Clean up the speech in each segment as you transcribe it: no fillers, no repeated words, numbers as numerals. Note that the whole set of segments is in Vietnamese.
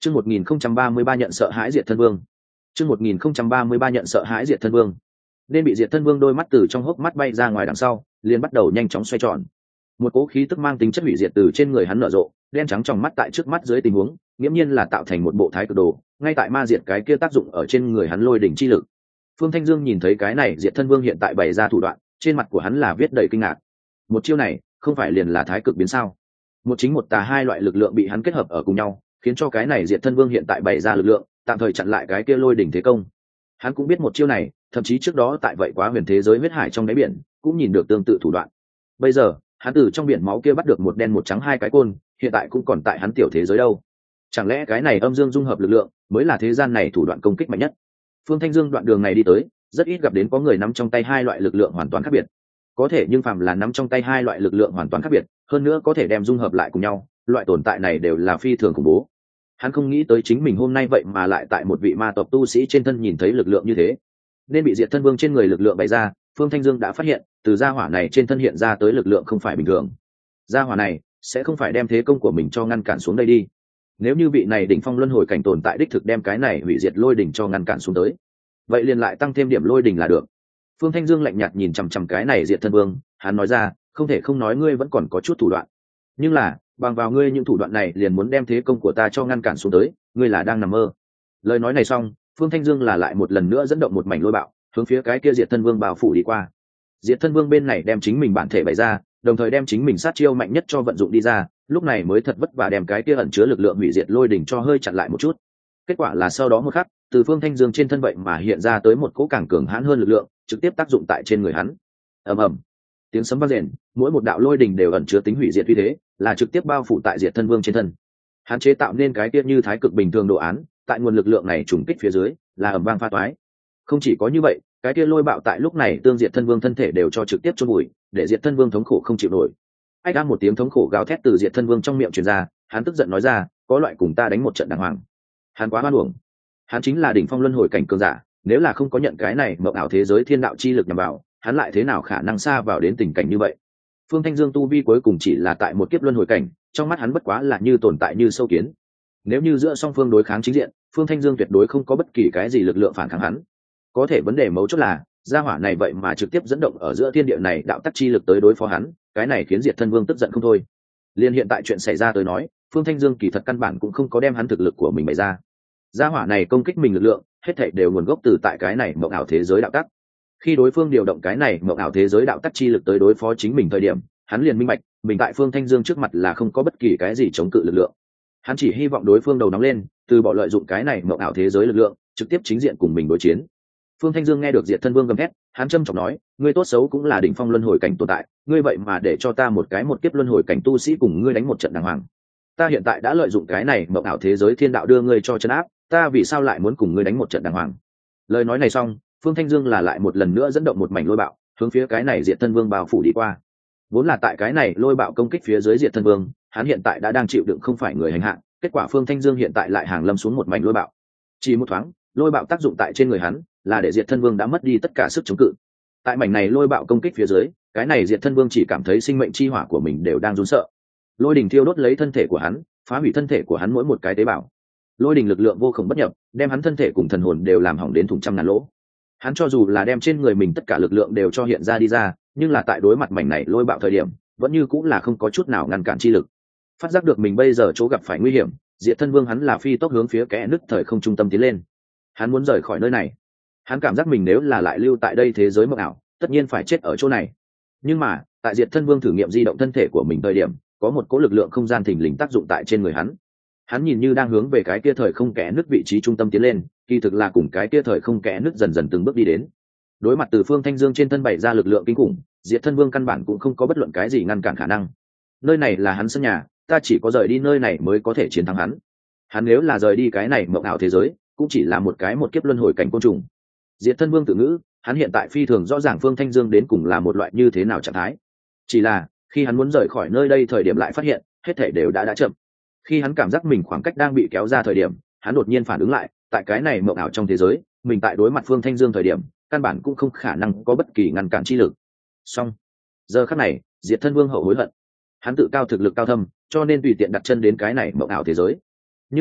Chương 1033 nhận sợ hãi diệt thân vương. Chương 1033 nhận sợ hãi diệt thân vương. Nên bị diệt thân vương đôi mắt từ trong hốc mắt bay ra ngoài đằng sau, liền bắt đầu nhanh chóng xoay tròn. Một cỗ khí tức mang tính chất hủy diệt từ trên người hắn nở rộ, đen trắng trong mắt tại trước mắt dưới tình huống, nghiễm nhiên là tạo thành một bộ thái cực đồ, ngay tại ma diệt cái kia tác dụng ở trên người hắn lôi đỉnh chi lực. Phương Thanh Dương nhìn thấy cái này diệt thân vương hiện tại bày ra thủ đoạn, trên mặt của hắn là viết đầy kinh ngạc. Một chiêu này, không phải liền là thái cực biến sao? Một chính một tà hai loại lực lượng bị hắn kết hợp ở cùng nhau, khiến cho cái này diệt thân vương hiện tại bày ra lực lượng, tạm thời chặn lại cái kia lôi đỉnh thế công. Hắn cũng biết một chiêu này, thậm chí trước đó tại vậy quá huyền thế giới huyết hải trong đáy biển, cũng nhìn được tương tự thủ đoạn. Bây giờ, hắn từ trong biển máu kia bắt được một đen một trắng hai cái côn, hiện tại cũng còn tại hắn tiểu thế giới đâu. Chẳng lẽ cái này âm dương dung hợp lực lượng mới là thế gian này thủ đoạn công kích mạnh nhất? Phương Thanh Dương đoạn đường này đi tới, rất ít gặp đến có người nắm trong tay hai loại lực lượng hoàn toàn khác biệt. Có thể nhưng phàm là nắm trong tay hai loại lực lượng hoàn toàn khác biệt, hơn nữa có thể đem dung hợp lại cùng nhau, loại tồn tại này đều là phi thường khủng bố. Hắn không nghĩ tới chính mình hôm nay vậy mà lại tại một vị ma tộc tu sĩ trên thân nhìn thấy lực lượng như thế. Nên bị diệt thân vương trên người lực lượng bày ra, Phương Thanh Dương đã phát hiện, từ gia hỏa này trên thân hiện ra tới lực lượng không phải bình thường. Gia hỏa này sẽ không phải đem thế công của mình cho ngăn cản xuống đây đi. Nếu như vị này đỉnh phong luân hồi cảnh tồn tại đích thực đem cái này hủy diệt lôi đỉnh cho ngăn cản xuống tới, vậy liền lại tăng thêm điểm lôi đỉnh là được. Phương Thanh Dương lạnh nhạt nhìn chằm chằm cái này diệt thân vương, hắn nói ra, không thể không nói ngươi vẫn còn có chút thủ đoạn, nhưng là bằng vào ngươi những thủ đoạn này liền muốn đem thế công của ta cho ngăn cản xuống tới, ngươi là đang nằm mơ. Lời nói này xong, Phương Thanh Dương là lại một lần nữa dẫn động một mảnh lôi bạo, hướng phía cái kia diệt thân vương bao phủ đi qua. Diệt thân vương bên này đem chính mình bản thể bày ra, đồng thời đem chính mình sát chiêu mạnh nhất cho vận dụng đi ra, lúc này mới thật vất vả đem cái kia ẩn chứa lực lượng hủy diệt lôi đỉnh cho hơi chặn lại một chút. Kết quả là sau đó một khắc, từ Phương Thanh Dương trên thân vậy mà hiện ra tới một cỗ càng cường hãn hơn lực lượng, trực tiếp tác dụng tại trên người hắn. Ầm ầm, tiếng sấm vang rền, mỗi một đạo lôi đỉnh đều ẩn chứa tính hủy diệt uy thế, là trực tiếp bao phủ tại diệt thân vương trên thân. Hắn chế tạo nên cái kia như thái cực bình thường đồ án, tại nguồn lực lượng này trùng kích phía dưới, là ầm vang pha toái. Không chỉ có như vậy, cái kia lôi bạo tại lúc này tương diệt thân vương thân thể đều cho trực tiếp chôn bụi, để diệt thân vương thống khổ không chịu nổi. Ách ám một tiếng thống khổ gào thét từ diệt thân vương trong miệng truyền ra, hắn tức giận nói ra, có loại cùng ta đánh một trận đàng hoàng. Hắn quá hoan uổng. Hắn chính là đỉnh phong luân hồi cảnh cường giả, nếu là không có nhận cái này mộng ảo thế giới thiên đạo chi lực nhằm vào, hắn lại thế nào khả năng xa vào đến tình cảnh như vậy? Phương Thanh Dương tu vi cuối cùng chỉ là tại một kiếp luân hồi cảnh, trong mắt hắn bất quá là như tồn tại như sâu kiến. Nếu như giữa song phương đối kháng chính diện, Phương Thanh Dương tuyệt đối không có bất kỳ cái gì lực lượng phản kháng hắn. Có thể vấn đề mấu chốt là, gia hỏa này vậy mà trực tiếp dẫn động ở giữa thiên địa này đạo tắc chi lực tới đối phó hắn, cái này khiến Diệt Thân Vương tức giận không thôi. Liên hiện tại chuyện xảy ra tới nói, Phương Thanh Dương kỳ thật căn bản cũng không có đem hắn thực lực của mình bày ra. Gia hỏa này công kích mình lực lượng, hết thảy đều nguồn gốc từ tại cái này mộng ảo thế giới đạo tắc. Khi đối phương điều động cái này mộng ảo thế giới đạo tắc chi lực tới đối phó chính mình thời điểm, hắn liền minh bạch, mình tại Phương Thanh Dương trước mặt là không có bất kỳ cái gì chống cự lực lượng. Hắn chỉ hy vọng đối phương đầu nóng lên, từ bỏ lợi dụng cái này mộng ảo thế giới lực lượng, trực tiếp chính diện cùng mình đối chiến. Phương Thanh Dương nghe được Diệt Thân Vương gầm thét, hắn trầm trọng nói, ngươi tốt xấu cũng là đỉnh phong luân hồi cảnh tồn tại, ngươi vậy mà để cho ta một kiếp luân hồi cảnh tu sĩ cùng ngươi đánh một trận đàng hoàng. Ta hiện tại đã lợi dụng cái này mộng ảo thế giới thiên đạo đưa ngươi cho trấn áp, ta vì sao lại muốn cùng ngươi đánh một trận đàng hoàng? Lời nói này xong, Phương Thanh Dương là lại một lần nữa dẫn động một mảnh lôi bạo, hướng phía cái này Diệt Thân Vương bao phủ đi qua. Vốn là tại cái này lôi bạo công kích phía dưới Diệt Thân Vương, hắn hiện tại đã đang chịu đựng không phải người hành hạ, kết quả Phương Thanh Dương hiện tại lại hàng lâm xuống một mảnh lôi bạo. Chỉ một thoáng, lôi bạo tác dụng tại trên người hắn, là để Diệt Thân Vương đã mất đi tất cả sức chống cự. Tại mảnh này lôi bạo công kích phía dưới, cái này Diệt Thân Vương chỉ cảm thấy sinh mệnh chi hỏa của mình đều đang run sợ. Lôi đỉnh thiêu đốt lấy thân thể của hắn, phá hủy thân thể của hắn mỗi một cái tế bào. Lôi đỉnh lực lượng vô cùng bất nhập, đem hắn thân thể cùng thần hồn đều làm hỏng đến thủng trăm ngàn lỗ. Hắn cho dù là đem trên người mình tất cả lực lượng đều cho hiện ra đi ra, nhưng là tại đối mặt mảnh này lôi bạo thời điểm, vẫn như cũng là không có chút nào ngăn cản chi lực. Phát giác được mình bây giờ chỗ gặp phải nguy hiểm, Diệt Thân Vương hắn là phi tốc hướng phía kẽ nứt thời không trung tâm tiến lên. Hắn muốn rời khỏi nơi này. Hắn cảm giác mình nếu là lại lưu tại đây thế giới mộng ảo, tất nhiên phải chết ở chỗ này. Nhưng mà, tại Diệt Thân Vương thử nghiệm di động thân thể của mình thời điểm, có một cỗ lực lượng không gian thình lình tác dụng tại trên người hắn. Hắn nhìn như đang hướng về cái kia thời không kẽ nứt vị trí trung tâm tiến lên, kỳ thực là cùng cái kia thời không kẽ nứt dần dần từng bước đi đến. Đối mặt từ Phương Thanh Dương trên thân bày ra lực lượng kinh khủng, Diệt Thân Vương căn bản cũng không có bất luận cái gì ngăn cản khả năng. Nơi này là hắn sân nhà, ta chỉ có rời đi nơi này mới có thể chiến thắng hắn. Hắn nếu là rời đi cái này mộng ảo thế giới, cũng chỉ là một kiếp luân hồi cảnh côn trùng. Diệt Thân Vương tự ngữ, hắn hiện tại phi thường rõ ràng Phương Thanh Dương đến cùng là một loại như thế nào trạng thái. Chỉ là, khi hắn muốn rời khỏi nơi đây thời điểm lại phát hiện, hết thảy đều đã chậm. Khi hắn cảm giác mình khoảng cách đang bị kéo ra thời điểm, hắn đột nhiên phản ứng lại, tại cái này mộng ảo trong thế giới, mình tại đối mặt Phương Thanh Dương thời điểm, căn bản cũng không khả năng có bất kỳ ngăn cản chi lực. Song, giờ khắc này, Diệt Thân Vương hậu hối hận. Hắn tự cao thực lực cao thâm, cho nên tùy tiện đặt chân đến cái này mộng ảo thế giới. Nhưng mà,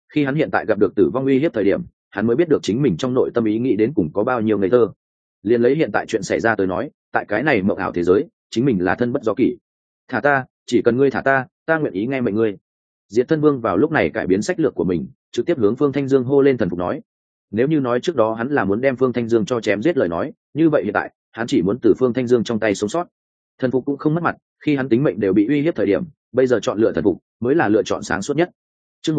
Khi hắn hiện tại gặp được tử vong uy hiếp thời điểm, hắn mới biết được chính mình trong nội tâm ý nghĩ đến cùng có bao nhiêu ngây thơ. Liền lấy hiện tại chuyện xảy ra tới nói, tại cái này mộng ảo thế giới, chính mình là thân bất do kỷ. Thả ta, chỉ cần ngươi thả ta, ta nguyện ý nghe mệnh ngươi. Diệt Thân Vương vào lúc này cải biến sách lược của mình, trực tiếp hướng Phương Thanh Dương hô lên thần phục nói. Nếu như nói trước đó hắn là muốn đem Phương Thanh Dương cho chém giết lời nói, như vậy hiện tại hắn chỉ muốn từ Phương Thanh Dương trong tay sống sót. Thần phục cũng không mất mặt, khi hắn tính mệnh đều bị uy hiếp thời điểm, bây giờ chọn lựa thần phục mới là lựa chọn sáng suốt nhất. Chương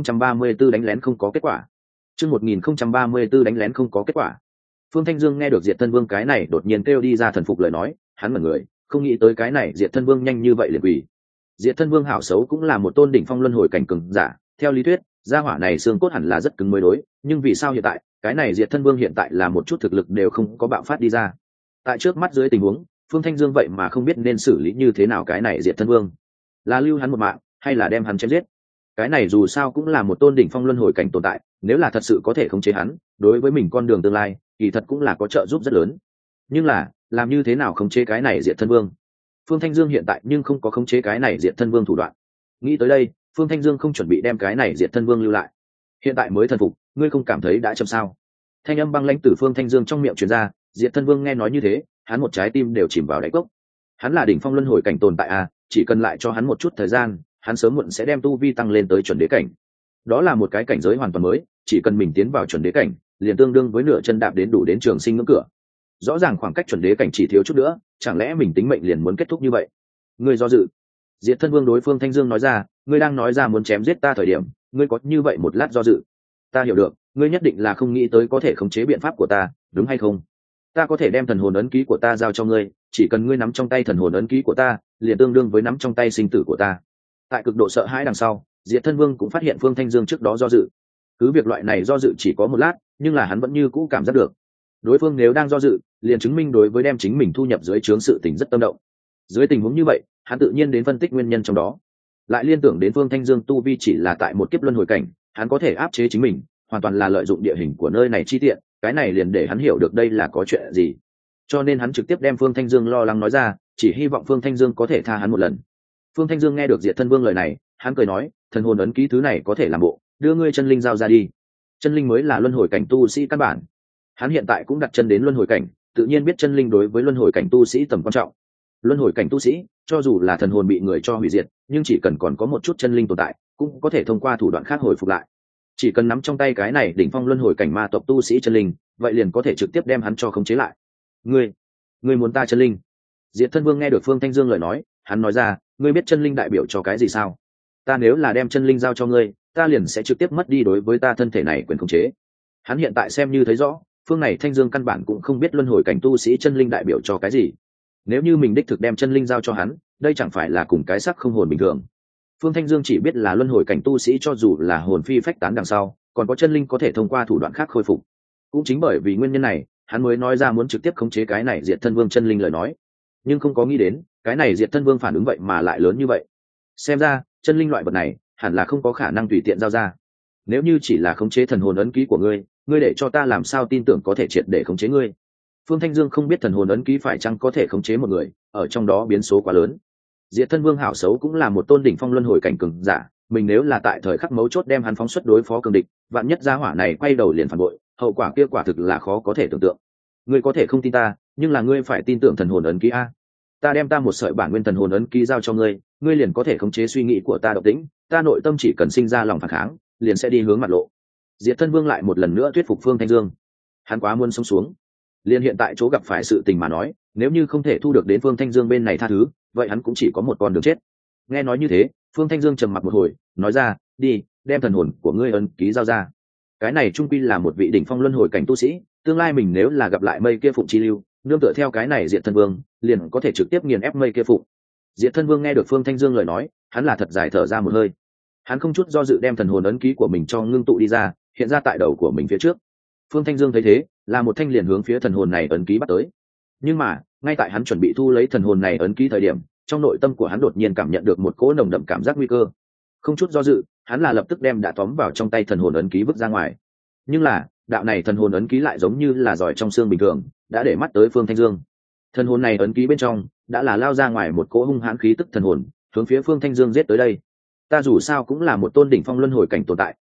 1034 đánh lén không có kết quả. Chương 1034 đánh lén không có kết quả. Phương Thanh Dương nghe được Diệt Thân Vương cái này đột nhiên kêu đi ra thần phục lời nói, hắn mở người, không nghĩ tới cái này Diệt Thân Vương nhanh như vậy liền quỳ. Diệt Thân Vương hảo xấu cũng là một tôn đỉnh phong luân hồi cảnh cường giả, theo lý thuyết, gia hỏa này xương cốt hẳn là rất cứng mới đối, nhưng vì sao hiện tại, cái này Diệt Thân Vương hiện tại là một chút thực lực đều không có bạo phát đi ra. Tại trước mắt dưới tình huống, Phương Thanh Dương vậy mà không biết nên xử lý như thế nào cái này Diệt Thân Vương, là lưu hắn một mạng hay là đem hắn chém giết. Cái này dù sao cũng là một tôn đỉnh phong luân hồi cảnh tồn tại, nếu là thật sự có thể khống chế hắn, đối với mình con đường tương lai, kỳ thật cũng là có trợ giúp rất lớn. Nhưng là, làm như thế nào khống chế cái này Diệt Thân Vương? Phương Thanh Dương hiện tại nhưng không có khống chế cái này Diệt Thân Vương thủ đoạn. Nghĩ tới đây, Phương Thanh Dương không chuẩn bị đem cái này Diệt Thân Vương lưu lại. Hiện tại mới thần phục, ngươi không cảm thấy đã chậm sao? Thanh âm băng lãnh từ Phương Thanh Dương trong miệng truyền ra, Diệt Thân Vương nghe nói như thế, hắn một trái tim đều chìm vào đáy cốc. Hắn là đỉnh phong luân hồi cảnh tồn tại à, chỉ cần lại cho hắn một chút thời gian, hắn sớm muộn sẽ đem tu vi tăng lên tới chuẩn đế cảnh. Đó là một cái cảnh giới hoàn toàn mới, chỉ cần mình tiến vào chuẩn đế cảnh, liền tương đương với nửa chân đạp đến đủ đến trường sinh ngưỡng cửa. Rõ ràng khoảng cách chuẩn đế cảnh chỉ thiếu chút nữa, chẳng lẽ mình tính mệnh liền muốn kết thúc như vậy? Ngươi do dự. Diệt Thân Vương đối Phương Thanh Dương nói ra, ngươi đang nói ra muốn chém giết ta thời điểm, ngươi có như vậy một lát do dự. Ta hiểu được, ngươi nhất định là không nghĩ tới có thể khống chế biện pháp của ta, đúng hay không? Ta có thể đem thần hồn ấn ký của ta giao cho ngươi, chỉ cần ngươi nắm trong tay thần hồn ấn ký của ta, liền tương đương với nắm trong tay sinh tử của ta. Tại cực độ sợ hãi đằng sau, Diệt Thân Vương cũng phát hiện Phương Thanh Dương trước đó do dự. Cứ việc loại này do dự chỉ có một lát, nhưng là hắn vẫn như cũ cảm giác được, đối phương nếu đang do dự, liền chứng minh đối với đem chính mình thu nhập dưới trướng sự tình rất tâm động. Dưới tình huống như vậy, hắn tự nhiên đến phân tích nguyên nhân trong đó, lại liên tưởng đến Phương Thanh Dương tu vi chỉ là tại một kiếp luân hồi cảnh, hắn có thể áp chế chính mình, hoàn toàn là lợi dụng địa hình của nơi này chi tiện, cái này liền để hắn hiểu được đây là có chuyện gì. Cho nên hắn trực tiếp đem Phương Thanh Dương lo lắng nói ra, chỉ hy vọng Phương Thanh Dương có thể tha hắn một lần. Phương Thanh Dương nghe được Diệt Thân Vương lời này, hắn cười nói, thần hồn ấn ký thứ này có thể làm bộ, đưa ngươi chân linh giao ra đi. Chân linh mới là luân hồi cảnh tu sĩ căn bản. Hắn hiện tại cũng đặt chân đến luân hồi cảnh, tự nhiên biết chân linh đối với luân hồi cảnh tu sĩ tầm quan trọng. Luân hồi cảnh tu sĩ, cho dù là thần hồn bị người cho hủy diệt, nhưng chỉ cần còn có một chút chân linh tồn tại, cũng có thể thông qua thủ đoạn khác hồi phục lại. Chỉ cần nắm trong tay cái này đỉnh phong luân hồi cảnh ma tộc tu sĩ chân linh, vậy liền có thể trực tiếp đem hắn cho khống chế lại. Ngươi muốn ta chân linh? Diệt Thân Vương nghe được Phương Thanh Dương lời nói, hắn nói ra, ngươi biết chân linh đại biểu cho cái gì sao? Ta nếu là đem chân linh giao cho ngươi, ta liền sẽ trực tiếp mất đi đối với ta thân thể này quyền khống chế. Hắn hiện tại xem như thấy rõ, phương này Thanh Dương căn bản cũng không biết luân hồi cảnh tu sĩ chân linh đại biểu cho cái gì. Nếu như mình đích thực đem chân linh giao cho hắn, đây chẳng phải là cùng cái xác không hồn bình thường. Phương Thanh Dương chỉ biết là luân hồi cảnh tu sĩ cho dù là hồn phi phách tán đằng sau, còn có chân linh có thể thông qua thủ đoạn khác khôi phục. Cũng chính bởi vì nguyên nhân này, hắn mới nói ra muốn trực tiếp khống chế cái này Diệt Thân Vương chân linh lời nói. Nhưng không có nghĩ đến, cái này Diệt Thân Vương phản ứng vậy mà lại lớn như vậy. Xem ra, chân linh loại vật này, hẳn là không có khả năng tùy tiện giao ra. Nếu như chỉ là khống chế thần hồn ấn ký của ngươi, ngươi để cho ta làm sao tin tưởng có thể triệt để khống chế ngươi? Phương Thanh Dương không biết thần hồn ấn ký phải chăng có thể khống chế một người, ở trong đó biến số quá lớn. Diệt Thân Vương hảo xấu cũng là một tôn đỉnh phong luân hồi cảnh cường giả, mình nếu là tại thời khắc mấu chốt đem hắn phóng xuất đối phó cường địch, vạn nhất gia hỏa này quay đầu liền phản bội, hậu quả kia quả thực là khó có thể tưởng tượng. Ngươi có thể không tin ta, nhưng là ngươi phải tin tưởng thần hồn ấn ký a. Ta đem ta một sợi bản nguyên thần hồn ấn ký giao cho ngươi, ngươi liền có thể khống chế suy nghĩ của ta động tĩnh, ta nội tâm chỉ cần sinh ra lòng phản kháng, liền sẽ đi hướng mặt lộ. Diệt Thân Vương lại một lần nữa thuyết phục Phương Thanh Dương. Hắn quá muốn sống xuống. Liên hiện tại chỗ gặp phải sự tình mà nói, nếu như không thể thu được đến Phương Thanh Dương bên này tha thứ, vậy hắn cũng chỉ có một con đường chết. Nghe nói như thế, Phương Thanh Dương trầm mặc một hồi, nói ra, đi, đem thần hồn của ngươi ấn ký giao ra. Cái này trung quy là một vị đỉnh phong luân hồi cảnh tu sĩ, tương lai mình nếu là gặp lại mây kia phụng chi lưu, nương tựa theo cái này Diệt Thân Vương, liền có thể trực tiếp nghiền ép mây kia phụng. Diệt Thân Vương nghe được Phương Thanh Dương lời nói, hắn là thật dài thở ra một hơi. Hắn không chút do dự đem thần hồn ấn ký của mình cho ngưng tụ đi ra, hiện ra tại đầu của mình phía trước. Phương Thanh Dương thấy thế, là một thanh liền hướng phía thần hồn này ấn ký bắt tới. Nhưng mà, ngay tại hắn chuẩn bị thu lấy thần hồn này ấn ký thời điểm, trong nội tâm của hắn đột nhiên cảm nhận được một cỗ nồng đậm cảm giác nguy cơ. Không chút do dự, hắn là lập tức đem đã tóm vào trong tay thần hồn ấn ký vứt ra ngoài. Nhưng là, đạo này thần hồn ấn ký lại giống như là giỏi trong xương bình thường, đã để mắt tới Phương Thanh Dương. Thần hồn này ấn ký bên trong đã là lao ra ngoài một cỗ hung hãn khí tức thần hồn, hướng phía Phương Thanh Dương giết tới đây. Ta dù sao cũng là một tôn đỉnh phong luân hồi cảnh tồn tại,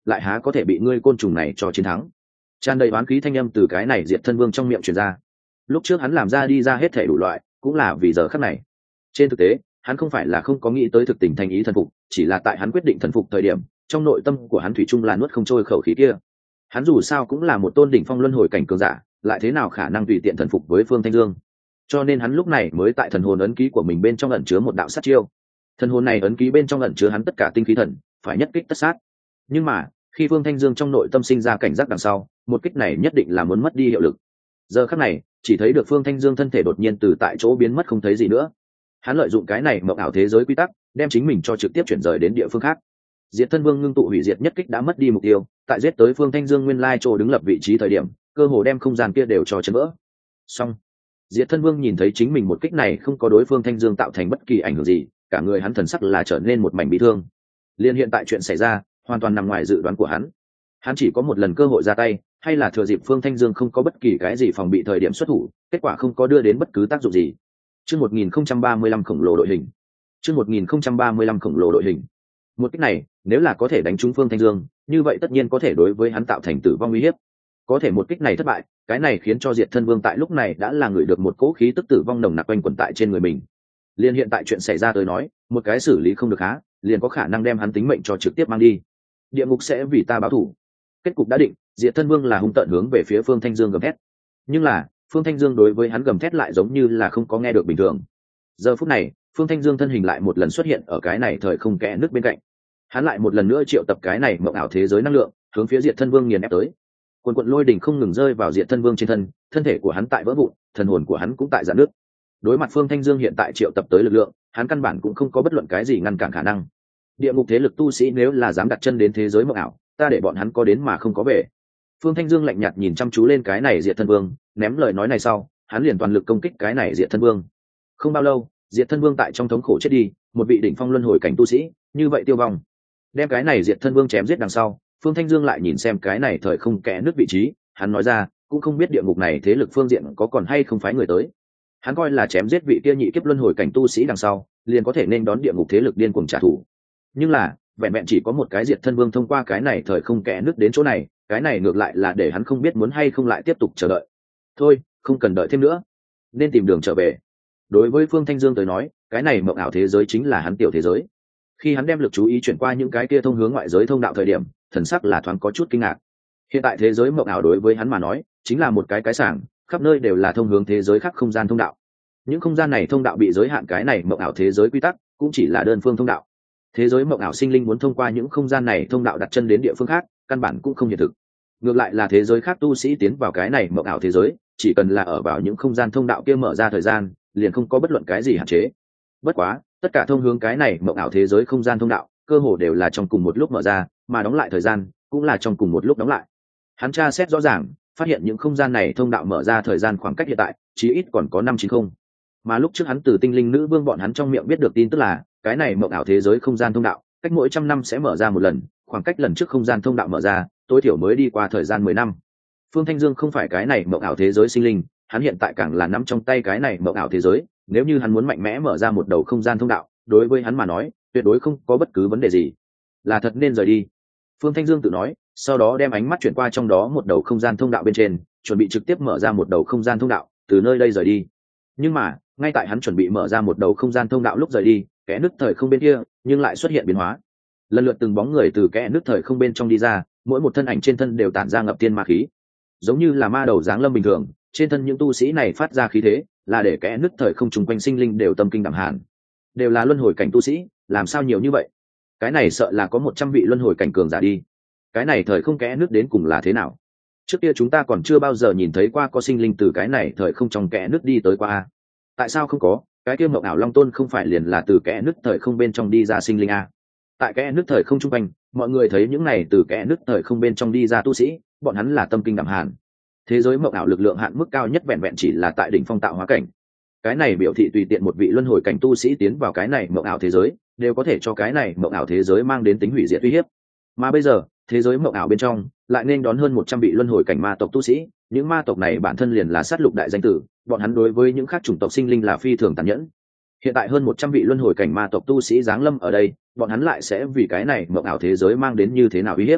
lại há có thể bị ngươi côn trùng này cho chiến thắng. Tràn đầy oán khí thanh âm từ cái này diệt thân vương trong miệng truyền ra. Lúc trước hắn làm ra đi ra hết thể đủ loại cũng là vì giờ khắc này. Trên thực tế hắn không phải là không có nghĩ tới thực tình thành ý thần phục, chỉ là tại hắn quyết định thần phục thời điểm, trong nội tâm của hắn thủy chung là nuốt không trôi khẩu khí kia. Hắn dù sao cũng là một tôn đỉnh phong luân hồi cảnh cường giả, lại thế nào khả năng tùy tiện thần phục với Phương Thanh Dương. Cho nên hắn lúc này mới tại thần hồn ấn ký của mình bên trong ẩn chứa một đạo sát chiêu. Thần hồn này ấn ký bên trong ẩn chứa hắn tất cả tinh khí thần, phải nhất kích tất sát. Nhưng mà khi Phương Thanh Dương trong nội tâm sinh ra cảnh giác đằng sau, một kích này nhất định là muốn mất đi hiệu lực. Giờ khắc này chỉ thấy được Phương Thanh Dương thân thể đột nhiên từ tại chỗ biến mất không thấy gì nữa. Hắn lợi dụng cái này mộng ảo thế giới quy tắc, đem chính mình cho trực tiếp chuyển rời đến địa phương khác. Diệt thân vương ngưng tụ hủy diệt nhất kích đã mất đi mục tiêu, tại giết tới Phương Thanh Dương nguyên lai chỗ đứng lập vị trí thời điểm, cơ hồ đem không gian kia đều cho chấn vỡ. Xong, Diệt thân vương nhìn thấy chính mình một kích này không có đối Phương Thanh Dương tạo thành bất kỳ ảnh hưởng gì, cả người hắn thần sắc là trở nên một mảnh bị thương. Liên hiện tại chuyện xảy ra hoàn toàn nằm ngoài dự đoán của hắn. Hắn chỉ có một lần cơ hội ra tay, hay là thừa dịp Phương Thanh Dương không có bất kỳ cái gì phòng bị thời điểm xuất thủ, kết quả không có đưa đến bất cứ tác dụng gì. Chương 1035 khổng lồ đội hình. Chương 1035 khổng lồ đội hình. Một kích này, nếu là có thể đánh trúng Phương Thanh Dương, như vậy tất nhiên có thể đối với hắn tạo thành tử vong uy hiếp. Có thể một kích này thất bại, cái này khiến cho Diệt Thân Vương tại lúc này đã là người được một cỗ khí tức tử vong nồng nặc quanh quẩn tại trên người mình. Liên hiện tại chuyện xảy ra tới nói, một cái xử lý không được há, liền có khả năng đem hắn tính mệnh cho trực tiếp mang đi. Địa ngục sẽ vì ta báo thù. Kết cục đã định, Diệt Thân Vương là hung tợn hướng về phía Phương Thanh Dương gầm thét. Nhưng là, Phương Thanh Dương đối với hắn gầm thét lại giống như là không có nghe được bình thường. Giờ phút này, Phương Thanh Dương thân hình lại một lần xuất hiện ở cái này thời không kẽ nước bên cạnh. Hắn lại một lần nữa triệu tập cái này mộng ảo thế giới năng lượng, hướng phía Diệt Thân Vương nghiền ép tới. Quần quần lôi đỉnh không ngừng rơi vào Diệt Thân Vương trên thân, thân thể của hắn tại vỡ vụn, thần hồn của hắn cũng tại rạn nứt. Đối mặt Phương Thanh Dương hiện tại triệu tập tới lực lượng, hắn căn bản cũng không có bất luận cái gì ngăn cản khả năng. Địa ngục thế lực tu sĩ nếu là dám đặt chân đến thế giới mộng ảo, ta để bọn hắn có đến mà không có về. Phương Thanh Dương lạnh nhạt nhìn chăm chú lên cái này Diệt Thân Vương, ném lời nói này sau, hắn liền toàn lực công kích cái này Diệt Thân Vương. Không bao lâu, Diệt Thân Vương tại trong thống khổ chết đi, một vị đỉnh phong luân hồi cảnh tu sĩ, như vậy tiêu vong. Đem cái này Diệt Thân Vương chém giết đằng sau, Phương Thanh Dương lại nhìn xem cái này thời không kẽ nước vị trí, hắn nói ra, cũng không biết địa ngục này thế lực phương diện có còn hay không phái người tới. Hắn coi là chém giết vị kia nhị kiếp luân hồi cảnh tu sĩ đằng sau, liền có thể nên đón địa ngục thế lực điên cuồng trả thù. Nhưng là, vẹn vẹn chỉ có một cái Diệt Thân Vương thông qua cái này thời không kẽ nước đến chỗ này, cái này ngược lại là để hắn không biết muốn hay không lại tiếp tục chờ đợi. Thôi, không cần đợi thêm nữa, nên tìm đường trở về. Đối với Phương Thanh Dương tới nói, cái này mộng ảo thế giới chính là hắn tiểu thế giới. Khi hắn đem lực chú ý chuyển qua những cái kia thông hướng ngoại giới thông đạo thời điểm, thần sắc là thoáng có chút kinh ngạc. Hiện tại thế giới mộng ảo đối với hắn mà nói, chính là một cái sảng, khắp nơi đều là thông hướng thế giới khác không gian thông đạo. Những không gian này thông đạo bị giới hạn cái này mộng ảo thế giới quy tắc, cũng chỉ là đơn phương thông đạo. Thế giới mộng ảo sinh linh muốn thông qua những không gian này thông đạo đặt chân đến địa phương khác, căn bản cũng không hiện thực. Ngược lại là thế giới khác tu sĩ tiến vào cái này mộng ảo thế giới, chỉ cần là ở vào những không gian thông đạo kia mở ra thời gian, liền không có bất luận cái gì hạn chế. Bất quá, tất cả thông hướng cái này mộng ảo thế giới không gian thông đạo, cơ hồ đều là trong cùng một lúc mở ra, mà đóng lại thời gian cũng là trong cùng một lúc đóng lại. Hắn tra xét rõ ràng, phát hiện những không gian này thông đạo mở ra thời gian khoảng cách hiện tại, chí ít còn có 590. Mà lúc trước hắn từ tinh linh nữ vương bọn hắn trong miệng biết được tin tức là, cái này mộng ảo thế giới không gian thông đạo, cách mỗi 100 năm sẽ mở ra một lần, khoảng cách lần trước không gian thông đạo mở ra, tối thiểu mới đi qua thời gian 10 năm. Phương Thanh Dương không phải cái này mộng ảo thế giới sinh linh, hắn hiện tại càng là nắm trong tay cái này mộng ảo thế giới, nếu như hắn muốn mạnh mẽ mở ra một đầu không gian thông đạo, đối với hắn mà nói, tuyệt đối không có bất cứ vấn đề gì. Là thật nên rời đi. Phương Thanh Dương tự nói, sau đó đem ánh mắt chuyển qua trong đó một đầu không gian thông đạo bên trên, chuẩn bị trực tiếp mở ra một đầu không gian thông đạo, từ nơi đây rời đi. Nhưng mà, ngay tại hắn chuẩn bị mở ra một đầu không gian thông đạo lúc rời đi, kẽ nứt thời không bên kia, nhưng lại xuất hiện biến hóa. Lần lượt từng bóng người từ kẽ nứt thời không bên trong đi ra, mỗi một thân ảnh trên thân đều tản ra ngập tiên ma khí, giống như là ma đầu giáng lâm bình thường. Trên thân những tu sĩ này phát ra khí thế, là để kẽ nứt thời không trùng quanh sinh linh đều tâm kinh đảm hàn. Đều là luân hồi cảnh tu sĩ, làm sao nhiều như vậy? Cái này sợ là có 100 vị luân hồi cảnh cường giả đi. Cái này thời không kẽ nứt đến cùng là thế nào? Trước kia chúng ta còn chưa bao giờ nhìn thấy qua có sinh linh từ cái này thời không trong kẽ nứt đi tới qua. Tại sao không có? Cái kia mộng ảo long tôn không phải liền là từ kẽ nứt thời không bên trong đi ra sinh linh à? Tại kẽ nứt thời không trung quanh, mọi người thấy những này từ kẽ nứt thời không bên trong đi ra tu sĩ, bọn hắn là tâm kinh đảm hàn. Thế giới mộng ảo lực lượng hạn mức cao nhất vẹn vẹn chỉ là tại đỉnh phong tạo hóa cảnh. Cái này biểu thị tùy tiện một vị luân hồi cảnh tu sĩ tiến vào cái này mộng ảo thế giới, đều có thể cho cái này mộng ảo thế giới mang đến tính hủy diệt uy hiếp. Mà bây giờ, thế giới mộng ảo bên trong lại nên đón hơn 100 vị luân hồi cảnh ma tộc tu sĩ, những ma tộc này bản thân liền là sát lục đại danh tử, bọn hắn đối với những khác chủng tộc sinh linh là phi thường tàn nhẫn. Hiện tại hơn 100 vị luân hồi cảnh ma tộc tu sĩ giáng lâm ở đây, bọn hắn lại sẽ vì cái này mộng ảo thế giới mang đến như thế nào uy hiếp?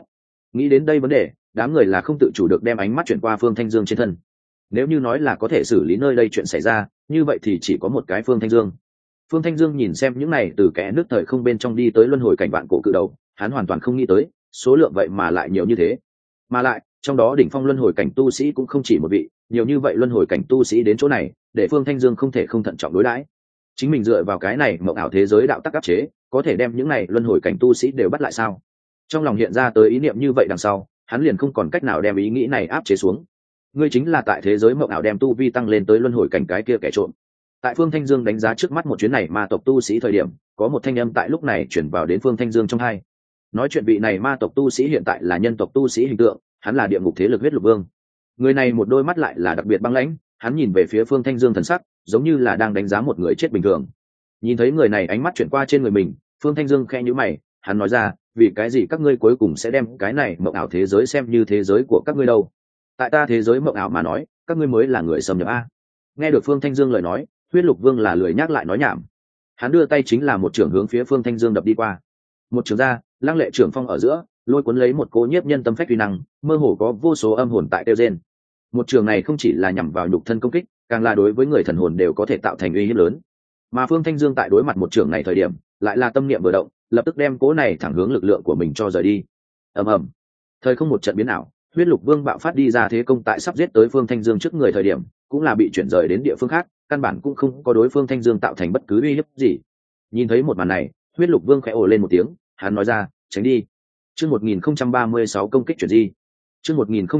Nghĩ đến đây vấn đề, đám người là không tự chủ được đem ánh mắt chuyển qua Phương Thanh Dương trên thân. Nếu như nói là có thể xử lý nơi đây chuyện xảy ra, như vậy thì chỉ có một cái Phương Thanh Dương. Phương Thanh Dương nhìn xem những này từ kẽ nước thời không bên trong đi tới luân hồi cảnh vạn cổ cự đầu, hắn hoàn toàn không nghĩ tới, số lượng vậy mà lại nhiều như thế. Mà lại, trong đó đỉnh phong luân hồi cảnh tu sĩ cũng không chỉ một vị, nhiều như vậy luân hồi cảnh tu sĩ đến chỗ này, để Phương Thanh Dương không thể không thận trọng đối đãi. Chính mình dựa vào cái này mộng ảo thế giới đạo tắc áp chế, có thể đem những này luân hồi cảnh tu sĩ đều bắt lại sao? Trong lòng hiện ra tới ý niệm như vậy đằng sau, hắn liền không còn cách nào đem ý nghĩ này áp chế xuống. Ngươi chính là tại thế giới mộng ảo đem tu vi tăng lên tới luân hồi cảnh cái kia kẻ trộm. Tại Phương Thanh Dương đánh giá trước mắt một chuyến này ma tộc tu sĩ thời điểm, có một thanh âm tại lúc này chuyển vào đến Phương Thanh Dương trong tai. Nói chuyện vị này ma tộc tu sĩ hiện tại là nhân tộc tu sĩ hình tượng, hắn là địa ngục thế lực huyết lục vương. Người này một đôi mắt lại là đặc biệt băng lãnh, hắn nhìn về phía Phương Thanh Dương thần sắc, giống như là đang đánh giá một người chết bình thường. Nhìn thấy người này ánh mắt chuyển qua trên người mình, Phương Thanh Dương khẽ nhíu mày, hắn nói ra, vì cái gì các ngươi cuối cùng sẽ đem cái này mộng ảo thế giới xem như thế giới của các ngươi đâu? Tại ta thế giới mộng ảo mà nói, các ngươi mới là người xâm nhập a. Nghe được Phương Thanh Dương lời nói, huyết lục vương là lười nhắc lại nói nhảm. Hắn đưa tay chính là một trường hướng phía Phương Thanh Dương đập đi qua. Một trường ra, lăng lệ trường phong ở giữa, lôi cuốn lấy một cố nhiếp nhân tâm phách uy năng, mơ hồ có vô số âm hồn tại tiêu gen. Một trường này không chỉ là nhằm vào nhục thân công kích, càng là đối với người thần hồn đều có thể tạo thành uy hiếp lớn. Mà Phương Thanh Dương tại đối mặt một trường này thời điểm, lại là tâm niệm vừa động, lập tức đem cố này thẳng hướng lực lượng của mình cho rời đi. Ầm ầm. Thời không một trận biến ảo, huyết lục vương bạo phát đi ra thế công tại sắp giết tới Phương Thanh Dương trước người thời điểm, cũng là bị chuyển rời đến địa phương khác, căn bản cũng không có đối Phương Thanh Dương tạo thành bất cứ uy hiếp gì. Nhìn thấy một màn này, huyết lục vương khẽ ồ lên một tiếng, hắn nói ra, tránh đi. Chương 1036 công kích chuyển di. Chương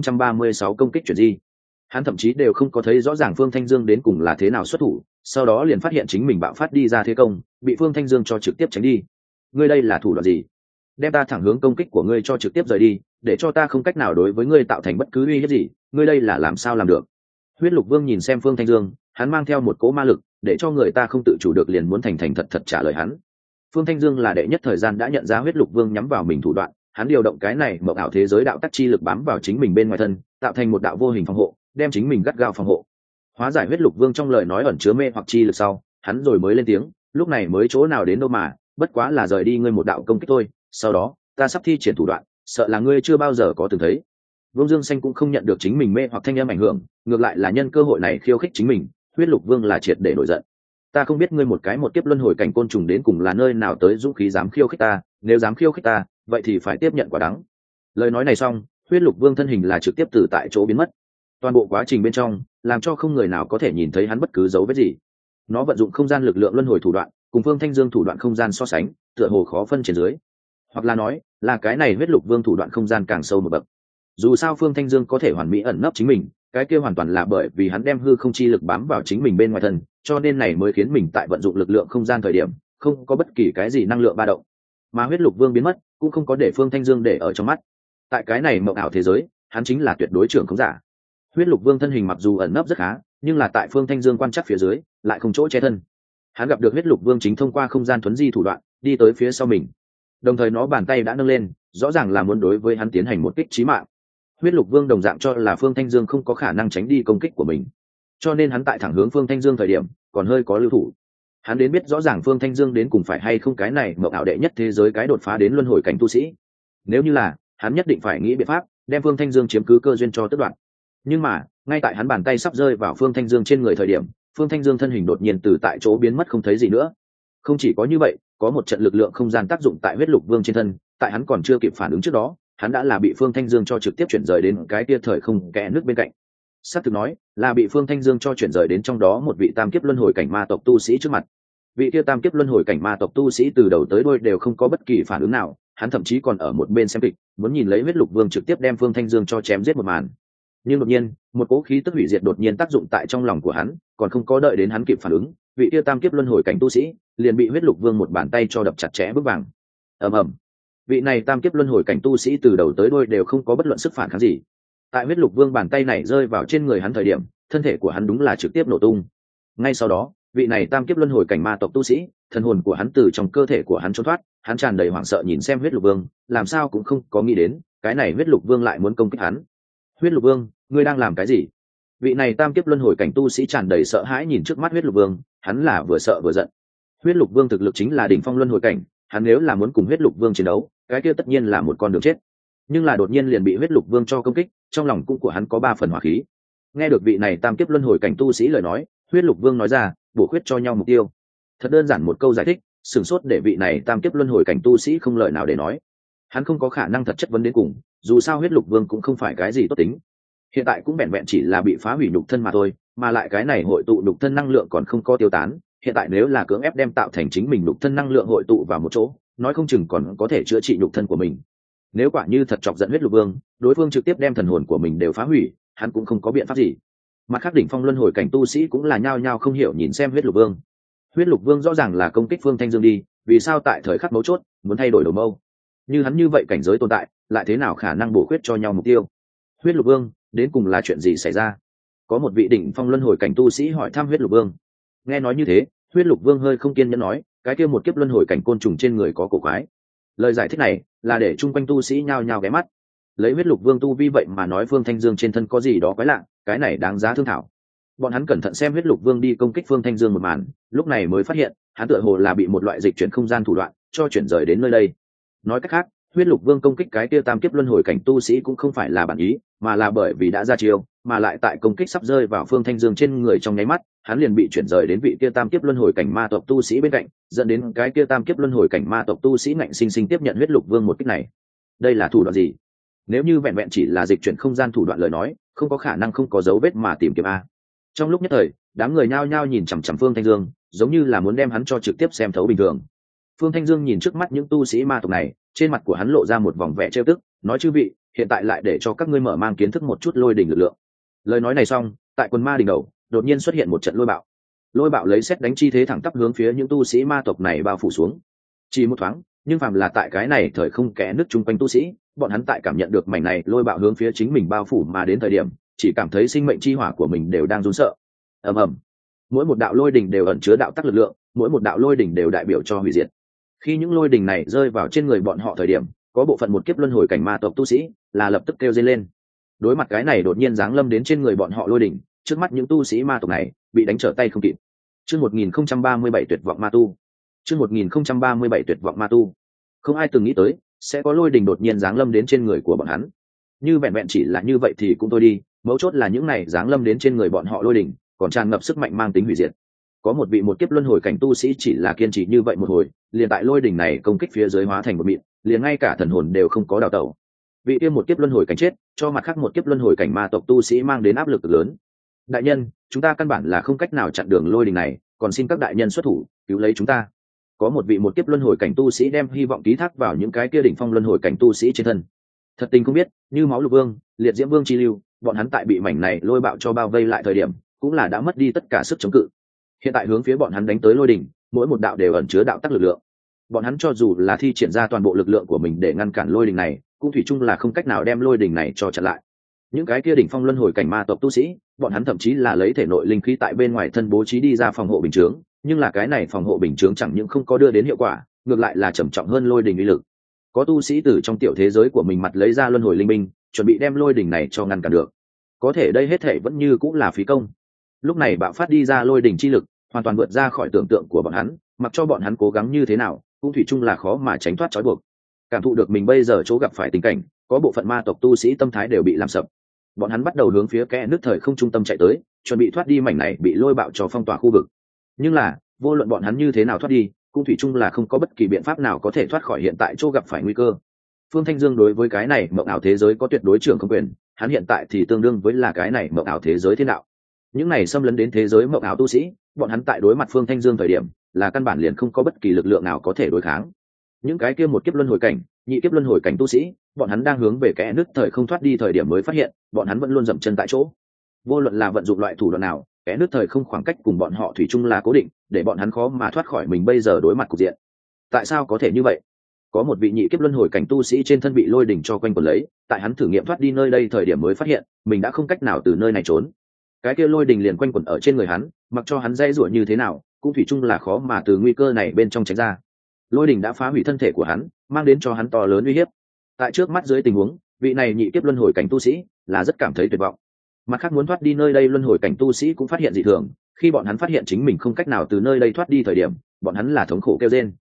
1036 công kích chuyển di. Hắn thậm chí đều không có thấy rõ ràng Phương Thanh Dương đến cùng là thế nào xuất thủ, sau đó liền phát hiện chính mình bạo phát đi ra thế công, bị Phương Thanh Dương cho trực tiếp tránh đi. Ngươi đây là thủ đoạn gì? Đem ta thẳng hướng công kích của ngươi cho trực tiếp rời đi, để cho ta không cách nào đối với ngươi tạo thành bất cứ uy hiếp gì, ngươi đây là làm sao làm được? Huyết lục vương nhìn xem Phương Thanh Dương, hắn mang theo một cỗ ma lực, để cho người ta không tự chủ được liền muốn thành thành thật thật trả lời hắn. Phương Thanh Dương là đệ nhất thời gian đã nhận ra huyết lục vương nhắm vào mình thủ đoạn, hắn điều động cái này mộng ảo thế giới đạo tắc chi lực bám vào chính mình bên ngoài thân, tạo thành một đạo vô hình phòng hộ, đem chính mình gắt gao phòng hộ. Hóa giải huyết lục vương trong lời nói ẩn chứa mê hoặc chi lực sau, hắn rồi mới lên tiếng, lúc này mới chỗ nào đến đâu mà, bất quá là rời đi ngươi một đạo công kích thôi, sau đó, ta sắp thi triển thủ đoạn, sợ là ngươi chưa bao giờ có từng thấy. Vương Dương Xanh cũng không nhận được chính mình mê hoặc thanh âm ảnh hưởng, ngược lại là nhân cơ hội này khiêu khích chính mình, huyết lục vương là triệt để nổi giận. Ta không biết ngươi một cái một kiếp luân hồi cảnh côn trùng đến cùng là nơi nào tới dũng khí dám khiêu khích ta, nếu dám khiêu khích ta, vậy thì phải tiếp nhận quả đắng. Lời nói này xong, huyết lục vương thân hình là trực tiếp từ tại chỗ biến mất. Toàn bộ quá trình bên trong, làm cho không người nào có thể nhìn thấy hắn bất cứ dấu vết gì. Nó vận dụng không gian lực lượng luân hồi thủ đoạn, cùng Phương Thanh Dương thủ đoạn không gian so sánh, tựa hồ khó phân trên dưới. Hoặc là nói, là cái này huyết lục vương thủ đoạn không gian càng sâu một bậc. Dù sao Phương Thanh Dương có thể hoàn mỹ ẩn nấp chính mình, cái kia hoàn toàn là bởi vì hắn đem hư không chi lực bám vào chính mình bên ngoài thân, cho nên này mới khiến mình tại vận dụng lực lượng không gian thời điểm, không có bất kỳ cái gì năng lượng ba động. Mà huyết lục vương biến mất, cũng không có để Phương Thanh Dương để ở trong mắt. Tại cái này mộng ảo thế giới, hắn chính là tuyệt đối trưởng không giả. Huyết lục vương thân hình mặc dù ẩn nấp rất khá, nhưng là tại Phương Thanh Dương quan chắc phía dưới, lại không chỗ che thân. Hắn gặp được huyết lục vương chính thông qua không gian thuấn di thủ đoạn, đi tới phía sau mình. Đồng thời nó bàn tay đã nâng lên, rõ ràng là muốn đối với hắn tiến hành một kích chí mạng. Huyết lục vương đồng dạng cho là Phương Thanh Dương không có khả năng tránh đi công kích của mình, cho nên hắn tại thẳng hướng Phương Thanh Dương thời điểm, còn hơi có lưu thủ. Hắn đến biết rõ ràng Phương Thanh Dương đến cùng phải hay không cái này mộng ảo đệ nhất thế giới cái đột phá đến luân hồi cảnh tu sĩ. Nếu như là, hắn nhất định phải nghĩ biện pháp đem Phương Thanh Dương chiếm cứ cơ duyên cho tước đoạt. Nhưng mà, ngay tại hắn bàn tay sắp rơi vào Phương Thanh Dương trên người thời điểm, Phương Thanh Dương thân hình đột nhiên từ tại chỗ biến mất không thấy gì nữa. Không chỉ có như vậy, có một trận lực lượng không gian tác dụng tại huyết lục vương trên thân, tại hắn còn chưa kịp phản ứng trước đó, hắn đã là bị Phương Thanh Dương cho trực tiếp chuyển rời đến cái kia thời không kẽ nước bên cạnh. Sắp thực nói, là bị Phương Thanh Dương cho chuyển rời đến trong đó một vị tam kiếp luân hồi cảnh ma tộc tu sĩ trước mặt. Vị kia tam kiếp luân hồi cảnh ma tộc tu sĩ từ đầu tới đuôi đều không có bất kỳ phản ứng nào, hắn thậm chí còn ở một bên xem kịch, muốn nhìn lấy huyết lục vương trực tiếp đem Phương Thanh Dương cho chém giết một màn. Nhưng đột nhiên, một cỗ khí tức hủy diệt đột nhiên tác dụng tại trong lòng của hắn, còn không có đợi đến hắn kịp phản ứng, vị kia tam kiếp luân hồi cảnh tu sĩ liền bị huyết lục vương một bàn tay cho đập chặt chẽ vững vàng. Ầm ầm. Vị này tam kiếp luân hồi cảnh tu sĩ từ đầu tới đuôi đều không có bất luận sức phản kháng gì. Tại huyết lục vương bàn tay này rơi vào trên người hắn thời điểm, thân thể của hắn đúng là trực tiếp nổ tung. Ngay sau đó, vị này tam kiếp luân hồi cảnh ma tộc tu sĩ, thần hồn của hắn từ trong cơ thể của hắn trốn thoát, hắn tràn đầy hoảng sợ nhìn xem huyết lục vương, làm sao cũng không có nghĩ đến, cái này huyết lục vương lại muốn công kích hắn. Huyết lục vương, ngươi đang làm cái gì? Vị này tam kiếp luân hồi cảnh tu sĩ tràn đầy sợ hãi nhìn trước mắt huyết lục vương, hắn là vừa sợ vừa giận. Huyết lục vương thực lực chính là đỉnh phong luân hồi cảnh, hắn nếu là muốn cùng huyết lục vương chiến đấu, cái kia tất nhiên là một con đường chết. nhưng là đột nhiên liền bị huyết lục vương cho công kích, trong lòng cũng của hắn có 3 phần hỏa khí. Nghe được vị này tam kiếp luân hồi cảnh tu sĩ lời nói, huyết lục vương nói ra bổ khuyết cho nhau mục tiêu. Thật đơn giản một câu giải thích, sửng sốt để vị này tam kiếp luân hồi cảnh tu sĩ không lời nào để nói. Hắn không có khả năng thật chất vấn đến cùng, dù sao huyết lục vương cũng không phải cái gì tốt tính, hiện tại cũng vẹn vẹn chỉ là bị phá hủy nhục thân mà thôi, mà lại cái này hội tụ nhục thân năng lượng còn không có tiêu tán. Hiện tại nếu là cưỡng ép đem tạo thành chính mình nhục thân năng lượng hội tụ vào một chỗ, nói không chừng còn có thể chữa trị nhục thân của mình. Nếu quả như thật chọc giận huyết lục vương, đối phương trực tiếp đem thần hồn của mình đều phá hủy, hắn cũng không có biện pháp gì. Mặt khác đỉnh phong luân hồi cảnh tu sĩ cũng là nhao nhao không hiểu nhìn xem huyết lục vương. Huyết lục vương rõ ràng là công kích Phương Thanh Dương đi, vì sao tại thời khắc mấu chốt muốn thay đổi đầu mâu? Như hắn như vậy cảnh giới tồn tại, lại thế nào khả năng bổ khuyết cho nhau mục tiêu? Huyết lục vương, đến cùng là chuyện gì xảy ra? Có một vị đỉnh phong luân hồi cảnh tu sĩ hỏi thăm huyết lục vương. Nghe nói như thế, huyết lục vương hơi không kiên nhẫn nói, cái kia một kiếp luân hồi cảnh côn trùng trên người có cổ quái. Lời giải thích này là để chung quanh tu sĩ nhao nhao ghé mắt. Lấy huyết lục vương tu vi vậy mà nói Phương Thanh Dương trên thân có gì đó quái lạ, cái này đáng giá thương thảo. Bọn hắn cẩn thận xem huyết lục vương đi công kích Phương Thanh Dương một màn, lúc này mới phát hiện hắn tựa hồ là bị một loại dịch chuyển không gian thủ đoạn cho chuyển rời đến nơi đây. Nói cách khác, huyết lục vương công kích cái kia tam kiếp luân hồi cảnh tu sĩ cũng không phải là bản ý, mà là bởi vì đã ra chiêu, mà lại tại công kích sắp rơi vào Phương Thanh Dương trên người trong nháy mắt, hắn liền bị chuyển rời đến vị kia tam kiếp luân hồi cảnh ma tộc tu sĩ bên cạnh, dẫn đến cái kia tam kiếp luân hồi cảnh ma tộc tu sĩ ngạnh sinh sinh tiếp nhận huyết lục vương một kích này. Đây là thủ đoạn gì? Nếu như vẹn vẹn chỉ là dịch chuyển không gian thủ đoạn lời nói, không có khả năng không có dấu vết mà tìm kiếm a. Trong lúc nhất thời, đám người nhao nhao nhìn chằm chằm Phương Thanh Dương, giống như là muốn đem hắn cho trực tiếp xem thấu bình thường. Phương Thanh Dương nhìn trước mắt những tu sĩ ma tộc này, trên mặt của hắn lộ ra một vòng vẻ trêu tức, nói: chư vị, hiện tại lại để cho các ngươi mở mang kiến thức một chút lôi đỉnh lực lượng. Lời nói này xong, tại quần ma đỉnh đầu đột nhiên xuất hiện một trận lôi bạo. Lôi bạo lấy sét đánh chi thế thẳng tắp hướng phía những tu sĩ ma tộc này bao phủ xuống. Chỉ một thoáng, nhưng phàm là tại cái này thời không kẽ nứt chung quanh tu sĩ, bọn hắn tại cảm nhận được mảnh này lôi bạo hướng phía chính mình bao phủ mà đến thời điểm, chỉ cảm thấy sinh mệnh chi hỏa của mình đều đang run sợ. Ầm ầm. Mỗi một đạo lôi đỉnh đều ẩn chứa đạo tắc lực lượng, mỗi một đạo lôi đỉnh đều đại biểu cho hủy diệt. Khi những lôi đỉnh này rơi vào trên người bọn họ thời điểm, có bộ phận một kiếp luân hồi cảnh ma tộc tu sĩ là lập tức kêu rên lên. Đối mặt cái này đột nhiên giáng lâm đến trên người bọn họ lôi đỉnh, trước mắt những tu sĩ ma tộc này bị đánh trở tay không kịp. Chương 1037 tuyệt vọng ma tu. Chương 1037 tuyệt vọng ma tu. Không ai từng nghĩ tới sẽ có lôi đỉnh đột nhiên giáng lâm đến trên người của bọn hắn. Như vẹn vẹn chỉ là như vậy thì cũng thôi đi, mấu chốt là những này giáng lâm đến trên người bọn họ lôi đỉnh còn tràn ngập sức mạnh mang tính hủy diệt. Có một vị một kiếp luân hồi cảnh tu sĩ chỉ là kiên trì như vậy một hồi, liền tại lôi đỉnh này công kích phía dưới hóa thành một mịn, liền ngay cả thần hồn đều không có đào tẩu. Vị kia một kiếp luân hồi cảnh chết, cho mặt khác một kiếp luân hồi cảnh ma tộc tu sĩ mang đến áp lực lớn. Đại nhân, chúng ta căn bản là không cách nào chặn đường lôi đỉnh này, còn xin các đại nhân xuất thủ cứu lấy chúng ta. Có một vị một kiếp luân hồi cảnh tu sĩ đem hy vọng ký thác vào những cái kia đỉnh phong luân hồi cảnh tu sĩ trên thân. Thật tình không biết, như máu lục vương, liệt diễm vương chi lưu, bọn hắn tại bị mảnh này lôi bạo cho bao vây lại thời điểm, cũng là đã mất đi tất cả sức chống cự. Hiện tại hướng phía bọn hắn đánh tới lôi đỉnh, mỗi một đạo đều ẩn chứa đạo tắc lực lượng. Bọn hắn cho dù là thi triển ra toàn bộ lực lượng của mình để ngăn cản lôi đỉnh này, cũng thủy chung là không cách nào đem lôi đỉnh này cho chặn lại. Những cái kia đỉnh phong luân hồi cảnh ma tộc tu sĩ, bọn hắn thậm chí là lấy thể nội linh khí tại bên ngoài thân bố trí đi ra phòng hộ bình chướng, nhưng là cái này phòng hộ bình chướng chẳng những không có đưa đến hiệu quả, ngược lại là trầm trọng hơn lôi đỉnh uy lực. Có tu sĩ từ trong tiểu thế giới của mình mặt lấy ra luân hồi linh binh, chuẩn bị đem lôi đỉnh này cho ngăn cản được. Có thể đây hết thể vẫn như cũng là phí công. Lúc này bạo phát đi ra lôi đỉnh chi lực, hoàn toàn vượt ra khỏi tưởng tượng của bọn hắn, mặc cho bọn hắn cố gắng như thế nào, cũng thủy chung là khó mà tránh thoát trói buộc. Cảm thụ được mình bây giờ chỗ gặp phải tình cảnh, có bộ phận ma tộc tu sĩ tâm thái đều bị làm sập. Bọn hắn bắt đầu hướng phía kẽ nứt thời không trung tâm chạy tới, chuẩn bị thoát đi mảnh này bị lôi bạo cho phong tỏa khu vực. Nhưng là, vô luận bọn hắn như thế nào thoát đi, cũng thủy chung là không có bất kỳ biện pháp nào có thể thoát khỏi hiện tại chỗ gặp phải nguy cơ. Phương Thanh Dương đối với cái này mộng ảo thế giới có tuyệt đối trưởng không quyền, hắn hiện tại thì tương đương với là cái này mộng ảo thế giới thiên đạo. Những này xâm lấn đến thế giới mộng ảo tu sĩ, bọn hắn tại đối mặt Phương Thanh Dương thời điểm, là căn bản liền không có bất kỳ lực lượng nào có thể đối kháng. Những cái kia một kiếp luân hồi cảnh, nhị kiếp luân hồi cảnh tu sĩ, bọn hắn đang hướng về kẽ nứt thời không thoát đi thời điểm mới phát hiện, bọn hắn vẫn luôn dậm chân tại chỗ. Vô luận là vận dụng loại thủ đoạn nào, kẽ nứt thời không khoảng cách cùng bọn họ thủy chung là cố định, để bọn hắn khó mà thoát khỏi mình bây giờ đối mặt cục diện. Tại sao có thể như vậy? Có một vị nhị kiếp luân hồi cảnh tu sĩ trên thân bị lôi đỉnh cho quanh quẩn lấy, tại hắn thử nghiệm thoát đi nơi đây thời điểm mới phát hiện, mình đã không cách nào từ nơi này trốn. Cái kia lôi đỉnh liền quanh quẩn ở trên người hắn, mặc cho hắn dây rủa như thế nào, cũng thủy chung là khó mà từ nguy cơ này bên trong tránh ra. Lôi đỉnh đã phá hủy thân thể của hắn, mang đến cho hắn to lớn uy hiếp. Tại trước mắt dưới tình huống, vị này nhị kiếp luân hồi cảnh tu sĩ là rất cảm thấy tuyệt vọng. Mặt khác muốn thoát đi nơi đây luân hồi cảnh tu sĩ cũng phát hiện dị thường, khi bọn hắn phát hiện chính mình không cách nào từ nơi đây thoát đi thời điểm, bọn hắn là thống khổ kêu rên.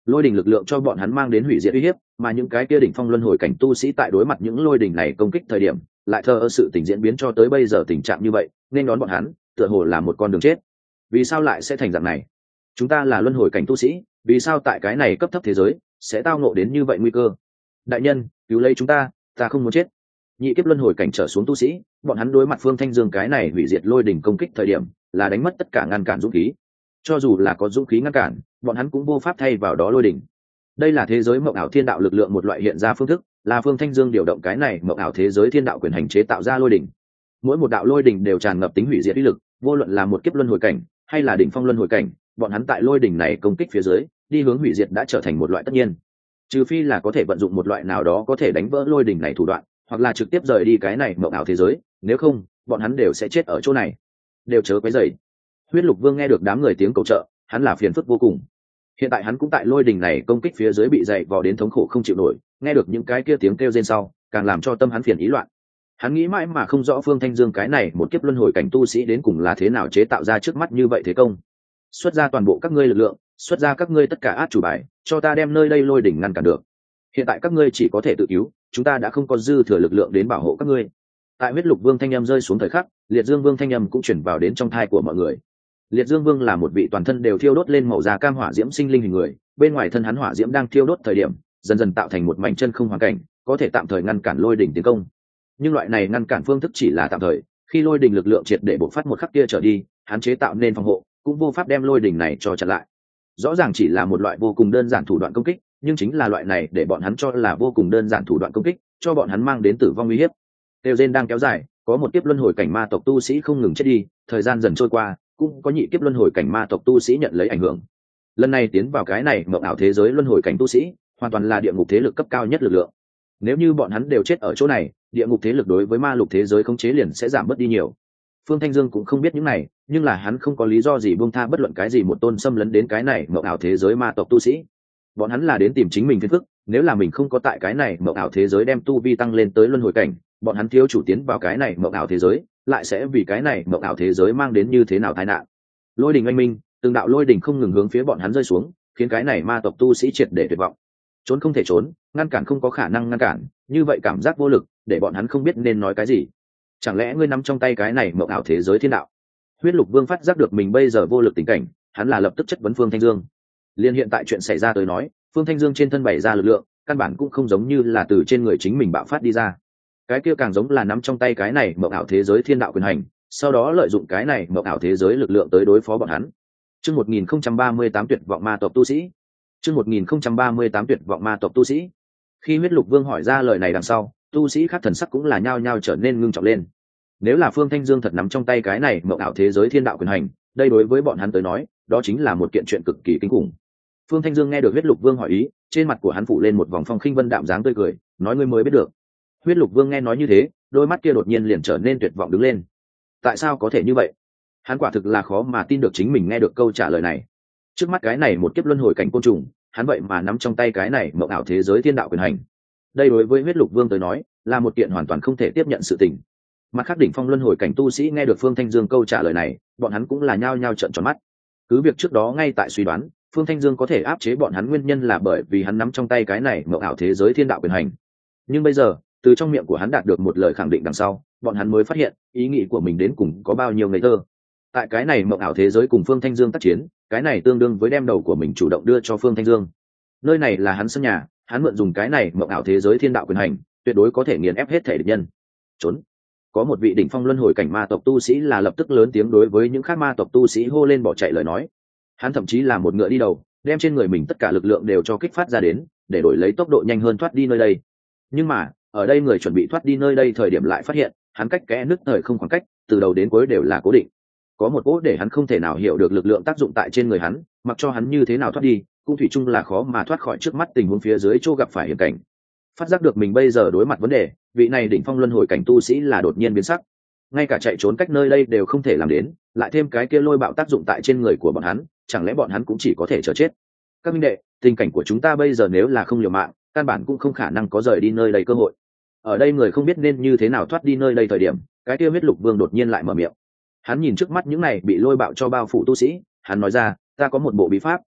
lôi đình lực lượng cho bọn hắn mang đến hủy diệt uy hiếp, mà những cái kia đỉnh phong luân hồi cảnh tu sĩ tại đối mặt những lôi đình này công kích thời điểm lại thờ ơ sự tình diễn biến cho tới bây giờ tình trạng như vậy, nên đón bọn hắn tựa hồ là một con đường chết. Vì sao lại sẽ thành dạng này? Chúng ta là luân hồi cảnh tu sĩ, vì sao tại cái này cấp thấp thế giới sẽ tao ngộ đến như vậy nguy cơ? Đại nhân, cứu lấy chúng ta, ta không muốn chết. Nhị kiếp luân hồi cảnh trở xuống tu sĩ, bọn hắn đối mặt Phương Thanh Dương cái này hủy diệt lôi đỉnh công kích thời điểm là đánh mất tất cả ngăn cản dũng khí. Cho dù là có dũng khí ngăn cản, bọn hắn cũng vô pháp thay vào đó lôi đỉnh. Đây là thế giới mộng ảo thiên đạo lực lượng một loại hiện ra phương thức, là Phương Thanh Dương điều động cái này mộng ảo thế giới thiên đạo quyền hành chế tạo ra lôi đỉnh. Mỗi một đạo lôi đỉnh đều tràn ngập tính hủy diệt uy lực, vô luận là một kiếp luân hồi cảnh hay là đỉnh phong luân hồi cảnh, bọn hắn tại lôi đỉnh này công kích phía dưới, đi hướng hủy diệt đã trở thành một loại tất nhiên. Trừ phi là có thể vận dụng một loại nào đó có thể đánh vỡ lôi đỉnh này thủ đoạn, hoặc là trực tiếp rời đi cái này mộng ảo thế giới, nếu không, bọn hắn đều sẽ chết ở chỗ này. Đều chớ quấy rầy. Huyết Lục Vương nghe được đám người tiếng cầu trợ, hắn là phiền phức vô cùng. Hiện tại hắn cũng tại lôi đỉnh này công kích phía dưới bị dày vò đến thống khổ không chịu nổi, nghe được những cái kia tiếng kêu rên sau, càng làm cho tâm hắn phiền ý loạn. Hắn nghĩ mãi mà không rõ Phương Thanh Dương cái này một kiếp luân hồi cảnh tu sĩ đến cùng là thế nào chế tạo ra trước mắt như vậy thế công. Xuất ra toàn bộ các ngươi lực lượng, xuất ra các ngươi tất cả át chủ bài, cho ta đem nơi đây lôi đỉnh ngăn cản được. Hiện tại các ngươi chỉ có thể tự cứu, chúng ta đã không có dư thừa lực lượng đến bảo hộ các ngươi. Tại Huyết Lục Vương thanh âm rơi xuống thời khắc, Liệt Dương Vương thanh âm cũng chuyển vào đến trong thai của mọi người. Liệt Dương Vương là một vị toàn thân đều thiêu đốt lên màu da cam hỏa diễm sinh linh hình người, bên ngoài thân hắn hỏa diễm đang thiêu đốt thời điểm, dần dần tạo thành một mảnh chân không hoàn cảnh, có thể tạm thời ngăn cản lôi đỉnh tiến công. Nhưng loại này ngăn cản phương thức chỉ là tạm thời, khi lôi đỉnh lực lượng triệt để bộc phát một khắc kia trở đi, hắn chế tạo nên phòng hộ, cũng vô pháp đem lôi đỉnh này cho chặn lại. Rõ ràng chỉ là một loại vô cùng đơn giản thủ đoạn công kích, nhưng chính là loại này để bọn hắn cho là vô cùng đơn giản thủ đoạn công kích, cho bọn hắn mang đến tử vong uy hiếp. Tiêu Gen đang kéo dài, có một kiếp luân hồi cảnh ma tộc tu sĩ không ngừng chết đi, thời gian dần trôi qua, cũng có nhị kiếp luân hồi cảnh ma tộc tu sĩ nhận lấy ảnh hưởng. Lần này tiến vào cái này mộng ảo thế giới luân hồi cảnh tu sĩ, hoàn toàn là địa ngục thế lực cấp cao nhất lực lượng. Nếu như bọn hắn đều chết ở chỗ này, địa ngục thế lực đối với ma lục thế giới khống chế liền sẽ giảm bớt đi nhiều. Phương Thanh Dương cũng không biết những này, nhưng là hắn không có lý do gì buông tha bất luận cái gì một tôn xâm lấn đến cái này mộng ảo thế giới ma tộc tu sĩ. Bọn hắn là đến tìm chính mình phiền phức, nếu là mình không có tại cái này mộng ảo thế giới đem tu vi tăng lên tới luân hồi cảnh, bọn hắn thiếu chủ tiến vào cái này mộng ảo thế giới, lại sẽ vì cái này mộng ảo thế giới mang đến như thế nào tai nạn. Lôi đình anh minh, từng đạo lôi đình không ngừng hướng phía bọn hắn rơi xuống, khiến cái này ma tộc tu sĩ triệt để tuyệt vọng. Trốn không thể trốn, ngăn cản không có khả năng ngăn cản, như vậy cảm giác vô lực, để bọn hắn không biết nên nói cái gì. Chẳng lẽ ngươi nắm trong tay cái này mộng ảo thế giới thiên đạo? Huyết Lục Vương phát giác được mình bây giờ vô lực tình cảnh, hắn là lập tức chất vấn Phương Thanh Dương. Liên hiện tại chuyện xảy ra tới nói, Phương Thanh Dương trên thân bày ra lực lượng, căn bản cũng không giống như là từ trên người chính mình bạo phát đi ra. Cái kia càng giống là nắm trong tay cái này mộng ảo thế giới thiên đạo quyền hành, sau đó lợi dụng cái này mộng ảo thế giới lực lượng tới đối phó bọn hắn. Chương 1038 tuyệt vọng ma tộc tu sĩ. Chương 1038 tuyệt vọng ma tộc tu sĩ. Khi Huyết Lục Vương hỏi ra lời này đằng sau, tu sĩ khác thần sắc cũng là nhao nhao trở nên ngưng trọng lên. Nếu là Phương Thanh Dương thật nắm trong tay cái này mộng ảo thế giới thiên đạo quyền hành, đây đối với bọn hắn tới nói, đó chính là một kiện chuyện cực kỳ kinh khủng. Phương Thanh Dương nghe được Huyết Lục Vương hỏi ý, trên mặt của hắn phủ lên một vòng phong khinh vân đạm dáng tươi cười, nói ngươi mới biết được. Huyết Lục Vương nghe nói như thế, đôi mắt kia đột nhiên liền trở nên tuyệt vọng đứng lên. Tại sao có thể như vậy? Hắn quả thực là khó mà tin được chính mình nghe được câu trả lời này. Trước mắt cái này một kiếp luân hồi cảnh côn trùng, hắn vậy mà nắm trong tay cái này mộng ảo thế giới thiên đạo quyền hành. Đây đối với Huyết Lục Vương tới nói, là một kiện hoàn toàn không thể tiếp nhận sự tình. Mặt khác đỉnh phong luân hồi cảnh tu sĩ nghe được Phương Thanh Dương câu trả lời này, bọn hắn cũng là nhao nhao trợn tròn mắt. Cứ việc trước đó ngay tại suy đoán, Phương Thanh Dương có thể áp chế bọn hắn nguyên nhân là bởi vì hắn nắm trong tay cái này mộng ảo thế giới thiên đạo quyền hành. Nhưng bây giờ, từ trong miệng của hắn đạt được một lời khẳng định đằng sau, bọn hắn mới phát hiện, ý nghĩ của mình đến cùng có bao nhiêu ngây thơ. Tại cái này mộng ảo thế giới cùng Phương Thanh Dương tác chiến, cái này tương đương với đem đầu của mình chủ động đưa cho Phương Thanh Dương. Nơi này là hắn sân nhà, hắn mượn dùng cái này mộng ảo thế giới thiên đạo quyền hành, tuyệt đối có thể nghiền ép hết thể địch nhân. Trốn. Có một vị đỉnh phong luân hồi cảnh ma tộc tu sĩ là lập tức lớn tiếng đối với những khác ma tộc tu sĩ hô lên bỏ chạy lời nói. Hắn thậm chí là một ngựa đi đầu, đem trên người mình tất cả lực lượng đều cho kích phát ra đến, để đổi lấy tốc độ nhanh hơn thoát đi nơi đây. Nhưng mà, ở đây người chuẩn bị thoát đi nơi đây thời điểm lại phát hiện, hắn cách kẽ nứt thời không khoảng cách, từ đầu đến cuối đều là cố định. Có một cỗ để hắn không thể nào hiểu được lực lượng tác dụng tại trên người hắn, mặc cho hắn như thế nào thoát đi, cũng thủy chung là khó mà thoát khỏi trước mắt tình huống phía dưới chỗ gặp phải hiểm cảnh. Phát giác được mình bây giờ đối mặt vấn đề, vị này đỉnh phong luân hồi cảnh tu sĩ là đột nhiên biến sắc. Ngay cả chạy trốn cách nơi đây đều không thể làm đến, lại thêm cái kia lôi bạo tác dụng tại trên người của bọn hắn, chẳng lẽ bọn hắn cũng chỉ có thể chờ chết? Các minh đệ, tình cảnh của chúng ta bây giờ nếu là không liều mạng, căn bản cũng không khả năng có rời đi nơi đây cơ hội. Ở đây người không biết nên như thế nào thoát đi nơi đây thời điểm, cái kia Huyết Lục Vương đột nhiên lại mở miệng. Hắn nhìn trước mắt những này bị lôi bạo cho bao phủ tu sĩ, hắn nói ra, ta có một bộ bí pháp,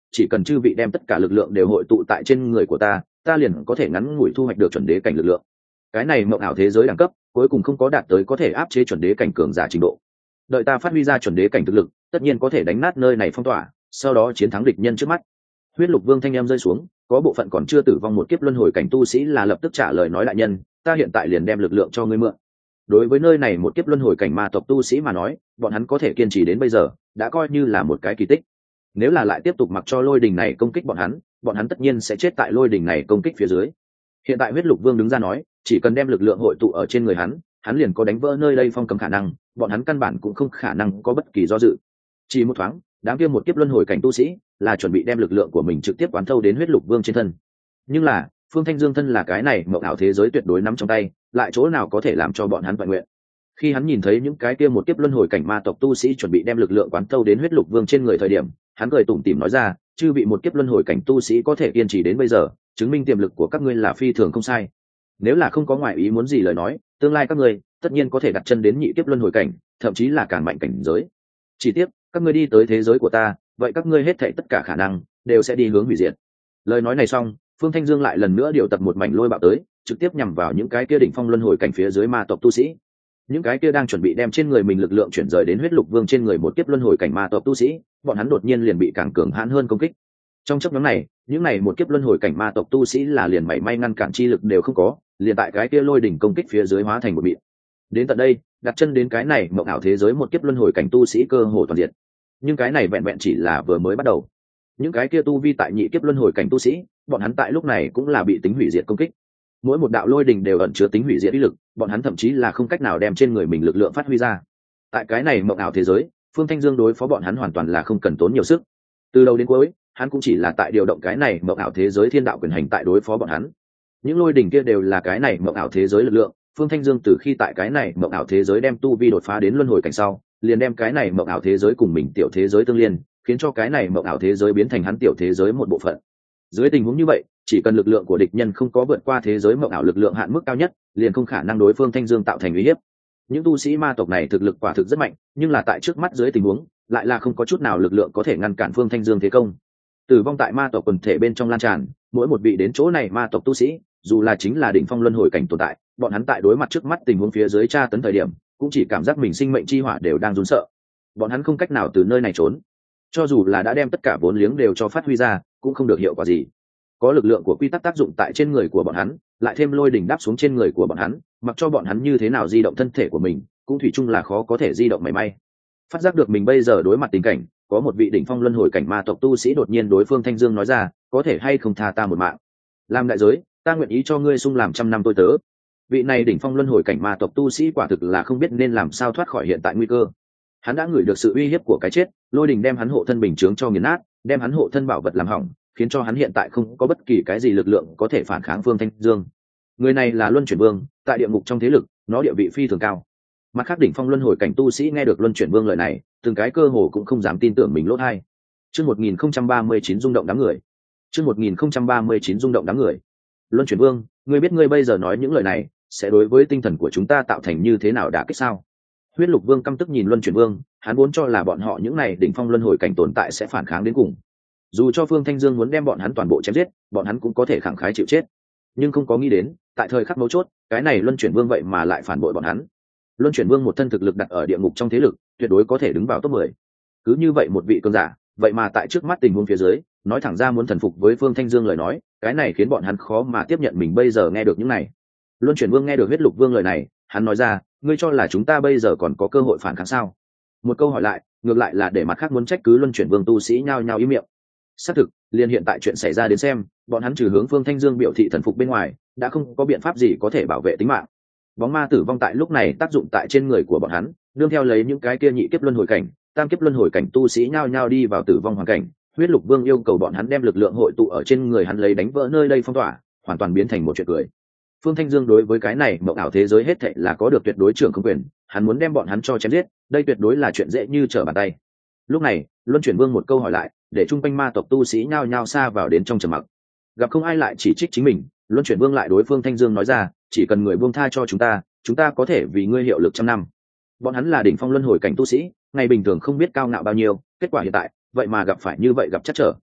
chỉ cần chư vị đem tất cả lực lượng đều hội tụ tại trên người của ta liền có thể ngắn ngủi thu hoạch được chuẩn đế cảnh lực lượng. Cái này mộng ảo thế giới đẳng cấp cuối cùng không có đạt tới có thể áp chế chuẩn đế cảnh cường giả trình độ. Đợi ta phát huy ra chuẩn đế cảnh thực lực, tất nhiên có thể đánh nát nơi này phong tỏa, sau đó chiến thắng địch nhân trước mắt. Huyết Lục Vương thanh em rơi xuống, có bộ phận còn chưa tử vong một kiếp luân hồi cảnh tu sĩ là lập tức trả lời nói đại nhân, ta hiện tại liền đem lực lượng cho ngươi mượn. Đối với nơi này một kiếp luân hồi cảnh ma tộc tu sĩ mà nói, bọn hắn có thể kiên trì đến bây giờ, đã coi như là một cái kỳ tích. Nếu là lại tiếp tục mặc cho lôi đình này công kích bọn hắn tất nhiên sẽ chết tại lôi đình này công kích phía dưới. Hiện tại Huyết Lục Vương đứng ra nói, chỉ cần đem lực lượng hội tụ ở trên người hắn liền có đánh vỡ nơi đây phong cấm khả năng, bọn hắn căn bản cũng không khả năng có bất kỳ do dự. Chỉ một thoáng, đám kia một kiếp luân hồi cảnh tu sĩ là chuẩn bị đem lực lượng của mình trực tiếp quán thâu đến Huyết Lục Vương trên thân. Nhưng là, Phương Thanh Dương thân là cái này mộng ảo thế giới tuyệt đối nắm trong tay, lại chỗ nào có thể làm cho bọn hắn toàn nguyện. Khi hắn nhìn thấy những cái kia một kiếp luân hồi cảnh ma tộc tu sĩ chuẩn bị đem lực lượng quán thâu đến Huyết Lục Vương trên người thời điểm, hắn cười tủm tỉm nói ra, chư vị một kiếp luân hồi cảnh tu sĩ có thể kiên trì đến bây giờ, chứng minh tiềm lực của các ngươi là phi thường không sai. Nếu là không có ngoại ý muốn gì lời nói, tương lai các ngươi tất nhiên có thể đặt chân đến nhị kiếp luân hồi cảnh, thậm chí là càng mạnh cảnh giới. Chỉ tiếc, các ngươi đi tới thế giới của ta, vậy các ngươi hết thảy tất cả khả năng đều sẽ đi hướng hủy diệt. Lời nói này xong, Phương Thanh Dương lại lần nữa điều tập một mảnh lôi bạo tới, trực tiếp nhằm vào những cái kia đỉnh phong luân hồi cảnh phía dưới ma tộc tu sĩ. Những cái kia đang chuẩn bị đem trên người mình lực lượng chuyển rời đến Huyết Lục Vương trên người một kiếp luân hồi cảnh ma tộc tu sĩ, bọn hắn đột nhiên liền bị càng cường hãn hơn công kích. Trong chốc ngắn này, những này một kiếp luân hồi cảnh ma tộc tu sĩ là liền mảy may ngăn cản chi lực đều không có, liền tại cái kia lôi đỉnh công kích phía dưới hóa thành một mịn. Đến tận đây, đặt chân đến cái này mộng ảo thế giới một kiếp luân hồi cảnh tu sĩ cơ hồ toàn diện. Nhưng cái này vẹn vẹn chỉ là vừa mới bắt đầu. Những cái kia tu vi tại nhị kiếp luân hồi cảnh tu sĩ, bọn hắn tại lúc này cũng là bị tính hủy diệt công kích. Mỗi một đạo lôi đỉnh đều ẩn chứa tính hủy diệt uy lực, bọn hắn thậm chí là không cách nào đem trên người mình lực lượng phát huy ra. Tại cái này mộng ảo thế giới, Phương Thanh Dương đối phó bọn hắn hoàn toàn là không cần tốn nhiều sức. Từ đầu đến cuối, hắn cũng chỉ là tại điều động cái này mộng ảo thế giới thiên đạo quyền hành tại đối phó bọn hắn. Những lôi đỉnh kia đều là cái này mộng ảo thế giới lực lượng. Phương Thanh Dương từ khi tại cái này mộng ảo thế giới đem tu vi đột phá đến luân hồi cảnh sau, liền đem cái này mộng ảo thế giới cùng mình tiểu thế giới tương liên, khiến cho cái này mộng ảo thế giới biến thành hắn tiểu thế giới một bộ phận. Dưới tình huống như vậy, chỉ cần lực lượng của địch nhân không có vượt qua thế giới mộng ảo lực lượng hạn mức cao nhất, liền không khả năng đối Phương Thanh Dương tạo thành uy hiếp. Những tu sĩ ma tộc này thực lực quả thực rất mạnh, nhưng là tại trước mắt dưới tình huống, lại là không có chút nào lực lượng có thể ngăn cản Phương Thanh Dương thế công. Tử vong tại ma tộc quần thể bên trong lan tràn, mỗi một vị đến chỗ này ma tộc tu sĩ, dù là chính là đỉnh phong luân hồi cảnh tồn tại, bọn hắn tại đối mặt trước mắt tình huống phía dưới tra tấn thời điểm, cũng chỉ cảm giác mình sinh mệnh chi hỏa đều đang run sợ. Bọn hắn không cách nào từ nơi này trốn, cho dù là đã đem tất cả vốn liếng đều cho phát huy ra, cũng không được hiệu quả gì. Có lực lượng của quy tắc tác dụng tại trên người của bọn hắn, lại thêm lôi đỉnh đáp xuống trên người của bọn hắn, mặc cho bọn hắn như thế nào di động thân thể của mình, cũng thủy chung là khó có thể di động mảy may. Phát giác được mình bây giờ đối mặt tình cảnh, có một vị đỉnh phong luân hồi cảnh ma tộc tu sĩ đột nhiên đối Phương Thanh Dương nói ra, có thể hay không tha ta một mạng, làm đại giới, ta nguyện ý cho ngươi sung làm 100 năm tôi tớ. Vị này đỉnh phong luân hồi cảnh ma tộc tu sĩ quả thực là không biết nên làm sao thoát khỏi hiện tại nguy cơ. Hắn đã ngửi được sự uy hiếp của cái chết, lôi đình đem hắn hộ thân bình chướng cho nghiền nát, đem hắn hộ thân bảo vật làm hỏng, khiến cho hắn hiện tại không có bất kỳ cái gì lực lượng có thể phản kháng Phương Thanh Dương. Người này là Luân Chuyển Vương, tại địa ngục trong thế lực, nó địa vị phi thường cao. Mặt khác đỉnh phong luân hồi cảnh tu sĩ nghe được Luân Chuyển Vương lời này, từng cái cơ hồ cũng không dám tin tưởng mình lỗ tai. Chương 1039 rung động đám người. Chương 1039 rung động đám người. Luân Chuyển Vương, ngươi biết ngươi bây giờ nói những lời này sẽ đối với tinh thần của chúng ta tạo thành như thế nào đả kích sao? Huyết Lục Vương căm tức nhìn Luân Chuyển Vương, hắn vốn cho là bọn họ những này đỉnh phong luân hồi cảnh tồn tại sẽ phản kháng đến cùng. Dù cho Phương Thanh Dương muốn đem bọn hắn toàn bộ chém giết, bọn hắn cũng có thể khẳng khái chịu chết. Nhưng không có nghĩ đến, tại thời khắc mấu chốt, cái này Luân Chuyển Vương vậy mà lại phản bội bọn hắn. Luân Chuyển Vương một thân thực lực đặt ở địa ngục trong thế lực, tuyệt đối có thể đứng vào top 10. Cứ như vậy một vị cường giả, vậy mà tại trước mắt tình huống phía dưới, nói thẳng ra muốn thần phục với Phương Thanh Dương lời nói, cái này khiến bọn hắn khó mà tiếp nhận mình bây giờ nghe được những này. Luân Chuyển Vương nghe được Huyết Lục Vương lời này, hắn nói ra, ngươi cho là chúng ta bây giờ còn có cơ hội phản kháng sao? Một câu hỏi lại, ngược lại là để mặt khác muốn trách cứ Luân Chuyển Vương tu sĩ nhao nhao im miệng. Xác thực, liên hiện tại chuyện xảy ra đến xem, bọn hắn trừ hướng Phương Thanh Dương biểu thị thần phục bên ngoài, đã không có biện pháp gì có thể bảo vệ tính mạng. Bóng ma tử vong tại lúc này tác dụng tại trên người của bọn hắn, đương theo lấy những cái kia nhị kiếp luân hồi cảnh, tam kiếp luân hồi cảnh tu sĩ nhao nhao đi vào tử vong hoàn cảnh. Huyết Lục Vương yêu cầu bọn hắn đem lực lượng hội tụ ở trên người hắn lấy đánh vỡ nơi đây phong tỏa, hoàn toàn biến thành một chuyện cười. Phương Thanh Dương đối với cái này mộng ảo thế giới hết thảy là có được tuyệt đối trưởng không quyền, hắn muốn đem bọn hắn cho chém giết, đây tuyệt đối là chuyện dễ như trở bàn tay. Lúc này, Luân Chuyển Vương một câu hỏi lại, để trung quanh ma tộc tu sĩ nhao nhao xa vào đến trong trầm mặc. Gặp không ai lại chỉ trích chính mình, Luân Chuyển Vương lại đối Phương Thanh Dương nói ra, chỉ cần người buông tha cho chúng ta có thể vì ngươi hiệu lực 100 năm. Bọn hắn là đỉnh phong luân hồi cảnh tu sĩ, ngày bình thường không biết cao ngạo bao nhiêu, kết quả hiện tại, vậy mà gặp phải như vậy gặp chắc trở.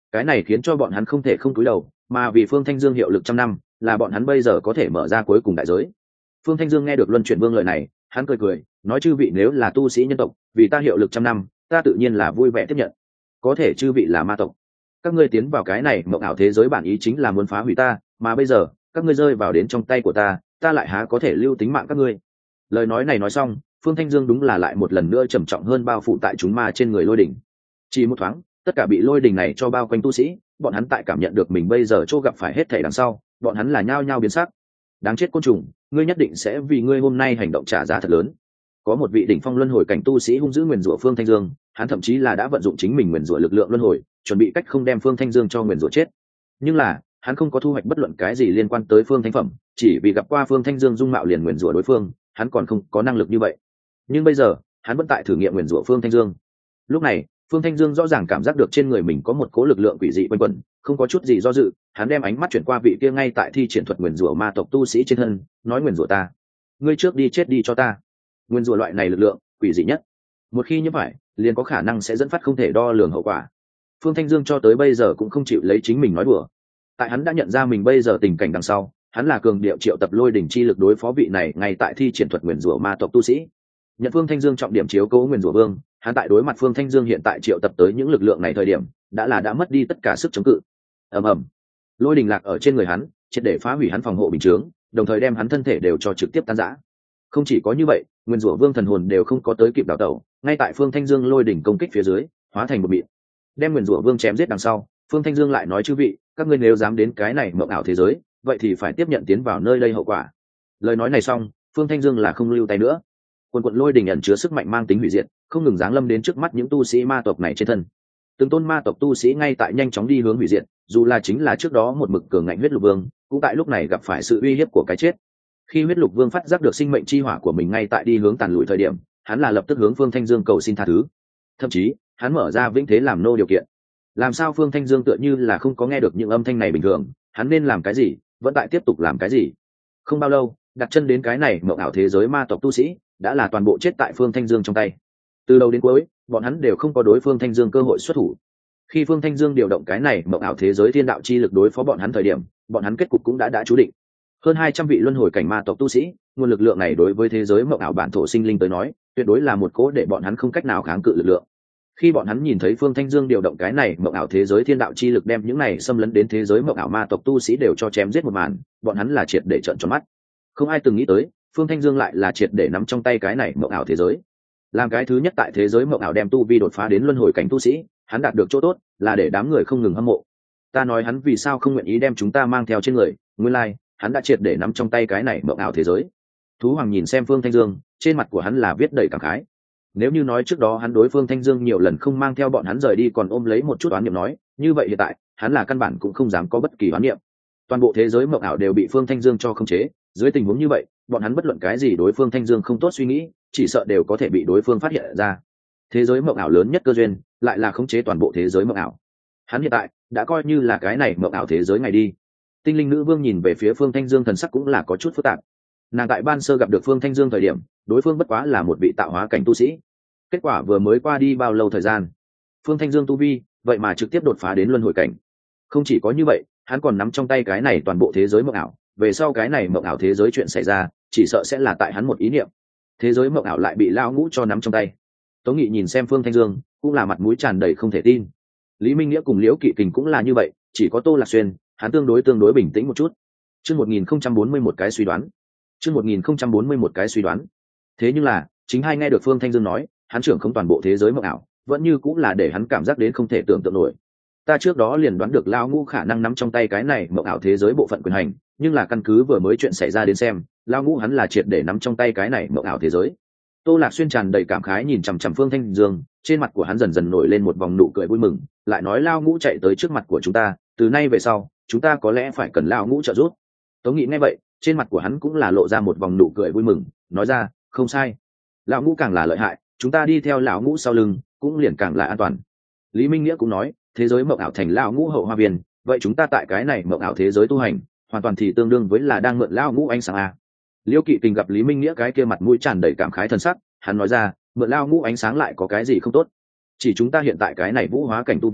cái này khiến cho bọn hắn không thể không cúi đầu, mà vì Phương Thanh Dương hiệu lực trăm năm là bọn hắn bây giờ có thể mở ra cuối cùng đại giới. Phương Thanh Dương nghe được Luân Chuyển Vương lời này, hắn cười cười, nói chư vị nếu là tu sĩ nhân tộc, vì ta hiệu lực trăm năm, ta tự nhiên là vui vẻ tiếp nhận. Có thể chư vị là ma tộc, các ngươi tiến vào cái này mộng ảo thế giới bản ý chính là muốn phá hủy ta, mà bây giờ các ngươi rơi vào đến trong tay của ta lại há có thể lưu tính mạng các ngươi. Lời nói này nói xong, Phương Thanh Dương đúng là lại một lần nữa trầm trọng hơn bao phủ tại chúng ma trên người lôi đỉnh. Chỉ một thoáng, tất cả bị lôi đỉnh này cho bao quanh tu sĩ, bọn hắn tại cảm nhận được mình bây giờ chỗ gặp phải hết thảy đằng sau, bọn hắn là nhao nhao biến sắc. Đáng chết côn trùng, ngươi nhất định sẽ vì ngươi hôm nay hành động trả giá thật lớn. Có một vị đỉnh phong luân hồi cảnh tu sĩ hung dữ nguyền rủa Phương Thanh Dương, hắn thậm chí là đã vận dụng chính mình nguyền rủa lực lượng luân hồi, chuẩn bị cách không đem Phương Thanh Dương cho nguyền rủa chết. Nhưng là, hắn không có thu hoạch bất luận cái gì liên quan tới Phương Thánh phẩm, chỉ vì gặp qua Phương Thanh Dương dung mạo liền nguyền rủa đối phương, hắn còn không có năng lực như vậy. Nhưng bây giờ, hắn vẫn tại thử nghiệm nguyền rủa Phương Thanh Dương. Lúc này, Phương Thanh Dương rõ ràng cảm giác được trên người mình có một cố lực lượng quỷ dị quanh quẩn, không có chút gì do dự, hắn đem ánh mắt chuyển qua vị kia ngay tại thi triển thuật nguyền rủa ma tộc tu sĩ trên thân, nói nguyền rủa ta. Ngươi trước đi chết đi cho ta. Nguyên rủa loại này lực lượng quỷ dị nhất, một khi như vậy liền có khả năng sẽ dẫn phát không thể đo lường hậu quả. Phương Thanh Dương cho tới bây giờ cũng không chịu lấy chính mình nói đùa, tại hắn đã nhận ra mình bây giờ tình cảnh đằng sau, hắn là cường điệu triệu tập lôi đỉnh chi lực đối phó vị này ngay tại thi triển thuật nguyền rủa ma tộc tu sĩ. Nhận Phương Thanh Dương trọng điểm chiếu cố nguyền rủa vương, hắn tại đối mặt Phương Thanh Dương hiện tại triệu tập tới những lực lượng này thời điểm đã mất đi tất cả sức chống cự. Ầm ầm, lôi đỉnh lạc ở trên người hắn, triệt để phá hủy hắn phòng hộ bình chướng, đồng thời đem hắn thân thể đều cho trực tiếp tan rã. Không chỉ có như vậy, nguyên rủa vương thần hồn đều không có tới kịp đào tẩu, ngay tại Phương Thanh Dương lôi đỉnh công kích phía dưới hóa thành một mịn, đem nguyên rủa vương chém giết đằng sau. Phương Thanh Dương lại nói chư vị, các ngươi nếu dám đến cái này mộng ảo thế giới, vậy thì phải tiếp nhận tiến vào nơi đây hậu quả. Lời nói này xong, Phương Thanh Dương là không lưu tay nữa, quần quận lôi đỉnh ẩn chứa sức mạnh mang tính hủy diệt, không ngừng giáng lâm đến trước mắt những tu sĩ ma tộc này trên thân. Từng tôn ma tộc tu sĩ ngay tại nhanh chóng đi hướng hủy diệt, dù là chính là trước đó một mực cường ngạnh huyết lục vương, cũng tại lúc này gặp phải sự uy hiếp của cái chết. Khi huyết lục vương phát giác được sinh mệnh chi hỏa của mình ngay tại đi hướng tàn lụi thời điểm, hắn là lập tức hướng Phương Thanh Dương cầu xin tha thứ, thậm chí hắn mở ra vĩnh thế làm nô điều kiện. Làm sao Phương Thanh Dương tựa như là không có nghe được những âm thanh này bình thường, hắn nên làm cái gì vẫn tại tiếp tục làm cái gì. Không bao lâu, đặt chân đến cái này mộng ảo thế giới ma tộc tu sĩ đã là toàn bộ chết tại Phương Thanh Dương trong tay. Từ đầu đến cuối, bọn hắn đều không có đối Phương Thanh Dương cơ hội xuất thủ. Khi Phương Thanh Dương điều động cái này mộng ảo thế giới thiên đạo chi lực đối phó bọn hắn thời điểm, bọn hắn kết cục cũng đã chú định. Hơn 200 vị luân hồi cảnh ma tộc tu sĩ, nguồn lực lượng này đối với thế giới mộng ảo bản thổ sinh linh tới nói, tuyệt đối là một cỗ để bọn hắn không cách nào kháng cự lực lượng. Khi bọn hắn nhìn thấy Phương Thanh Dương điều động cái này mộng ảo thế giới thiên đạo chi lực đem những này xâm lấn đến thế giới mộng ảo ma tộc tu sĩ đều cho chém giết một màn, bọn hắn là triệt để trợn tròn mắt. Không ai từng nghĩ tới, Phương Thanh Dương lại là triệt để nắm trong tay cái này mộng ảo thế giới. Làm cái thứ nhất tại thế giới mộng ảo đem tu vi đột phá đến luân hồi cảnh tu sĩ, hắn đạt được chỗ tốt là để đám người không ngừng hâm mộ. Ta nói hắn vì sao không nguyện ý đem chúng ta mang theo trên người, nguyên lai hắn đã triệt để nắm trong tay cái này mộng ảo thế giới. Thú Hoàng nhìn xem Phương Thanh Dương, trên mặt của hắn là viết đầy cảm khái. Nếu như nói trước đó hắn đối Phương Thanh Dương nhiều lần không mang theo bọn hắn rời đi còn ôm lấy một chút oán niệm nói, như vậy hiện tại hắn là căn bản cũng không dám có bất kỳ oán niệm. Toàn bộ thế giới mộng ảo đều bị Phương Thanh Dương cho khống chế, dưới tình huống như vậy, bọn hắn bất luận cái gì đối Phương Thanh Dương không tốt suy nghĩ, chỉ sợ đều có thể bị đối phương phát hiện ra. Thế giới mộng ảo lớn nhất cơ duyên, lại là khống chế toàn bộ thế giới mộng ảo. Hắn hiện tại đã coi như là cái này mộng ảo thế giới ngày đi. Tinh linh nữ vương nhìn về phía Phương Thanh Dương thần sắc cũng là có chút phức tạp. Nàng tại ban sơ gặp được Phương Thanh Dương thời điểm, đối phương bất quá là một vị tạo hóa cảnh tu sĩ. Kết quả vừa mới qua đi bao lâu thời gian, Phương Thanh Dương tu vi vậy mà trực tiếp đột phá đến luân hồi cảnh. Không chỉ có như vậy, hắn còn nắm trong tay cái này toàn bộ thế giới mộng ảo. Về sau cái này mộng ảo thế giới chuyện xảy ra, chỉ sợ sẽ là tại hắn một ý niệm. Thế giới mộng ảo lại bị lão ngũ cho nắm trong tay. Tống Nghị nhìn xem Phương Thanh Dương, cũng là mặt mũi tràn đầy không thể tin. Lý Minh Nghĩa cùng Liễu Kỵ Kình cũng là như vậy, chỉ có Tô Lạc Xuyên, hắn tương đối bình tĩnh một chút. Chương 1041 cái suy đoán. Chương 1041 cái suy đoán. Thế nhưng là, chính hai nghe được Phương Thanh Dương nói, hắn trưởng không toàn bộ thế giới mộng ảo, vẫn như cũng là để hắn cảm giác đến không thể tưởng tượng nổi. Ta trước đó liền đoán được lão ngũ khả năng nắm trong tay cái này mộng ảo thế giới bộ phận quyền hành, nhưng là căn cứ vừa mới chuyện xảy ra đến xem, lão ngũ hắn là triệt để nắm trong tay cái này mộng ảo thế giới. Tô Lạc Xuyên tràn đầy cảm khái nhìn chằm chằm Phương Thanh Dương, trên mặt của hắn dần dần nổi lên một vòng nụ cười vui mừng, lại nói lão ngũ chạy tới trước mặt của chúng ta, từ nay về sau, chúng ta có lẽ phải cần lão ngũ trợ giúp. Tống Nghị nghe vậy, trên mặt của hắn cũng là lộ ra một vòng nụ cười vui mừng, nói ra, không sai, lão ngũ càng là lợi hại, chúng ta đi theo lão ngũ sau lưng, cũng liền càng là an toàn. Lý Minh Nghĩa cũng nói, thế giới mộng ảo thành lão ngũ hậu hoa viên, vậy chúng ta tại cái này mộng ảo thế giới tu hành, hoàn toàn thì tương đương với là đang mượn lão ngũ ánh sáng a. Liêu Kỵ Kình gặp Lý Minh Nghĩa cái kia mặt mũi tràn đầy cảm khái thân sắc, hắn nói ra, mượn lão ngũ ánh sáng lại có cái gì không tốt? Chỉ chúng ta hiện tại cái này vũ hóa cảnh tu vi,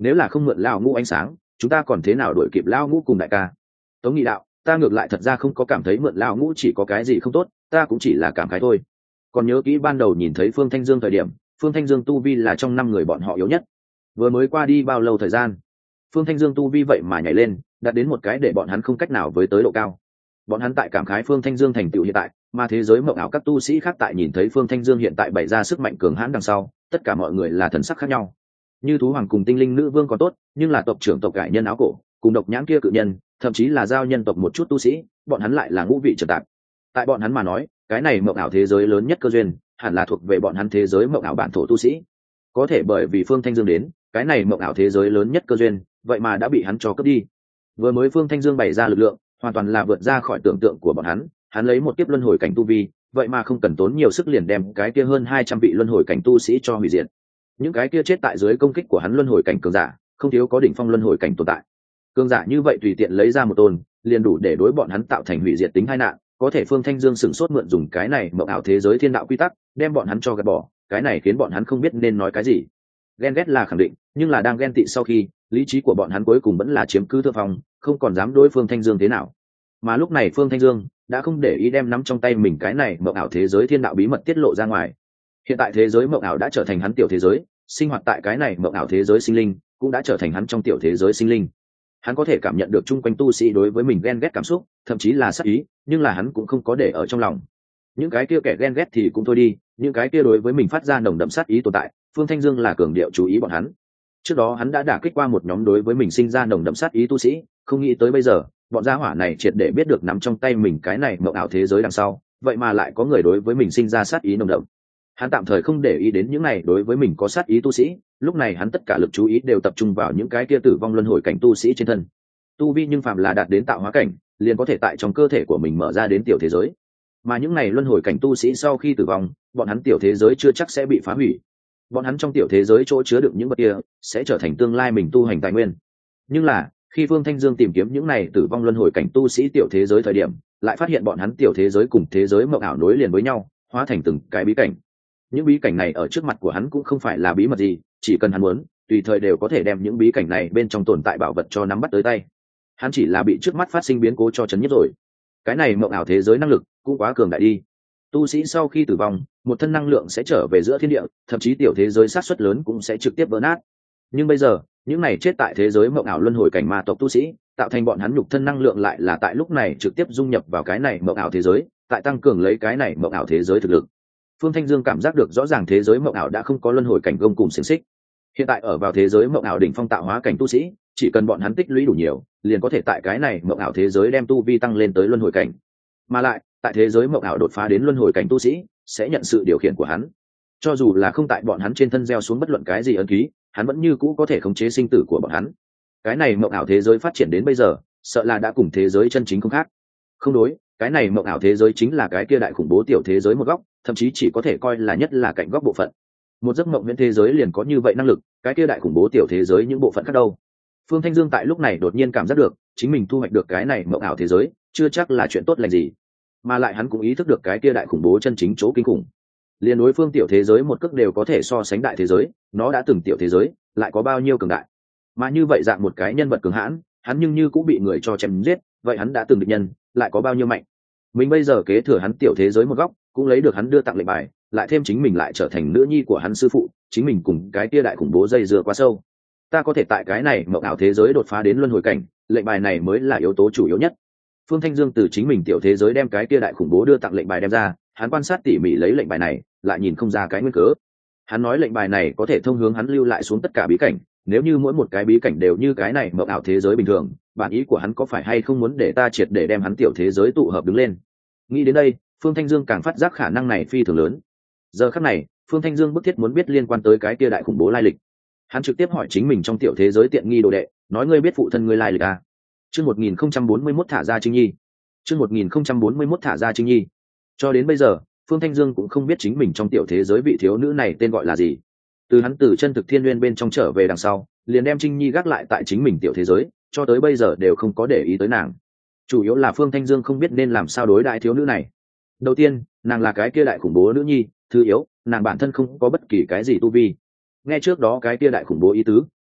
nếu là không mượn lao ngũ ánh sáng chúng ta còn thế nào đuổi kịp lao ngũ cùng đại ca. Tống Nghị đạo, ta ngược lại thật ra không có cảm thấy mượn lao ngũ chỉ có cái gì không tốt, ta cũng chỉ là cảm khái thôi. Còn nhớ kỹ ban đầu nhìn thấy Phương Thanh Dương thời điểm, Phương Thanh Dương tu vi là trong 5 người bọn họ yếu nhất. Vừa mới qua đi bao lâu thời gian, Phương Thanh Dương tu vi vậy mà nhảy lên, đạt đến một cái để bọn hắn không cách nào với tới độ cao. Bọn hắn tại cảm khái Phương Thanh Dương thành tựu hiện tại, mà thế giới mộng ảo các tu sĩ khác tại nhìn thấy Phương Thanh Dương hiện tại bày ra sức mạnh cường hãn đằng sau, tất cả mọi người là thần sắc khác nhau. Như thú hoàng cùng tinh linh nữ vương còn tốt, nhưng là tộc trưởng tộc cải nhân áo cổ, cùng độc nhãn kia cự nhân, thậm chí là giao nhân tộc một chút tu sĩ, bọn hắn lại là ngũ vị trật tạp. Tại bọn hắn mà nói, cái này mộng ảo thế giới lớn nhất cơ duyên, hẳn là thuộc về bọn hắn thế giới mộng ảo bản thổ tu sĩ. Có thể bởi vì Phương Thanh Dương đến, cái này mộng ảo thế giới lớn nhất cơ duyên, vậy mà đã bị hắn cho cướp đi. Vừa mới Phương Thanh Dương bày ra lực lượng, hoàn toàn là vượt ra khỏi tưởng tượng của bọn hắn lấy một kiếp luân hồi cảnh tu vi, vậy mà không cần tốn nhiều sức liền đem cái kia hơn 200 vị luân hồi cảnh tu sĩ cho hủy diệt. Những cái kia chết tại dưới công kích của hắn luân hồi cảnh cường giả, không thiếu có đỉnh phong luân hồi cảnh tồn tại. Cường giả như vậy tùy tiện lấy ra một tôn, liền đủ để đối bọn hắn tạo thành hủy diệt tính tai nạn, có thể Phương Thanh Dương sửng sốt mượn dùng cái này mộng ảo thế giới thiên đạo quy tắc, đem bọn hắn cho gạt bỏ, cái này khiến bọn hắn không biết nên nói cái gì. Ghen ghét là khẳng định, nhưng là đang ghen tị sau khi, lý trí của bọn hắn cuối cùng vẫn là chiếm cứ thượng phong, không còn dám đối Phương Thanh Dương thế nào. Mà lúc này Phương Thanh Dương đã không để ý đem nắm trong tay mình cái này mộng ảo thế giới thiên đạo bí mật tiết lộ ra ngoài. Hiện tại thế giới mộng ảo đã trở thành hắn tiểu thế giới, sinh hoạt tại cái này mộng ảo thế giới sinh linh cũng đã trở thành hắn trong tiểu thế giới sinh linh. Hắn có thể cảm nhận được chung quanh tu sĩ đối với mình ghen ghét cảm xúc, thậm chí là sát ý, nhưng là hắn cũng không có để ở trong lòng. Những cái kia kẻ ghen ghét thì cũng thôi đi, những cái kia đối với mình phát ra nồng đậm sát ý tồn tại, Phương Thanh Dương là cường điệu chú ý bọn hắn. Trước đó hắn đã đả kích qua một nhóm đối với mình sinh ra nồng đậm sát ý tu sĩ, không nghĩ tới bây giờ bọn gia hỏa này triệt để biết được nắm trong tay mình cái này mộng ảo thế giới đằng sau, vậy mà lại có người đối với mình sinh ra sát ý nồng đậm. Hắn tạm thời không để ý đến những này đối với mình có sát ý tu sĩ, lúc này hắn tất cả lực chú ý đều tập trung vào những cái kia tử vong luân hồi cảnh tu sĩ trên thân. Tu vi nhưng phạm là đạt đến tạo hóa cảnh, liền có thể tại trong cơ thể của mình mở ra đến tiểu thế giới. Mà những này luân hồi cảnh tu sĩ sau khi tử vong, bọn hắn tiểu thế giới chưa chắc sẽ bị phá hủy. Bọn hắn trong tiểu thế giới chỗ chứa đựng những vật kia sẽ trở thành tương lai mình tu hành tài nguyên. Nhưng là, khi Phương Thanh Dương tìm kiếm những này tử vong luân hồi cảnh tu sĩ tiểu thế giới thời điểm, lại phát hiện bọn hắn tiểu thế giới cùng thế giới mộng ảo nối liền với nhau, hóa thành từng cái bí cảnh. Những bí cảnh này ở trước mặt của hắn cũng không phải là bí mật gì, chỉ cần hắn muốn, tùy thời đều có thể đem những bí cảnh này bên trong tồn tại bảo vật cho nắm bắt tới tay. Hắn chỉ là bị trước mắt phát sinh biến cố cho chấn nhất rồi. Cái này mộng ảo thế giới năng lực cũng quá cường đại đi. Tu sĩ sau khi tử vong, một thân năng lượng sẽ trở về giữa thiên địa, thậm chí tiểu thế giới sát suất lớn cũng sẽ trực tiếp vỡ nát. Nhưng bây giờ, những này chết tại thế giới mộng ảo luân hồi cảnh ma tộc tu sĩ, tạo thành bọn hắn nhục thân năng lượng lại là tại lúc này trực tiếp dung nhập vào cái này mộng ảo thế giới, tại tăng cường lấy cái này mộng ảo thế giới thực lực. Phương Thanh Dương cảm giác được rõ ràng thế giới mộng ảo đã không có luân hồi cảnh gông cùng xiềng xích. Hiện tại ở vào thế giới mộng ảo đỉnh phong tạo hóa cảnh tu sĩ, chỉ cần bọn hắn tích lũy đủ nhiều, liền có thể tại cái này mộng ảo thế giới đem tu vi tăng lên tới luân hồi cảnh. Mà lại, tại thế giới mộng ảo đột phá đến luân hồi cảnh tu sĩ, sẽ nhận sự điều khiển của hắn. Cho dù là không tại bọn hắn trên thân gieo xuống bất luận cái gì ấn ký, hắn vẫn như cũ có thể khống chế sinh tử của bọn hắn. Cái này mộng ảo thế giới phát triển đến bây giờ, sợ là đã cùng thế giới chân chính không khác. Không đối, cái này mộng ảo thế giới chính là cái kia đại khủng bố tiểu thế giới một góc, thậm chí chỉ có thể coi là nhất là cạnh góc bộ phận. Một giấc mộng viễn thế giới liền có như vậy năng lực, cái kia đại khủng bố tiểu thế giới những bộ phận khác đâu? Phương Thanh Dương tại lúc này đột nhiên cảm giác được, chính mình thu hoạch được cái này mộng ảo thế giới, chưa chắc là chuyện tốt lành gì. Mà lại hắn cũng ý thức được cái kia đại khủng bố chân chính chỗ kinh khủng. Liên đối phương tiểu thế giới một cước đều có thể so sánh đại thế giới, nó đã từng tiểu thế giới, lại có bao nhiêu cường đại. Mà như vậy dạng một cái nhân vật cường hãn, hắn nhưng như cũng bị người cho chém giết, vậy hắn đã từng địch nhân, lại có bao nhiêu mạnh. Mình bây giờ kế thừa hắn tiểu thế giới một góc, cũng lấy được hắn đưa tặng lệnh bài, lại thêm chính mình lại trở thành nữ nhi của hắn sư phụ, chính mình cùng cái kia đại khủng bố dây dưa quá sâu. Ta có thể tại cái này mộng ảo thế giới đột phá đến luân hồi cảnh, lệnh bài này mới là yếu tố chủ yếu nhất. Phương Thanh Dương từ chính mình tiểu thế giới đem cái kia đại khủng bố đưa tặng lệnh bài đem ra, hắn quan sát tỉ mỉ lấy lệnh bài này, lại nhìn không ra cái nguyên cớ. Hắn nói lệnh bài này có thể thông hướng hắn lưu lại xuống tất cả bí cảnh, nếu như mỗi một cái bí cảnh đều như cái này mộng ảo thế giới bình thường, bản ý của hắn có phải hay không muốn để ta triệt để đem hắn tiểu thế giới tụ hợp đứng lên. Nghĩ đến đây, Phương Thanh Dương càng phát giác khả năng này phi thường lớn. Giờ khắc này, Phương Thanh Dương bức thiết muốn biết liên quan tới cái kia đại khủng bố lai lịch. Hắn trực tiếp hỏi chính mình trong tiểu thế giới tiện nghi đồ đệ, nói ngươi biết phụ thân ngươi lai lịch à? Chương 1041 thả ra Trinh Nhi. Chương 1041 thả ra Trinh Nhi. Cho đến bây giờ, Phương Thanh Dương cũng không biết chính mình trong tiểu thế giới vị thiếu nữ này tên gọi là gì. Hắn từ chân thực thiên nguyên bên trong trở về đằng sau, liền đem Trinh Nhi gác lại tại chính mình tiểu thế giới, cho tới bây giờ đều không có để ý tới nàng. Chủ yếu là Phương Thanh Dương không biết nên làm sao đối đại thiếu nữ này. Đầu tiên, nàng là cái kia đại khủng bố nữ nhi, thứ yếu, nàng bản thân không có bất kỳ cái gì tu vi. Nghe trước đó cái kia đại khủng bố ý tứ,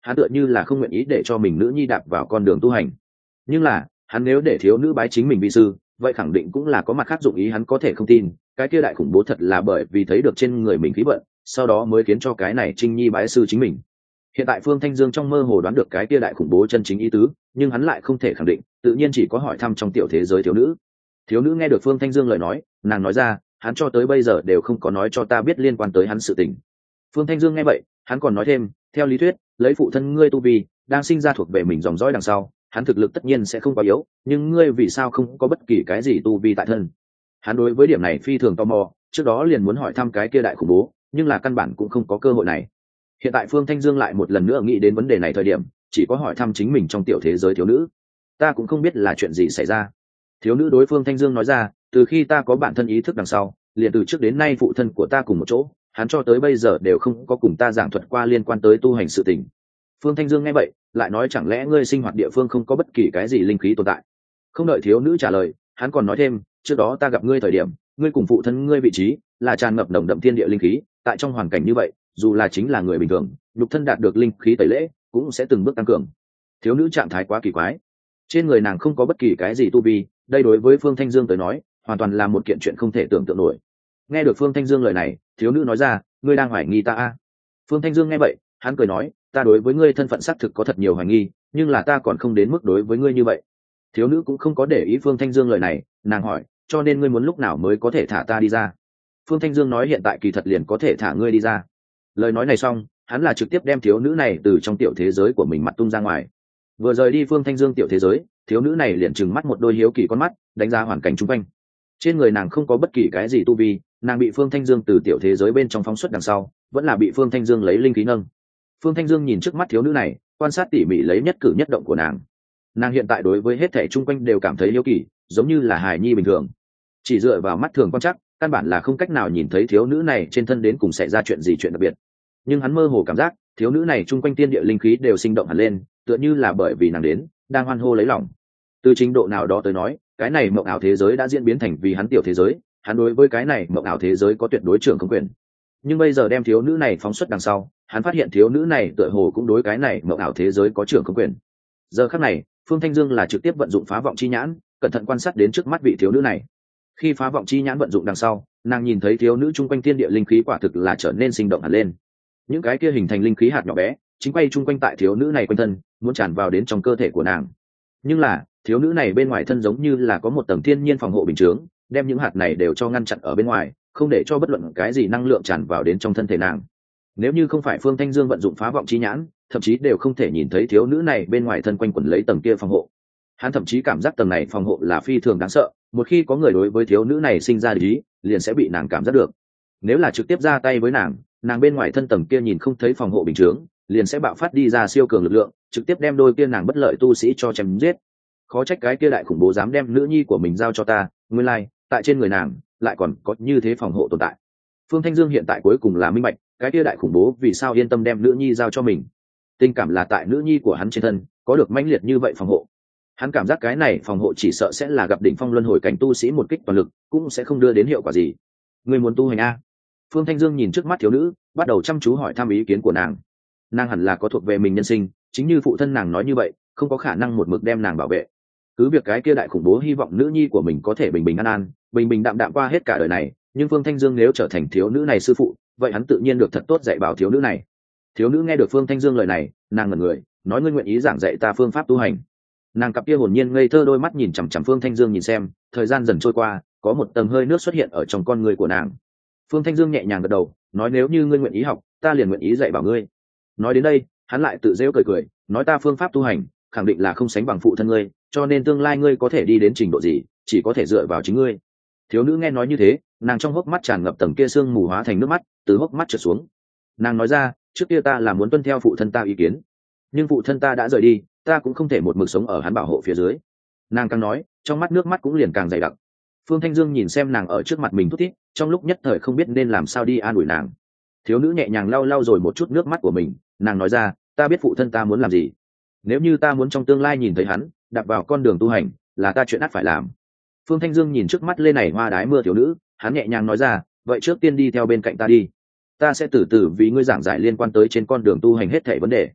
hắn tựa như là không nguyện ý để cho mình nữ nhi đạp vào con đường tu hành. Nhưng là hắn nếu để thiếu nữ bái chính mình vi sư, vậy khẳng định cũng là có mặt khác dụng ý, hắn có thể không tin cái kia đại khủng bố thật là bởi vì thấy được trên người mình khí vận, sau đó mới khiến cho cái này Trinh Nhi bái sư chính mình. Hiện tại Phương Thanh Dương trong mơ hồ đoán được cái kia đại khủng bố chân chính ý tứ, nhưng hắn lại không thể khẳng định, tự nhiên chỉ có hỏi thăm trong tiểu thế giới thiếu nữ. Thiếu nữ nghe được Phương Thanh Dương lời nói, nàng nói ra, hắn cho tới bây giờ đều không có nói cho ta biết liên quan tới hắn sự tình. Phương Thanh Dương nghe vậy, hắn còn nói thêm, theo lý thuyết, lấy phụ thân ngươi tu vi, đang sinh ra thuộc về mình dòng dõi đằng sau, hắn thực lực tất nhiên sẽ không quá yếu, nhưng ngươi vì sao không có bất kỳ cái gì tu vi tại thân? Hắn đối với điểm này phi thường tò mò, trước đó liền muốn hỏi thăm cái kia đại khủng bố, nhưng là căn bản cũng không có cơ hội này. Hiện tại Phương Thanh Dương lại một lần nữa nghĩ đến vấn đề này thời điểm, chỉ có hỏi thăm chính mình trong tiểu thế giới thiếu nữ. Ta cũng không biết là chuyện gì xảy ra. Thiếu nữ đối Phương Thanh Dương nói ra, từ khi ta có bản thân ý thức đằng sau, liền từ trước đến nay phụ thân của ta cùng một chỗ, hắn cho tới bây giờ đều không có cùng ta giảng thuật qua liên quan tới tu hành sự tình. Phương Thanh Dương nghe vậy, lại nói chẳng lẽ ngươi sinh hoạt địa phương không có bất kỳ cái gì linh khí tồn tại? Không đợi thiếu nữ trả lời, hắn còn nói thêm, trước đó ta gặp ngươi thời điểm, ngươi cùng phụ thân ngươi vị trí là tràn ngập nồng đậm thiên địa linh khí, tại trong hoàn cảnh như vậy, dù là chính là người bình thường, nhục thân đạt được linh khí tẩy lễ, cũng sẽ từng bước tăng cường. Thiếu nữ trạng thái quá kỳ quái, trên người nàng không có bất kỳ cái gì tu vi, đây đối với Phương Thanh Dương tới nói, hoàn toàn là một kiện chuyện không thể tưởng tượng nổi. Nghe được Phương Thanh Dương lời này, thiếu nữ nói ra, ngươi đang hoài nghi ta à? Phương Thanh Dương nghe vậy, hắn cười nói, ta đối với ngươi thân phận xác thực có thật nhiều hoài nghi, nhưng là ta còn không đến mức đối với ngươi như vậy. Thiếu nữ cũng không có để ý Phương Thanh Dương lời này, nàng hỏi, cho nên ngươi muốn lúc nào mới có thể thả ta đi ra? Phương Thanh Dương nói hiện tại kỳ thật liền có thể thả ngươi đi ra. Lời nói này xong, hắn là trực tiếp đem thiếu nữ này từ trong tiểu thế giới của mình mặt tung ra ngoài. Vừa rời đi Phương Thanh Dương tiểu thế giới, thiếu nữ này liền trừng mắt một đôi hiếu kỳ con mắt, đánh giá hoàn cảnh xung quanh. Trên người nàng không có bất kỳ cái gì tu vi, nàng bị Phương Thanh Dương từ tiểu thế giới bên trong phóng xuất đằng sau, vẫn là bị Phương Thanh Dương lấy linh khí nâng. Phương Thanh Dương nhìn trước mắt thiếu nữ này, quan sát tỉ mỉ lấy nhất cử nhất động của nàng. Nàng hiện tại đối với hết thảy chung quanh đều cảm thấy hiếu kỳ, giống như là hài nhi bình thường. Chỉ dựa vào mắt thường quan trắc, căn bản là không cách nào nhìn thấy thiếu nữ này trên thân đến cùng xảy ra chuyện gì, chuyện đặc biệt. Nhưng hắn mơ hồ cảm giác, thiếu nữ này chung quanh tiên địa linh khí đều sinh động hẳn lên, tựa như là bởi vì nàng đến, đang hoan hô lấy lòng. Từ trình độ nào đó tới nói, cái này mộng ảo thế giới đã diễn biến thành vì hắn tiểu thế giới, hắn đối với cái này mộng ảo thế giới có tuyệt đối trưởng không quyền. Nhưng bây giờ đem thiếu nữ này phóng xuất đằng sau, hắn phát hiện thiếu nữ này tựa hồ cũng đối cái này mộng ảo thế giới có trưởng không quyền. Giờ khắc này, Phương Thanh Dương là trực tiếp vận dụng phá vọng chi nhãn, cẩn thận quan sát đến trước mắt vị thiếu nữ này. Khi phá vọng chi nhãn vận dụng đằng sau, nàng nhìn thấy thiếu nữ chung quanh thiên địa linh khí quả thực là trở nên sinh động hẳn lên. Những cái kia hình thành linh khí hạt nhỏ bé, chính quay chung quanh tại thiếu nữ này quanh thân, muốn tràn vào đến trong cơ thể của nàng. Nhưng là, thiếu nữ này bên ngoài thân giống như là có một tầng thiên nhiên phòng hộ bình chướng, đem những hạt này đều cho ngăn chặn ở bên ngoài, không để cho bất luận cái gì năng lượng tràn vào đến trong thân thể nàng. Nếu như không phải Phương Thanh Dương vận dụng phá vọng chi nhãn, thậm chí đều không thể nhìn thấy thiếu nữ này bên ngoài thân quanh quẩn lấy tầng kia phòng hộ. Hắn thậm chí cảm giác tầng này phòng hộ là phi thường đáng sợ, một khi có người đối với thiếu nữ này sinh ra địch ý, liền sẽ bị nàng cảm giác được. Nếu là trực tiếp ra tay với nàng, nàng bên ngoài thân tầng kia nhìn không thấy phòng hộ bình chướng, liền sẽ bạo phát đi ra siêu cường lực lượng, trực tiếp đem đôi kia nàng bất lợi tu sĩ cho chém giết. Khó trách cái kia đại khủng bố dám đem nữ nhi của mình giao cho ta, nguyên lai, tại trên người nàng lại còn có như thế phòng hộ tồn tại. Phương Thanh Dương hiện tại cuối cùng là minh bạch, cái kia đại khủng bố vì sao yên tâm đem nữ nhi giao cho mình. Tình cảm là tại nữ nhi của hắn trên thân có được mãnh liệt như vậy phòng hộ. Hắn cảm giác cái này phòng hộ chỉ sợ sẽ là gặp đỉnh phong luân hồi cảnh tu sĩ một kích toàn lực, cũng sẽ không đưa đến hiệu quả gì. Người muốn tu hành a? Phương Thanh Dương nhìn trước mắt thiếu nữ, bắt đầu chăm chú hỏi thăm ý kiến của nàng. Nàng hẳn là có thuộc về mình nhân sinh, chính như phụ thân nàng nói như vậy, không có khả năng một mực đem nàng bảo vệ. Cứ việc cái kia đại khủng bố hy vọng nữ nhi của mình có thể bình bình an an, bình bình đạm đạm qua hết cả đời này, nhưng Phương Thanh Dương nếu trở thành thiếu nữ này sư phụ, vậy hắn tự nhiên được thật tốt dạy bảo thiếu nữ này. Thiếu nữ nghe được Phương Thanh Dương lời này, nàng ngẩn người, nói ngươi nguyện ý giảng dạy ta phương pháp tu hành. Nàng cặp kia hồn nhiên ngây thơ đôi mắt nhìn chằm chằm Phương Thanh Dương nhìn xem, thời gian dần trôi qua, có một tầng hơi nước xuất hiện ở trong con người của nàng. Phương Thanh Dương nhẹ nhàng gật đầu, nói nếu như ngươi nguyện ý học, ta liền nguyện ý dạy bảo ngươi. Nói đến đây, hắn lại tự giễu cười cười, nói ta phương pháp tu hành, khẳng định là không sánh bằng phụ thân ngươi, cho nên tương lai ngươi có thể đi đến trình độ gì, chỉ có thể dựa vào chính ngươi. Thiếu nữ nghe nói như thế, nàng trong hốc mắt tràn ngập tầng kia sương mù hóa thành nước mắt, từ hốc mắt trượt xuống. Nàng nói ra, trước kia ta là muốn tuân theo phụ thân ta ý kiến, nhưng phụ thân ta đã rời đi, ta cũng không thể một mực sống ở hắn bảo hộ phía dưới. Nàng càng nói, trong mắt nước mắt cũng liền càng dày đặc. Phương Thanh Dương nhìn xem nàng ở trước mặt mình thút thít, trong lúc nhất thời không biết nên làm sao đi an ủi nàng. Thiếu nữ nhẹ nhàng lau lau rồi một chút nước mắt của mình, nàng nói ra, ta biết phụ thân ta muốn làm gì. Nếu như ta muốn trong tương lai nhìn thấy hắn đạp vào con đường tu hành, là ta chuyện ắt phải làm. Phương Thanh Dương nhìn trước mắt lê này hoa đái mưa thiếu nữ, hắn nhẹ nhàng nói ra, vậy trước tiên đi theo bên cạnh ta đi, ta sẽ từ từ vì ngươi giảng giải liên quan tới trên con đường tu hành hết thảy vấn đề.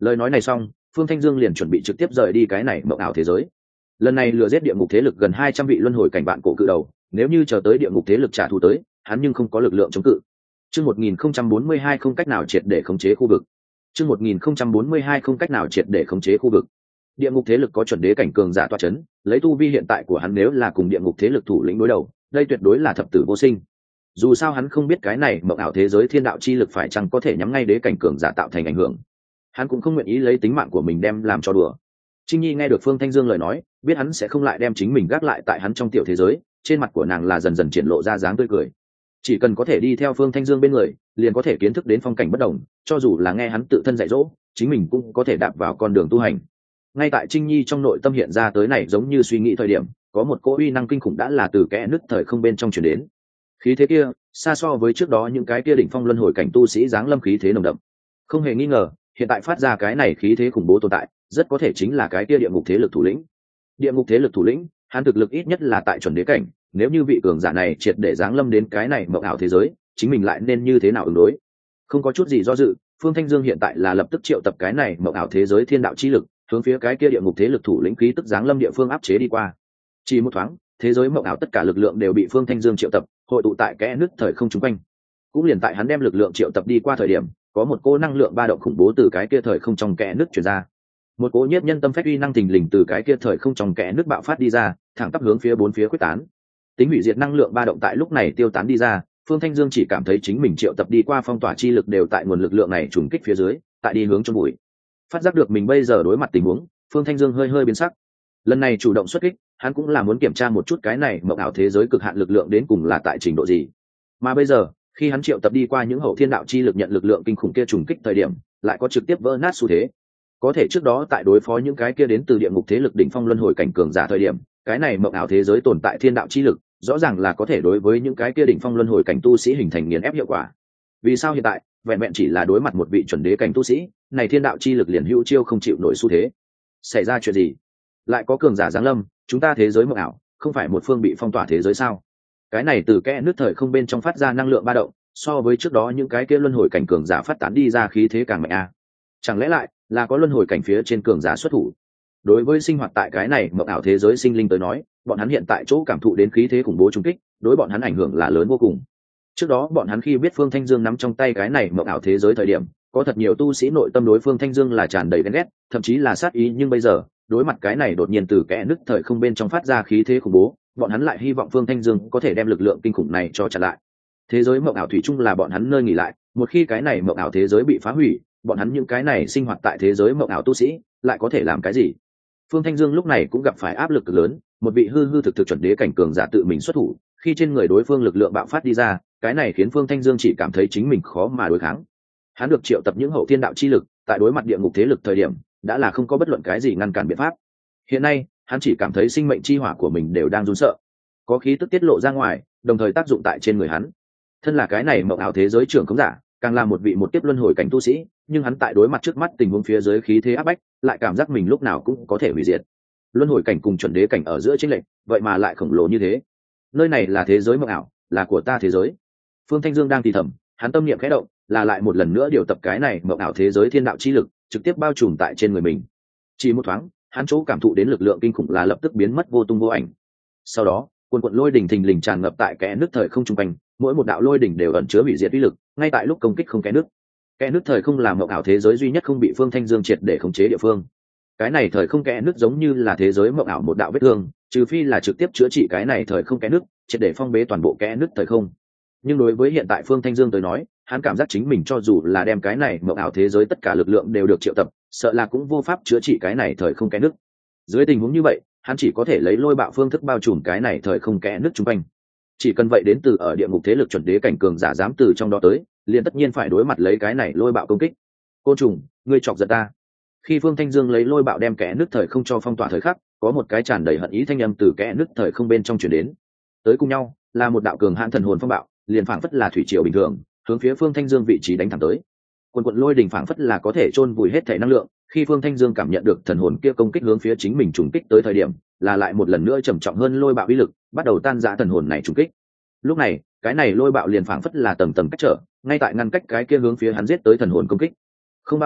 Lời nói này xong, Phương Thanh Dương liền chuẩn bị trực tiếp rời đi cái này mộng ảo thế giới. Lần này lừa giết địa ngục thế lực gần 200 vị luân hồi cảnh bạn cổ cự đầu, nếu như chờ tới địa ngục thế lực trả thù tới, hắn nhưng không có lực lượng chống cự. Chương 1042 không cách nào triệt để khống chế khu vực. Chương 1042 không cách nào triệt để khống chế khu vực. Địa ngục thế lực có chuẩn đế cảnh cường giả tọa chấn, lấy tu vi hiện tại của hắn nếu là cùng địa ngục thế lực thủ lĩnh đối đầu, đây tuyệt đối là thập tử vô sinh. Dù sao hắn không biết cái này mộng ảo thế giới thiên đạo chi lực phải chăng có thể nhắm ngay đế cảnh cường giả tạo thành ảnh hưởng. Hắn cũng không nguyện ý lấy tính mạng của mình đem làm cho đùa. Trinh Nhi nghe được Phương Thanh Dương lời nói, biết hắn sẽ không lại đem chính mình gác lại tại hắn trong tiểu thế giới, trên mặt của nàng là dần dần triển lộ ra dáng tươi cười. Chỉ cần có thể đi theo Phương Thanh Dương bên người, liền có thể kiến thức đến phong cảnh bất đồng, cho dù là nghe hắn tự thân dạy dỗ, chính mình cũng có thể đạp vào con đường tu hành. Ngay tại Trinh Nhi trong nội tâm hiện ra tới này giống như suy nghĩ thời điểm, có một cỗ uy năng kinh khủng đã là từ kẽ nứt thời không bên trong truyền đến. Khí thế kia, xa so với trước đó những cái kia đỉnh phong luân hồi cảnh tu sĩ giáng lâm khí thế nồng đậm. Không hề nghi ngờ, hiện tại phát ra cái này khí thế khủng bố tồn tại, rất có thể chính là cái kia địa ngục thế lực thủ lĩnh. Địa ngục thế lực thủ lĩnh, hắn thực lực ít nhất là tại chuẩn đế cảnh, nếu như vị cường giả này triệt để giáng lâm đến cái này mộng ảo thế giới, chính mình lại nên như thế nào ứng đối? Không có chút gì do dự, Phương Thanh Dương hiện tại là lập tức triệu tập cái này mộng ảo thế giới thiên đạo chi lực, hướng phía cái kia địa ngục thế lực thủ lĩnh khí tức giáng lâm địa phương áp chế đi qua. Chỉ một thoáng, thế giới mộng ảo tất cả lực lượng đều bị Phương Thanh Dương triệu tập, hội tụ tại kẽ nứt thời không chung quanh. Cũng liền tại hắn đem lực lượng triệu tập đi qua thời điểm, có một cỗ năng lượng ba động khủng bố từ cái kia thời không trong kẽ nứt truyền ra. Một cỗ nhiếp nhân tâm phách uy năng thình lình từ cái kia thời không trong kẽ nứt bạo phát đi ra, thẳng tắp hướng phía bốn phía quyết tán. Tính hủy diệt năng lượng ba động tại lúc này tiêu tán đi ra, Phương Thanh Dương chỉ cảm thấy chính mình triệu tập đi qua phong tỏa chi lực đều tại nguồn lực lượng này trùng kích phía dưới, tại đi hướng trong bụi. Phát giác được mình bây giờ đối mặt tình huống, Phương Thanh Dương hơi hơi biến sắc. Lần này chủ động xuất kích, hắn cũng là muốn kiểm tra một chút cái này mộng ảo thế giới cực hạn lực lượng đến cùng là tại trình độ gì. Mà bây giờ, khi hắn triệu tập đi qua những hậu thiên đạo chi lực nhận lực lượng kinh khủng kia trùng kích thời điểm, lại có trực tiếp vỡ nát xu thế. Có thể trước đó tại đối phó những cái kia đến từ địa ngục thế lực đỉnh phong luân hồi cảnh cường giả thời điểm, cái này mộng ảo thế giới tồn tại thiên đạo chi lực, rõ ràng là có thể đối với những cái kia đỉnh phong luân hồi cảnh tu sĩ hình thành nghiền ép hiệu quả. Vì sao hiện tại, vẹn vẹn chỉ là đối mặt một vị chuẩn đế cảnh tu sĩ, này thiên đạo chi lực liền hữu chiêu không chịu nổi xu thế? Xảy ra chuyện gì? Lại có cường giả giáng lâm, chúng ta thế giới mộng ảo, không phải một phương bị phong tỏa thế giới sao? Cái này từ kẽ nứt thời không bên trong phát ra năng lượng ba động, so với trước đó những cái kia luân hồi cảnh cường giả phát tán đi ra khí thế càng mạnh a. Chẳng lẽ lại là có luân hồi cảnh phía trên cường giả xuất thủ? Đối với sinh hoạt tại cái này mộng ảo thế giới sinh linh tới nói, bọn hắn hiện tại chỗ cảm thụ đến khí thế khủng bố trung kích, đối bọn hắn ảnh hưởng là lớn vô cùng. Trước đó bọn hắn khi biết Phương Thanh Dương nắm trong tay cái này mộng ảo thế giới thời điểm, có thật nhiều tu sĩ nội tâm đối Phương Thanh Dương là tràn đầy ghen ghét, thậm chí là sát ý, nhưng bây giờ, đối mặt cái này đột nhiên từ kẽ nứt thời không bên trong phát ra khí thế khủng bố, bọn hắn lại hy vọng Phương Thanh Dương có thể đem lực lượng kinh khủng này cho trả lại. Thế giới mộng ảo thủy chung là bọn hắn nơi nghỉ lại, một khi cái này mộng ảo thế giới bị phá hủy, bọn hắn những cái này sinh hoạt tại thế giới mộng ảo tu sĩ lại có thể làm cái gì? Phương Thanh Dương lúc này cũng gặp phải áp lực cực lớn, một vị hư hư thực thực chuẩn đế cảnh cường giả tự mình xuất thủ, khi trên người đối phương lực lượng bạo phát đi ra, cái này khiến Phương Thanh Dương chỉ cảm thấy chính mình khó mà đối kháng. Hắn được triệu tập những hậu thiên đạo chi lực, tại đối mặt địa ngục thế lực thời điểm, đã là không có bất luận cái gì ngăn cản biện pháp. Hiện nay, hắn chỉ cảm thấy sinh mệnh chi hỏa của mình đều đang run sợ, có khí tức tiết lộ ra ngoài, đồng thời tác dụng tại trên người hắn. Thân là cái này mộng ảo thế giới trưởng khống giả, càng là một vị một kiếp luân hồi cảnh tu sĩ, nhưng hắn tại đối mặt trước mắt tình huống phía dưới khí thế áp bách, lại cảm giác mình lúc nào cũng có thể hủy diệt. Luân hồi cảnh cùng chuẩn đế cảnh ở giữa chênh lệch, vậy mà lại khổng lồ như thế. Nơi này là thế giới mộng ảo, là của ta thế giới. Phương Thanh Dương đang thì thầm, hắn tâm niệm khẽ động, là lại một lần nữa điều tập cái này mộng ảo thế giới thiên đạo chi lực, trực tiếp bao trùm tại trên người mình. Chỉ một thoáng, hắn chỗ cảm thụ đến lực lượng kinh khủng là lập tức biến mất vô tung vô ảnh. Sau đó, cuồn lôi đỉnh thình lình tràn ngập tại kẽ nước thời không trung quanh, mỗi một đạo lôi đỉnh đều ẩn chứa hủy diệt uy lực, ngay tại lúc công kích không kẽ nước. Kẽ nước thời không là mộng ảo thế giới duy nhất không bị Phương Thanh Dương triệt để khống chế địa phương. Cái này thời không kẽ nước giống như là thế giới mộng ảo một đạo vết thương, trừ phi là trực tiếp chữa trị cái này thời không kẽ nước, triệt để phong bế toàn bộ kẽ nước thời không. Nhưng đối với hiện tại Phương Thanh Dương tới nói, hắn cảm giác chính mình cho dù là đem cái này mộng ảo thế giới tất cả lực lượng đều được triệu tập, sợ là cũng vô pháp chữa trị cái này thời không kẽ nước. Dưới tình huống như vậy, hắn chỉ có thể lấy lôi bạo phương thức bao trùm cái này thời không kẽ nước chung quanh. Chỉ cần vậy đến từ ở địa ngục thế lực chuẩn đế cảnh cường giả dám từ trong đó tới, liền tất nhiên phải đối mặt lấy cái này lôi bạo công kích. Côn trùng, ngươi chọc giận ta. Khi Phương Thanh Dương lấy lôi bạo đem kẽ nước thời không cho phong tỏa thời khắc, có một cái tràn đầy hận ý thanh âm từ kẽ nước thời không bên trong truyền đến. Tới cùng nhau, là một đạo cường hãn thần hồn phong bạo, liền phảng phất là thủy triều bình thường, hướng phía Phương Thanh Dương vị trí đánh thẳng tới. Quần lôi đỉnh phảng phất là có thể chôn vùi hết thể năng lượng, khi Phương Thanh Dương cảm nhận được thần hồn kia công kích hướng phía chính mình trùng kích tới thời điểm, là lại một lần nữa trầm trọng hơn lôi bạo uy lực, bắt đầu tan rã thần hồn này trùng kích. Lúc này, cái này lôi bạo liền phảng phất là tầng tầng cách trở, ngay tại ngăn cách cái kia hướng phía hắn giết tới thần hồn công kích. Không bao lâu,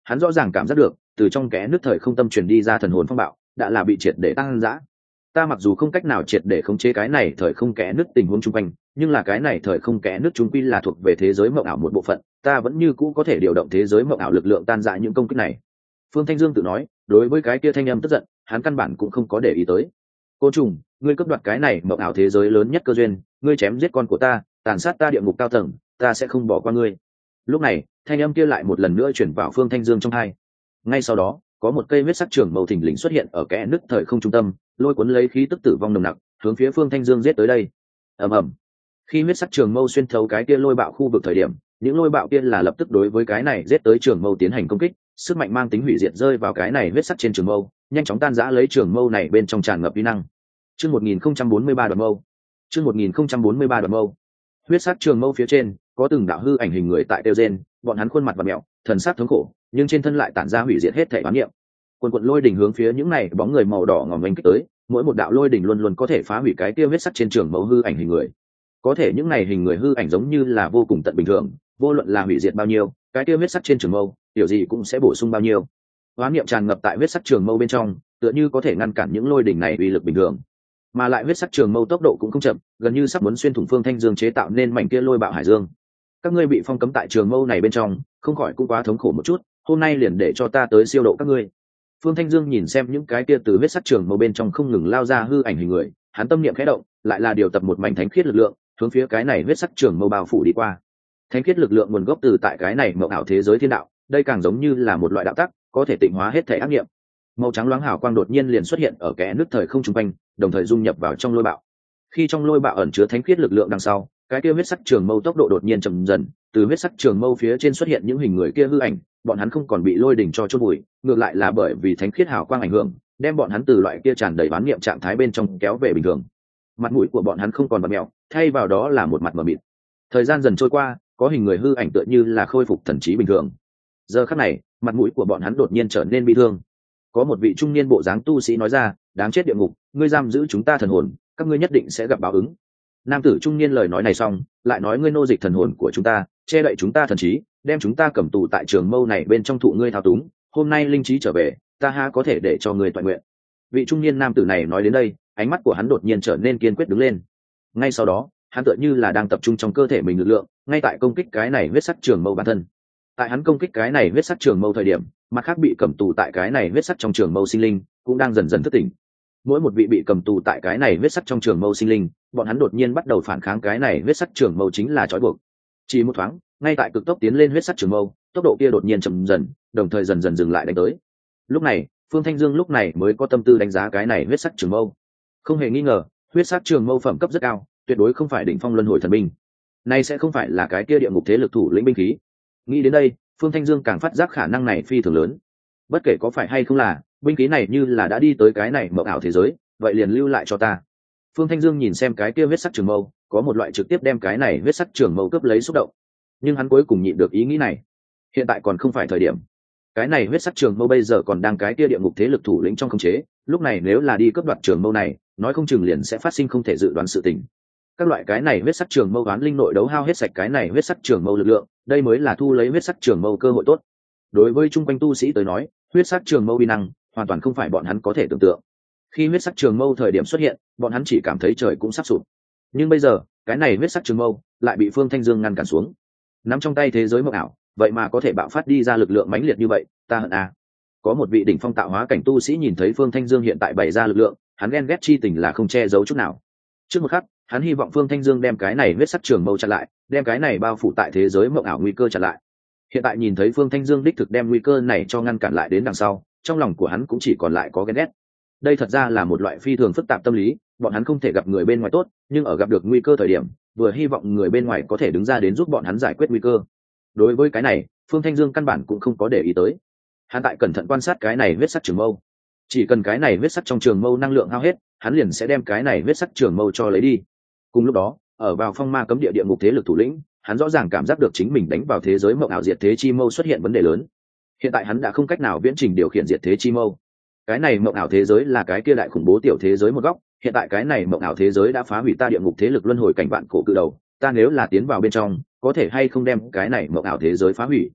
hắn rõ ràng cảm giác được từ trong kẽ nước thời không tâm truyền đi ra thần hồn phong bạo đã là bị triệt để tăng dã. Ta mặc dù không cách nào triệt để khống chế cái này thời không kẽ nước tình huống chung quanh, nhưng là cái này thời không kẽ nước chung quy là thuộc về thế giới mộng ảo một bộ phận, ta vẫn như cũ có thể điều động thế giới mộng ảo lực lượng tan rã những công kích này. Phương Thanh Dương tự nói, đối với cái kia thanh âm tức giận, hắn căn bản cũng không có để ý tới. Côn trùng, ngươi cướp đoạt cái này mộng ảo thế giới lớn nhất cơ duyên, ngươi chém giết con của ta, tàn sát ta địa ngục cao tầng, ta sẽ không bỏ qua ngươi. Lúc này, thanh âm kia lại một lần nữa chuyển vào Phương Thanh Dương trong tai. Ngay sau đó, có một cây huyết sắc trường mâu thình lình xuất hiện ở kẽ nứt thời không trung tâm, lôi cuốn lấy khí tức tử vong nồng nặc, hướng phía Phương Thanh Dương giết tới đây. Ầm ầm. Khi huyết sắc trường mâu xuyên thấu cái kia lôi bạo khu vực thời điểm, những lôi bạo kia là lập tức đối với cái này giết tới trường mâu tiến hành công kích, sức mạnh mang tính hủy diệt rơi vào cái này huyết sắc trên trường mâu, nhanh chóng tan rã lấy trường mâu này bên trong tràn ngập uy năng. Chương 1043 đoạn mâu. Chương 1043 đoạn mâu. Huyết sắc trường mâu phía trên có từng đạo hư ảnh hình người tại tiêu gen, bọn hắn khuôn mặt vặn mèo, thần sắc thống khổ, nhưng trên thân lại tản ra hủy diệt hết thể oán niệm. Quần quần lôi đỉnh hướng phía những này bóng người màu đỏ ngòm oanh kích tới, mỗi một đạo lôi đỉnh luôn luôn có thể phá hủy cái kia huyết sắc trên trường mâu hư ảnh hình người. Có thể những này hình người hư ảnh giống như là vô cùng tận bình thường, vô luận là hủy diệt bao nhiêu, cái kia huyết sắc trên trường mâu, điều gì cũng sẽ bổ sung bao nhiêu. Oán niệm tràn ngập tại huyết sắc trường mâu bên trong, tựa như có thể ngăn cản những lôi đỉnh này uy lực bình thường. Mà lại huyết sắc trường mâu tốc độ cũng không chậm, gần như sắp muốn xuyên thủng Phương Thanh Dương chế tạo nên mảnh kia lôi bạo hải dương. Các ngươi bị phong cấm tại trường mâu này bên trong, không khỏi cũng quá thống khổ một chút, hôm nay liền để cho ta tới siêu độ các ngươi. Phương Thanh Dương nhìn xem những cái kia từ huyết sắc trường mâu bên trong không ngừng lao ra hư ảnh hình người, hắn tâm niệm khẽ động, lại là điều tập một mảnh thánh khiết lực lượng, hướng phía cái này huyết sắc trường mâu bao phủ đi qua. Thánh khiết lực lượng nguồn gốc từ tại cái này mộng ảo thế giới thiên đạo, đây càng giống như là một loại đạo tắc, có thể tịnh hóa hết thể ác niệm. Màu trắng loáng hào quang đột nhiên liền xuất hiện ở kẽ nước thời không trung quanh, đồng thời dung nhập vào trong lôi bạo. Khi trong lôi bạo ẩn chứa thánh khiết lực lượng đằng sau, cái kia huyết sắc trường mâu tốc độ đột nhiên chậm dần, từ huyết sắc trường mâu phía trên xuất hiện những hình người kia hư ảnh, bọn hắn không còn bị lôi đỉnh cho chôn bụi, ngược lại là bởi vì thánh khiết hào quang ảnh hưởng, đem bọn hắn từ loại kia tràn đầy oán niệm trạng thái bên trong kéo về bình thường. Mặt mũi của bọn hắn không còn bặm mèo, thay vào đó là một mặt mờ mịt. Thời gian dần trôi qua, có hình người hư ảnh tựa như là khôi phục thần trí bình thường. Giờ khắc này, mặt mũi của bọn hắn đột nhiên trở nên bi thương. Có một vị trung niên bộ dáng tu sĩ nói ra, đáng chết địa ngục, ngươi giam giữ chúng ta thần hồn, các ngươi nhất định sẽ gặp báo ứng. Nam tử trung niên lời nói này xong, lại nói ngươi nô dịch thần hồn của chúng ta, che đậy chúng ta thần trí, đem chúng ta cầm tù tại trường mâu này bên trong thụ ngươi thao túng, hôm nay linh trí trở về, ta ha có thể để cho ngươi toàn nguyện. Vị trung niên nam tử này nói đến đây, ánh mắt của hắn đột nhiên trở nên kiên quyết đứng lên. Ngay sau đó, hắn tựa như là đang tập trung trong cơ thể mình lực lượng, ngay tại công kích cái này huyết sắc trường mâu bản thân. Tại hắn công kích cái này huyết sắc trường mâu thời điểm, mặt khác bị cầm tù tại cái này huyết sắc trong trường mâu sinh linh cũng đang dần dần thức tỉnh. Mỗi một vị bị cầm tù tại cái này huyết sắc trong trường mâu sinh linh, bọn hắn đột nhiên bắt đầu phản kháng cái này huyết sắc trường mâu chính là trói buộc. Chỉ một thoáng, ngay tại cực tốc tiến lên huyết sắc trường mâu, tốc độ kia đột nhiên chậm dần, đồng thời dần dần dừng lại đánh tới. Lúc này, Phương Thanh Dương lúc này mới có tâm tư đánh giá cái này huyết sắc trường mâu. Không hề nghi ngờ, huyết sắc trường mâu phẩm cấp rất cao, tuyệt đối không phải đỉnh phong luân hồi thần binh. Này sẽ không phải là cái kia địa ngục thế lực thủ lĩnh binh khí. Nghĩ đến đây, Phương Thanh Dương càng phát giác khả năng này phi thường lớn. Bất kể có phải hay không là, binh khí này như là đã đi tới cái này mộng ảo thế giới, vậy liền lưu lại cho ta. Phương Thanh Dương nhìn xem cái kia huyết sắc trường mâu, có một loại trực tiếp đem cái này huyết sắc trường mâu cướp lấy xúc động. Nhưng hắn cuối cùng nhịn được ý nghĩ này. Hiện tại còn không phải thời điểm. Cái này huyết sắc trường mâu bây giờ còn đang cái kia địa ngục thế lực thủ lĩnh trong khống chế, lúc này nếu là đi cướp đoạt trường mâu này, nói không chừng liền sẽ phát sinh không thể dự đoán sự tình. Các loại cái này huyết sắc trường mâu oán linh nội đấu hao hết sạch cái này huyết sắc trường mâu lực lượng, đây mới là thu lấy huyết sắc trường mâu cơ hội tốt. Đối với trung quanh tu sĩ tới nói, huyết sắc trường mâu uy năng hoàn toàn không phải bọn hắn có thể tưởng tượng. Khi huyết sắc trường mâu thời điểm xuất hiện, bọn hắn chỉ cảm thấy trời cũng sắp sụp. Nhưng bây giờ, cái này huyết sắc trường mâu lại bị Phương Thanh Dương ngăn cản xuống. Nắm trong tay thế giới mộng ảo, vậy mà có thể bạo phát đi ra lực lượng mãnh liệt như vậy, ta hận à. Có một vị đỉnh phong tạo hóa cảnh tu sĩ nhìn thấy Phương Thanh Dương hiện tại bày ra lực lượng, hắn ghen ghét chi tình là không che giấu chút nào. Trước một khắc, hắn hy vọng Phương Thanh Dương đem cái này huyết sắc trường mâu chặn lại, đem cái này bao phủ tại thế giới mộng ảo nguy cơ chặn lại. Hiện tại nhìn thấy Phương Thanh Dương đích thực đem nguy cơ này cho ngăn cản lại đến đằng sau, trong lòng của hắn cũng chỉ còn lại có ghen ghét. Đây thật ra là một loại phi thường phức tạp tâm lý, bọn hắn không thể gặp người bên ngoài tốt, nhưng ở gặp được nguy cơ thời điểm, vừa hy vọng người bên ngoài có thể đứng ra đến giúp bọn hắn giải quyết nguy cơ. Đối với cái này, Phương Thanh Dương căn bản cũng không có để ý tới. Hắn tại cẩn thận quan sát cái này huyết sắc trường mâu. Chỉ cần cái này huyết sắc trong trường mâu năng lượng hao hết, hắn liền sẽ đem cái này huyết sắc trường mâu cho lấy đi. Cùng lúc đó, ở vào phong ma cấm địa địa ngục thế lực thủ lĩnh, hắn rõ ràng cảm giác được chính mình đánh vào thế giới mộng ảo diệt thế chi mâu xuất hiện vấn đề lớn. Hiện tại hắn đã không cách nào viễn trình điều khiển diệt thế chi mâu. Cái này mộng ảo thế giới là cái kia đại khủng bố tiểu thế giới một góc, hiện tại cái này mộng ảo thế giới đã phá hủy ta địa ngục thế lực luân hồi cảnh vạn cổ cự đầu, ta nếu là tiến vào bên trong, có thể hay không đem cái này mộng ảo thế giới phá hủy.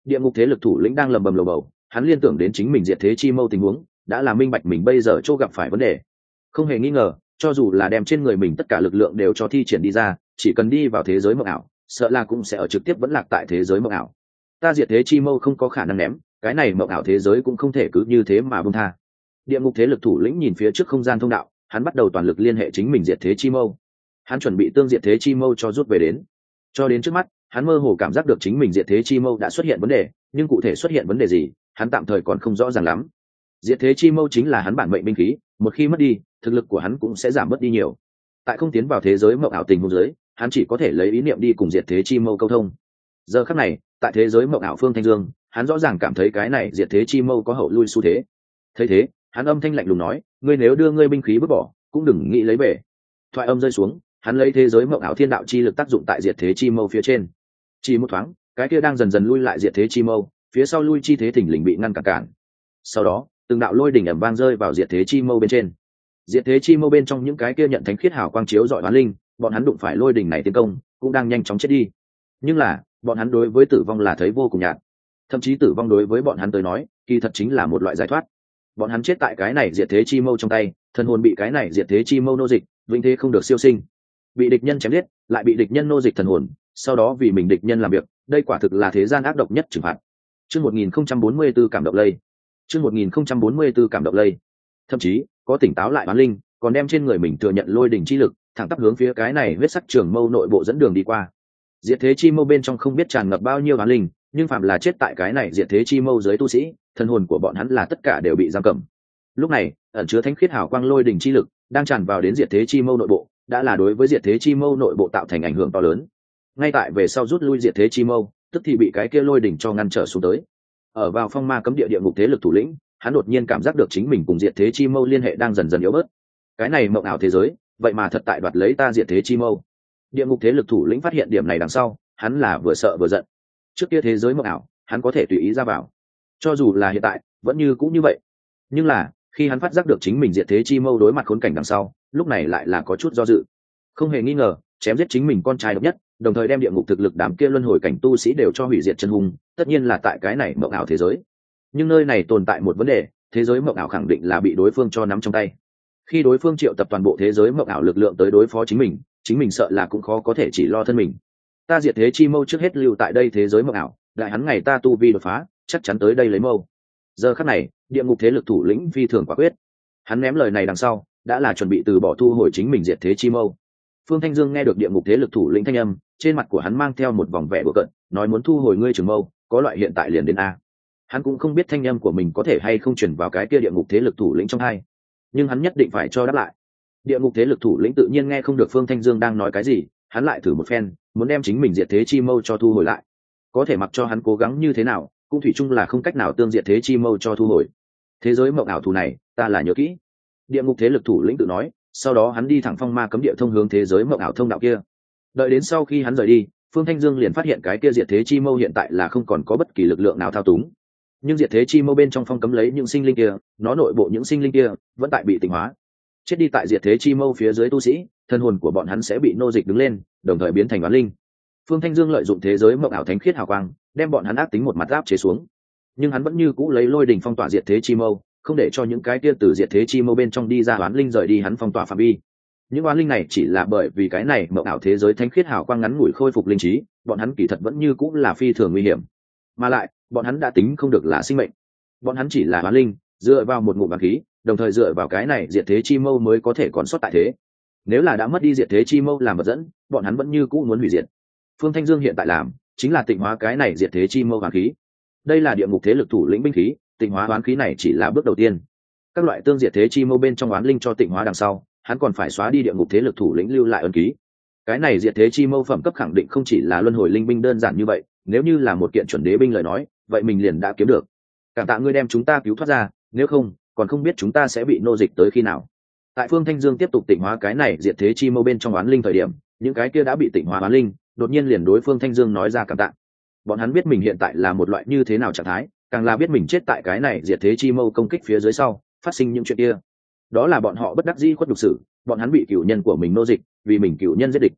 Địa ngục thế lực thủ lĩnh đang lầm bầm lầu bầu, hắn liên tưởng đến chính mình diệt thế chi mâu tình huống, đã là minh bạch mình bây giờ chỗ gặp phải vấn đề. Không hề nghi ngờ, cho dù là đem trên người mình tất cả lực lượng đều cho thi triển đi ra, chỉ cần đi vào thế giới mộng ảo, sợ là cũng sẽ ở trực tiếp vẫn lạc tại thế giới mộng ảo. Ta diệt thế chi mâu không có khả năng ném, cái này mộng ảo thế giới cũng không thể cứ như thế mà buông tha. Địa ngục thế lực thủ lĩnh nhìn phía trước không gian thông đạo, hắn bắt đầu toàn lực liên hệ chính mình diệt thế chi mâu. Hắn chuẩn bị tương diệt thế chi mâu cho rút về đến. Cho đến trước mắt, hắn mơ hồ cảm giác được chính mình diệt thế chi mâu đã xuất hiện vấn đề, nhưng cụ thể xuất hiện vấn đề gì, hắn tạm thời còn không rõ ràng lắm. Diệt thế chi mâu chính là hắn bản mệnh binh khí, một khi mất đi, thực lực của hắn cũng sẽ giảm mất đi nhiều. Tại không tiến vào thế giới mộng ảo tình huống dưới, hắn chỉ có thể lấy ý niệm đi cùng diệt thế chi mâu câu thông. Giờ khắc này, tại thế giới mộng ảo phương Thanh Dương, hắn rõ ràng cảm thấy cái này diệt thế chi mâu có hậu lui xu thế. Thấy thế, hắn âm thanh lạnh lùng nói, ngươi nếu đưa ngươi binh khí vứt bỏ, cũng đừng nghĩ lấy về. Thoại âm rơi xuống, hắn lấy thế giới mộng ảo thiên đạo chi lực tác dụng tại diệt thế chi mâu phía trên. Chỉ một thoáng, cái kia đang dần dần lui lại diệt thế chi mâu, phía sau lui chi thế thình lình bị ngăn cản. Sau đó, từng đạo lôi đỉnh ầm vang rơi vào diệt thế chi mâu bên trên. Diệt thế chi mâu bên trong những cái kia nhận thánh khiết hào quang chiếu dọi oán linh, bọn hắn đụng phải lôi đỉnh này tiến công, cũng đang nhanh chóng chết đi. Nhưng là, bọn hắn đối với tử vong là thấy vô cùng nhạt. Thậm chí tử vong đối với bọn hắn tới nói, kỳ thật chính là một loại giải thoát. Bọn hắn chết tại cái này diệt thế chi mâu trong tay, thần hồn bị cái này diệt thế chi mâu nô dịch, vĩnh thế không được siêu sinh. Bị địch nhân chém giết, lại bị địch nhân nô dịch thần hồn, sau đó vì mình địch nhân làm việc, đây quả thực là thế gian ác độc nhất trừng phạt. Chương 1044 cảm động lây. Chương 1044 cảm động lây. Thậm chí, có tỉnh táo lại oán linh, còn đem trên người mình thừa nhận lôi đỉnh chi lực, thẳng tắp hướng phía cái này huyết sắc trường mâu nội bộ dẫn đường đi qua. Diệt thế chi mâu bên trong không biết tràn ngập bao nhiêu oán linh, nhưng phạm là chết tại cái này diệt thế chi mâu dưới tu sĩ, thần hồn của bọn hắn là tất cả đều bị giam cầm. Lúc này, ẩn chứa thánh khiết hào quang lôi đỉnh chi lực đang tràn vào đến diệt thế chi mâu nội bộ, đã là đối với diệt thế chi mâu nội bộ tạo thành ảnh hưởng to lớn. Ngay tại về sau rút lui diệt thế chi mâu, tức thì bị cái kia lôi đỉnh cho ngăn trở xuống tới. Ở vào phong ma cấm địa địa ngục thế lực thủ lĩnh, hắn đột nhiên cảm giác được chính mình cùng diệt thế chi mâu liên hệ đang dần dần yếu bớt. Cái này mộng ảo thế giới, vậy mà thật tại đoạt lấy ta diệt thế chi mâu. Địa ngục thế lực thủ lĩnh phát hiện điểm này đằng sau, hắn là vừa sợ vừa giận. Trước kia thế giới mộng ảo, hắn có thể tùy ý ra vào, cho dù là hiện tại, vẫn như cũng như vậy. Nhưng là, khi hắn phát giác được chính mình diệt thế chi mâu đối mặt khốn cảnh đằng sau, lúc này lại là có chút do dự. Không hề nghi ngờ, chém giết chính mình con trai độc nhất, đồng thời đem địa ngục thực lực đám kia luân hồi cảnh tu sĩ đều cho hủy diệt chân hung, tất nhiên là tại cái này mộng ảo thế giới. Nhưng nơi này tồn tại một vấn đề, thế giới mộng ảo khẳng định là bị đối phương cho nắm trong tay. Khi đối phương triệu tập toàn bộ thế giới mộng ảo lực lượng tới đối phó chính mình sợ là cũng khó có thể chỉ lo thân mình. Ta diệt thế chi mâu trước hết lưu tại đây thế giới mộng ảo, đại hắn ngày ta tu vi đột phá, chắc chắn tới đây lấy mâu. Giờ khắc này, địa ngục thế lực thủ lĩnh phi thường quả quyết. Hắn ném lời này đằng sau, đã là chuẩn bị từ bỏ thu hồi chính mình diệt thế chi mâu. Phương Thanh Dương nghe được địa ngục thế lực thủ lĩnh thanh âm, trên mặt của hắn mang theo một vòng vẻ đùa cợt, nói muốn thu hồi ngươi trường mâu, có loại hiện tại liền đến a. Hắn cũng không biết thanh âm của mình có thể hay không truyền vào cái kia địa ngục thế lực thủ lĩnh trong hai, nhưng hắn nhất định phải cho đáp lại. Địa ngục thế lực thủ lĩnh tự nhiên nghe không được Phương Thanh Dương đang nói cái gì, hắn lại thử một phen, muốn đem chính mình diệt thế chi mâu cho thu hồi lại. Có thể mặc cho hắn cố gắng như thế nào, cũng thủy chung là không cách nào tương diệt thế chi mâu cho thu hồi. Thế giới mộng ảo thù này, ta là nhớ kỹ. Địa ngục thế lực thủ lĩnh tự nói, sau đó hắn đi thẳng phong ma cấm địa thông hướng thế giới mộng ảo thông đạo kia. Đợi đến sau khi hắn rời đi, Phương Thanh Dương liền phát hiện cái kia diệt thế chi mâu hiện tại là không còn có bất kỳ lực lượng nào thao túng. Nhưng diệt thế chi mâu bên trong phong cấm lấy những sinh linh kia, nó nội bộ những sinh linh kia vẫn tại bị tịnh hóa. Chết đi tại diệt thế chi mâu phía dưới tu sĩ, thân hồn của bọn hắn sẽ bị nô dịch đứng lên, đồng thời biến thành oán linh. Phương Thanh Dương lợi dụng thế giới mộng ảo thánh khiết hào quang, đem bọn hắn ác tính một mặt áp chế xuống. Nhưng hắn vẫn như cũ lấy lôi đỉnh phong tỏa diệt thế chi mâu, không để cho những cái kia từ diệt thế chi mâu bên trong đi ra oán linh rời đi hắn phong tỏa phạm vi. Những oán linh này chỉ là bởi vì cái này mộng ảo thế giới thánh khiết hào quang ngắn ngủi khôi phục linh trí, bọn hắn kỳ thật vẫn như cũ là phi thường nguy hiểm. Mà lại, bọn hắn đã tính không được là sinh mệnh. Bọn hắn chỉ là oán linh, dựa vào một ngụm vàng khí, đồng thời dựa vào cái này diệt thế chi mâu mới có thể còn sót tại thế. Nếu là đã mất đi diệt thế chi mâu làm vật dẫn, bọn hắn vẫn như cũ muốn hủy diệt. Phương Thanh Dương hiện tại làm chính là tịnh hóa cái này diệt thế chi mâu vàng khí. Đây là địa ngục thế lực thủ lĩnh binh khí, tịnh hóa oán khí này chỉ là bước đầu tiên. Các loại tương diệt thế chi mâu bên trong oán linh cho tịnh hóa đằng sau, hắn còn phải xóa đi địa ngục thế lực thủ lĩnh lưu lại ấn ký. Cái này diệt thế chi mâu phẩm cấp khẳng định không chỉ là luân hồi linh binh đơn giản như vậy, nếu như là một kiện chuẩn đế binh lời nói, vậy mình liền đã kiếm được. Cảm tạ ngươi đem chúng ta cứu thoát ra, nếu không, còn không biết chúng ta sẽ bị nô dịch tới khi nào. Tại Phương Thanh Dương tiếp tục tịnh hóa cái này diệt thế chi mâu bên trong oán linh thời điểm, những cái kia đã bị tịnh hóa oán linh, đột nhiên liền đối Phương Thanh Dương nói ra cảm tạ. Bọn hắn biết mình hiện tại là một loại như thế nào trạng thái, càng là biết mình chết tại cái này diệt thế chi mâu công kích phía dưới sau, phát sinh những chuyện kia. Đó là bọn họ bất đắc dĩ khuất nhục sự, bọn hắn bị cửu nhân của mình nô dịch, vì mình cửu nhân giết địch.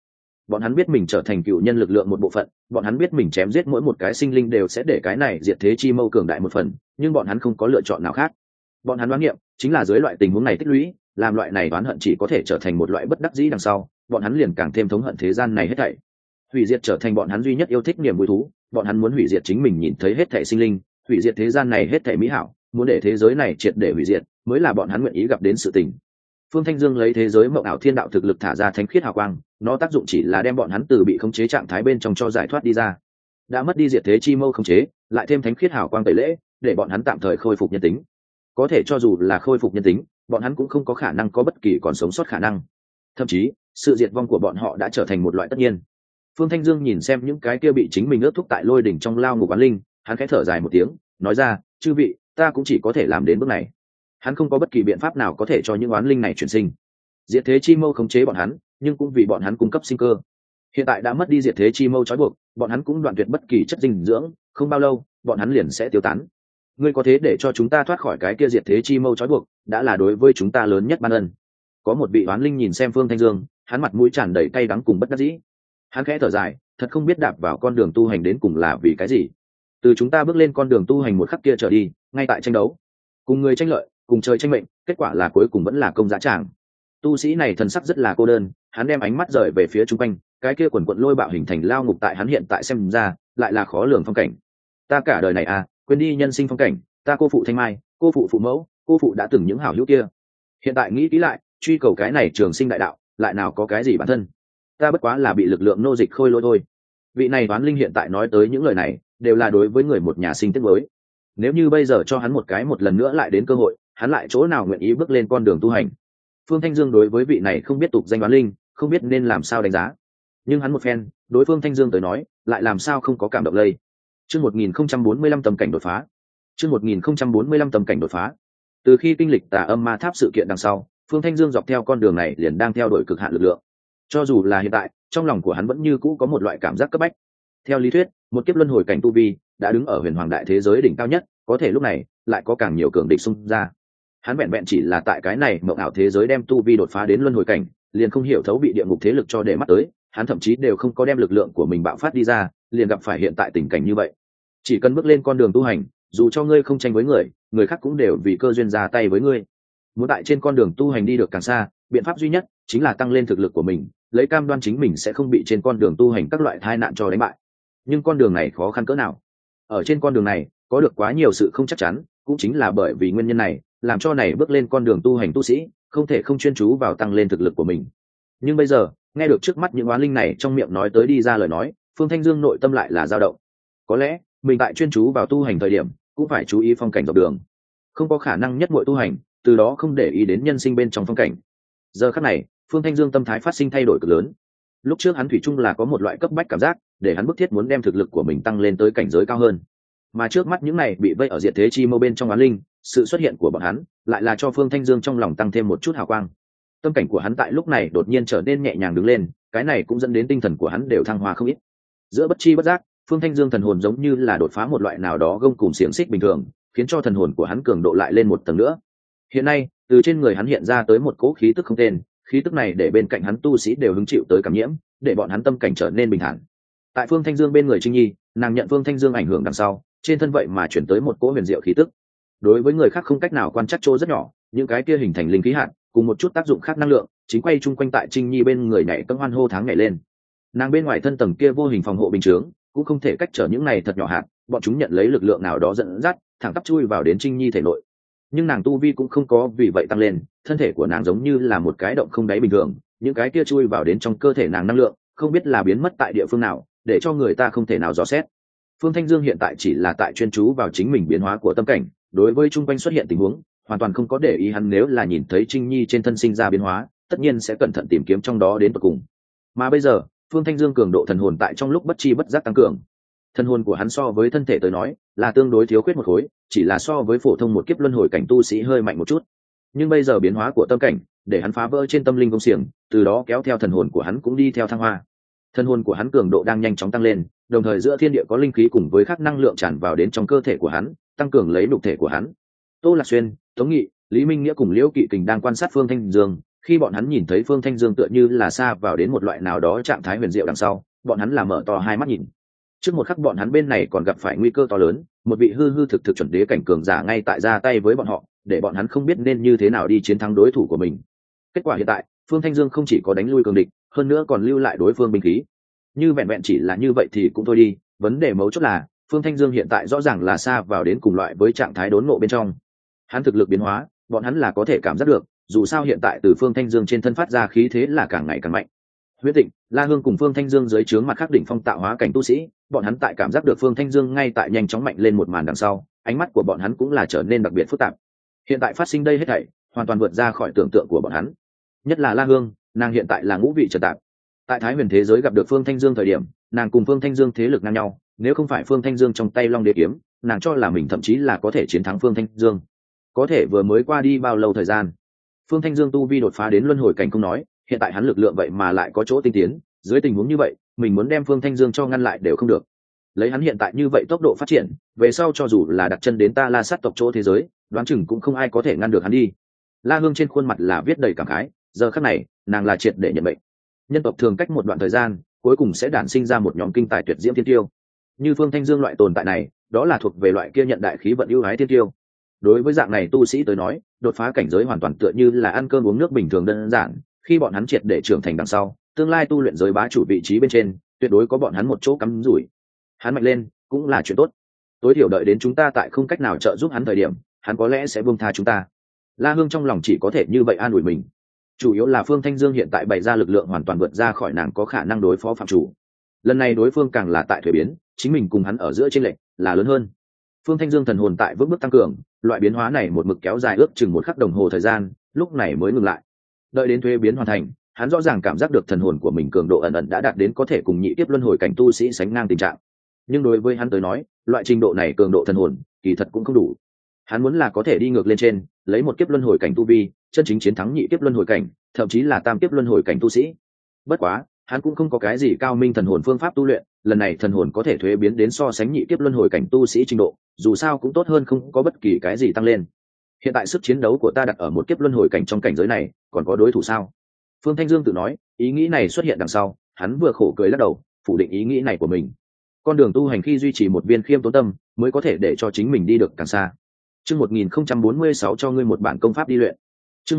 Bọn hắn biết mình trở thành cựu nhân lực lượng một bộ phận, bọn hắn biết mình chém giết mỗi một cái sinh linh đều sẽ để cái này diệt thế chi mâu cường đại một phần, nhưng bọn hắn không có lựa chọn nào khác. Bọn hắn đoán nghiệm chính là dưới loại tình huống này tích lũy, làm loại này đoán hận chỉ có thể trở thành một loại bất đắc dĩ đằng sau, bọn hắn liền càng thêm thống hận thế gian này hết thảy. Hủy diệt trở thành bọn hắn duy nhất yêu thích niềm vui thú, bọn hắn muốn hủy diệt chính mình nhìn thấy hết thảy sinh linh, hủy diệt thế gian này hết thảy mỹ hảo, muốn để thế giới này triệt để hủy diệt, mới là bọn hắn nguyện ý gặp đến sự tình. Phương Thanh Dương lấy thế giới mộng ảo thiên đạo thực lực thả ra thánh khiết hào quang, nó tác dụng chỉ là đem bọn hắn từ bị khống chế trạng thái bên trong cho giải thoát đi ra. Đã mất đi diệt thế chi mâu khống chế, lại thêm thánh khiết hào quang tẩy lễ, để bọn hắn tạm thời khôi phục nhân tính. Có thể cho dù là khôi phục nhân tính, bọn hắn cũng không có khả năng có bất kỳ còn sống sót khả năng. Thậm chí, sự diệt vong của bọn họ đã trở thành một loại tất nhiên. Phương Thanh Dương nhìn xem những cái kia bị chính mình ước thúc tại lôi đỉnh trong lao ngục oán linh, hắn khẽ thở dài một tiếng, nói ra, chư vị, ta cũng chỉ có thể làm đến bước này. Hắn không có bất kỳ biện pháp nào có thể cho những oán linh này chuyển sinh. Diệt thế chi mâu khống chế bọn hắn, nhưng cũng vì bọn hắn cung cấp sinh cơ. Hiện tại đã mất đi diệt thế chi mâu trói buộc, bọn hắn cũng đoạn tuyệt bất kỳ chất dinh dưỡng, không bao lâu, bọn hắn liền sẽ tiêu tán. Ngươi có thế để cho chúng ta thoát khỏi cái kia diệt thế chi mâu trói buộc, đã là đối với chúng ta lớn nhất ban ân. Có một vị oán linh nhìn xem Phương Thanh Dương, hắn mặt mũi tràn đầy cay đắng cùng bất đắc dĩ. Hắn khẽ thở dài, thật không biết đạp vào con đường tu hành đến cùng là vì cái gì. Từ chúng ta bước lên con đường tu hành một khắc kia trở đi, ngay tại tranh đấu, cùng người tranh lợi, cùng trời tranh mệnh, kết quả là cuối cùng vẫn là công giá tràng. Tu sĩ này thần sắc rất là cô đơn, hắn đem ánh mắt rời về phía chung quanh, cái kia quần quận lôi bạo hình thành lao ngục tại hắn hiện tại xem ra, lại là khó lường phong cảnh. Ta cả đời này à, quên đi nhân sinh phong cảnh, ta cô phụ thanh mai, cô phụ phụ mẫu, cô phụ đã từng những hảo hữu kia. Hiện tại nghĩ kỹ lại, truy cầu cái này trường sinh đại đạo, lại nào có cái gì bản thân. Ta bất quá là bị lực lượng nô dịch khôi lỗi thôi. Vị này đoán linh hiện tại nói tới những lời này, đều là đối với người một nhà sinh tiếc mới. Nếu như bây giờ cho hắn một lần nữa lại đến cơ hội, hắn lại chỗ nào nguyện ý bước lên con đường tu hành. Phương Thanh Dương đối với vị này không biết tục danh đoán linh, không biết nên làm sao đánh giá. Nhưng hắn một phen, đối Phương Thanh Dương tới nói, lại làm sao không có cảm động lây. Chương 1045 tầm cảnh đột phá. Chương 1045 tầm cảnh đột phá. Từ khi kinh lịch Tà Âm Ma Tháp sự kiện đằng sau, Phương Thanh Dương dọc theo con đường này liền đang theo đuổi cực hạn lực lượng. Cho dù là hiện tại, trong lòng của hắn vẫn như cũ có một loại cảm giác cấp bách. Theo lý thuyết, một kiếp luân hồi cảnh tu vi đã đứng ở huyền hoàng đại thế giới đỉnh cao nhất, có thể lúc này lại có càng nhiều cường địch xung ra. Hắn vẹn vẹn chỉ là tại cái này mộng ảo thế giới đem tu vi đột phá đến luân hồi cảnh, liền không hiểu thấu bị địa ngục thế lực cho để mắt tới, hắn thậm chí đều không có đem lực lượng của mình bạo phát đi ra, liền gặp phải hiện tại tình cảnh như vậy. Chỉ cần bước lên con đường tu hành, dù cho ngươi không tranh với người, người khác cũng đều vì cơ duyên ra tay với ngươi. Muốn tại trên con đường tu hành đi được càng xa, biện pháp duy nhất chính là tăng lên thực lực của mình, lấy cam đoan chính mình sẽ không bị trên con đường tu hành các loại tai nạn cho đánh bại. Nhưng con đường này khó khăn cỡ nào? Ở trên con đường này có được quá nhiều sự không chắc chắn, cũng chính là bởi vì nguyên nhân này, làm cho này bước lên con đường tu hành tu sĩ không thể không chuyên chú vào tăng lên thực lực của mình. Nhưng bây giờ nghe được trước mắt những oán linh này trong miệng nói tới đi ra lời nói, Phương Thanh Dương nội tâm lại là dao động. Có lẽ mình tại chuyên chú vào tu hành thời điểm cũng phải chú ý phong cảnh dọc đường, không có khả năng nhất muội tu hành, từ đó không để ý đến nhân sinh bên trong phong cảnh. Giờ khắc này, Phương Thanh Dương tâm thái phát sinh thay đổi cực lớn. Lúc trước hắn thủy chung là có một loại cấp bách cảm giác, để hắn bức thiết muốn đem thực lực của mình tăng lên tới cảnh giới cao hơn. Mà trước mắt những này bị vây ở diệt thế chi mâu bên trong oán linh, sự xuất hiện của bọn hắn lại là cho Phương Thanh Dương trong lòng tăng thêm một chút hào quang. Tâm cảnh của hắn tại lúc này đột nhiên trở nên nhẹ nhàng đứng lên, cái này cũng dẫn đến tinh thần của hắn đều thăng hoa không ít. Giữa bất chi bất giác, Phương Thanh Dương thần hồn giống như là đột phá một loại nào đó gông cùm xiềng xích bình thường, khiến cho thần hồn của hắn cường độ lại lên một tầng nữa. Hiện nay, từ trên người hắn hiện ra tới một cỗ khí tức không tên, khí tức này để bên cạnh hắn tu sĩ đều hứng chịu tới cảm nhiễm, để bọn hắn tâm cảnh trở nên bình thản. Tại Phương Thanh Dương bên người Trinh Nhi, nàng nhận Phương Thanh Dương ảnh hưởng đằng sau, trên thân vậy mà chuyển tới một cỗ huyền diệu khí tức. Đối với người khác không cách nào quan trắc chỗ rất nhỏ, những cái kia hình thành linh khí hạt cùng một chút tác dụng khác năng lượng chính quay chung quanh tại Trinh Nhi bên người nhảy cẫng hoan hô tháng ngày lên. Nàng bên ngoài thân tầng kia vô hình phòng hộ bình chướng cũng không thể cách trở những này thật nhỏ hạt, bọn chúng nhận lấy lực lượng nào đó dẫn dắt, thẳng tắp chui vào đến Trinh Nhi thể nội. Nhưng nàng tu vi cũng không có vì vậy tăng lên, thân thể của nàng giống như là một cái động không đáy bình thường, những cái kia chui vào đến trong cơ thể nàng năng lượng không biết là biến mất tại địa phương nào, để cho người ta không thể nào dò xét. Phương Thanh Dương hiện tại chỉ là tại chuyên chú vào chính mình biến hóa của tâm cảnh, đối với chung quanh xuất hiện tình huống hoàn toàn không có để ý. Hắn nếu là nhìn thấy Trinh Nhi trên thân sinh ra biến hóa, tất nhiên sẽ cẩn thận tìm kiếm trong đó đến tận cùng. Mà bây giờ, Phương Thanh Dương cường độ thần hồn tại trong lúc bất chi bất giác tăng cường. Thần hồn của hắn so với thân thể tới nói là tương đối thiếu khuyết một khối, chỉ là so với phổ thông một kiếp luân hồi cảnh tu sĩ hơi mạnh một chút. Nhưng bây giờ biến hóa của tâm cảnh để hắn phá vỡ trên tâm linh công xiềng, từ đó kéo theo thần hồn của hắn cũng đi theo thăng hoa. Thần hồn của hắn cường độ đang nhanh chóng tăng lên, đồng thời giữa thiên địa có linh khí cùng với các năng lượng tràn vào đến trong cơ thể của hắn, tăng cường lấy nhục thể của hắn. Tô Lạc Xuyên, Tống Nghị, Lý Minh Nghĩa cùng Liễu Kỵ Kình đang quan sát Phương Thanh Dương, Khi bọn hắn nhìn thấy Phương Thanh Dương tựa như là xa vào đến một loại nào đó trạng thái huyền diệu đằng sau, bọn hắn là mở to hai mắt nhìn. Trước một khắc bọn hắn bên này còn gặp phải nguy cơ to lớn, một vị hư hư thực thực chuẩn đế cảnh cường giả ngay tại ra tay với bọn họ, để bọn hắn không biết nên như thế nào đi chiến thắng đối thủ của mình. Kết quả hiện tại, Phương Thanh Dương không chỉ có đánh lui cường địch, hơn nữa còn lưu lại đối phương binh khí. Như vẹn vẹn chỉ là như vậy thì cũng thôi đi, vấn đề mấu chốt là Phương Thanh Dương hiện tại rõ ràng là xa vào đến cùng loại với trạng thái đốn ngộ bên trong. Hắn thực lực biến hóa, bọn hắn là có thể cảm giác được, dù sao hiện tại từ Phương Thanh Dương trên thân phát ra khí thế là càng ngày càng mạnh. Huyết Tịnh, La Hương cùng Phương Thanh Dương dưới trướng mặt khắc đỉnh phong tạo hóa cảnh tu sĩ, bọn hắn tại cảm giác được Phương Thanh Dương ngay tại nhanh chóng mạnh lên một màn đằng sau, ánh mắt của bọn hắn cũng là trở nên đặc biệt phức tạp. Hiện tại phát sinh đây hết thảy, hoàn toàn vượt ra khỏi tưởng tượng của bọn hắn. Nhất là La Hương, nàng hiện tại là ngũ vị trật tạp. Tại Thái Huyền thế giới gặp được Phương Thanh Dương thời điểm, nàng cùng Phương Thanh Dương thế lực ngang nhau, nếu không phải Phương Thanh Dương trong tay Long Đế kiếm, nàng cho là mình thậm chí là có thể chiến thắng Phương Thanh Dương. Có thể vừa mới qua đi bao lâu thời gian, Phương Thanh Dương tu vi đột phá đến luân hồi cảnh không nói, hiện tại hắn lực lượng vậy mà lại có chỗ tinh tiến, dưới tình huống như vậy, mình muốn đem Phương Thanh Dương cho ngăn lại đều không được. Lấy hắn hiện tại như vậy tốc độ phát triển, về sau cho dù là đặt chân đến Ta La sát tộc chỗ thế giới, đoán chừng cũng không ai có thể ngăn được hắn đi. La Hương trên khuôn mặt là viết đầy cảm khái, giờ khắc này, nàng là triệt để nhận bệnh. Nhân tộc thường cách một đoạn thời gian, cuối cùng sẽ đản sinh ra một nhóm kinh tài tuyệt diễm thiên tiêu. Như Phương Thanh Dương loại tồn tại này, đó là thuộc về loại kia nhận đại khí vận ưu ái thiên tiêu. Đối với dạng này tu sĩ tới nói, đột phá cảnh giới hoàn toàn tựa như là ăn cơm uống nước bình thường đơn giản, khi bọn hắn triệt để trưởng thành đằng sau, tương lai tu luyện giới bá chủ vị trí bên trên, tuyệt đối có bọn hắn một chỗ cắm rủi. Hắn mạnh lên, cũng là chuyện tốt. Tối thiểu đợi đến chúng ta tại không cách nào trợ giúp hắn thời điểm, hắn có lẽ sẽ buông tha chúng ta. La Hương trong lòng chỉ có thể như vậy an ủi mình. Chủ yếu là Phương Thanh Dương hiện tại bày ra lực lượng hoàn toàn vượt ra khỏi nàng có khả năng đối phó phạm chủ. Lần này đối phương càng là tại thuế biến, chính mình cùng hắn ở giữa chênh lệch là lớn hơn. Phương Thanh Dương thần hồn tại vững bước tăng cường, loại biến hóa này một mực kéo dài ước chừng 1 khắc đồng hồ thời gian, lúc này mới ngừng lại. Đợi đến thuế biến hoàn thành, hắn rõ ràng cảm giác được thần hồn của mình cường độ ẩn ẩn đã đạt đến có thể cùng nhị tiếp luân hồi cảnh tu sĩ sánh ngang tình trạng. Nhưng đối với hắn tới nói, loại trình độ này cường độ thần hồn, kỳ thật cũng không đủ. Hắn muốn là có thể đi ngược lên trên, lấy một kiếp luân hồi cảnh tu vi, chân chính chiến thắng nhị kiếp luân hồi cảnh, thậm chí là tam kiếp luân hồi cảnh tu sĩ. Bất quá, hắn cũng không có cái gì cao minh thần hồn phương pháp tu luyện, lần này thần hồn có thể thuế biến đến so sánh nhị kiếp luân hồi cảnh tu sĩ trình độ, dù sao cũng tốt hơn không có bất kỳ cái gì tăng lên. Hiện tại sức chiến đấu của ta đặt ở một kiếp luân hồi cảnh trong cảnh giới này, còn có đối thủ sao? Phương Thanh Dương tự nói, ý nghĩ này xuất hiện đằng sau, hắn vừa khổ cười lắc đầu, phủ định ý nghĩ này của mình. Con đường tu hành khi duy trì một viên khiêm tốn tâm, mới có thể để cho chính mình đi được càng xa. Chương 1046 cho ngươi một bản công pháp đi luyện. Chương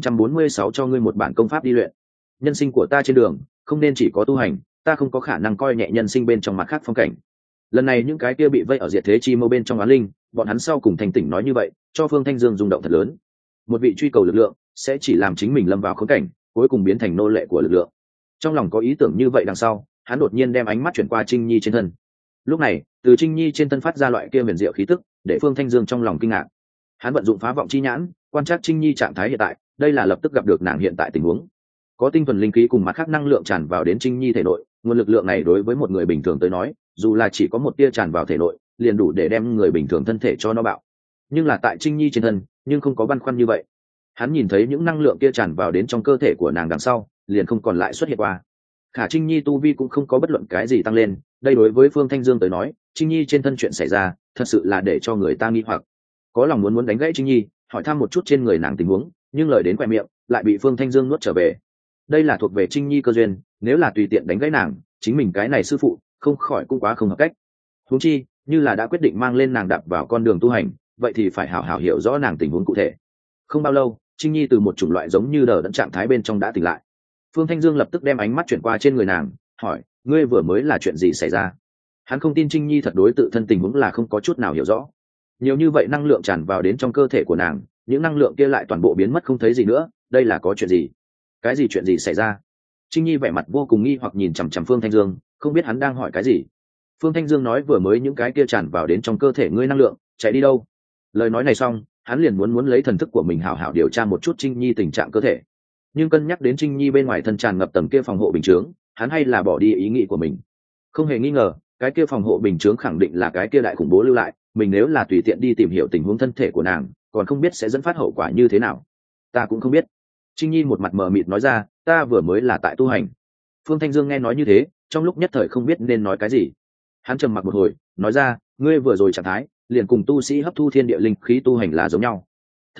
1046 cho ngươi một bản công pháp đi luyện. Nhân sinh của ta trên đường, không nên chỉ có tu hành, ta không có khả năng coi nhẹ nhân sinh bên trong mặt khác phong cảnh. Lần này những cái kia bị vây ở diệt thế chi mâu bên trong oán linh, bọn hắn sau cùng thành tỉnh nói như vậy, cho Phương Thanh Dương rung động thật lớn. Một vị truy cầu lực lượng, sẽ chỉ làm chính mình lâm vào khốn cảnh, cuối cùng biến thành nô lệ của lực lượng. Trong lòng có ý tưởng như vậy đằng sau, hắn đột nhiên đem ánh mắt chuyển qua Trinh Nhi trên thân. Lúc này, từ Trinh Nhi trên thân phát ra loại kia huyền diệu khí tức, để Phương Thanh Dương trong lòng kinh ngạc. Hắn vận dụng phá vọng chi nhãn, quan trắc Trinh Nhi trạng thái hiện tại, đây là lập tức gặp được nàng hiện tại tình huống. Có tinh thuần linh khí cùng mặt khác năng lượng tràn vào đến Trinh Nhi thể nội, nguồn lực lượng này đối với một người bình thường tới nói, dù là chỉ có một tia tràn vào thể nội, liền đủ để đem người bình thường thân thể cho nó bạo. Nhưng là tại Trinh Nhi trên thân, nhưng không có băn khoăn như vậy. Hắn nhìn thấy những năng lượng kia tràn vào đến trong cơ thể của nàng đằng sau, liền không còn lại xuất hiện qua. Khả Trinh Nhi tu vi cũng không có bất luận cái gì tăng lên, đây đối với Phương Thanh Dương tới nói, Trinh Nhi trên thân chuyện xảy ra, thật sự là để cho người ta nghi hoặc. Có lòng muốn đánh gãy Trinh Nhi, hỏi thăm một chút trên người nàng tình huống, nhưng lời đến quẹt miệng, lại bị Phương Thanh Dương nuốt trở về. Đây là thuộc về Trinh Nhi cơ duyên, nếu là tùy tiện đánh gãy nàng, chính mình cái này sư phụ, không khỏi cũng quá không hợp cách. Huống chi, như là đã quyết định mang lên nàng đạp vào con đường tu hành, vậy thì phải hảo hảo hiểu rõ nàng tình huống cụ thể. Không bao lâu, Trinh Nhi từ một chủng loại giống như đờ đẫn trạng thái bên trong đã tỉnh lại. Phương Thanh Dương lập tức đem ánh mắt chuyển qua trên người nàng, hỏi, ngươi vừa mới là chuyện gì xảy ra? Hắn không tin Trinh Nhi thật đối tự thân tình huống là không có chút nào hiểu rõ. Nhiều như vậy năng lượng tràn vào đến trong cơ thể của nàng, những năng lượng kia lại toàn bộ biến mất không thấy gì nữa, đây là có chuyện gì? Cái gì chuyện gì xảy ra? Trinh Nhi vẻ mặt vô cùng nghi hoặc nhìn chằm chằm Phương Thanh Dương, không biết hắn đang hỏi cái gì. Phương Thanh Dương nói vừa mới những cái kia tràn vào đến trong cơ thể ngươi năng lượng, chạy đi đâu? Lời nói này xong, hắn liền muốn lấy thần thức của mình hảo hảo điều tra một chút Trinh Nhi tình trạng cơ thể. Nhưng cân nhắc đến Trinh Nhi bên ngoài thân tràn ngập tầng kia phòng hộ bình chướng, hắn hay là bỏ đi ý nghĩ của mình. Không hề nghi ngờ, cái kia phòng hộ bình chướng khẳng định là cái kia đại khủng bố lưu lại, mình nếu là tùy tiện đi tìm hiểu tình huống thân thể của nàng, còn không biết sẽ dẫn phát hậu quả như thế nào. Ta cũng không biết. Trinh Nhi một mặt mờ mịt nói ra, ta vừa mới là tại tu hành. Phương Thanh Dương nghe nói như thế, trong lúc nhất thời không biết nên nói cái gì. Hắn trầm mặc một hồi, nói ra, ngươi vừa rồi trạng thái, liền cùng tu sĩ hấp thu thiên địa linh khí tu hành là giống nhau. Thậm chí,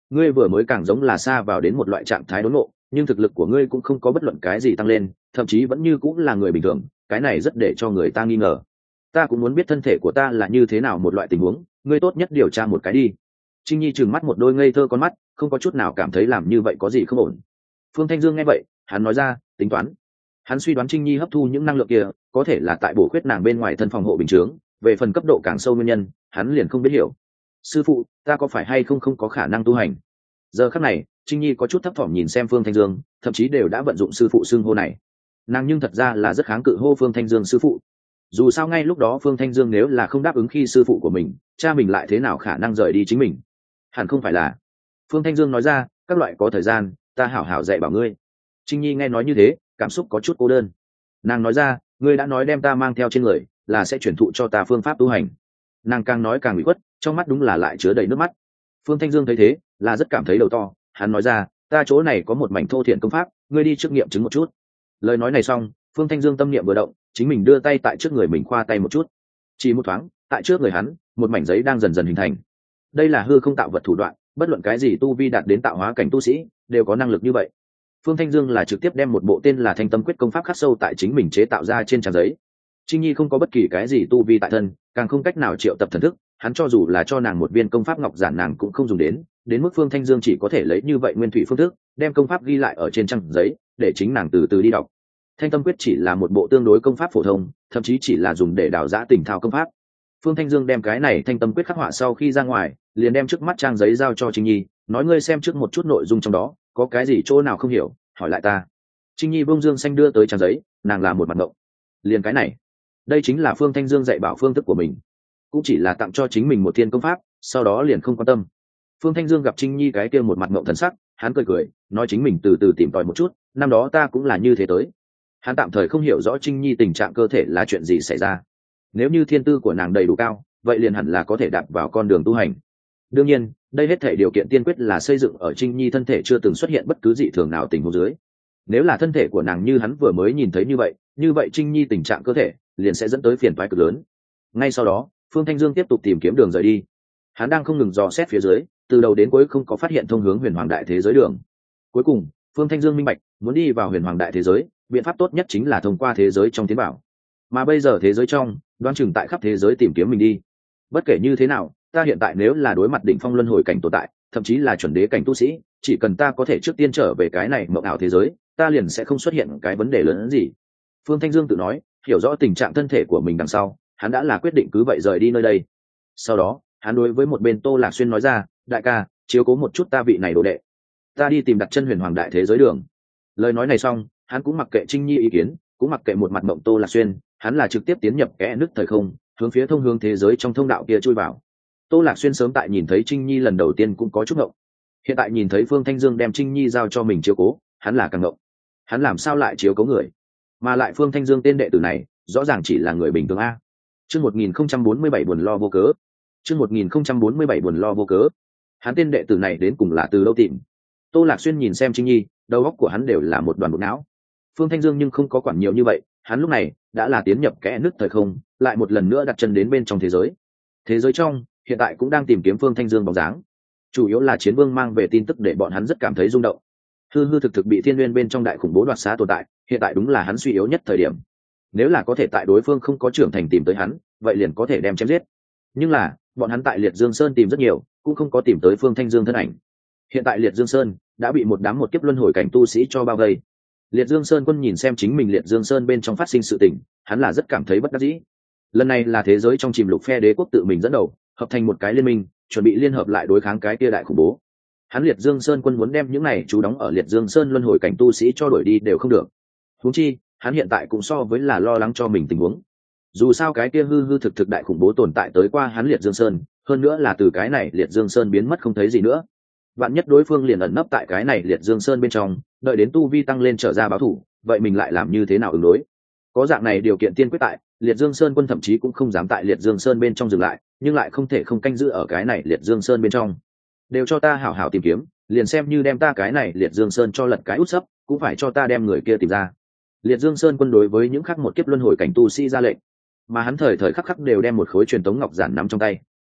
ngươi vừa mới càng giống là xa vào đến một loại trạng thái đốn ngộ, nhưng thực lực của ngươi cũng không có bất luận cái gì tăng lên, thậm chí vẫn như cũng là người bình thường, cái này rất để cho người ta nghi ngờ. Ta cũng muốn biết thân thể của ta là như thế nào một loại tình huống, ngươi tốt nhất điều tra một cái đi. Trinh Nhi trừng mắt một đôi ngây thơ con mắt, không có chút nào cảm thấy làm như vậy có gì không ổn. Phương Thanh Dương nghe vậy, hắn nói ra, tính toán. Hắn suy đoán Trinh Nhi hấp thu những năng lượng kia, có thể là tại bổ khuyết nàng bên ngoài thân phòng hộ bình chướng, về phần cấp độ càng sâu nguyên nhân, hắn liền không biết hiểu. Sư phụ, ta có phải hay không có khả năng tu hành? Giờ khắc này, Trinh Nhi có chút thấp thỏm nhìn xem Phương Thanh Dương, thậm chí đều đã vận dụng sư phụ xưng hô này. Nàng nhưng thật ra là rất kháng cự hô Phương Thanh Dương sư phụ. Dù sao ngay lúc đó Phương Thanh Dương nếu là không đáp ứng khi sư phụ của mình, cha mình lại thế nào khả năng rời đi chính mình? Hẳn không phải là. Phương Thanh Dương nói ra, các loại có thời gian, ta hảo hảo dạy bảo ngươi. Trinh Nhi nghe nói như thế, cảm xúc có chút cô đơn. Nàng nói ra, ngươi đã nói đem ta mang theo trên người, là sẽ chuyển thụ cho ta phương pháp tu hành. Nàng càng nói càng bị khuất, trong mắt đúng là lại chứa đầy nước mắt. Phương Thanh Dương thấy thế, là rất cảm thấy đầu to. Hắn nói ra, ta chỗ này có một mảnh thô thiện công pháp, ngươi đi trước nghiệm chứng một chút. Lời nói này xong, Phương Thanh Dương tâm niệm vừa động, chính mình đưa tay tại trước người mình khoa tay một chút. Chỉ một thoáng, tại trước người hắn, một mảnh giấy đang dần dần hình thành. Đây là hư không tạo vật thủ đoạn, bất luận cái gì tu vi đạt đến tạo hóa cảnh tu sĩ, đều có năng lực như vậy. Phương Thanh Dương là trực tiếp đem một bộ tên là Thanh Tâm Quyết công pháp khắc sâu tại chính mình chế tạo ra trên trang giấy. Trinh Nhi không có bất kỳ cái gì tu vi tại thân, càng không cách nào triệu tập thần thức, hắn cho dù là cho nàng một viên công pháp ngọc giản nàng cũng không dùng đến mức Phương Thanh Dương chỉ có thể lấy như vậy nguyên thủy phương thức, đem công pháp ghi lại ở trên trang giấy, để chính nàng từ từ đi đọc. Thanh Tâm Quyết chỉ là một bộ tương đối công pháp phổ thông, thậm chí chỉ là dùng để đào giã tình thao công pháp. Phương Thanh Dương đem cái này Thanh Tâm Quyết khắc họa sau khi ra ngoài, liền đem trước mắt trang giấy giao cho Trinh Nhi, nói ngươi xem trước một chút nội dung trong đó, có cái gì chỗ nào không hiểu, hỏi lại ta. Trinh Nhi bông dương xanh đưa tới trang giấy, nàng làm một mặt ngộng. Liền cái này, đây chính là Phương Thanh Dương dạy bảo phương thức của mình, cũng chỉ là tặng cho chính mình một thiên công pháp, sau đó liền không quan tâm. Phương Thanh Dương gặp Trinh Nhi cái kia một mặt ngộng thần sắc, hắn cười cười, nói chính mình từ từ tìm tòi một chút, năm đó ta cũng là như thế tới. Hắn tạm thời không hiểu rõ Trinh Nhi tình trạng cơ thể là chuyện gì xảy ra. Nếu như thiên tư của nàng đầy đủ cao, vậy liền hẳn là có thể đạp vào con đường tu hành. Đương nhiên, đây hết thể điều kiện tiên quyết là xây dựng ở Trinh Nhi thân thể chưa từng xuất hiện bất cứ dị thường nào tình huống dưới. Nếu là thân thể của nàng như hắn vừa mới nhìn thấy như vậy Trinh Nhi tình trạng cơ thể liền sẽ dẫn tới phiền toái cực lớn. Ngay sau đó, Phương Thanh Dương tiếp tục tìm kiếm đường rời đi. Hắn đang không ngừng dò xét phía dưới, từ đầu đến cuối không có phát hiện thông hướng Huyền Hoàng Đại Thế Giới đường. Cuối cùng, Phương Thanh Dương minh bạch, muốn đi vào Huyền Hoàng Đại Thế Giới, biện pháp tốt nhất chính là thông qua thế giới trong tiến bảo. Mà bây giờ thế giới trong, đoán chừng tại khắp thế giới tìm kiếm mình đi. Bất kể như thế nào, ta hiện tại nếu là đối mặt đỉnh phong luân hồi cảnh tồn tại, thậm chí là chuẩn đế cảnh tu sĩ, chỉ cần ta có thể trước tiên trở về cái này mộng ảo thế giới, ta liền sẽ không xuất hiện cái vấn đề lớn hơn gì. Phương Thanh Dương tự nói, hiểu rõ tình trạng thân thể của mình đằng sau, hắn đã là quyết định cứ vậy rời đi nơi đây. Sau đó, hắn đối với một bên Tô Lạc Xuyên nói ra, đại ca, chiếu cố một chút ta vị này đồ đệ, ta đi tìm đặt chân Huyền Hoàng Đại Thế Giới đường. Lời nói này xong, hắn cũng mặc kệ Trinh Nhi ý kiến, cũng mặc kệ một mặt mộng Tô Lạc Xuyên, hắn là trực tiếp tiến nhập kẽ nứt thời không, hướng phía thông hướng thế giới trong thông đạo kia chui vào. Tô Lạc Xuyên sớm tại nhìn thấy Trinh Nhi lần đầu tiên cũng có chút ngộng, hiện tại nhìn thấy Phương Thanh Dương đem Trinh Nhi giao cho mình chiếu cố, hắn là càng ngộng. Hắn làm sao lại chiếu cố người, mà lại Phương Thanh Dương tên đệ tử này rõ ràng chỉ là người bình thường a. Chương 1047 buồn lo vô cớ. Chương 1047 buồn lo vô cớ. Hắn tên đệ tử này đến cùng là từ đâu tìm? Tô Lạc Xuyên nhìn xem Trinh Nhi, đầu óc của hắn đều là một đoàn bột não. Phương Thanh Dương nhưng không có quản nhiều như vậy, hắn lúc này đã là tiến nhập kẽ nứt thời không, lại một lần nữa đặt chân đến bên trong thế giới. Thế giới trong hiện tại cũng đang tìm kiếm Phương Thanh Dương bóng dáng, chủ yếu là Chiến Vương mang về tin tức để bọn hắn rất cảm thấy rung động. Hư hư thực thực bị Thiên Nguyên bên trong đại khủng bố đoạt xá tồn tại, hiện tại đúng là hắn suy yếu nhất thời điểm. Nếu là có thể tại đối phương không có trưởng thành tìm tới hắn, vậy liền có thể đem chém giết. Nhưng là bọn hắn tại Liệt Dương Sơn tìm rất nhiều, cũng không có tìm tới Phương Thanh Dương thân ảnh. Hiện tại Liệt Dương Sơn đã bị một đám một kiếp luân hồi cảnh tu sĩ cho bao vây. Liệt Dương Sơn quân nhìn xem chính mình Liệt Dương Sơn bên trong phát sinh sự tình, hắn là rất cảm thấy bất đắc dĩ. Lần này là thế giới trong chìm lục phe đế quốc tự mình dẫn đầu, hợp thành một cái liên minh, chuẩn bị liên hợp lại đối kháng cái kia đại khủng bố. Hắn Liệt Dương Sơn quân muốn đem những này chú đóng ở Liệt Dương Sơn luân hồi cảnh tu sĩ cho đuổi đi đều không được. Huống chi, hắn hiện tại cũng so với là lo lắng cho mình tình huống. Dù sao cái kia hư hư thực thực đại khủng bố tồn tại tới qua hắn Liệt Dương Sơn, hơn nữa là từ cái này Liệt Dương Sơn biến mất không thấy gì nữa. Vạn nhất đối phương liền ẩn nấp tại cái này Liệt Dương Sơn bên trong, đợi đến tu vi tăng lên trở ra báo thủ, vậy mình lại làm như thế nào ứng đối? Có dạng này điều kiện tiên quyết tại, Liệt Dương Sơn quân thậm chí cũng không dám tại Liệt Dương Sơn bên trong dừng lại, nhưng lại không thể không canh giữ ở cái này Liệt Dương Sơn bên trong. Đều cho ta hảo hảo tìm kiếm, liền xem như đem ta cái này Liệt Dương Sơn cho lật cái út sấp, cũng phải cho ta đem người kia tìm ra. Liệt Dương Sơn quân đối với những khắc một kiếp luân hồi cảnh tu sĩ ra lệnh, mà hắn thời thời khắc khắc đều đem một khối truyền tống ngọc giản nắm trong tay.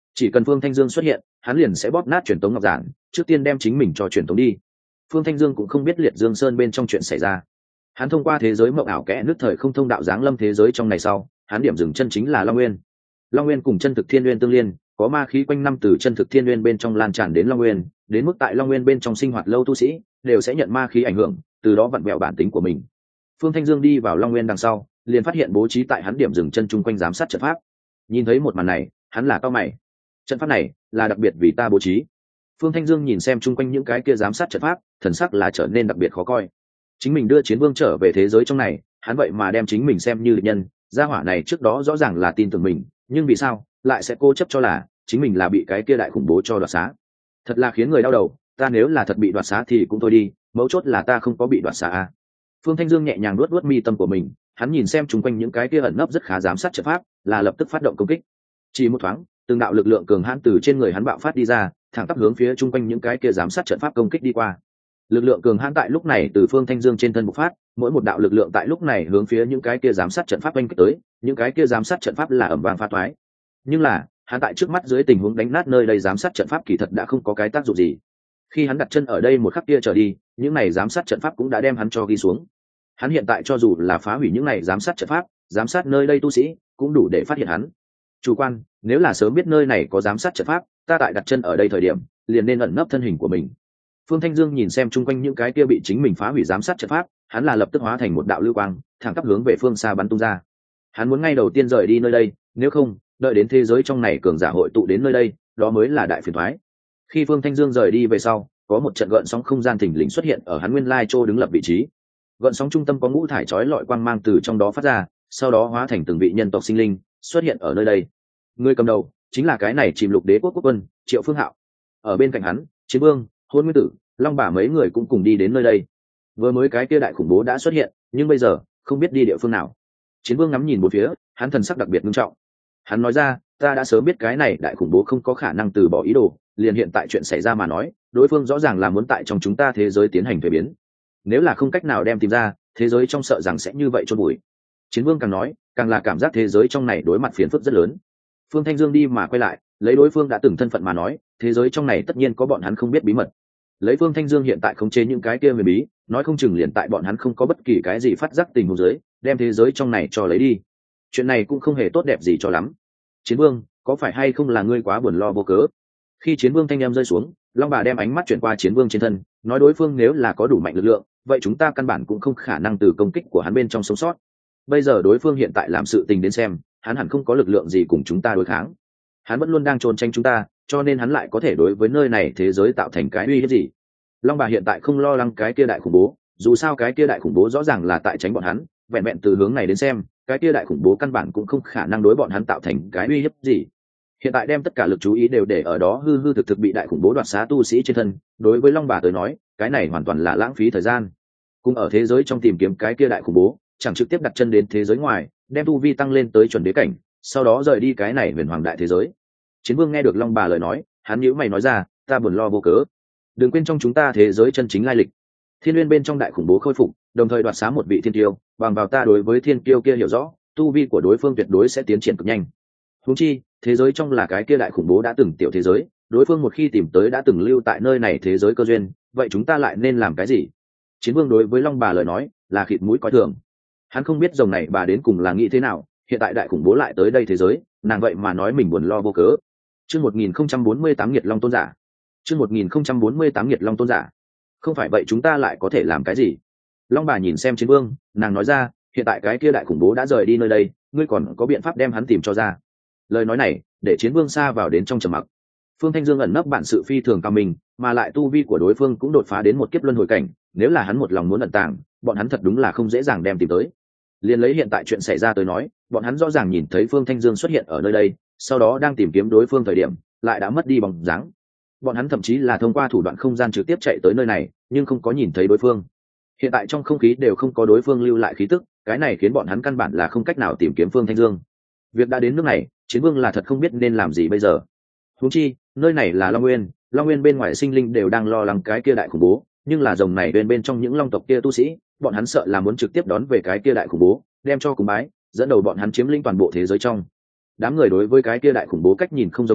chỉ cần Phương Thanh Dương xuất hiện, hắn liền sẽ bóp nát truyền tống ngọc giản, trước tiên đem chính mình cho truyền tống đi. Phương Thanh Dương cũng không biết Liệt Dương Sơn bên trong chuyện xảy ra. Hắn thông qua thế giới mộng ảo kẽ nước thời không thông đạo giáng lâm thế giới trong này sau, hắn điểm dừng chân chính là Long Nguyên. Long Nguyên cùng chân thực thiên nguyên tương liên, có ma khí quanh năm từ chân thực thiên nguyên bên trong lan tràn đến Long Nguyên, đến mức tại Long Nguyên bên trong sinh hoạt lâu tu sĩ đều sẽ nhận ma khí ảnh hưởng, từ đó vặn vẹo bản tính của mình. Phương Thanh Dương đi vào Long Nguyên đằng sau, liền phát hiện bố trí tại hắn điểm dừng chân chung quanh giám sát trận pháp. Nhìn thấy một màn này, hắn là cau mày. Trận pháp này là đặc biệt vì ta bố trí. Phương Thanh Dương nhìn xem chung quanh những cái kia giám sát trận pháp, thần sắc là trở nên đặc biệt khó coi. Chính mình đưa Chiến Vương trở về thế giới trong này, hắn vậy mà đem chính mình xem như địch nhân, gia hỏa này trước đó rõ ràng là tin tưởng mình, nhưng vì sao lại sẽ cố chấp cho là chính mình là bị cái kia đại khủng bố cho đoạt xá? Thật là khiến người đau đầu, ta nếu là thật bị đoạt xá thì cũng thôi đi, mấu chốt là ta không có bị đoạt xá à. Phương Thanh Dương nhẹ nhàng luốt luốt mi tâm của mình, hắn nhìn xem chung quanh những cái kia ẩn nấp rất khá giám sát trận pháp, là lập tức phát động công kích. Chỉ một thoáng, từng đạo lực lượng cường hãn từ trên người hắn bạo phát đi ra, thẳng tắp hướng phía chung quanh những cái kia giám sát trận pháp công kích đi qua. Lực lượng cường hãn tại lúc này từ Phương Thanh Dương trên thân bộc phát, mỗi một đạo lực lượng tại lúc này hướng phía những cái kia giám sát trận pháp oanh kích tới, những cái kia giám sát trận pháp là ầm vang phá toái. Nhưng là, hắn tại trước mắt dưới tình huống đánh nát nơi đây giám sát trận pháp kỳ thật đã không có cái tác dụng gì. Khi hắn đặt chân ở đây một khắc kia trở đi, những này giám sát trận pháp cũng đã đem hắn cho ghi xuống. Hắn hiện tại cho dù là phá hủy những này giám sát trận pháp, giám sát nơi đây tu sĩ cũng đủ để phát hiện hắn. Chủ quan, nếu là sớm biết nơi này có giám sát trận pháp, ta tại đặt chân ở đây thời điểm, liền nên ẩn nấp thân hình của mình. Phương Thanh Dương nhìn xem chung quanh những cái kia bị chính mình phá hủy giám sát trận pháp, hắn là lập tức hóa thành một đạo lưu quang, thẳng tắp hướng về phương xa bắn tung ra. Hắn muốn ngay đầu tiên rời đi nơi đây, nếu không, đợi đến thế giới trong này cường giả hội tụ đến nơi đây, đó mới là đại phiền toái. Khi Phương Thanh Dương rời đi về sau, có một trận gợn sóng không gian thình lình xuất hiện ở hắn nguyên lai chỗ đứng lập vị trí. Gợn sóng trung tâm có ngũ thải chói lọi quang mang từ trong đó phát ra, sau đó hóa thành từng vị nhân tộc sinh linh xuất hiện ở nơi đây. Người cầm đầu chính là cái này Chìm Lục Đế quốc quốc quân Triệu Phương Hạo. Ở bên cạnh hắn, Chiến Vương, Hôn Nguyên Tử, Long Bà mấy người cũng cùng đi đến nơi đây. Vừa mới cái kia đại khủng bố đã xuất hiện, nhưng bây giờ không biết đi địa phương nào. Chiến Vương ngắm nhìn bốn phía, hắn thần sắc đặc biệt nghiêm trọng. Hắn nói ra, ta đã sớm biết cái này đại khủng bố không có khả năng từ bỏ ý đồ, liền hiện tại chuyện xảy ra mà nói, đối phương rõ ràng là muốn tại trong chúng ta thế giới tiến hành thay biến. Nếu là không cách nào đem tìm ra, thế giới trong sợ rằng sẽ như vậy chôn bụi. Chiến Vương càng nói, càng là cảm giác thế giới trong này đối mặt phiền phức rất lớn. Phương Thanh Dương đi mà quay lại, lấy đối phương đã từng thân phận mà nói, thế giới trong này tất nhiên có bọn hắn không biết bí mật. Lấy Phương Thanh Dương hiện tại khống chế những cái kia huyền bí, nói không chừng liền tại bọn hắn không có bất kỳ cái gì phát giác tình huống dưới, đem thế giới trong này cho lấy đi. Chuyện này cũng không hề tốt đẹp gì cho lắm. Chiến Vương, có phải hay không là ngươi quá buồn lo vô cớ? Khi Chiến Vương thanh em rơi xuống, Long Bà đem ánh mắt chuyển qua Chiến Vương trên thân, nói đối phương nếu là có đủ mạnh lực lượng, vậy chúng ta căn bản cũng không khả năng từ công kích của hắn bên trong sống sót. Bây giờ đối phương hiện tại làm sự tình đến xem, hắn hẳn không có lực lượng gì cùng chúng ta đối kháng. Hắn vẫn luôn đang trốn tránh chúng ta, cho nên hắn lại có thể đối với nơi này thế giới tạo thành cái uy hiếp gì. Long Bà hiện tại không lo lắng cái kia đại khủng bố, dù sao cái kia đại khủng bố rõ ràng là tại tránh bọn hắn, vẹn vẹn từ hướng này đến xem, cái kia đại khủng bố căn bản cũng không khả năng đối bọn hắn tạo thành cái uy hiếp gì. Hiện tại đem tất cả lực chú ý đều để ở đó hư hư thực thực bị đại khủng bố đoạt xá tu sĩ trên thân, đối với Long Bà tới nói, cái này hoàn toàn là lãng phí thời gian. Cùng ở thế giới trong tìm kiếm cái kia đại khủng bố, chẳng trực tiếp đặt chân đến thế giới ngoài, đem tu vi tăng lên tới chuẩn đế cảnh, sau đó rời đi cái này huyền hoàng đại thế giới. Chiến Vương nghe được Long Bà lời nói, hắn nhíu mày nói ra, ta buồn lo vô cớ. Đừng quên trong chúng ta thế giới chân chính lai lịch. Thiên Nguyên bên trong đại khủng bố khôi phục, đồng thời đoạt xá một vị thiên tiêu, bằng vào ta đối với thiên tiêu kia hiểu rõ, tu vi của đối phương tuyệt đối sẽ tiến triển cực nhanh. Huống chi, thế giới trong là cái kia đại khủng bố đã từng tiểu thế giới, đối phương một khi tìm tới đã từng lưu tại nơi này thế giới cơ duyên, vậy chúng ta lại nên làm cái gì? Chiến Vương đối với Long Bà lời nói là khịt mũi coi thường. Hắn không biết rồng này bà đến cùng là nghĩ thế nào, hiện tại đại khủng bố lại tới đây thế giới, nàng vậy mà nói mình buồn lo vô cớ. Chương 1048 Nghiệt Long Tôn giả. Chương 1048 Nghiệt Long Tôn giả. Không phải vậy chúng ta lại có thể làm cái gì? Long Bà nhìn xem Chiến Vương, nàng nói ra, hiện tại cái kia đại khủng bố đã rời đi nơi đây, ngươi còn có biện pháp đem hắn tìm cho ra. Lời nói này để Chiến Vương xa vào đến trong trầm mặc. Phương Thanh Dương ẩn nấp bản sự phi thường cao mình, mà lại tu vi của đối phương cũng đột phá đến một kiếp luân hồi cảnh, nếu là hắn một lòng muốn ẩn tàng, bọn hắn thật đúng là không dễ dàng đem tìm tới. Liên lấy hiện tại chuyện xảy ra tới nói, bọn hắn rõ ràng nhìn thấy Phương Thanh Dương xuất hiện ở nơi đây, sau đó đang tìm kiếm đối phương thời điểm, lại đã mất đi bóng dáng. Bọn hắn thậm chí là thông qua thủ đoạn không gian trực tiếp chạy tới nơi này, nhưng không có nhìn thấy đối phương. Hiện tại trong không khí đều không có đối phương lưu lại khí tức, cái này khiến bọn hắn căn bản là không cách nào tìm kiếm Phương Thanh Dương. Việc đã đến nước này, Chiến Vương là thật không biết nên làm gì bây giờ. Huống chi, nơi này là Long Nguyên, Long Nguyên bên ngoài sinh linh đều đang lo lắng cái kia đại khủng bố, nhưng là rồng này bên trong những long tộc kia tu sĩ, bọn hắn sợ là muốn trực tiếp đón về cái kia đại khủng bố, đem cho cúng bái, dẫn đầu bọn hắn chiếm lĩnh toàn bộ thế giới trong. Đám người đối với cái kia đại khủng bố cách nhìn không giống nhau,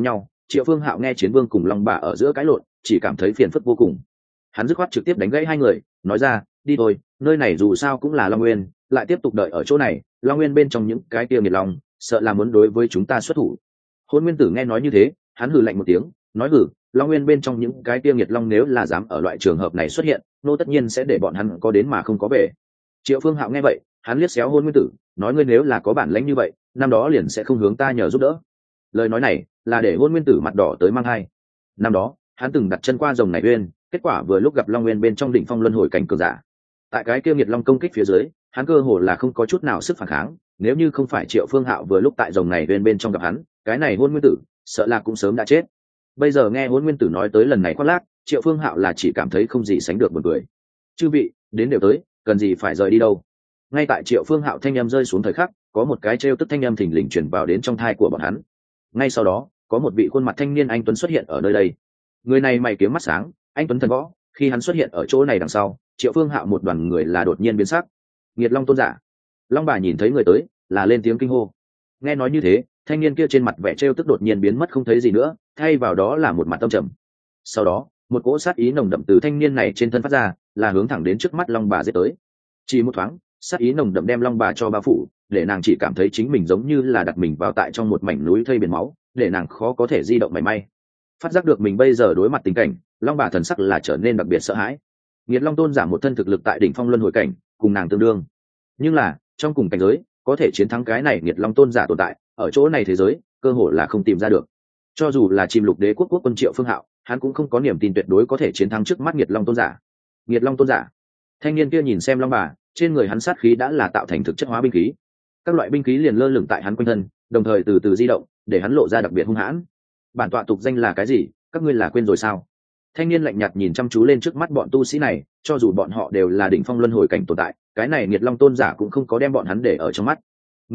Triệu Phương Hạo nghe Chiến Vương cùng Long Bà ở giữa cãi lộn, chỉ cảm thấy phiền phức vô cùng. Hắn dứt khoát trực tiếp đánh gãy hai người, nói ra, đi thôi, nơi này dù sao cũng là Long Nguyên, lại tiếp tục đợi ở chỗ này, Long Nguyên bên trong những cái kia nghiệt long, sợ là muốn đối với chúng ta xuất thủ. Hôn Nguyên Tử nghe nói như thế, hắn hừ lạnh một tiếng, nói hừ, Long Nguyên bên trong những cái kia nghiệt long nếu là dám ở loại trường hợp này xuất hiện, nô tất nhiên sẽ để bọn hắn có đến mà không có về. Triệu Phương Hạo nghe vậy, hắn liếc xéo Hôn Nguyên Tử, nói ngươi nếu là có bản lĩnh như vậy, năm đó liền sẽ không hướng ta nhờ giúp đỡ. Lời nói này là để Hôn Nguyên Tử mặt đỏ tới mang hai. Năm đó hắn từng đặt chân qua rồng này uyên, kết quả vừa lúc gặp Long Nguyên bên trong đỉnh phong luân hồi cảnh cường giả. Tại cái kia nghiệt long công kích phía dưới, hắn cơ hồ là không có chút nào sức phản kháng, nếu như không phải Triệu Phương Hạo vừa lúc tại rồng này uyên bên trong gặp hắn, cái này Hôn Nguyên Tử sợ là cũng sớm đã chết. Bây giờ nghe Hôn Nguyên Tử nói tới lần này khoác lác, Triệu Phương Hạo là chỉ cảm thấy không gì sánh được buồn cười. Chư vị, đến đều tới, cần gì phải rời đi đâu? Ngay tại Triệu Phương Hạo thanh âm rơi xuống thời khắc, có một cái trêu tức thanh âm thình lình truyền vào đến trong thai của bọn hắn. Ngay sau đó, có một vị khuôn mặt thanh niên anh tuấn xuất hiện ở nơi đây. Người này mày kiếm mắt sáng, anh tuấn thần võ, khi hắn xuất hiện ở chỗ này đằng sau, Triệu Phương Hạo một đoàn người là đột nhiên biến sắc. Nghiệt Long tôn giả. Long bà nhìn thấy người tới, là lên tiếng kinh hô. Nghe nói như thế, thanh niên kia trên mặt vẻ trêu tức đột nhiên biến mất không thấy gì nữa, thay vào đó là một mặt tâm trầm. Sau đó, một cỗ sát ý nồng đậm từ thanh niên này trên thân phát ra, là hướng thẳng đến trước mắt Long bà giết tới. Chỉ một thoáng, sát ý nồng đậm đem Long bà cho bao phủ, để nàng chỉ cảm thấy chính mình giống như là đặt mình vào tại trong một mảnh núi thây biển máu, để nàng khó có thể di động mảy may. Phát giác được mình bây giờ đối mặt tình cảnh, Long bà thần sắc là trở nên đặc biệt sợ hãi. Nghiệt Long tôn giả một thân thực lực tại đỉnh phong luân hồi cảnh, cùng nàng tương đương, nhưng là trong cùng cảnh giới có thể chiến thắng cái này Nghiệt Long tôn giả tồn tại, ở chỗ này thế giới cơ hội là không tìm ra được. Cho dù là Chim Lục Đế quốc quốc quân Triệu Phương Hạo, hắn cũng không có niềm tin tuyệt đối có thể chiến thắng trước mắt Nghiệt Long tôn giả. Nghiệt Long tôn giả. Thanh niên kia nhìn xem Long bà, trên người hắn sát khí đã là tạo thành thực chất hóa binh khí. Các loại binh khí liền lơ lửng tại hắn quanh thân, đồng thời từ từ di động, để hắn lộ ra đặc biệt hung hãn. Bản tọa tục danh là cái gì, các ngươi là quên rồi sao? Thanh niên lạnh nhạt nhìn chăm chú lên trước mắt bọn tu sĩ này, cho dù bọn họ đều là đỉnh phong luân hồi cảnh tồn tại, cái này Nghiệt Long tôn giả cũng không có đem bọn hắn để ở trong mắt.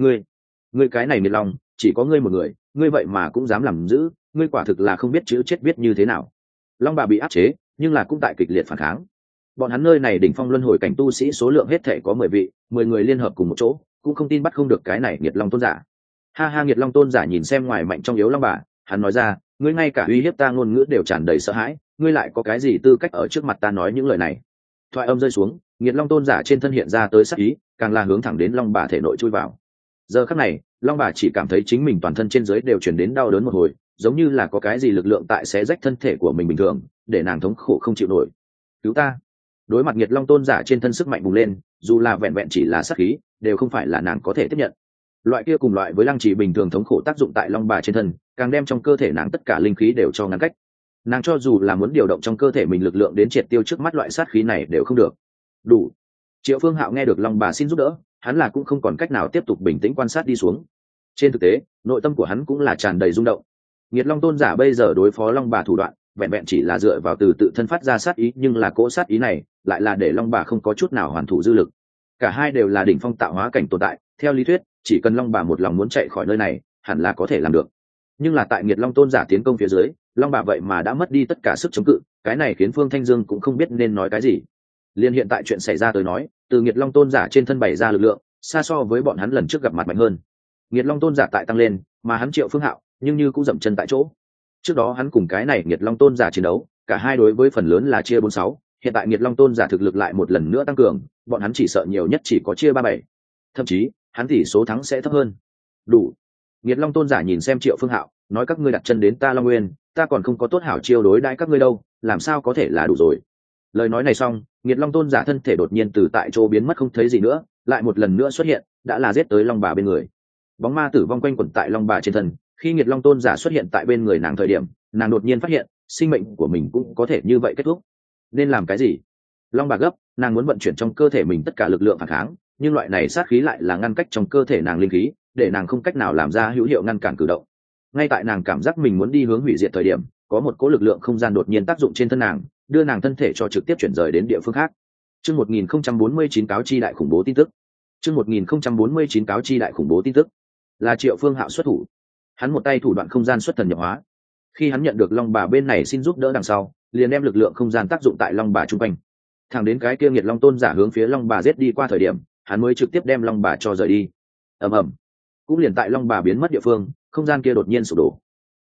Ngươi cái này Nghiệt Long, chỉ có ngươi một người, ngươi vậy mà cũng dám làm dữ, ngươi quả thực là không biết chữ chết viết như thế nào. Long bà bị áp chế, nhưng là cũng tại kịch liệt phản kháng. Bọn hắn nơi này đỉnh phong luân hồi cảnh tu sĩ số lượng hết thể có 10 vị, 10 người liên hợp cùng một chỗ, cũng không tin bắt không được cái này Nghiệt Long tôn giả. Ha ha, Nghiệt Long tôn giả nhìn xem ngoài mạnh trong yếu Long bà, hắn nói ra, ngươi ngay cả uy hiếp ta ngôn ngữ đều tràn đầy sợ hãi, ngươi lại có cái gì tư cách ở trước mặt ta nói những lời này? Thoại âm rơi xuống, Nghiệt Long tôn giả trên thân hiện ra tới sắc ý, càng là hướng thẳng đến Long bà thể nội chui vào. Giờ khắc này, Long bà chỉ cảm thấy chính mình toàn thân trên dưới đều truyền đến đau đớn một hồi, giống như là có cái gì lực lượng tại xé rách thân thể của mình bình thường, để nàng thống khổ không chịu nổi. Cứu ta! Đối mặt Nghiệt Long tôn giả trên thân sức mạnh bùng lên, dù là vẹn vẹn chỉ là sát khí, đều không phải là nàng có thể tiếp nhận. Loại kia cùng loại với lăng trì bình thường thống khổ tác dụng tại Long bà trên thân, càng đem trong cơ thể nàng tất cả linh khí đều cho ngăn cách. Nàng cho dù là muốn điều động trong cơ thể mình lực lượng đến triệt tiêu trước mắt loại sát khí này đều không được. Đủ. Triệu Phương Hạo nghe được Long bà xin giúp đỡ, hắn là cũng không còn cách nào tiếp tục bình tĩnh quan sát đi xuống. Trên thực tế, nội tâm của hắn cũng là tràn đầy rung động. Nghiệt Long tôn giả bây giờ đối phó Long bà thủ đoạn, vẹn vẹn chỉ là dựa vào từ tự thân phát ra sát ý, nhưng là cỗ sát ý này lại là để Long bà không có chút nào hoàn thủ dư lực. Cả hai đều là đỉnh phong tạo hóa cảnh tồn tại, theo lý thuyết, chỉ cần Long bà một lòng muốn chạy khỏi nơi này, hẳn là có thể làm được. Nhưng là tại Nghiệt Long tôn giả tiến công phía dưới, Long bà vậy mà đã mất đi tất cả sức chống cự, cái này khiến Phương Thanh Dương cũng không biết nên nói cái gì. Liên hiện tại chuyện xảy ra tới nói, từ Nghiệt Long tôn giả trên thân bày ra lực lượng, xa so với bọn hắn lần trước gặp mặt mạnh hơn. Nghiệt Long tôn giả tại tăng lên, mà hắn Triệu Phương Hạo nhưng như cũng dậm chân tại chỗ. Trước đó hắn cùng cái này Nghiệt Long tôn giả chiến đấu, cả hai đối với phần lớn là chia 4-6, hiện tại Nghiệt Long tôn giả thực lực lại một lần nữa tăng cường, bọn hắn chỉ sợ nhiều nhất chỉ có chia 3-7. Thậm chí, hắn tỷ số thắng sẽ thấp hơn. Đủ. Nghiệt Long tôn giả nhìn xem Triệu Phương Hạo, nói các ngươi đặt chân đến ta Long Nguyên, ta còn không có tốt hảo chiêu đối đãi các ngươi đâu, làm sao có thể là đủ rồi. Lời nói này xong, Nghiệt Long tôn giả thân thể đột nhiên từ tại chỗ biến mất không thấy gì nữa, lại một lần nữa xuất hiện, đã là giết tới Long bà bên người. Bóng ma tử vong quanh quẩn tại Long bà trên thân, khi Nghiệt Long tôn giả xuất hiện tại bên người nàng thời điểm, nàng đột nhiên phát hiện, sinh mệnh của mình cũng có thể như vậy kết thúc. Nên làm cái gì? Long bà gấp, nàng muốn vận chuyển trong cơ thể mình tất cả lực lượng phản kháng, nhưng loại này sát khí lại là ngăn cách trong cơ thể nàng linh khí, để nàng không cách nào làm ra hữu hiệu ngăn cản cử động. Ngay tại nàng cảm giác mình muốn đi hướng hủy diệt thời điểm, có một cỗ lực lượng không gian đột nhiên tác dụng trên thân nàng, đưa nàng thân thể cho trực tiếp chuyển rời đến địa phương khác. Chương 1049 cáo chi đại khủng bố tin tức. Chương 1049 cáo chi đại khủng bố tin tức. Là Triệu Phương Hạo xuất thủ. Hắn một tay thủ đoạn không gian xuất thần nhập hóa. Khi hắn nhận được Long bà bên này xin giúp đỡ đằng sau, liền đem lực lượng không gian tác dụng tại Long bà trung quanh. Thẳng đến cái kia Nghiệt Long tôn giả hướng phía Long bà giết đi qua thời điểm, hắn mới trực tiếp đem Long bà cho rời đi. Ầm ầm. Cũng liền tại Long bà biến mất địa phương, không gian kia đột nhiên sụp đổ.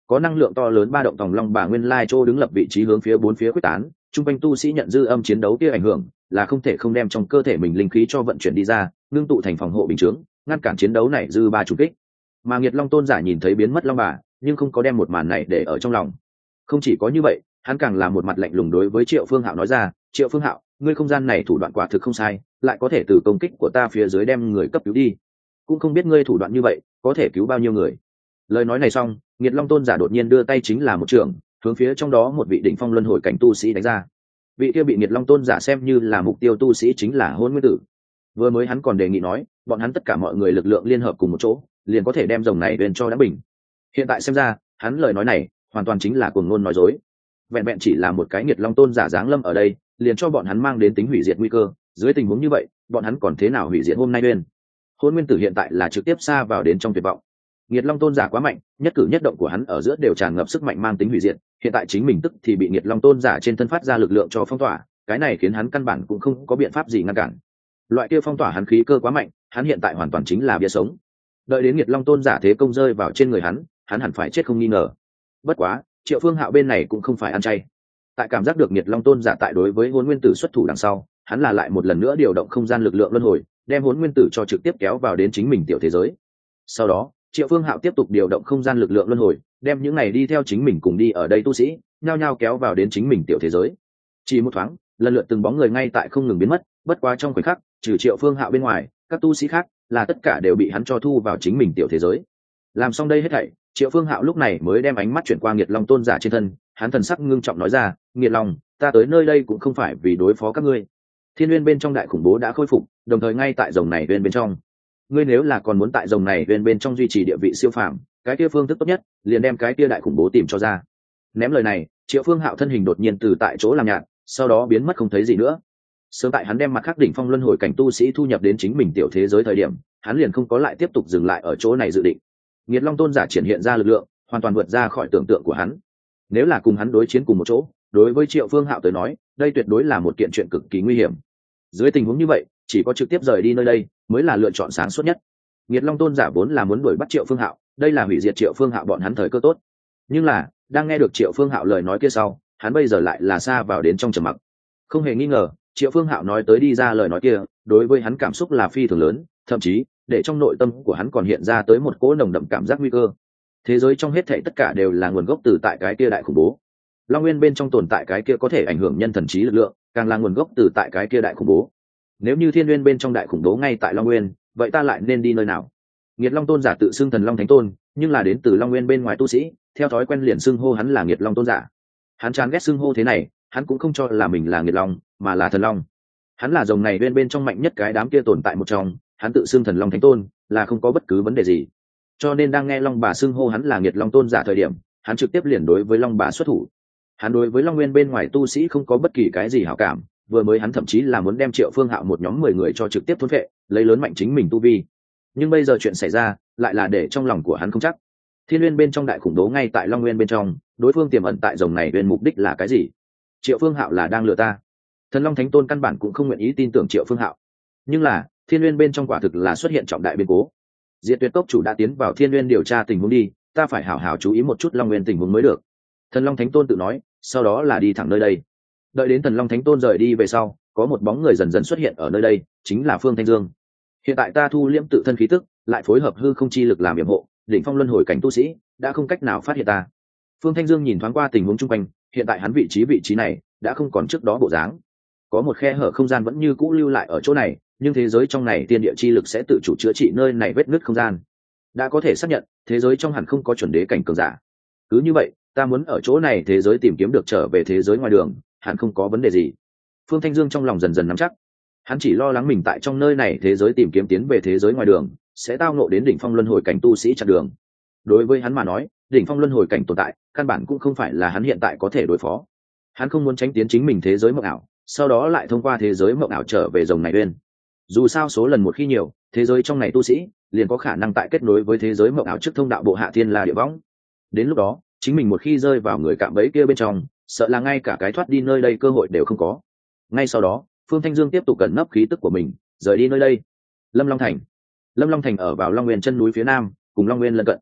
có năng lượng to lớn ba động tòng long bà nguyên lai chỗ đứng lập vị trí hướng phía bốn phía quyết tán, chung quanh tu sĩ nhận dư âm chiến đấu kia ảnh hưởng là không thể không đem trong cơ thể mình linh khí cho vận chuyển đi ra, ngưng tụ thành phòng hộ bình chướng, ngăn cản chiến đấu này dư ba trùng kích. Mà Nghiệt Long tôn giả nhìn thấy biến mất long bà, nhưng không có đem một màn này để ở trong lòng. Không chỉ có như vậy, hắn càng là một mặt lạnh lùng đối với Triệu Phương Hạo nói ra, Triệu Phương Hạo, ngươi không gian này thủ đoạn quả thực không sai, lại có thể từ công kích của ta phía dưới đem người cấp cứu đi, cũng không biết ngươi thủ đoạn như vậy có thể cứu bao nhiêu người. Lời nói này xong, Nghiệt Long tôn giả đột nhiên đưa tay chính là một trường, hướng phía trong đó một vị đỉnh phong luân hồi cảnh tu sĩ đánh ra. Vị kia bị Nghiệt Long tôn giả xem như là mục tiêu tu sĩ chính là Hôn Nguyên Tử. Vừa mới hắn còn đề nghị nói, bọn hắn tất cả mọi người lực lượng liên hợp cùng một chỗ, liền có thể đem rồng này lên cho đã bình. Hiện tại xem ra, hắn lời nói này hoàn toàn chính là cuồng ngôn nói dối. Vẹn vẹn chỉ là một cái Nghiệt Long tôn giả giáng lâm ở đây, liền cho bọn hắn mang đến tính hủy diệt nguy cơ. Dưới tình huống như vậy, bọn hắn còn thế nào hủy diệt hôm nay bên? Hôn Nguyên Tử hiện tại là trực tiếp xa vào đến trong tuyệt vọng. Nghiệt Long tôn giả quá mạnh, nhất cử nhất động của hắn ở giữa đều tràn ngập sức mạnh mang tính hủy diệt, hiện tại chính mình tức thì bị Nghiệt Long tôn giả trên thân phát ra lực lượng cho phong tỏa, cái này khiến hắn căn bản cũng không có biện pháp gì ngăn cản. Loại kia phong tỏa hắn khí cơ quá mạnh, hắn hiện tại hoàn toàn chính là bia sống. Đợi đến Nghiệt Long tôn giả thế công rơi vào trên người hắn hẳn phải chết không nghi ngờ. Bất quá, Triệu Phương Hạo bên này cũng không phải ăn chay. Tại cảm giác được Nghiệt Long tôn giả tại đối với Hỗn Nguyên Tử xuất thủ đằng sau, hắn là lại một lần nữa điều động không gian lực lượng luân hồi, đem Hỗn Nguyên Tử cho trực tiếp kéo vào đến chính mình tiểu thế giới. Sau đó, Triệu Phương Hạo tiếp tục điều động không gian lực lượng luân hồi, đem những này đi theo chính mình cùng đi ở đây tu sĩ nhao nhao kéo vào đến chính mình tiểu thế giới. Chỉ một thoáng, lần lượt từng bóng người ngay tại không ngừng biến mất, bất quá trong khoảnh khắc, trừ Triệu Phương Hạo bên ngoài, các tu sĩ khác là tất cả đều bị hắn cho thu vào chính mình tiểu thế giới. Làm xong đây hết thảy, Triệu Phương Hạo lúc này mới đem ánh mắt chuyển qua Nghiệt Long tôn giả trên thân, hắn thần sắc ngưng trọng nói ra, Nghiệt Long, ta tới nơi đây cũng không phải vì đối phó các ngươi. Thiên Nguyên bên trong đại khủng bố đã khôi phục, đồng thời ngay tại rồng này bên trong. Ngươi nếu là còn muốn tại rồng này bên trong duy trì địa vị siêu phàm, cái kia phương thức tốt nhất, liền đem cái kia đại khủng bố tìm cho ra. Ném lời này, Triệu Phương Hạo thân hình đột nhiên từ tại chỗ làm nhạt, sau đó biến mất không thấy gì nữa. Sớm tại hắn đem mặt khắc đỉnh phong luân hồi cảnh tu sĩ thu nhập đến chính mình tiểu thế giới thời điểm, hắn liền không có lại tiếp tục dừng lại ở chỗ này dự định. Nghiệt Long tôn giả triển hiện ra lực lượng, hoàn toàn vượt ra khỏi tưởng tượng của hắn. Nếu là cùng hắn đối chiến cùng một chỗ, đối với Triệu Phương Hạo tới nói, đây tuyệt đối là một kiện chuyện cực kỳ nguy hiểm. Dưới tình huống như vậy, chỉ có trực tiếp rời đi nơi đây mới là lựa chọn sáng suốt nhất. Nghiệt Long tôn giả vốn là muốn đuổi bắt Triệu Phương Hạo, đây là hủy diệt Triệu Phương Hạo bọn hắn thời cơ tốt. Nhưng là, đang nghe được Triệu Phương Hạo lời nói kia sau, hắn bây giờ lại là xa vào đến trong trầm mặc. Không hề nghi ngờ, Triệu Phương Hạo nói tới đi ra lời nói kia, đối với hắn cảm xúc là phi thường lớn, thậm chí, để trong nội tâm của hắn còn hiện ra tới một cỗ nồng đậm cảm giác nguy cơ. Thế giới trong hết thảy tất cả đều là nguồn gốc từ tại cái kia đại khủng bố. Long Nguyên bên trong tồn tại cái kia có thể ảnh hưởng nhân thần trí lực lượng, càng là nguồn gốc từ tại cái kia đại khủng bố. Nếu như Thiên Nguyên bên trong đại khủng bố ngay tại Long Nguyên, vậy ta lại nên đi nơi nào? Nghiệt Long tôn giả tự xưng Thần Long Thánh Tôn, nhưng là đến từ Long Nguyên bên ngoài tu sĩ, theo thói quen liền xưng hô hắn là Nghiệt Long tôn giả. Hắn chán ghét xưng hô thế này, hắn cũng không cho là mình là Nghiệt Long, mà là Thần Long. Hắn là rồng này bên trong mạnh nhất cái đám kia tồn tại một trong, hắn tự xưng Thần Long Thánh Tôn, là không có bất cứ vấn đề gì. Cho nên đang nghe Long bà xưng hô hắn là Nghiệt Long tôn giả thời điểm, hắn trực tiếp liền đối với Long bà xuất thủ. Hắn đối với Long Nguyên bên ngoài tu sĩ không có bất kỳ cái gì hảo cảm, vừa mới hắn thậm chí là muốn đem Triệu Phương Hạo một nhóm 10 người cho trực tiếp thôn phệ, lấy lớn mạnh chính mình tu vi. Nhưng bây giờ chuyện xảy ra, lại là để trong lòng của hắn không chắc. Thiên Nguyên bên trong đại khủng bố ngay tại Long Nguyên bên trong, đối phương tiềm ẩn tại rồng này bên mục đích là cái gì? Triệu Phương Hạo là đang lừa ta. Thần Long Thánh Tôn căn bản cũng không nguyện ý tin tưởng Triệu Phương Hạo. Nhưng là, Thiên Nguyên bên trong quả thực là xuất hiện trọng đại biến cố. Diệt Tuyệt Cốc chủ đã tiến vào Thiên Nguyên điều tra tình huống đi, ta phải hảo hảo chú ý một chút Long Nguyên tình huống mới được. Thần Long Thánh Tôn tự nói, sau đó là đi thẳng nơi đây. Đợi đến Thần Long Thánh Tôn rời đi về sau, có một bóng người dần dần xuất hiện ở nơi đây, chính là Phương Thanh Dương. Hiện tại ta thu liễm tự thân khí tức, lại phối hợp hư không chi lực làm yểm hộ, đỉnh phong luân hồi cảnh tu sĩ đã không cách nào phát hiện ta. Phương Thanh Dương nhìn thoáng qua tình huống chung quanh, hiện tại hắn vị trí này đã không còn trước đó bộ dáng. Có một khe hở không gian vẫn như cũ lưu lại ở chỗ này, nhưng thế giới trong này tiên địa chi lực sẽ tự chủ chữa trị nơi này vết nứt không gian. Đã có thể xác nhận, thế giới trong hẳn không có chuẩn đế cảnh cường giả. Cứ như vậy, ta muốn ở chỗ này thế giới tìm kiếm được trở về thế giới ngoài đường, hẳn không có vấn đề gì. Phương Thanh Dương trong lòng dần dần nắm chắc. Hắn chỉ lo lắng mình tại trong nơi này thế giới tìm kiếm tiến về thế giới ngoài đường, sẽ tao ngộ đến đỉnh phong luân hồi cảnh tu sĩ chặn đường. Đối với hắn mà nói, đỉnh phong luân hồi cảnh tồn tại, căn bản cũng không phải là hắn hiện tại có thể đối phó. Hắn không muốn tránh tiến chính mình thế giới mộng ảo, sau đó lại thông qua thế giới mộng ảo trở về rồng này bên. Dù sao số lần một khi nhiều, thế giới trong này tu sĩ liền có khả năng tại kết nối với thế giới mộng ảo trước thông đạo bộ hạ thiên la địa võng. Đến lúc đó, chính mình một khi rơi vào người cạm bẫy kia bên trong, sợ là ngay cả cái thoát đi nơi đây cơ hội đều không có. Ngay sau đó, Phương Thanh Dương tiếp tục cẩn nấp khí tức của mình, rời đi nơi đây. Lâm Long Thành ở vào Long Nguyên chân núi phía nam, cùng Long Nguyên lân cận.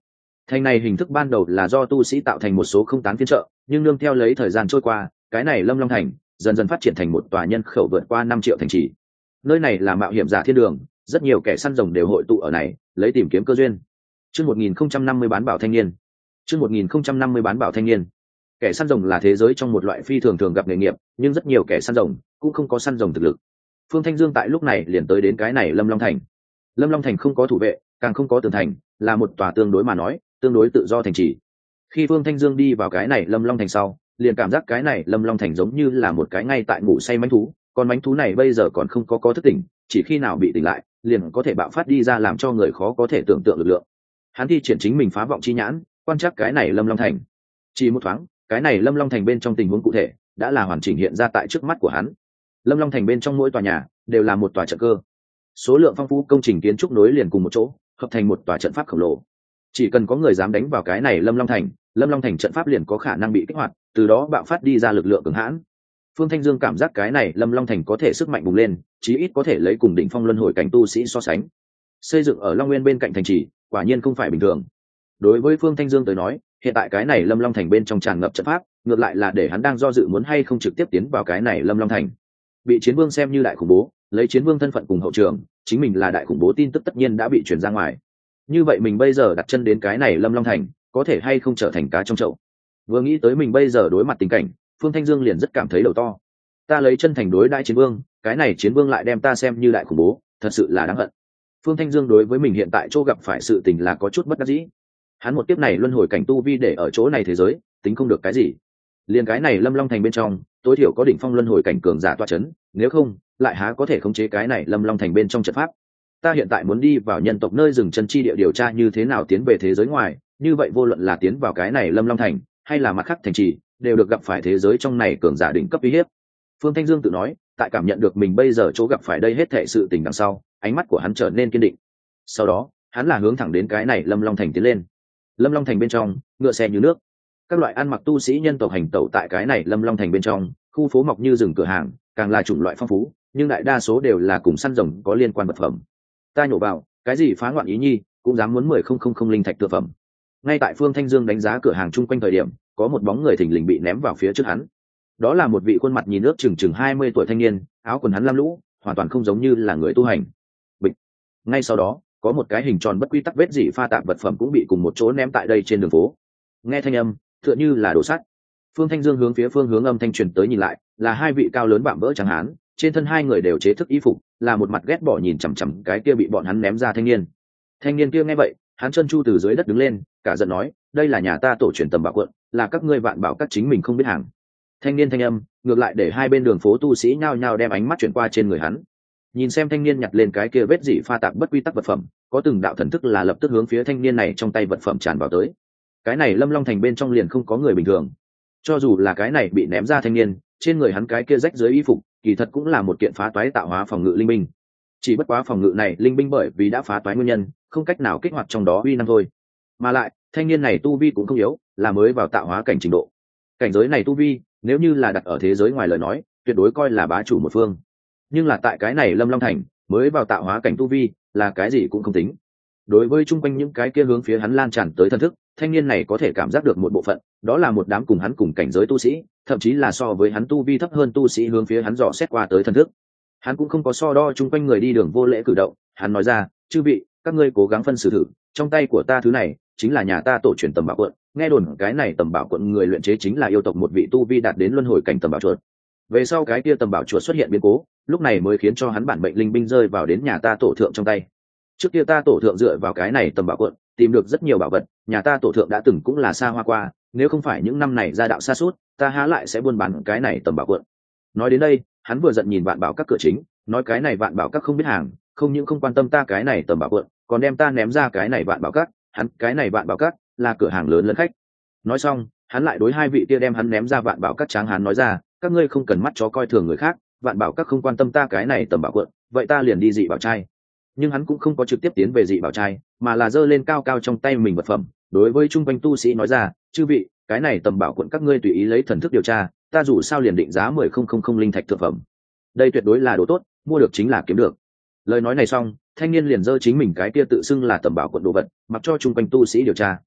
Thành này hình thức ban đầu là do tu sĩ tạo thành một số không tán phiên chợ, nhưng nương theo lấy thời gian trôi qua, cái này Lâm Long Thành dần dần phát triển thành một tòa nhân khẩu vượt qua 5 triệu thành trì. Nơi này là mạo hiểm giả thiên đường, rất nhiều kẻ săn rồng đều hội tụ ở này, lấy tìm kiếm cơ duyên. Chương 1050 bán bảo thanh niên. Chương 1050 bán bảo thanh niên. Kẻ săn rồng là thế giới trong một loại phi thường thường gặp nghề nghiệp, nhưng rất nhiều kẻ săn rồng cũng không có săn rồng thực lực. Phương Thanh Dương tại lúc này liền tới đến cái này Lâm Long Thành. Lâm Long Thành không có thủ vệ, càng không có tường thành, là một tòa tương đối mà nói, tương đối tự do thành trì. Khi Phương Thanh Dương đi vào cái này Lâm Long Thành sau, liền cảm giác cái này Lâm Long Thành giống như là một cái ngay tại ngủ say mãnh thú, còn mãnh thú này bây giờ còn không có thức tỉnh, chỉ khi nào bị tỉnh lại, liền có thể bạo phát đi ra làm cho người khó có thể tưởng tượng lực lượng. Hắn thi triển chính mình phá vọng chi nhãn, quan trắc cái này Lâm Long Thành. Chỉ một thoáng, cái này Lâm Long Thành bên trong tình huống cụ thể đã là hoàn chỉnh hiện ra tại trước mắt của hắn. Lâm Long Thành bên trong mỗi tòa nhà đều là một tòa trận cơ, số lượng phong phú công trình kiến trúc nối liền cùng một chỗ, hợp thành một tòa trận pháp khổng lồ. Chỉ cần có người dám đánh vào cái này Lâm Long Thành trận pháp liền có khả năng bị kích hoạt, từ đó bạo phát đi ra lực lượng cường hãn. Phương Thanh Dương cảm giác cái này Lâm Long Thành có thể sức mạnh bùng lên, chí ít có thể lấy cùng đỉnh phong luân hồi cảnh tu sĩ so sánh. Xây dựng ở Long Nguyên bên cạnh thành trì, quả nhiên không phải bình thường. Đối với Phương Thanh Dương tới nói, hiện tại cái này Lâm Long Thành bên trong tràn ngập trận pháp, ngược lại là để hắn đang do dự muốn hay không trực tiếp tiến vào cái này Lâm Long Thành. Bị Chiến Vương xem như đại khủng bố, lấy Chiến Vương thân phận cùng hậu trường, chính mình là đại khủng bố tin tức tất nhiên đã bị truyền ra ngoài. Như vậy mình bây giờ đặt chân đến cái này Lâm Long Thành, có thể hay không trở thành cá trong chậu. Vừa nghĩ tới mình bây giờ đối mặt tình cảnh, Phương Thanh Dương liền rất cảm thấy đầu to. Ta lấy chân thành đối đãi Chiến Vương, cái này Chiến Vương lại đem ta xem như đại khủng bố, thật sự là đáng hận. Phương Thanh Dương đối với mình hiện tại chỗ gặp phải sự tình là có chút bất đắc dĩ. Hắn một kiếp này luân hồi cảnh tu vi để ở chỗ này thế giới, tính không được cái gì. Liên cái này Lâm Long Thành bên trong, tối thiểu có đỉnh phong luân hồi cảnh cường giả tọa chấn, nếu không, lại há có thể khống chế cái này Lâm Long Thành bên trong trận pháp. Ta hiện tại muốn đi vào nhân tộc nơi dừng chân chi địa điều tra như thế nào tiến về thế giới ngoài, như vậy vô luận là tiến vào cái này Lâm Long Thành, hay là mặt khác thành trì, đều được gặp phải thế giới trong này cường giả đỉnh cấp uy hiếp. Phương Thanh Dương tự nói, tại cảm nhận được mình bây giờ chỗ gặp phải đây hết thảy sự tình đằng sau, ánh mắt của hắn trở nên kiên định. Sau đó, hắn là hướng thẳng đến cái này Lâm Long Thành tiến lên. Lâm Long Thành bên trong, ngựa xe như nước, các loại ăn mặc tu sĩ nhân tộc hành tẩu tại cái này Lâm Long Thành bên trong, khu phố mọc như rừng cửa hàng, càng là chủng loại phong phú, nhưng đại đa số đều là cùng săn rồng có liên quan vật phẩm. Ta nhổ vào, cái gì phá loạn ý nhi, cũng dám muốn 10,000 linh thạch thực phẩm. Ngay tại Phương Thanh Dương đánh giá cửa hàng chung quanh thời điểm, có một bóng người thình lình bị ném vào phía trước hắn. Đó là một vị khuôn mặt nhìn nước chừng 20 tuổi thanh niên, áo quần hắn lam lũ, hoàn toàn không giống như là người tu hành. Bịch. Ngay sau đó, có một cái hình tròn bất quy tắc vết dỉ pha tạp vật phẩm cũng bị cùng một chỗ ném tại đây trên đường phố. Nghe thanh âm, tựa như là đồ sắt. Phương Thanh Dương hướng phía phương hướng âm thanh truyền tới nhìn lại, là hai vị cao lớn vạm vỡ trắng hán, trên thân hai người đều chế thức y phục, là một mặt ghét bỏ nhìn chằm chằm cái kia bị bọn hắn ném ra thanh niên. Thanh niên kia nghe vậy, hắn chân chu từ dưới đất đứng lên, cả giận nói, đây là nhà ta tổ truyền tầm bảo quận, là các ngươi vạn bảo các chính mình không biết hàng. Thanh niên thanh âm ngược lại để hai bên đường phố tu sĩ nhao nhao đem ánh mắt chuyển qua trên người hắn. Nhìn xem thanh niên nhặt lên cái kia vết dỉ pha tạp bất quy tắc vật phẩm, có từng đạo thần thức là lập tức hướng phía thanh niên này trong tay vật phẩm tràn vào tới. Cái này Lâm Long Thành bên trong liền không có người bình thường, cho dù là cái này bị ném ra thanh niên, trên người hắn cái kia rách dưới y phục, kỳ thật cũng là một kiện phá toái tạo hóa phòng ngự linh binh. Chỉ bất quá phòng ngự này linh binh bởi vì đã phá toái nguyên nhân, không cách nào kích hoạt trong đó uy năng thôi. Mà lại, thanh niên này tu vi cũng không yếu, là mới vào tạo hóa cảnh trình độ. Cảnh giới này tu vi, nếu như là đặt ở thế giới ngoài lời nói, tuyệt đối coi là bá chủ một phương. Nhưng là tại cái này Lâm Long Thành, mới vào tạo hóa cảnh tu vi, là cái gì cũng không tính. Đối với chung quanh những cái kia hướng phía hắn lan tràn tới thần thức, thanh niên này có thể cảm giác được một bộ phận, đó là một đám cùng hắn cùng cảnh giới tu sĩ, thậm chí là so với hắn tu vi thấp hơn tu sĩ hướng phía hắn dò xét qua tới thần thức. Hắn cũng không có so đo chung quanh người đi đường vô lễ cử động, hắn nói ra, chư vị, các ngươi cố gắng phân xử thử, trong tay của ta thứ này chính là nhà ta tổ truyền tầm bảo quận, nghe đồn cái này tầm bảo quận người luyện chế chính là yêu tộc một vị tu vi đạt đến luân hồi cảnh tầm bảo chuột. Về sau cái kia tầm bảo chuột xuất hiện biến cố, lúc này mới khiến cho hắn bản mệnh linh binh rơi vào đến nhà ta tổ thượng trong tay. Trước kia ta tổ thượng dựa vào cái này tầm bảo quận, tìm được rất nhiều bảo vật, nhà ta tổ thượng đã từng cũng là xa hoa qua, nếu không phải những năm này gia đạo xa suốt, ta há lại sẽ buôn bán cái này tầm bảo quận. Nói đến đây, hắn vừa giận nhìn vạn bảo các cửa chính, nói cái này vạn bảo các không biết hàng, không những không quan tâm ta cái này tầm bảo quận, còn đem ta ném ra cái này vạn bảo các, hắn cái này vạn bảo các là cửa hàng lớn lẫn khách. Nói xong, hắn lại đối hai vị kia đem hắn ném ra vạn bảo các tráng hán nói ra, các ngươi không cần mắt chó coi thường người khác, vạn bảo các không quan tâm ta cái này tầm bảo quận, vậy ta liền đi dị bảo trai. Nhưng hắn cũng không có trực tiếp tiến về dị bảo trai, mà là giơ lên cao cao trong tay mình vật phẩm, đối với trung quanh tu sĩ nói ra, chư vị, cái này tầm bảo quận các ngươi tùy ý lấy thần thức điều tra, ta dù sao liền định giá 10,000 linh thạch thực phẩm. Đây tuyệt đối là đồ tốt, mua được chính là kiếm được. Lời nói này xong, thanh niên liền giơ chính mình cái kia tự xưng là tầm bảo quận đồ vật, mặc cho trung quanh tu sĩ điều tra.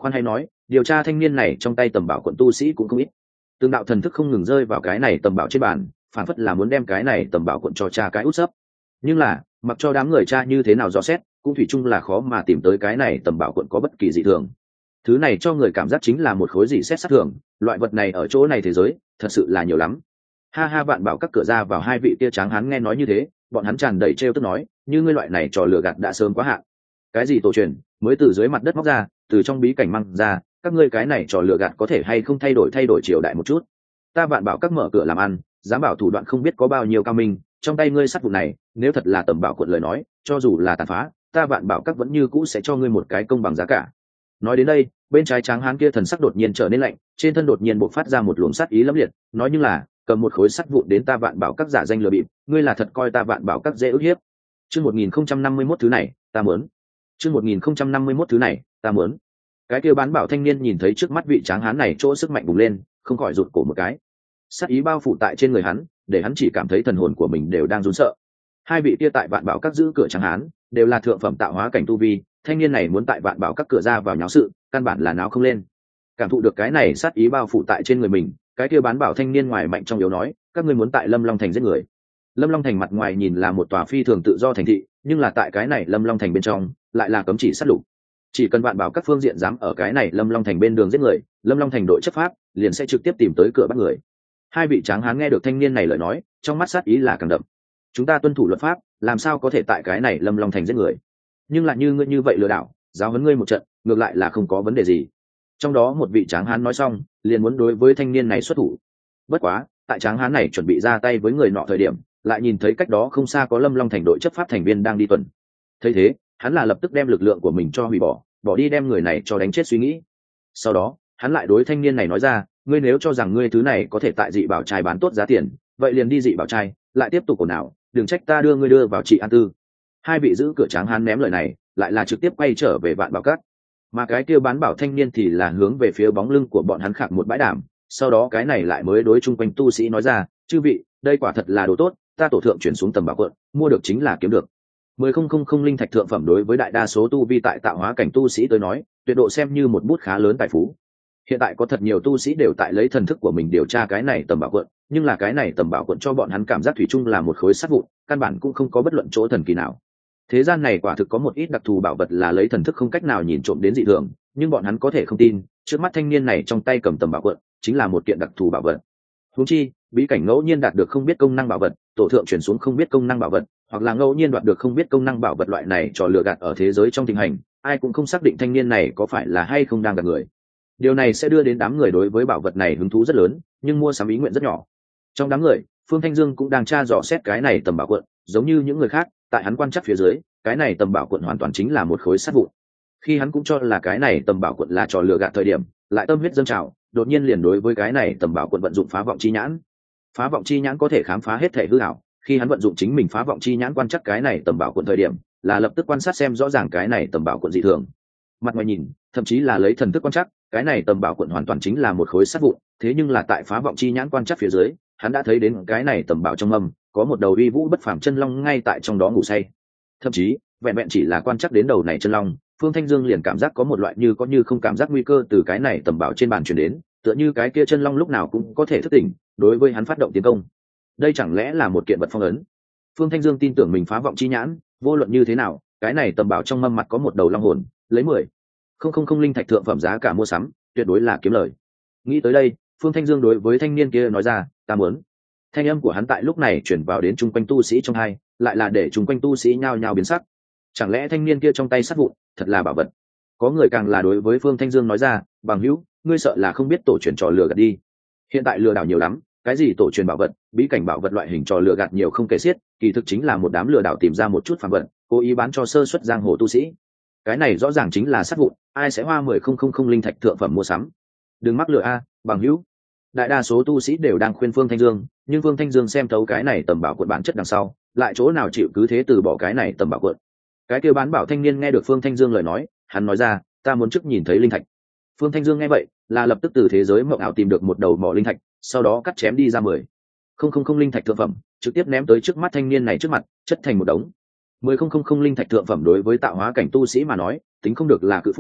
khoan hay nói điều tra thanh niên này trong tay tầm bảo quận tu sĩ cũng không ít. Tương đạo thần thức không ngừng rơi vào cái này tầm bảo trên bàn, phản phất là muốn đem cái này tầm bảo quận cho cha cái út sấp. Nhưng là mặc cho đám người cha như thế nào dò xét cũng thủy chung là khó mà tìm tới cái này tầm bảo quận có bất kỳ dị thường. Thứ này cho người cảm giác chính là một khối dị xét sát thường, loại vật này ở chỗ này thế giới thật sự là nhiều lắm. Ha ha, Vạn Bảo các cửa ra vào hai vị kia tráng hán nghe nói như thế, bọn hắn tràn đầy trêu tức nói, như ngươi loại này trò lừa gạt đã sớm quá hạn. Cái gì tổ truyền mới từ dưới mặt đất móc ra, từ trong bí cảnh mang ra, các ngươi cái này trò lừa gạt có thể hay không thay đổi triều đại một chút. Ta Vạn Bảo các mở cửa làm ăn, dám bảo thủ đoạn không biết có bao nhiêu cao minh, trong tay ngươi sắt vụ này, nếu thật là tầm bảo quận lời nói, cho dù là tàn phá, ta Vạn Bảo các vẫn như cũ sẽ cho ngươi một cái công bằng giá cả. Nói đến đây, bên trái tráng hán kia thần sắc đột nhiên trở nên lạnh, trên thân đột nhiên bộc phát ra một luồng sát ý lẫm liệt, nói như là cầm một khối sắt vụn đến ta Vạn Bảo các giả danh lừa bịp, ngươi là thật coi ta Vạn Bảo các dễ ức hiếp. Chương 1051 thứ này, ta muốn. Chương 1051 thứ này, ta muốn. Cái kia bán bảo thanh niên nhìn thấy trước mắt vị tráng hán này chỗ sức mạnh bùng lên, không khỏi rụt cổ một cái. Sát ý bao phủ tại trên người hắn, để hắn chỉ cảm thấy thần hồn của mình đều đang run sợ. Hai vị kia tại Vạn Bảo các giữ cửa tráng hán, đều là thượng phẩm tạo hóa cảnh tu vi, thanh niên này muốn tại Vạn Bảo các cửa ra vào nháo sự, căn bản là náo không lên. Cảm thụ được cái này sát ý bao phủ tại trên người mình, cái kia bán bảo thanh niên ngoài mạnh trong yếu nói, các ngươi muốn tại Lâm Long thành giết người. Lâm Long thành mặt ngoài nhìn là một tòa phi thường tự do thành thị, nhưng là tại cái này Lâm Long thành bên trong lại là cấm chỉ sát lục. Chỉ cần Vạn Bảo các phương diện dám ở cái này Lâm Long thành bên đường giết người, Lâm Long thành đội chấp pháp liền sẽ trực tiếp tìm tới cửa bắt người. Hai vị tráng hán nghe được thanh niên này lời nói, trong mắt sát ý là càng đậm. Chúng ta tuân thủ luật pháp, làm sao có thể tại cái này Lâm Long thành giết người? Nhưng lại như ngươi như vậy lừa đảo, giáo huấn ngươi một trận, ngược lại là không có vấn đề gì. Trong đó một vị tráng hán nói xong, liền muốn đối với thanh niên này xuất thủ. Bất quá, tại tráng hán này chuẩn bị ra tay với người nọ thời điểm, lại nhìn thấy cách đó không xa có Lâm Long thành đội chấp pháp thành viên đang đi tuần. Thấy thế, hắn là lập tức đem lực lượng của mình cho hủy bỏ đi đem người này cho đánh chết suy nghĩ. Sau đó, hắn lại đối thanh niên này nói ra, ngươi nếu cho rằng ngươi thứ này có thể tại dị bảo trai bán tốt giá tiền, vậy liền đi dị bảo trai, lại tiếp tục ồn ào, đừng trách ta đưa ngươi đưa vào trị an tư. Hai vị giữ cửa tráng hán ném lời này, lại là trực tiếp quay trở về Vạn Bảo các. Mà cái kia bán bảo thanh niên thì là hướng về phía bóng lưng của bọn hắn khạc một bãi đảm, sau đó cái này lại mới đối chung quanh tu sĩ nói ra, chư vị, đây quả thật là đồ tốt, ta tổ thượng chuyển xuống tầm bảo quận, mua được chính là kiếm được. 10,000 linh thạch thượng phẩm đối với đại đa số tu vi tại tạo hóa cảnh tu sĩ tới nói, tuyệt độ xem như một bút khá lớn tài phú. Hiện tại có thật nhiều tu sĩ đều tại lấy thần thức của mình điều tra cái này tầm bảo quận, nhưng là cái này tầm bảo quận cho bọn hắn cảm giác thủy chung là một khối sắt vụn, căn bản cũng không có bất luận chỗ thần kỳ nào. Thế gian này quả thực có một ít đặc thù bảo vật là lấy thần thức không cách nào nhìn trộm đến dị thường, nhưng bọn hắn có thể không tin, trước mắt thanh niên này trong tay cầm tầm bảo quận, chính là một kiện đặc thù bảo vật. Huống chi, bí cảnh ngẫu nhiên đạt được không biết công năng bảo vật, tổ thượng chuyển xuống không biết công năng bảo vật, hoặc là ngẫu nhiên đoạt được không biết công năng bảo vật, loại này trò lừa gạt ở thế giới trong tình hành, ai cũng không xác định thanh niên này có phải là hay không đang gạt người. Điều này sẽ đưa đến đám người đối với bảo vật này hứng thú rất lớn, nhưng mua sắm ý nguyện rất nhỏ. Trong đám người, Phương Thanh Dương cũng đang tra dò xét cái này tầm bảo quận, giống như những người khác, tại hắn quan chắc phía dưới, cái này tầm bảo quận hoàn toàn chính là một khối sắt vụn. Khi hắn cũng cho là cái này tầm bảo quận là trò lừa gạt thời điểm, lại tâm huyết dâng trào, đột nhiên liền đối với cái này tầm bảo quận vận dụng phá vọng chi nhãn. Phá vọng chi nhãn có thể khám phá hết thể hư ảo, khi hắn vận dụng chính mình phá vọng chi nhãn quan chắc cái này tầm bảo quận thời điểm, là lập tức quan sát xem rõ ràng cái này tầm bảo quận dị thường. Mặt ngoài nhìn, thậm chí là lấy thần thức quan chắc, cái này tầm bảo quận hoàn toàn chính là một khối sắt vụn, thế nhưng là tại phá vọng chi nhãn quan chắc phía dưới, hắn đã thấy đến cái này tầm bảo trong âm có một đầu uy vũ bất phàm chân long ngay tại trong đó ngủ say. Thậm chí, vẹn vẹn chỉ là quan chắc đến đầu này chân long, Phương Thanh Dương liền cảm giác có một loại như có như không cảm giác nguy cơ từ cái này tầm bảo trên bàn truyền đến, tựa như cái kia chân long lúc nào cũng có thể thức tỉnh, đối với hắn phát động tiến công. Đây chẳng lẽ là một kiện vật phong ấn? Phương Thanh Dương tin tưởng mình phá vọng chi nhãn, vô luận như thế nào, cái này tầm bảo trong mâm mặt có một đầu long hồn, lấy 10,000 linh thạch thượng phẩm giá cả mua sắm, tuyệt đối là kiếm lời. Nghĩ tới đây, Phương Thanh Dương đối với thanh niên kia nói ra, ta muốn. Thanh âm của hắn tại lúc này chuyển vào đến chung quanh tu sĩ trong hai, lại là để chung quanh tu sĩ nhao nhao biến sắc. Chẳng lẽ thanh niên kia trong tay sắt vụn, thật là bảo vật? Có người càng là đối với Phương Thanh Dương nói ra, bằng hữu, ngươi sợ là không biết tổ truyền trò lừa gạt đi. Hiện tại lừa đảo nhiều lắm, cái gì tổ truyền bảo vật, bí cảnh bảo vật loại hình trò lừa gạt nhiều không kể xiết, kỳ thực chính là một đám lừa đảo tìm ra một chút phàm vật, cố ý bán cho sơ suất giang hồ tu sĩ. Cái này rõ ràng chính là sắt vụn, ai sẽ hoa 10,000 linh thạch thượng phẩm mua sắm? Đừng mắc lừa a, bằng hữu. Đại đa số tu sĩ đều đang khuyên Phương Thanh Dương, nhưng Phương Thanh Dương xem thấu cái này tầm bảo quận bản chất đằng sau, lại chỗ nào chịu cứ thế từ bỏ cái này tầm bảo quận. Cái kia bán bảo thanh niên nghe được Phương Thanh Dương lời nói, hắn nói ra, ta muốn trước nhìn thấy linh thạch. Phương Thanh Dương nghe vậy, là lập tức từ thế giới mộng ảo tìm được một đầu mỏ linh thạch, sau đó cắt chém đi ra 10,000 linh thạch thượng phẩm, trực tiếp ném tới trước mắt thanh niên này trước mặt, chất thành một đống. 10,000 linh thạch thượng phẩm đối với tạo hóa cảnh tu sĩ mà nói, tính không được là cự phú,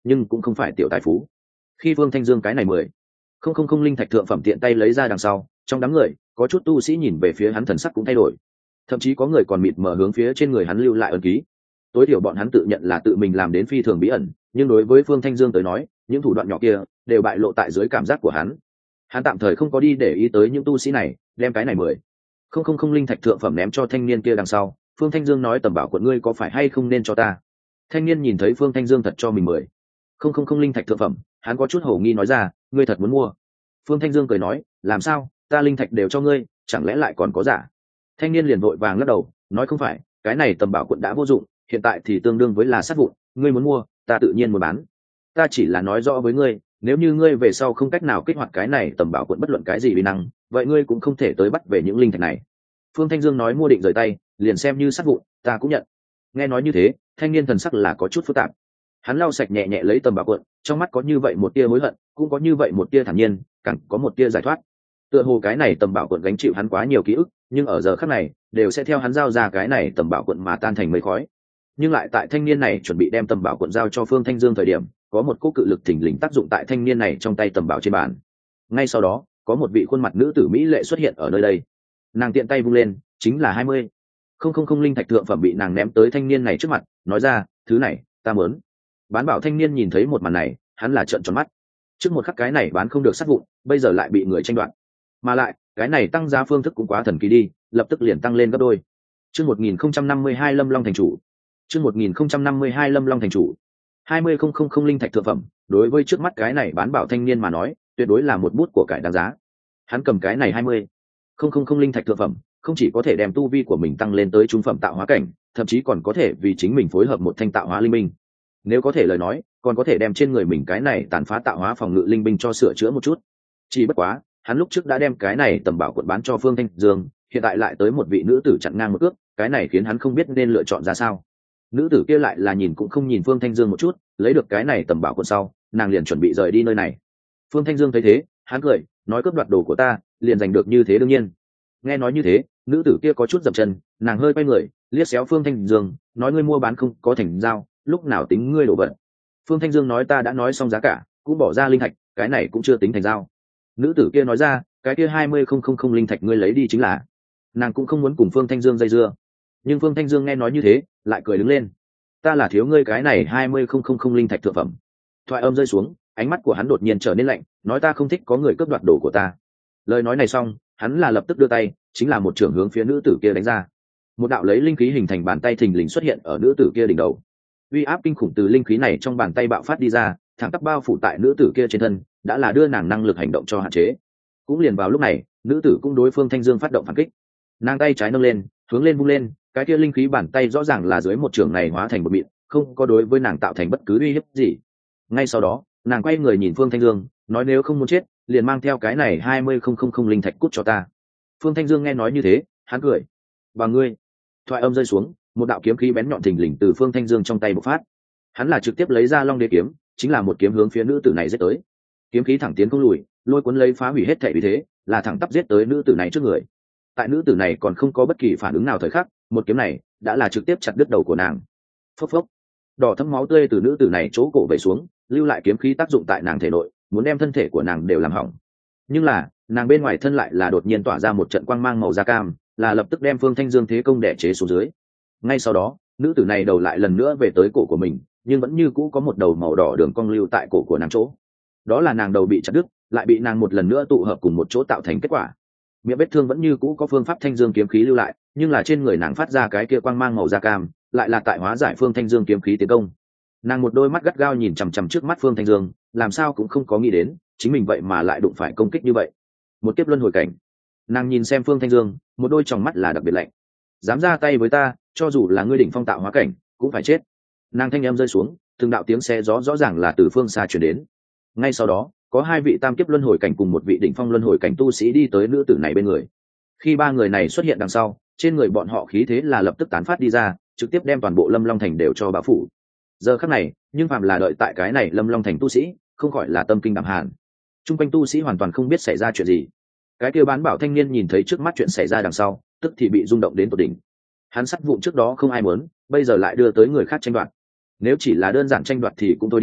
nhưng cũng không phải tiểu tài phú. Khi Phương Thanh Dương cái này 10,000 linh thạch thượng phẩm tiện tay lấy ra đằng sau, trong đám người có chút tu sĩ nhìn về phía hắn, thần sắc cũng thay đổi, thậm chí có người còn mịt mờ hướng phía trên người hắn lưu lại ấn ký. Tối thiểu bọn hắn tự nhận là tự mình làm đến phi thường bí ẩn, nhưng đối với Phương Thanh Dương tới nói, những thủ đoạn nhỏ kia đều bại lộ tại dưới cảm giác của hắn. Hắn tạm thời không có đi để ý tới những tu sĩ này, đem cái này 10,000 linh thạch thượng phẩm ném cho thanh niên kia đằng sau, Phương Thanh Dương nói, tầm bảo quận ngươi có phải hay không nên cho ta? Thanh niên nhìn thấy Phương Thanh Dương thật cho mình 10,000 linh thạch thượng phẩm, hắn có chút hổ nghi nói ra, ngươi thật muốn mua? Phương Thanh Dương cười nói, làm sao, ta linh thạch đều cho ngươi, chẳng lẽ lại còn có giả? Thanh niên liền vội vàng lắc đầu, nói không phải, cái này tầm bảo quận đã vô dụng, hiện tại thì tương đương với là sát vụn, ngươi muốn mua, ta tự nhiên muốn bán. Ta chỉ là nói rõ với ngươi, nếu như ngươi về sau không cách nào kích hoạt cái này tầm bảo quận bất luận cái gì uy năng, vậy ngươi cũng không thể tới bắt về những linh thạch này. Phương Thanh Dương nói mua định rời tay, liền xem như sát vụn, ta cũng nhận. Nghe nói như thế, thanh niên thần sắc là có chút phức tạp. Hắn lau sạch nhẹ nhẹ lấy tầm bảo quận, trong mắt có như vậy một tia hối hận, cũng có như vậy một tia thản nhiên, càng có một tia giải thoát. Tựa hồ cái này tầm bảo quận gánh chịu hắn quá nhiều ký ức, nhưng ở giờ khắc này đều sẽ theo hắn giao ra cái này tầm bảo quận mà tan thành mây khói. Nhưng lại tại thanh niên này chuẩn bị đem tầm bảo quận giao cho Phương Thanh Dương thời điểm, có một cỗ cự lực thình lình tác dụng tại thanh niên này trong tay tầm bảo trên bàn. Ngay sau đó, có một vị khuôn mặt nữ tử mỹ lệ xuất hiện ở nơi đây. Nàng tiện tay vung lên, chính là 20,000 linh thạch thượng phẩm bị nàng ném tới thanh niên này trước mặt, nói ra, thứ này ta muốn. Bán bảo thanh niên nhìn thấy một màn này, hắn là trợn tròn mắt. Trước một khắc cái này bán không được sát vụn, bây giờ lại bị người tranh đoạt, mà lại cái này tăng giá phương thức cũng quá thần kỳ đi, lập tức liền tăng lên gấp đôi. Chương 1052 Lâm Long thành chủ. Chương 1052 Lâm Long thành chủ. 20,000 linh thạch thượng phẩm, đối với trước mắt cái này bán bảo thanh niên mà nói, tuyệt đối là một bút của cải đáng giá. Hắn cầm cái này 20,000 linh thạch thượng phẩm, không chỉ có thể đem tu vi của mình tăng lên tới trung phẩm tạo hóa cảnh, thậm chí còn có thể vì chính mình phối hợp một thanh tạo hóa linh binh. Nếu có thể lời nói, còn có thể đem trên người mình cái này tàn phá tạo hóa phòng ngự linh binh cho sửa chữa một chút. Chỉ bất quá, hắn lúc trước đã đem cái này tầm bảo quận bán cho Phương Thanh Dương, hiện tại lại tới một vị nữ tử chặn ngang một cước, cái này khiến hắn không biết nên lựa chọn ra sao. Nữ tử kia lại là nhìn cũng không nhìn Phương Thanh Dương một chút, lấy được cái này tầm bảo quận sau, nàng liền chuẩn bị rời đi nơi này. Phương Thanh Dương thấy thế, hắn cười, nói cướp đoạt đồ của ta, liền giành được như thế đương nhiên. Nghe nói như thế, nữ tử kia có chút dậm chân, nàng hơi quay người, liếc xéo Phương Thanh Dương, nói ngươi mua bán không có thành giao, lúc nào tính ngươi đổ vật. Phương Thanh Dương nói ta đã nói xong giá cả, cũng bỏ ra linh thạch, cái này cũng chưa tính thành giao. Nữ tử kia nói ra, cái kia 20,000 linh thạch ngươi lấy đi chính là. Nàng cũng không muốn cùng Phương Thanh Dương dây dưa, nhưng Phương Thanh Dương nghe nói như thế, lại cười đứng lên. Ta là thiếu ngươi cái này 20,000 linh thạch thượng phẩm. Thoại âm rơi xuống, ánh mắt của hắn đột nhiên trở nên lạnh, nói ta không thích có người cướp đoạt đồ của ta. Lời nói này xong, hắn là lập tức đưa tay, chính là một chưởng hướng phía nữ tử kia đánh ra. Một đạo lấy linh khí hình thành bàn tay thình lình xuất hiện ở nữ tử kia đỉnh đầu. Uy áp kinh khủng từ linh khí này trong bàn tay bạo phát đi ra, thẳng tắp bao phủ tại nữ tử kia trên thân, đã là đưa nàng năng lực hành động cho hạn chế. Cũng liền vào lúc này, nữ tử cũng đối Phương Thanh Dương phát động phản kích. Nàng tay trái nâng lên, hướng lên vung lên, cái kia linh khí bàn tay rõ ràng là dưới một trường này hóa thành một mịn, không có đối với nàng tạo thành bất cứ uy hiếp gì. Ngay sau đó, nàng quay người nhìn Phương Thanh Dương, nói nếu không muốn chết, liền mang theo cái này 20,000 linh thạch cút cho ta. Phương Thanh Dương nghe nói như thế, hắn cười. Và ngươi. Thoại âm rơi xuống, một đạo kiếm khí bén nhọn thình lình từ Phương Thanh Dương trong tay bộc phát. Hắn là trực tiếp lấy ra Long Đế kiếm, chính là một kiếm hướng phía nữ tử này giết tới. Kiếm khí thẳng tiến không lùi, lôi cuốn lấy phá hủy hết thảy uy thế, là thẳng tắp giết tới nữ tử này trước người. Tại nữ tử này còn không có bất kỳ phản ứng nào thời khắc, một kiếm này đã là trực tiếp chặt đứt đầu của nàng. Phốc phốc, đỏ thẫm máu tươi từ nữ tử này chỗ cổ vẩy xuống, lưu lại kiếm khí tác dụng tại nàng thể nội, muốn đem thân thể của nàng đều làm hỏng. Nhưng là, nàng bên ngoài thân lại là đột nhiên tỏa ra một trận quang mang màu da cam, là lập tức đem Phương Thanh Dương thế công đè chế xuống dưới. Ngay sau đó, nữ tử này đầu lại lần nữa về tới cổ của mình, nhưng vẫn như cũ có một đầu màu đỏ đường cong lưu tại cổ của nàng chỗ. Đó là nàng đầu bị chặt đứt, lại bị nàng một lần nữa tụ hợp cùng một chỗ tạo thành kết quả. Miệng vết thương vẫn như cũ có phương pháp Thanh Dương kiếm khí lưu lại, nhưng là trên người nàng phát ra cái kia quang mang màu da cam, lại là tại hóa giải Phương Thanh Dương kiếm khí tiến công. Nàng một đôi mắt gắt gao nhìn chằm chằm trước mắt Phương Thanh Dương, làm sao cũng không có nghĩ đến, chính mình vậy mà lại đụng phải công kích như vậy. Một kiếp luân hồi cảnh. Nàng nhìn xem Phương Thanh Dương, một đôi tròng mắt là đặc biệt lạnh. Dám ra tay với ta, cho dù là ngươi đỉnh phong tạo hóa cảnh, cũng phải chết. Nàng thanh âm rơi xuống, từng đạo tiếng xe gió rõ ràng là từ phương xa truyền đến. Ngay sau đó, có hai vị tam kiếp luân hồi cảnh cùng một vị đỉnh phong luân hồi cảnh tu sĩ đi tới nữ tử này bên người. Khi ba người này xuất hiện đằng sau, trên người bọn họ khí thế là lập tức tán phát đi ra, trực tiếp đem toàn bộ Lâm Long thành đều cho bao phủ. Giờ khắc này, nhưng phàm là đợi tại cái này Lâm Long thành tu sĩ, không khỏi là tâm kinh đảm hàn. Trung quanh tu sĩ hoàn toàn không biết xảy ra chuyện gì. Cái kia bán bảo thanh niên nhìn thấy trước mắt chuyện xảy ra đằng sau, tức thì bị rung động đến tột đỉnh. Hắn sắt vụn trước đó không ai muốn, bây giờ lại đưa tới người khác tranh đoạt. Nếu chỉ là đơn giản tranh đoạt thì cũng thôi đi,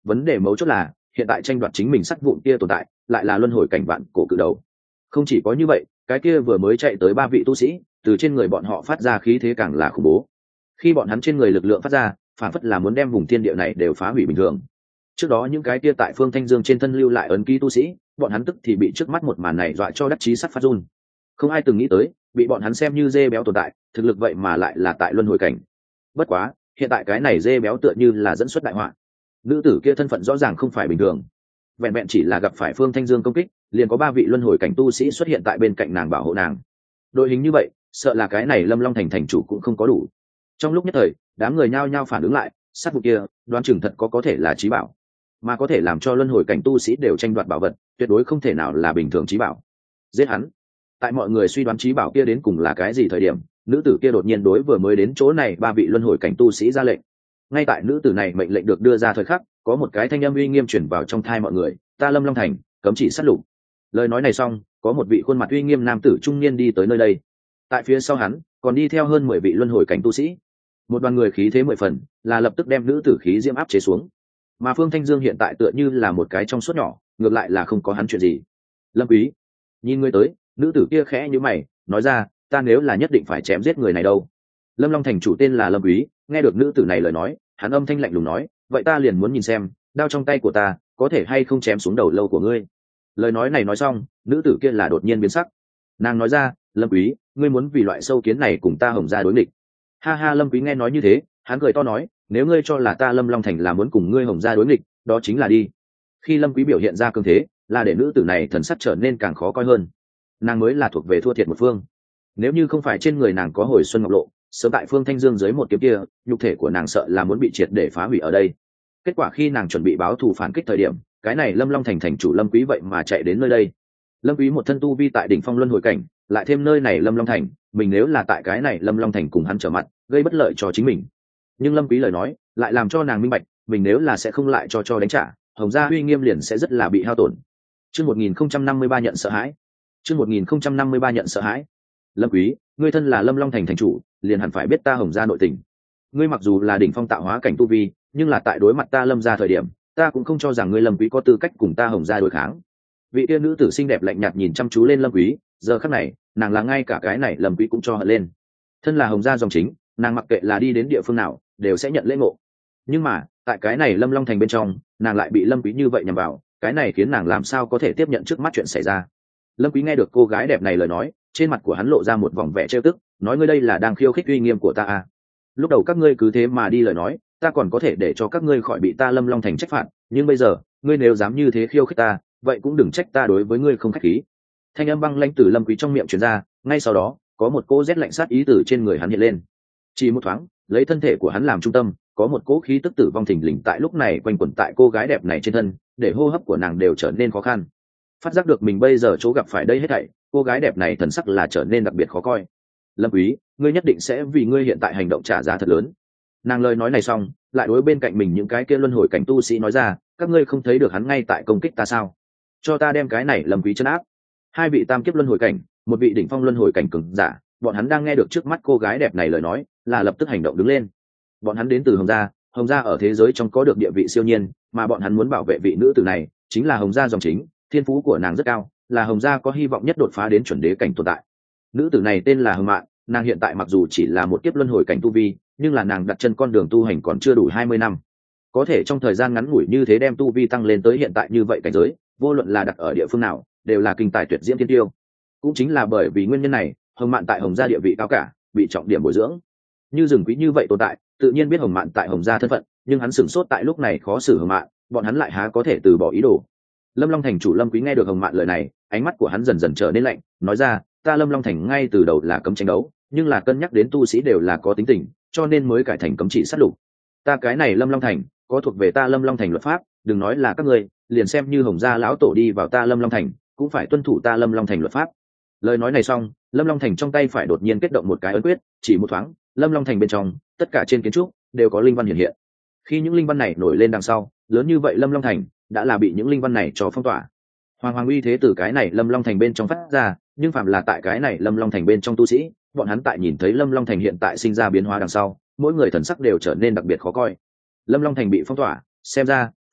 vấn đề mấu chốt là hiện tại tranh đoạt chính mình sắt vụn kia tồn tại lại là luân hồi cảnh vạn cổ cự đầu. Không chỉ có như vậy, cái kia vừa mới chạy tới 3 vị tu sĩ, từ trên người bọn họ phát ra khí thế càng là khủng bố. Khi bọn hắn trên người lực lượng phát ra, phản phất là muốn đem vùng thiên địa này đều phá hủy bình thường. Trước đó những cái kia tại Phương Thanh Dương trên thân lưu lại ấn ký tu sĩ, bọn hắn tức thì bị trước mắt một màn này dọa cho đắc chí sắt phát run. Không ai từng nghĩ tới, bị bọn hắn xem như dê béo tồn tại, thực lực vậy mà lại là tại luân hồi cảnh. Bất quá, hiện tại cái này dê béo tựa như là dẫn xuất đại họa. Nữ tử kia thân phận rõ ràng không phải bình thường, vẹn vẹn chỉ là gặp phải Phương Thanh Dương công kích, liền có 3 vị luân hồi cảnh tu sĩ xuất hiện tại bên cạnh nàng bảo hộ nàng. Đội hình như vậy, sợ là cái này Lâm Long thành thành chủ cũng không có đủ. Trong lúc nhất thời, đám người nhao nhao phản ứng lại, sát vụ kia, đoán chừng thật có thể là chí bảo, mà có thể làm cho luân hồi cảnh tu sĩ đều tranh đoạt bảo vật, tuyệt đối không thể nào là bình thường chí bảo. Giết hắn! Tại mọi người suy đoán chí bảo kia đến cùng là cái gì thời điểm, nữ tử kia đột nhiên đối vừa mới đến chỗ này 3 vị luân hồi cảnh tu sĩ ra lệnh. Ngay tại nữ tử này mệnh lệnh được đưa ra thời khắc, có một cái thanh âm uy nghiêm truyền vào trong tai mọi người, ta Lâm Long thành cấm chỉ sát lục. Lời nói này xong, có một vị khuôn mặt uy nghiêm nam tử trung niên đi tới nơi đây. Tại phía sau hắn còn đi theo hơn 10 vị luân hồi cảnh tu sĩ, một đoàn người khí thế 10 phần, là lập tức đem nữ tử khí diễm áp chế xuống. Mà Phương Thanh Dương hiện tại tựa như là một cái trong suốt nhỏ, ngược lại là không có hắn chuyện gì. Lâm Quý, nhìn ngươi tới, nữ tử kia khẽ nhíu mày, nói ra, ta nếu là nhất định phải chém giết người này đâu. Lâm Long thành chủ tên là Lâm Quý, nghe được nữ tử này lời nói, hắn âm thanh lạnh lùng nói, vậy ta liền muốn nhìn xem, đao trong tay của ta có thể hay không chém xuống đầu lâu của ngươi. Lời nói này nói xong, nữ tử kia là đột nhiên biến sắc. Nàng nói ra, Lâm Quý, ngươi muốn vì loại sâu kiến này cùng ta Hồng gia đối nghịch. Ha ha, Lâm Quý nghe nói như thế, hắn cười to nói, nếu ngươi cho là ta Lâm Long thành là muốn cùng ngươi Hồng gia đối nghịch, đó chính là đi. Khi Lâm Quý biểu hiện ra cường thế, là để nữ tử này thần sắc trở nên càng khó coi hơn. Nàng mới là thuộc về thua thiệt một phương. Nếu như không phải trên người nàng có hồi xuân ngọc lộ, sớm tại Phương Thanh Dương dưới một kiếm kia, nhục thể của nàng sợ là muốn bị triệt để phá hủy ở đây. Kết quả khi nàng chuẩn bị báo thù phản kích thời điểm, cái này Lâm Long thành thành chủ Lâm Quý vậy mà chạy đến nơi đây. Lâm Quý một thân tu vi tại đỉnh phong luân hồi cảnh, lại thêm nơi này Lâm Long thành, mình nếu là tại cái này Lâm Long thành cùng hắn trở mặt, gây bất lợi cho chính mình. Nhưng Lâm Quý lời nói lại làm cho nàng minh bạch, mình nếu là sẽ không lại cho đánh trả, Hồng gia uy nghiêm liền sẽ rất là bị hao tổn. Chương 1053 nhận sợ hãi. Chương 1053 nhận sợ hãi. Lâm Quý, ngươi thân là Lâm Long thành thành chủ, liền hẳn phải biết ta Hồng gia nội tình. Ngươi mặc dù là đỉnh phong tạo hóa cảnh tu vi, nhưng là tại đối mặt ta Lâm gia thời điểm, ta cũng không cho rằng ngươi Lâm Quý có tư cách cùng ta Hồng gia đối kháng. Vị tiên nữ tử xinh đẹp lạnh nhạt nhìn chăm chú lên Lâm Quý, giờ khắc này, nàng là ngay cả cái này Lâm Quý cũng cho hận lên. Thân là Hồng gia dòng chính, nàng mặc kệ là đi đến địa phương nào, đều sẽ nhận lễ ngộ. Nhưng mà, tại cái này Lâm Long thành bên trong, nàng lại bị Lâm Quý như vậy nhằm vào, cái này khiến nàng làm sao có thể tiếp nhận trước mắt chuyện xảy ra. Lâm Quý nghe được cô gái đẹp này lời nói, trên mặt của hắn lộ ra một vòng vẻ trêu tức, nói ngươi đây là đang khiêu khích uy nghiêm của ta à? Lúc đầu các ngươi cứ thế mà đi lời nói, ta còn có thể để cho các ngươi khỏi bị ta Lâm Long thành trách phạt, nhưng bây giờ, ngươi nếu dám như thế khiêu khích ta, vậy cũng đừng trách ta đối với ngươi không khách khí. Thanh âm băng lãnh từ Lâm Quý trong miệng truyền ra, ngay sau đó, có một cỗ rét lạnh sát ý từ trên người hắn hiện lên. Chỉ một thoáng, lấy thân thể của hắn làm trung tâm, có một cỗ khí tức tử vong thình lình tại lúc này quanh quẩn tại cô gái đẹp này trên thân, để hô hấp của nàng đều trở nên khó khăn. Phát giác được mình bây giờ chỗ gặp phải đây hết thảy, cô gái đẹp này thần sắc là trở nên đặc biệt khó coi. Lâm Quý, ngươi nhất định sẽ vì ngươi hiện tại hành động trả giá thật lớn. Nàng lời nói này xong, lại đối bên cạnh mình những cái kia luân hồi cảnh tu sĩ nói ra, các ngươi không thấy được hắn ngay tại công kích ta sao? Cho ta đem cái này Lâm Quý trấn áp. 2 vị tam kiếp luân hồi cảnh, 1 vị đỉnh phong luân hồi cảnh cường giả, bọn hắn đang nghe được trước mắt cô gái đẹp này lời nói, là lập tức hành động đứng lên. Bọn hắn đến từ Hồng gia ở thế giới trong có được địa vị siêu nhiên, mà bọn hắn muốn bảo vệ vị nữ tử này, chính là Hồng gia dòng chính, thiên phú của nàng rất cao, là Hồng gia có hy vọng nhất đột phá đến chuẩn đế cảnh tồn tại. Nữ tử này tên là Hồng Mạn, nàng hiện tại mặc dù chỉ là một kiếp luân hồi cảnh tu vi, nhưng là nàng đặt chân con đường tu hành còn chưa đủ 20 năm. Có thể trong thời gian ngắn ngủi như thế đem tu vi tăng lên tới hiện tại như vậy cảnh giới, vô luận là đặt ở địa phương nào, đều là kinh tài tuyệt diễm thiên tiêu. Cũng chính là bởi vì nguyên nhân này, Hồng Mạn tại Hồng gia địa vị cao cả, bị trọng điểm bồi dưỡng. Như rừng quý như vậy tồn tại, tự nhiên biết Hồng Mạn tại Hồng gia thân phận, nhưng hắn sửng sốt tại lúc này khó xử Hồng Mạn, bọn hắn lại há có thể từ bỏ ý đồ. Lâm Long thành chủ Lâm Quý nghe được Hồng Mạn lời này, ánh mắt của hắn dần dần trở nên lạnh, nói ra, ta Lâm Long thành ngay từ đầu là cấm tranh đấu, nhưng là cân nhắc đến tu sĩ đều là có tính tình, cho nên mới cải thành cấm chỉ sát lục. Ta cái này Lâm Long thành, có thuộc về ta Lâm Long thành luật pháp, đừng nói là các ngươi, liền xem như Hồng gia lão tổ đi vào ta Lâm Long thành, cũng phải tuân thủ ta Lâm Long thành luật pháp. Lời nói này xong, Lâm Long thành trong tay phải đột nhiên kết động một cái ấn quyết, chỉ một thoáng, Lâm Long thành bên trong, tất cả trên kiến trúc đều có linh văn hiện hiện. Khi những linh văn này nổi lên đằng sau, lớn như vậy Lâm Long thành đã là bị những linh văn này cho phong tỏa. Hoàng uy thế từ cái này Lâm Long thành bên trong phát ra, nhưng phạm là tại cái này Lâm Long thành bên trong tu sĩ, bọn hắn tại nhìn thấy Lâm Long thành hiện tại sinh ra biến hóa đằng sau, mỗi người thần sắc đều trở nên đặc biệt khó coi. Lâm Long thành bị phong tỏa, xem ra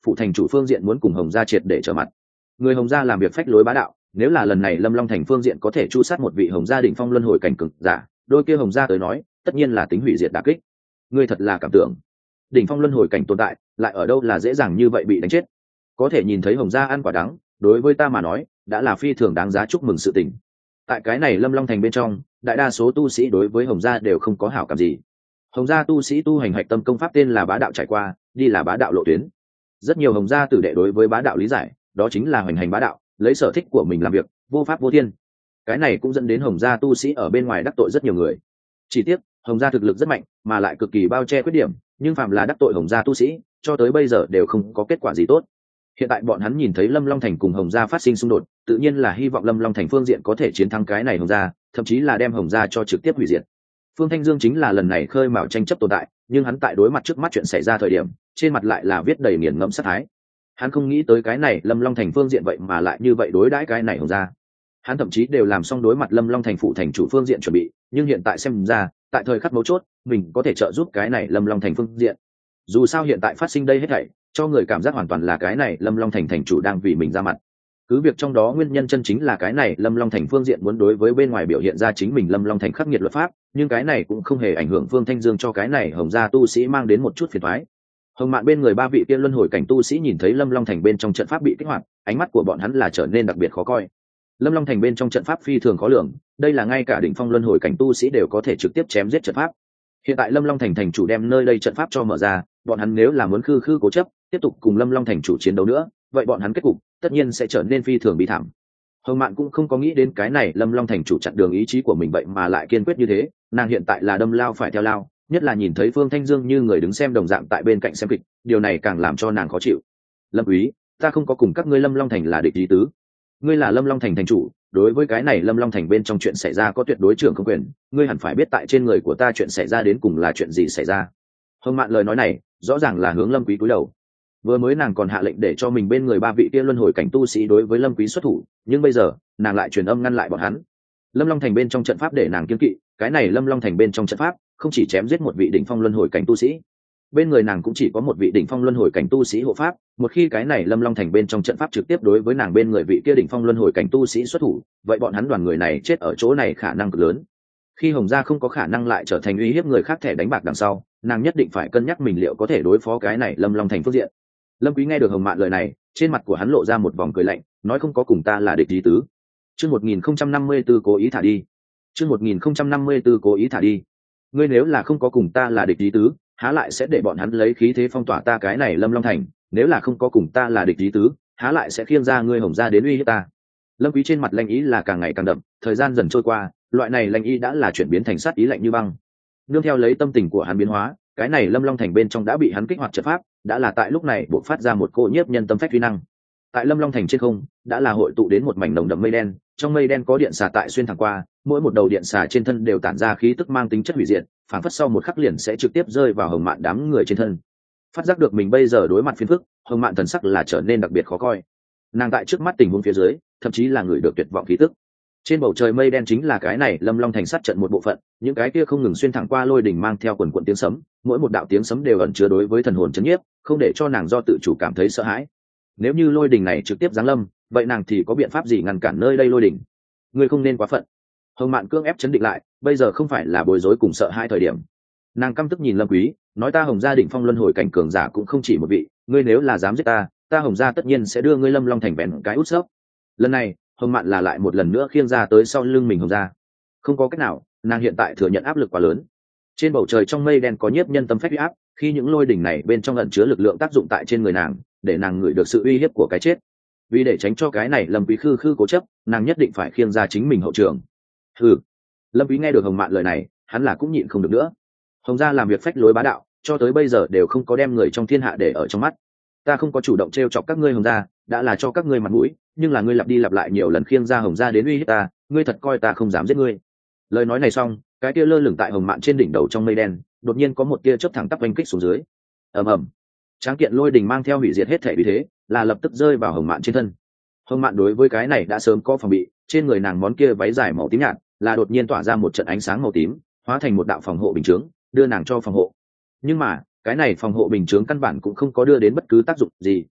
phụ thành chủ phương diện muốn cùng Hồng gia triệt để trở mặt. Người Hồng gia làm việc phách lối bá đạo, nếu là lần này Lâm Long thành phương diện có thể chu sát một vị Hồng gia đỉnh phong luân hồi cảnh cường giả, đôi kia Hồng gia tới nói, tất nhiên là tính hủy diệt đả kích. Ngươi thật là cảm tưởng, đỉnh phong luân hồi cảnh tồn tại, lại ở đâu là dễ dàng như vậy bị đánh chết. Có thể nhìn thấy Hồng gia ăn quả đắng, đối với ta mà nói, đã là phi thường đáng giá chúc mừng sự tình. Tại cái này Lâm Long thành bên trong, đại đa số tu sĩ đối với Hồng gia đều không có hảo cảm gì. Hồng gia tu sĩ tu hành hạch tâm công pháp tên là bá đạo trải qua, đi là bá đạo lộ tuyến. Rất nhiều Hồng gia tử đệ đối với bá đạo lý giải, đó chính là hoành hành bá đạo, lấy sở thích của mình làm việc, vô pháp vô thiên. Cái này cũng dẫn đến Hồng gia tu sĩ ở bên ngoài đắc tội rất nhiều người. Chỉ tiếc, Hồng gia thực lực rất mạnh, mà lại cực kỳ bao che khuyết điểm, nhưng phàm là đắc tội Hồng gia tu sĩ, cho tới bây giờ đều không có kết quả gì tốt. Hiện tại bọn hắn nhìn thấy Lâm Long thành cùng Hồng gia phát sinh xung đột, tự nhiên là hy vọng Lâm Long thành phương diện có thể chiến thắng cái này Hồng gia, thậm chí là đem Hồng gia cho trực tiếp hủy diệt. Phương Thanh Dương chính là lần này khơi mào tranh chấp tồn tại, nhưng hắn tại đối mặt trước mắt chuyện xảy ra thời điểm, trên mặt lại là viết đầy nghiền ngẫm sát thái. Hắn không nghĩ tới cái này Lâm Long thành phương diện vậy mà lại như vậy đối đãi cái này Hồng gia. Hắn thậm chí đều làm xong đối mặt Lâm Long thành phụ thành chủ phương diện chuẩn bị, nhưng hiện tại xem ra, tại thời khắc mấu chốt, mình có thể trợ giúp cái này Lâm Long thành phương diện. Dù sao hiện tại phát sinh đây hết thảy, cho người cảm giác hoàn toàn là cái này Lâm Long thành thành chủ đang vì mình ra mặt. Cứ việc trong đó nguyên nhân chân chính là cái này Lâm Long thành phương diện muốn đối với bên ngoài biểu hiện ra chính mình Lâm Long thành khắc nghiệt luật pháp, nhưng cái này cũng không hề ảnh hưởng Phương Thanh Dương cho cái này Hồng gia tu sĩ mang đến một chút phiền toái. Hồng Mạn bên người ba vị kia luân hồi cảnh tu sĩ nhìn thấy Lâm Long thành bên trong trận pháp bị kích hoạt, ánh mắt của bọn hắn là trở nên đặc biệt khó coi. Lâm Long thành bên trong trận pháp phi thường khó lường, đây là ngay cả đỉnh phong luân hồi cảnh tu sĩ đều có thể trực tiếp chém giết trận pháp. Hiện tại Lâm Long thành thành chủ đem nơi đây trận pháp cho mở ra, bọn hắn nếu là muốn khư khư cố chấp, tiếp tục cùng Lâm Long thành chủ chiến đấu nữa, vậy bọn hắn kết cục tất nhiên sẽ trở nên phi thường bi thảm. Hồng Mạn cũng không có nghĩ đến cái này Lâm Long thành chủ chặn đường ý chí của mình vậy mà lại kiên quyết như thế, nàng hiện tại là đâm lao phải theo lao, nhất là nhìn thấy Phương Thanh Dương như người đứng xem đồng dạng tại bên cạnh xem kịch, điều này càng làm cho nàng khó chịu. Lâm Úy, ta không có cùng các ngươi Lâm Long thành là địch ý tứ. Ngươi là Lâm Long thành thành chủ, đối với cái này Lâm Long thành bên trong chuyện xảy ra có tuyệt đối trưởng không quyền, ngươi hẳn phải biết tại trên người của ta chuyện xảy ra đến cùng là chuyện gì xảy ra. Hồng Mạn lời nói này, rõ ràng là hướng Lâm Quý cúi đầu. Vừa mới nàng còn hạ lệnh để cho mình bên người ba vị kia luân hồi cảnh tu sĩ đối với Lâm Quý xuất thủ, nhưng bây giờ, nàng lại truyền âm ngăn lại bọn hắn. Lâm Long thành bên trong trận pháp để nàng kiêng kỵ, cái này Lâm Long thành bên trong trận pháp, không chỉ chém giết một vị đỉnh phong luân hồi cảnh tu sĩ, bên người nàng cũng chỉ có một vị đỉnh phong luân hồi cảnh tu sĩ hộ pháp, một khi cái này Lâm Long thành bên trong trận pháp trực tiếp đối với nàng bên người vị kia đỉnh phong luân hồi cảnh tu sĩ xuất thủ, vậy bọn hắn đoàn người này chết ở chỗ này khả năng cực lớn. Khi Hồng gia không có khả năng lại trở thành uy hiếp người khác thẻ đánh bạc đằng sau, nàng nhất định phải cân nhắc mình liệu có thể đối phó cái này Lâm Long thành phương diện. Lâm Quý nghe được Hồng Mạn lời này, trên mặt của hắn lộ ra một vòng cười lạnh, nói không có cùng ta là địch ý tứ. Chương 1054 cố ý thả đi. Chương 1054 cố ý thả đi. Ngươi nếu là không có cùng ta là địch ý tứ, há lại sẽ để bọn hắn lấy khí thế phong tỏa ta cái này Lâm Long thành, nếu là không có cùng ta là địch ý tứ, há lại sẽ khiêng ra ngươi Hồng gia đến uy hiếp ta. Lâm Quý trên mặt lạnh ý là càng ngày càng đậm, thời gian dần trôi qua, loại này lạnh ý đã là chuyển biến thành sát ý lạnh như băng. Nương theo lấy tâm tình của hắn biến hóa, cái này Lâm Long thành bên trong đã bị hắn kích hoạt trận pháp, đã là tại lúc này bộc phát ra một cỗ nhiếp nhân tâm phách uy năng. Tại Lâm Long thành trên không, đã là hội tụ đến một mảnh nồng đậm mây đen, trong mây đen có điện xà tại xuyên thẳng qua, mỗi một đầu điện xà trên thân đều tản ra khí tức mang tính chất hủy diệt, phản phất sau một khắc liền sẽ trực tiếp rơi vào Hồng Mạn đám người trên thân. Phát giác được mình bây giờ đối mặt phiền phức, Hồng Mạn thần sắc là trở nên đặc biệt khó coi. Nàng tại trước mắt tình huống phía dưới, thậm chí là người được tuyệt vọng khí tức. Trên bầu trời mây đen chính là cái này Lâm Long thành sát trận một bộ phận, những cái kia không ngừng xuyên thẳng qua lôi đỉnh mang theo quần quần tiếng sấm, mỗi một đạo tiếng sấm đều ẩn chứa đối với thần hồn chấn nhiếp, không để cho nàng do tự chủ cảm thấy sợ hãi. Nếu như lôi đỉnh này trực tiếp giáng lâm, vậy nàng thì có biện pháp gì ngăn cản nơi đây lôi đỉnh? Ngươi không nên quá phận. Hồng Mạn cưỡng ép chấn định lại, bây giờ không phải là bối rối cùng sợ hãi thời điểm. Nàng căm tức nhìn Lâm Quý, nói ta Hồng gia đỉnh phong luân hồi cảnh cường giả cũng không chỉ một vị, ngươi nếu là dám giết ta, ta Hồng gia tất nhiên sẽ đưa ngươi Lâm Long thành bèn cái út xớp. Lần này, Hồng Mạn là lại một lần nữa khiêng ra tới sau lưng mình Hồng gia. Không có cách nào, nàng hiện tại thừa nhận áp lực quá lớn. Trên bầu trời trong mây đen có nhiếp nhân tâm phách uy áp, khi những lôi đỉnh này bên trong ẩn chứa lực lượng tác dụng tại trên người nàng, để nàng ngửi được sự uy hiếp của cái chết. Vì để tránh cho cái này Lâm Quý khư khư cố chấp, nàng nhất định phải khiêng ra chính mình hậu trường. Hừ. Lâm Quý nghe được Hồng Mạn lời này, hắn là cũng nhịn không được nữa. Hồng gia làm việc phách lối bá đạo, cho tới bây giờ đều không có đem người trong thiên hạ để ở trong mắt. Ta không có chủ động trêu chọc các ngươi Hồng gia, đã là cho các ngươi mặt mũi, nhưng là ngươi lặp đi lặp lại nhiều lần khiêng ra Hồng gia đến uy hiếp ta, ngươi thật coi ta không dám giết ngươi. Lời nói này xong, cái kia lơ lửng tại Hồng Mạn trên đỉnh đầu trong mây đen, đột nhiên có một tia chớp thẳng tắp vành kích xuống dưới. Ầm ầm. Tráng kiện lôi đình mang theo hủy diệt hết thể vì thế, là lập tức rơi vào Hồng Mạn trên thân. Hồng Mạn đối với cái này đã sớm có phòng bị, trên người nàng món kia váy dài màu tím nhạt, là đột nhiên tỏa ra một trận ánh sáng màu tím, hóa thành một đạo phòng hộ bình chướng, đưa nàng cho phòng hộ. Nhưng mà, cái này phòng hộ bình chướng căn bản cũng không có đưa đến bất cứ tác dụng gì,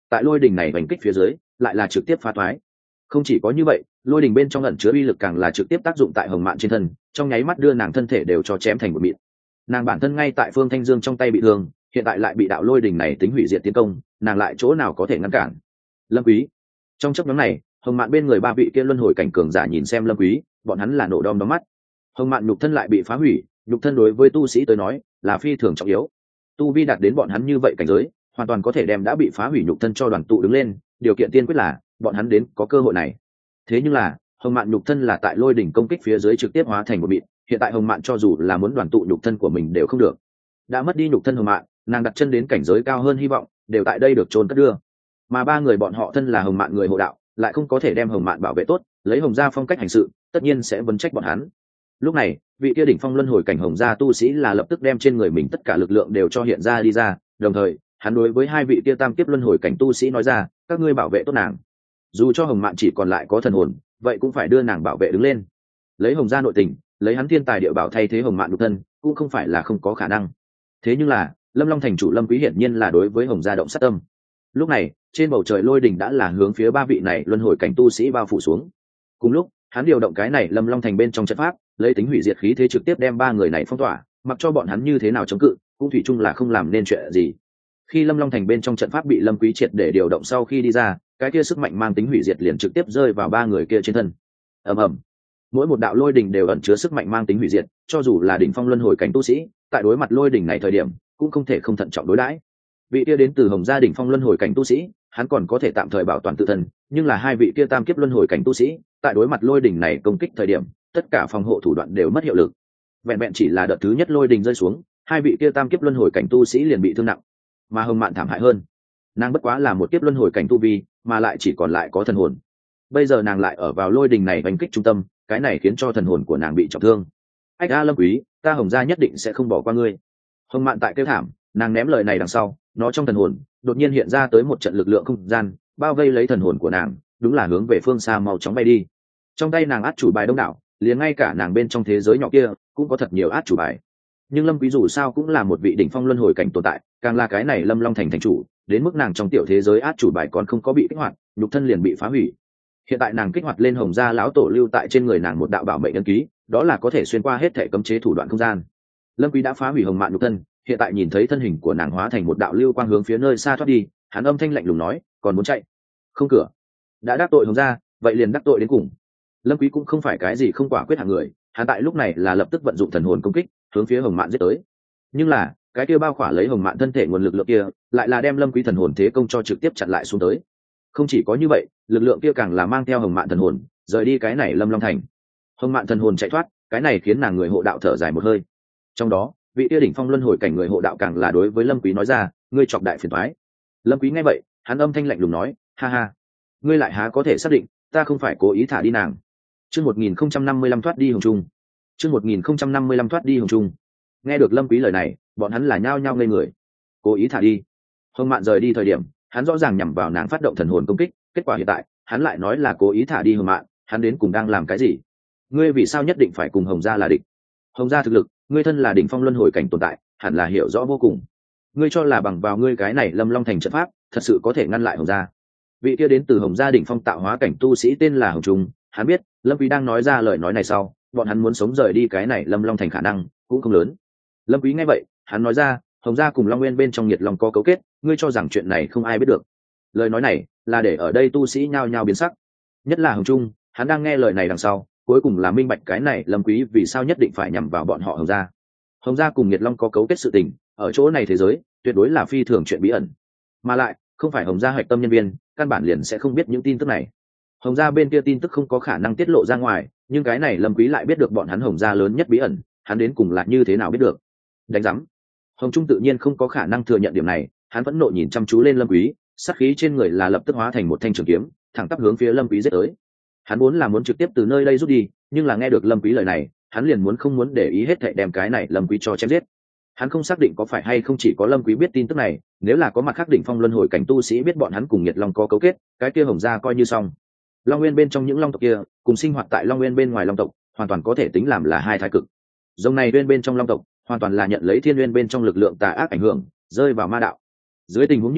tại lôi đình này đánh kích phía dưới lại là trực tiếp phá thoái. Không chỉ có như vậy, lôi đình bên trong ẩn chứa uy lực càng là trực tiếp tác dụng tại hồng mạn trên thân, trong nháy mắt đưa nàng thân thể đều cho chém thành một mịn. Nàng bản thân ngay tại Phương Thanh Dương trong tay bị thương, hiện tại lại bị đạo lôi đình này tính hủy diệt tiến công, nàng lại chỗ nào có thể ngăn cản. Lâm Quý. Trong chốc ngắn này, hồng mạn bên người ba vị kia luân hồi cảnh cường giả nhìn xem Lâm Quý, bọn hắn là nổ đom đóm mắt. Hồng mạn nhục thân lại bị phá hủy, nhục thân đối với tu sĩ tới nói là phi thường trọng yếu. Tu vi đạt đến bọn hắn như vậy cảnh giới, hoàn toàn có thể đem đã bị phá hủy nhục thân cho đoàn tụ đứng lên, điều kiện tiên quyết là bọn hắn đến có cơ hội này. Thế nhưng là hồng mạn nhục thân là tại lôi đỉnh công kích phía dưới trực tiếp hóa thành một mịn, hiện tại hồng mạn cho dù là muốn đoàn tụ nhục thân của mình đều không được. Đã mất đi nhục thân hồng mạn, nàng đặt chân đến cảnh giới cao hơn hy vọng đều tại đây được chôn cất đưa. Mà ba người bọn họ thân là hồng mạn người hộ đạo, lại không có thể đem hồng mạn bảo vệ tốt, lấy hồng gia phong cách hành sự tất nhiên sẽ vấn trách bọn hắn. Lúc này vị kia đỉnh phong luân hồi cảnh hồng gia tu sĩ là lập tức đem trên người mình tất cả lực lượng đều cho hiện ra đi ra, đồng thời hắn đối với hai vị kia tam kiếp luân hồi cảnh tu sĩ nói ra, các ngươi bảo vệ tốt nàng, dù cho hồng mạn chỉ còn lại có thần hồn vậy cũng phải đưa nàng bảo vệ đứng lên. Lấy hồng gia nội tình, lấy hắn thiên tài địa bảo thay thế hồng mạn nhục thân cũng không phải là không có khả năng. Thế nhưng là Lâm Long thành chủ Lâm Quý hiển nhiên là đối với hồng gia động sát tâm. Lúc này trên bầu trời lôi đỉnh đã là hướng phía ba vị này luân hồi cảnh tu sĩ bao phủ xuống. Cùng lúc hắn điều động cái này Lâm Long thành bên trong trận pháp, lấy tính hủy diệt khí thế trực tiếp đem ba người này phong tỏa, mặc cho bọn hắn như thế nào chống cự cũng thủy chung là không làm nên chuyện gì. Khi Lâm Long thành bên trong trận pháp bị Lâm Quý triệt để điều động sau khi đi ra, cái kia sức mạnh mang tính hủy diệt liền trực tiếp rơi vào ba người kia trên thân. Ầm ầm, mỗi một đạo lôi đỉnh đều ẩn chứa sức mạnh mang tính hủy diệt, cho dù là đỉnh phong luân hồi cảnh tu sĩ tại đối mặt lôi đỉnh này thời điểm cũng không thể không thận trọng đối đãi. Vị kia đến từ hồng gia đỉnh phong luân hồi cảnh tu sĩ hắn còn có thể tạm thời bảo toàn tự thân, nhưng là hai vị kia tam kiếp luân hồi cảnh tu sĩ tại đối mặt lôi đỉnh này công kích thời điểm tất cả phòng hộ thủ đoạn đều mất hiệu lực. Vẹn vẹn chỉ là đợt thứ nhất lôi đỉnh rơi xuống, hai vị kia tam kiếp luân hồi cảnh tu sĩ liền bị thương nặng. Mà hồng mạn thảm hại hơn, nàng bất quá là một kiếp luân hồi cảnh tu vi mà lại chỉ còn lại có thần hồn, bây giờ nàng lại ở vào lôi đỉnh này đánh kích trung tâm, cái này khiến cho thần hồn của nàng bị trọng thương. Ách a Lâm Quý, ta hồng gia nhất định sẽ không bỏ qua ngươi. Hồng mạn tại kêu thảm, nàng ném lời này đằng sau, nó trong thần hồn đột nhiên hiện ra tới một trận lực lượng không gian bao vây lấy thần hồn của nàng, đúng là hướng về phương xa mau chóng bay đi. Trong tay nàng át chủ bài đông đảo, liền ngay cả nàng bên trong thế giới nhỏ kia cũng có thật nhiều át chủ bài. Nhưng Lâm Quý dù sao cũng là một vị đỉnh phong luân hồi cảnh tồn tại, càng là cái này Lâm Long thành thành chủ, đến mức nàng trong tiểu thế giới át chủ bài còn không có bị kích hoạt, nhục thân liền bị phá hủy. Hiện tại nàng kích hoạt lên hồng gia lão tổ lưu tại trên người nàng một đạo bảo mệnh ấn ký, đó là có thể xuyên qua hết thể cấm chế thủ đoạn không gian. Lâm Quý đã phá hủy hồng mạn nhục thân, hiện tại nhìn thấy thân hình của nàng hóa thành một đạo lưu quang hướng phía nơi xa thoát đi, hắn âm thanh lạnh lùng nói, còn muốn chạy? Không cửa. Đã đắc tội hồng gia, vậy liền đắc tội đến cùng. Lâm Quý cũng không phải cái gì không quả quyết hạng người, hắn tại lúc này là lập tức vận dụng thần hồn công kích hướng phía hồng mạn giết tới. Nhưng là cái kia bao khỏa lấy hồng mạn thân thể nguồn lực lượng kia lại là đem Lâm Quý thần hồn thế công cho trực tiếp chặn lại xuống tới. Không chỉ có như vậy, lực lượng kia càng là mang theo hồng mạn thần hồn rời đi cái này Lâm Long thành. Hồng mạn thần hồn chạy thoát, cái này khiến nàng người hộ đạo thở dài một hơi. Trong đó vị kia đỉnh phong luân hồi cảnh người hộ đạo càng là đối với Lâm Quý nói ra, ngươi chọc đại phiền toái. Lâm Quý nghe vậy, hắn âm thanh lạnh lùng nói, ha ha, ngươi lại há có thể xác định ta không phải cố ý thả đi nàng. Chương 1055 thoát đi hồng trung. Chương 1055 thoát đi hồng trung. Nghe được Lâm Quý lời này, bọn hắn là nhao nhao ngây người. Cố ý thả đi? Hồng mạn rời đi thời điểm, hắn rõ ràng nhằm vào nàng phát động thần hồn công kích, kết quả hiện tại, hắn lại nói là cố ý thả đi hồng mạn, hắn đến cùng đang làm cái gì? Ngươi vì sao nhất định phải cùng hồng gia là địch? Hồng gia thực lực, ngươi thân là đỉnh phong luân hồi cảnh tồn tại, hẳn là hiểu rõ vô cùng. Ngươi cho là bằng vào ngươi cái này Lâm Long thành trận pháp, thật sự có thể ngăn lại hồng gia? Vị kia đến từ hồng gia đỉnh phong tạo hóa cảnh tu sĩ tên là Hồng Trung, hắn biết Lâm Quý đang nói ra lời nói này sau, bọn hắn muốn sống rời đi cái này Lâm Long thành khả năng cũng không lớn. Lâm Quý nghe vậy, hắn nói ra, hồng gia cùng Long Nguyên bên trong Nhiệt Long có cấu kết, ngươi cho rằng chuyện này không ai biết được? Lời nói này là để ở đây tu sĩ nhao nhao biến sắc, nhất là Hồng Trung, hắn đang nghe lời này đằng sau, cuối cùng là minh bạch cái này Lâm Quý vì sao nhất định phải nhằm vào bọn họ hồng gia. Hồng gia cùng Nhiệt Long có cấu kết sự tình, ở chỗ này thế giới tuyệt đối là phi thường chuyện bí ẩn, mà lại không phải hồng gia hạch tâm nhân viên, căn bản liền sẽ không biết những tin tức này. Hồng gia bên kia tin tức không có khả năng tiết lộ ra ngoài, nhưng cái này Lâm Quý lại biết được bọn hắn hồng gia lớn nhất bí ẩn, hắn đến cùng là như thế nào biết được? Đánh rắm. Hồng Trung tự nhiên không có khả năng thừa nhận điểm này, hắn vẫn nộ nhìn chăm chú lên Lâm Quý, sát khí trên người là lập tức hóa thành một thanh trường kiếm, thẳng tắp hướng phía Lâm Quý giết tới. Hắn muốn trực tiếp từ nơi đây rút đi, nhưng là nghe được Lâm Quý lời này, hắn liền không muốn để ý hết thảy đem cái này Lâm Quý cho chém giết. Hắn không xác định có phải hay không chỉ có Lâm Quý biết tin tức này, nếu là có mặt khác đỉnh phong luân hồi cảnh tu sĩ biết bọn hắn cùng Nhiệt Long có cấu kết, cái kia hồng gia coi như xong. Long Nguyên bên trong những long tộc kia, cùng sinh hoạt tại Long Nguyên bên ngoài long tộc, hoàn toàn có thể tính làm là hai thái cực. Dòng này bên trong long tộc, hoàn toàn là nhận lấy thiên nguyên bên trong lực lượng tà ác ảnh hưởng, rơi vào ma đạo. Dưới tình huống như vậy,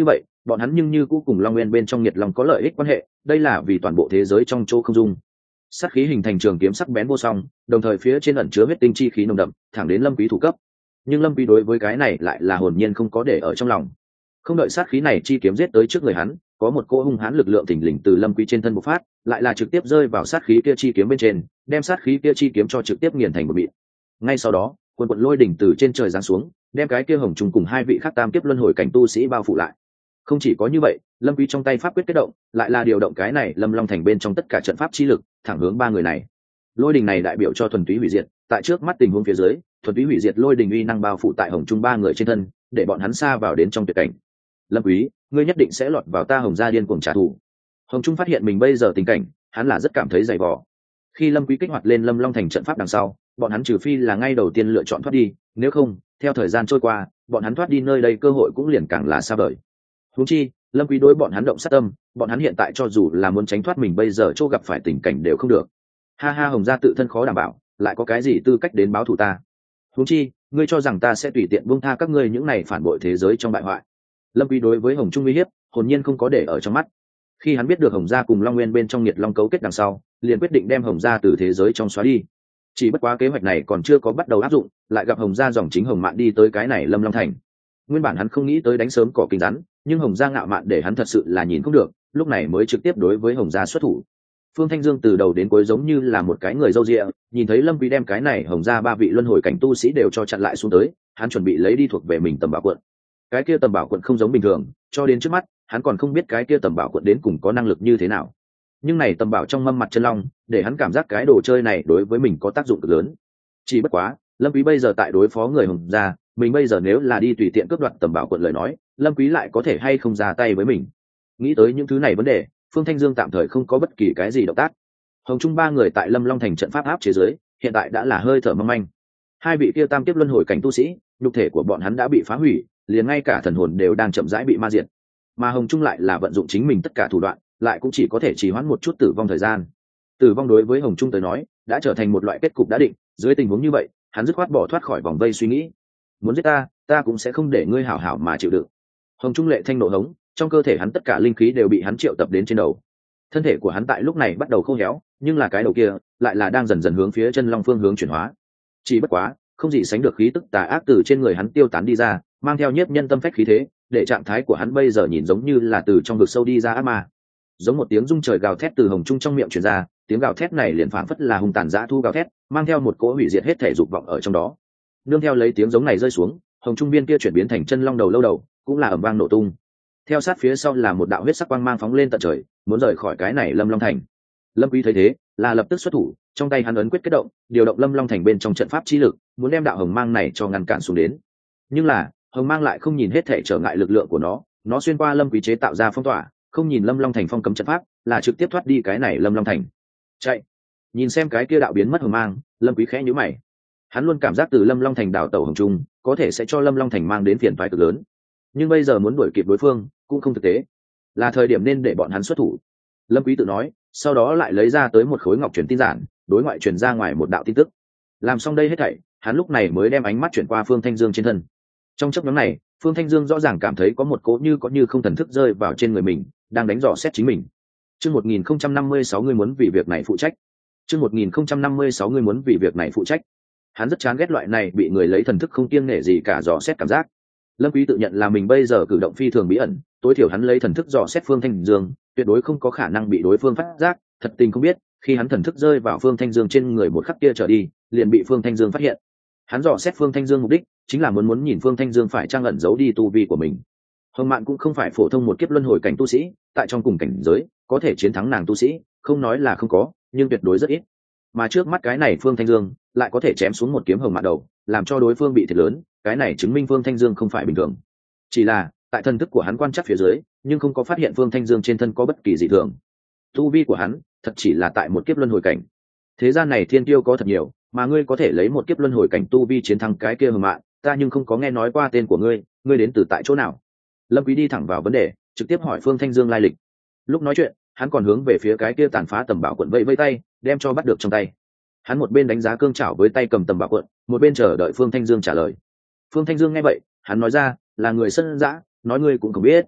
bọn hắn nhưng như cũ cùng long nguyên bên trong nhiệt long có lợi ích quan hệ, đây là vì toàn bộ thế giới trong chỗ không dung. Sát khí hình thành trường kiếm sắc bén vô song, đồng thời phía trên ẩn chứa huyết tinh chi khí nồng đậm, thẳng đến Lâm Quý thủ cấp. Nhưng Lâm Quý đối với cái này lại là hồn nhiên không có để ở trong lòng. Không đợi sát khí này chi kiếm giết tới trước người hắn, có một cỗ hung hãn lực lượng thình lình từ Lâm Quý trên thân bộc phát, lại là trực tiếp rơi vào sát khí kia chi kiếm bên trên, đem sát khí kia chi kiếm cho trực tiếp nghiền thành một mịn. Ngay sau đó, quần quần lôi đỉnh từ trên trời giáng xuống, đem cái kia hồng trùng cùng hai vị khác tam kiếp luân hồi cảnh tu sĩ bao phủ lại. Không chỉ có như vậy, Lâm Quý trong tay pháp quyết kết động, lại là điều động cái này Lâm Long Thành bên trong tất cả trận pháp chi lực, thẳng hướng ba người này. Lôi đỉnh này đại biểu cho thuần túy hủy diệt, tại trước mắt tình huống phía dưới, thuần túy hủy diệt lôi đỉnh uy năng bao phủ tại hồng trung ba người trên thân, để bọn hắn xa vào đến trong tuyệt cảnh. Lâm Quý, ngươi nhất định sẽ lọt vào ta Hồng gia điên cuồng trả thù. Hồng Trung phát hiện mình bây giờ tình cảnh, hắn là rất cảm thấy dày vò. Khi Lâm Quý kích hoạt lên Lâm Long Thành trận pháp đằng sau, bọn hắn trừ phi là ngay đầu tiên lựa chọn thoát đi, nếu không, theo thời gian trôi qua, bọn hắn thoát đi nơi đây cơ hội cũng liền càng là xa vời. Huống chi, Lâm Quý đối bọn hắn động sát tâm, bọn hắn hiện tại cho dù là muốn tránh thoát mình bây giờ chỗ gặp phải tình cảnh đều không được. Ha ha, Hồng gia tự thân khó đảm bảo, lại có cái gì tư cách đến báo thù ta? Huống chi, ngươi cho rằng ta sẽ tùy tiện buông tha các ngươi những này phản bội thế giới trong bại hoại? Lâm Quý đối với Hồng Trung uy hiếp, hồn nhiên không có để ở trong mắt. Khi hắn biết được Hồng gia cùng Long Nguyên bên trong nhiệt long cấu kết đằng sau, liền quyết định đem Hồng gia từ thế giới trong xóa đi. Chỉ bất quá kế hoạch này còn chưa có bắt đầu áp dụng, lại gặp Hồng gia dòng chính Hồng Mạn đi tới cái này Lâm Long Thành. Nguyên bản hắn không nghĩ tới đánh sớm cỏ kinh rắn, nhưng Hồng gia ngạo mạn để hắn thật sự là nhìn không được, lúc này mới trực tiếp đối với Hồng gia xuất thủ. Phương Thanh Dương từ đầu đến cuối giống như là một cái người râu ria, nhìn thấy Lâm Quý đem cái này Hồng gia ba vị luân hồi cảnh tu sĩ đều cho chặn lại xuống tới, hắn chuẩn bị lấy đi thuộc về mình tầm bảo quận. Cái kia tầm bảo quận không giống bình thường, cho đến trước mắt hắn còn không biết cái kia tầm bảo quận đến cùng có năng lực như thế nào. Nhưng này tầm bảo trong mâm mặt chân long, để hắn cảm giác cái đồ chơi này đối với mình có tác dụng cực lớn. Chỉ bất quá, Lâm Quý bây giờ tại đối phó người Hồng gia, mình bây giờ nếu là đi tùy tiện cướp đoạt tầm bảo quận lời nói, Lâm Quý lại có thể hay không ra tay với mình. Nghĩ tới những thứ này vấn đề, Phương Thanh Dương tạm thời không có bất kỳ cái gì động tác. Hồng Trung ba người tại Lâm Long Thành trận pháp áp chế dưới, hiện tại đã là hơi thở mong manh. Hai vị kia tam kiếp luân hồi cảnh tu sĩ, nhục thể của bọn hắn đã bị phá hủy, liền ngay cả thần hồn đều đang chậm rãi bị ma diệt. Mà Hồng Trung lại là vận dụng chính mình tất cả thủ đoạn, lại cũng chỉ có thể trì hoãn một chút tử vong thời gian. Tử vong đối với Hồng Trung tới nói, đã trở thành một loại kết cục đã định, dưới tình huống như vậy, hắn dứt khoát bỏ thoát khỏi vòng vây suy nghĩ. Muốn giết ta, ta cũng sẽ không để ngươi hảo hảo mà chịu đựng. Hồng Trung lệ thanh nộ hống, trong cơ thể hắn tất cả linh khí đều bị hắn triệu tập đến trên đầu. Thân thể của hắn tại lúc này bắt đầu khô héo, nhưng là cái đầu kia lại là đang dần dần hướng phía chân long phương hướng chuyển hóa. Chỉ bất quá, không gì sánh được khí tức tà ác từ trên người hắn tiêu tán đi ra, mang theo nhiếp nhân tâm phách khí thế, để trạng thái của hắn bây giờ nhìn giống như là từ trong vực sâu đi ra ác ma. Giống một tiếng rung trời gào thét từ Hồng Trung trong miệng truyền ra, tiếng gào thét này liền phảng phất là hung tàn dã thu gào thét, mang theo một cỗ hủy diệt hết thể dục vọng ở trong đó. Nương theo lấy tiếng giống này rơi xuống, Hồng Trung biên kia chuyển biến thành chân long đầu lâu đầu, cũng là ầm vang nổ tung. Theo sát phía sau là một đạo huyết sắc quang mang phóng lên tận trời, muốn rời khỏi cái này Lâm Long Thành. Lâm Quý thấy thế, là lập tức xuất thủ, trong tay hắn ấn quyết kết động, điều động Lâm Long Thành bên trong trận pháp chi lực, muốn đem đạo hồng mang này cho ngăn cản xuống đến. Nhưng là, hồng mang lại không nhìn hết thể trở ngại lực lượng của nó xuyên qua Lâm Quý chế tạo ra phong tỏa, không nhìn Lâm Long Thành phong cấm trận pháp, là trực tiếp thoát đi cái này Lâm Long Thành. Chạy! Nhìn xem cái kia đạo biến mất hồng mang, Lâm Quý khẽ nhíu mày. Hắn luôn cảm giác từ Lâm Long Thành đảo tẩu Hồng Trung, có thể sẽ cho Lâm Long Thành mang đến phiền toái cực lớn. Nhưng bây giờ muốn đuổi kịp đối phương, cũng không thực tế. Là thời điểm nên để bọn hắn xuất thủ. Lâm Quý tự nói, sau đó lại lấy ra tới một khối ngọc truyền tin giản, đối ngoại truyền ra ngoài một đạo tin tức. Làm xong đây hết thảy, hắn lúc này mới đem ánh mắt chuyển qua Phương Thanh Dương trên thân. Trong chốc ngắn này, Phương Thanh Dương rõ ràng cảm thấy có một cỗ như không thần thức rơi vào trên người mình, đang đánh dò xét chính mình. Chương 1056 ngươi muốn vì việc này phụ trách. Chương 1056 ngươi muốn vì việc này phụ trách. Hắn rất chán ghét loại này bị người lấy thần thức không kiêng nể gì cả dò xét cảm giác. Lâm Quý tự nhận là mình bây giờ cử động phi thường bí ẩn, tối thiểu hắn lấy thần thức dò xét Phương Thanh Dương, tuyệt đối không có khả năng bị đối phương phát giác, thật tình không biết, khi hắn thần thức rơi vào Phương Thanh Dương trên người một khắc kia trở đi, liền bị Phương Thanh Dương phát hiện. Hắn dò xét Phương Thanh Dương mục đích chính là muốn nhìn Phương Thanh Dương phải trang ẩn giấu đi tu vi của mình. Hồng Mạn cũng không phải phổ thông một kiếp luân hồi cảnh tu sĩ, tại trong cùng cảnh giới, có thể chiến thắng nàng tu sĩ, không nói là không có, nhưng tuyệt đối rất ít. Mà trước mắt cái này Phương Thanh Dương lại có thể chém xuống một kiếm Hồng Mạn đầu, làm cho đối phương bị thiệt lớn, cái này chứng minh Phương Thanh Dương không phải bình thường. Chỉ là, tại thần thức của hắn quan trắc phía dưới, nhưng không có phát hiện Phương Thanh Dương trên thân có bất kỳ dị thường. Tu vi của hắn, thật chỉ là tại một kiếp luân hồi cảnh. Thế gian này thiên tiêu có thật nhiều, mà ngươi có thể lấy một kiếp luân hồi cảnh tu vi chiến thắng cái kia Hồng Mạn, ta nhưng không có nghe nói qua tên của ngươi, ngươi đến từ tại chỗ nào? Lâm Quý đi thẳng vào vấn đề, trực tiếp hỏi Phương Thanh Dương lai lịch. Lúc nói chuyện, hắn còn hướng về phía cái kia tàn phá tầm bảo quận vẫy vẫy tay, đem cho bắt được trong tay. Hắn một bên đánh giá cương trảo với tay cầm tầm bảo quận, một bên chờ đợi Phương Thanh Dương trả lời. Phương Thanh Dương nghe vậy, hắn nói ra, là người sân dã, nói ngươi cũng không biết.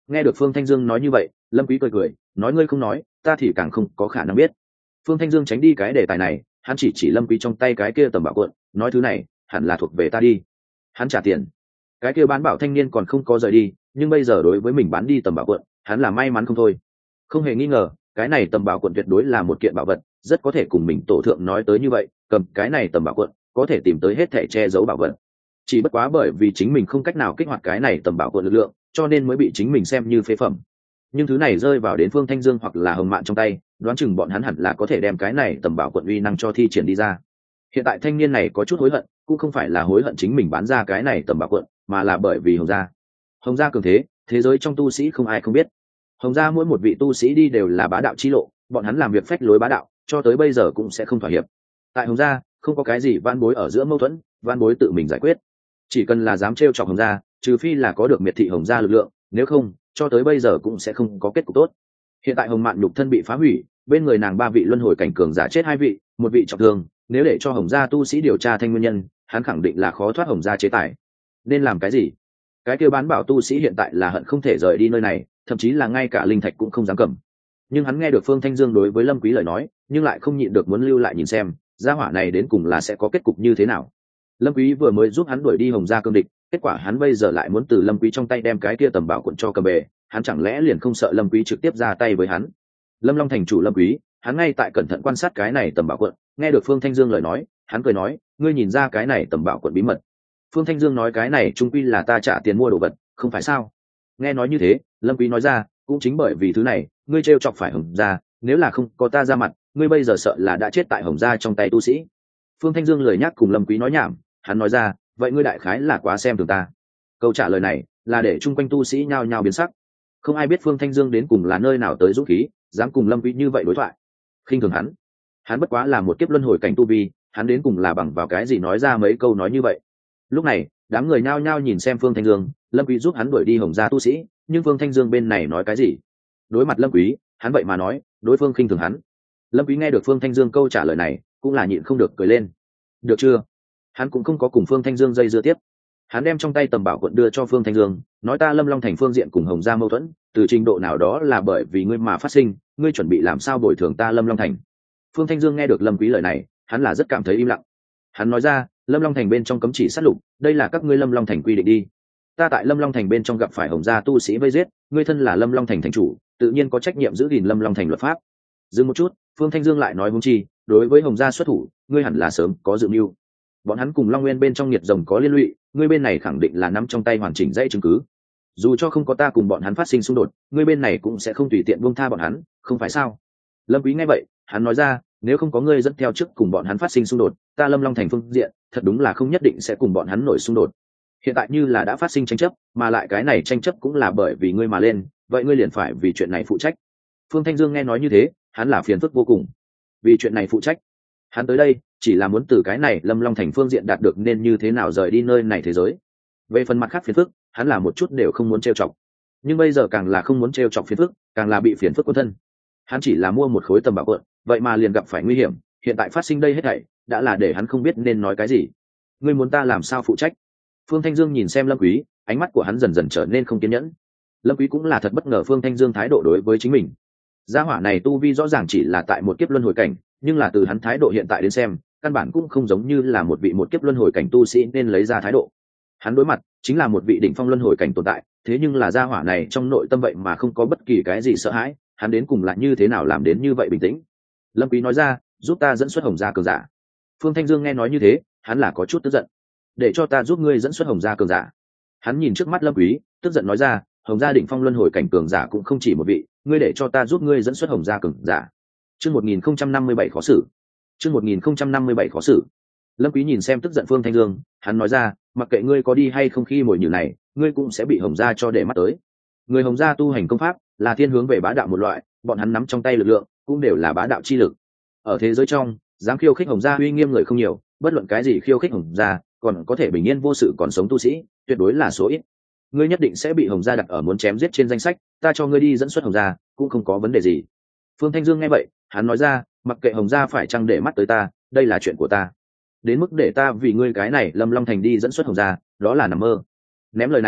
Nghe được Phương Thanh Dương nói như vậy, Lâm Quý cười cười, nói ngươi không nói, ta thì càng không có khả năng biết. Phương Thanh Dương tránh đi cái đề tài này, hắn chỉ Lâm Quý trong tay cái kia tầm bảo cuộn, nói thứ này hẳn là thuộc về ta đi. Hắn trả tiền. Cái kia bán bảo thanh niên còn không có rời đi, nhưng bây giờ đối với mình bán đi tầm bảo cuộn, hắn là may mắn không thôi. Không hề nghi ngờ, cái này tầm bảo cuộn tuyệt đối là một kiện bảo vật, rất có thể cùng mình tổ thượng nói tới như vậy, cầm cái này tầm bảo cuộn, có thể tìm tới hết thảy che giấu bảo vật. Chỉ bất quá bởi vì chính mình không cách nào kích hoạt cái này tầm bảo cuộn lực lượng, cho nên mới bị chính mình xem như phế phẩm. Nhưng thứ này rơi vào đến Phương Thanh Dương hoặc là Hồng Mạn trong tay, đoán chừng bọn hắn hẳn là có thể đem cái này tầm bảo quận uy năng cho thi triển đi ra. Hiện tại thanh niên này có chút hối hận, cũng không phải là hối hận chính mình bán ra cái này tầm bảo quận, mà là bởi vì Hồng gia cường thế, thế giới trong tu sĩ không ai không biết. Hồng gia mỗi một vị tu sĩ đi đều là bá đạo chi lộ, bọn hắn làm việc phách lối bá đạo, cho tới bây giờ cũng sẽ không thỏa hiệp. Tại Hồng gia, không có cái gì van bối ở giữa mâu thuẫn, van bối tự mình giải quyết. Chỉ cần là dám trêu chọc Hồng gia, trừ phi là có được miệt thị Hồng gia lực lượng, nếu không, cho tới bây giờ cũng sẽ không có kết cục tốt. Hiện tại Hồng Mạn nhục thân bị phá hủy, bên người nàng 3 vị luân hồi cảnh cường giả chết 2 vị, 1 vị trọng thương, nếu để cho Hồng gia tu sĩ điều tra thanh nguyên nhân, hắn khẳng định là khó thoát Hồng gia chế tài. Nên làm cái gì? Cái kêu bán bảo tu sĩ hiện tại là hận không thể rời đi nơi này, thậm chí là ngay cả linh thạch cũng không dám cầm. Nhưng hắn nghe được Phương Thanh Dương đối với Lâm Quý lời nói, nhưng lại không nhịn được muốn lưu lại nhìn xem, gia hỏa này đến cùng là sẽ có kết cục như thế nào. Lâm Quý vừa mới giúp hắn đuổi đi Hồng gia cương địch, kết quả hắn bây giờ lại muốn từ Lâm Quý trong tay đem cái kia tầm bảo cuộn cho cầm về, hắn chẳng lẽ liền không sợ Lâm Quý trực tiếp ra tay với hắn? Lâm Long thành chủ Lâm Quý, hắn ngay tại cẩn thận quan sát cái này tầm bảo cuộn, nghe được Phương Thanh Dương lời nói, hắn cười nói, ngươi nhìn ra cái này tầm bảo cuộn bí mật. Phương Thanh Dương nói cái này trung quy là ta trả tiền mua đồ vật, không phải sao? Nghe nói như thế, Lâm Quý nói ra, cũng chính bởi vì thứ này, ngươi trêu chọc phải Hồng gia, nếu là không có ta ra mặt, ngươi bây giờ sợ là đã chết tại Hồng gia trong tay tu sĩ. Phương Thanh Dương lười nhắc cùng Lâm Quý nói nhảm, hắn nói ra, vậy ngươi đại khái là quá xem thường ta. Câu trả lời này là để chung quanh tu sĩ nhao nhao biến sắc. Không ai biết Phương Thanh Dương đến cùng là nơi nào tới dũng khí, dám cùng Lâm Quý như vậy đối thoại. Khinh thường hắn bất quá là một kiếp luân hồi cảnh tu vi, hắn đến cùng là bằng vào cái gì nói ra mấy câu nói như vậy. Lúc này, đám người nhao nhao nhìn xem Phương Thanh Dương, Lâm Quý giúp hắn đuổi đi Hồng gia tu sĩ, nhưng Phương Thanh Dương bên này nói cái gì? Đối mặt Lâm Quý, hắn vậy mà nói, đối phương khinh thường hắn. Lâm Quý nghe được Phương Thanh Dương câu trả lời này, cũng là nhịn không được cười lên. Được chưa? Hắn cũng không có cùng Phương Thanh Dương dây dưa tiếp. Hắn đem trong tay tầm bảo quận đưa cho Phương Thanh Dương, nói ta Lâm Long thành phương diện cùng Hồng gia mâu thuẫn, từ trình độ nào đó là bởi vì ngươi mà phát sinh, ngươi chuẩn bị làm sao bồi thường ta Lâm Long thành. Phương Thanh Dương nghe được Lâm Quý lời này, hắn là rất cảm thấy im lặng. Hắn nói ra, Lâm Long thành bên trong cấm chỉ sát lục, đây là các ngươi Lâm Long thành quy định đi. Ta tại Lâm Long thành bên trong gặp phải Hồng gia tu sĩ vây giết, ngươi thân là Lâm Long thành thành chủ, tự nhiên có trách nhiệm giữ gìn Lâm Long thành luật pháp. Dừng một chút, Phương Thanh Dương lại nói huống chi, đối với Hồng gia xuất thủ, ngươi hẳn là sớm có dự mưu. Bọn hắn cùng Long Nguyên bên trong nhiệt rồng có liên lụy, ngươi bên này khẳng định là nắm trong tay hoàn chỉnh dãy chứng cứ. Dù cho không có ta cùng bọn hắn phát sinh xung đột, ngươi bên này cũng sẽ không tùy tiện buông tha bọn hắn, không phải sao? Lâm Quý nghe vậy, hắn nói ra, nếu không có ngươi dẫn theo trước cùng bọn hắn phát sinh xung đột, ta Lâm Long thành phương diện, thật đúng là không nhất định sẽ cùng bọn hắn nổi xung đột. Hiện tại như là đã phát sinh tranh chấp, mà lại cái này tranh chấp cũng là bởi vì ngươi mà lên, vậy ngươi liền phải vì chuyện này phụ trách. Phương Thanh Dương nghe nói như thế, hắn là phiền phức vô cùng. Vì chuyện này phụ trách. Hắn tới đây chỉ là muốn từ cái này Lâm Long thành phương diện đạt được nên như thế nào rời đi nơi này thế giới. Về phần mặt khác phiền phức, hắn là một chút đều không muốn trêu chọc. Nhưng bây giờ càng là không muốn trêu chọc phiền phức, càng là bị phiền phức cuốn thân. Hắn chỉ là mua một khối tầm bảo quận, vậy mà liền gặp phải nguy hiểm, hiện tại phát sinh đây hết thảy, đã là để hắn không biết nên nói cái gì. Ngươi muốn ta làm sao phụ trách? Phương Thanh Dương nhìn xem Lâm Quý, ánh mắt của hắn dần dần trở nên không kiên nhẫn. Lâm Quý cũng là thật bất ngờ Phương Thanh Dương thái độ đối với chính mình. Gia hỏa này tu vi rõ ràng chỉ là tại một kiếp luân hồi cảnh, nhưng là từ hắn thái độ hiện tại đến xem, căn bản cũng không giống như là một vị một kiếp luân hồi cảnh tu sĩ nên lấy ra thái độ. Hắn đối mặt chính là một vị đỉnh phong luân hồi cảnh tồn tại, thế nhưng là gia hỏa này trong nội tâm vậy mà không có bất kỳ cái gì sợ hãi, hắn đến cùng là như thế nào làm đến như vậy bình tĩnh. Lâm Quý nói ra, giúp ta dẫn xuất Hồng gia cường giả. Phương Thanh Dương nghe nói như thế, hắn là có chút tức giận. Để cho ta giúp ngươi dẫn xuất Hồng gia cường giả. Hắn nhìn trước mắt Lâm Quý, tức giận nói ra, Hồng gia đỉnh phong luân hồi cảnh cường giả cũng không chỉ một vị, ngươi để cho ta giúp ngươi dẫn xuất Hồng gia cường giả. Chương 1057 khó xử. Chương 1057 khó xử. Lâm Quý nhìn xem tức giận Phương Thanh Dương, hắn nói ra, mặc kệ ngươi có đi hay không khi mồi nhử này, ngươi cũng sẽ bị Hồng gia cho để mắt tới. Người Hồng gia tu hành công pháp là thiên hướng về bá đạo một loại, bọn hắn nắm trong tay lực lượng cũng đều là bá đạo chi lực. Ở thế giới trong, dám khiêu khích Hồng gia uy nghiêm người không nhiều, bất luận cái gì khiêu khích Hồng gia, còn có thể bình yên vô sự còn sống tu sĩ, tuyệt đối là số ít. Ngươi nhất định sẽ bị Hồng gia đặt ở muốn chém giết trên danh sách, ta cho ngươi đi dẫn xuất Hồng gia, cũng không có vấn đề gì. Phương Thanh Dương nghe vậy, hắn nói ra, mặc kệ Hồng gia phải chăng để mắt tới ta, đây là chuyện của ta. Đến mức để ta vì ngươi cái này Lâm Long thành đi dẫn xuất Hồng gia, đó là nằm mơ. Ném lời này,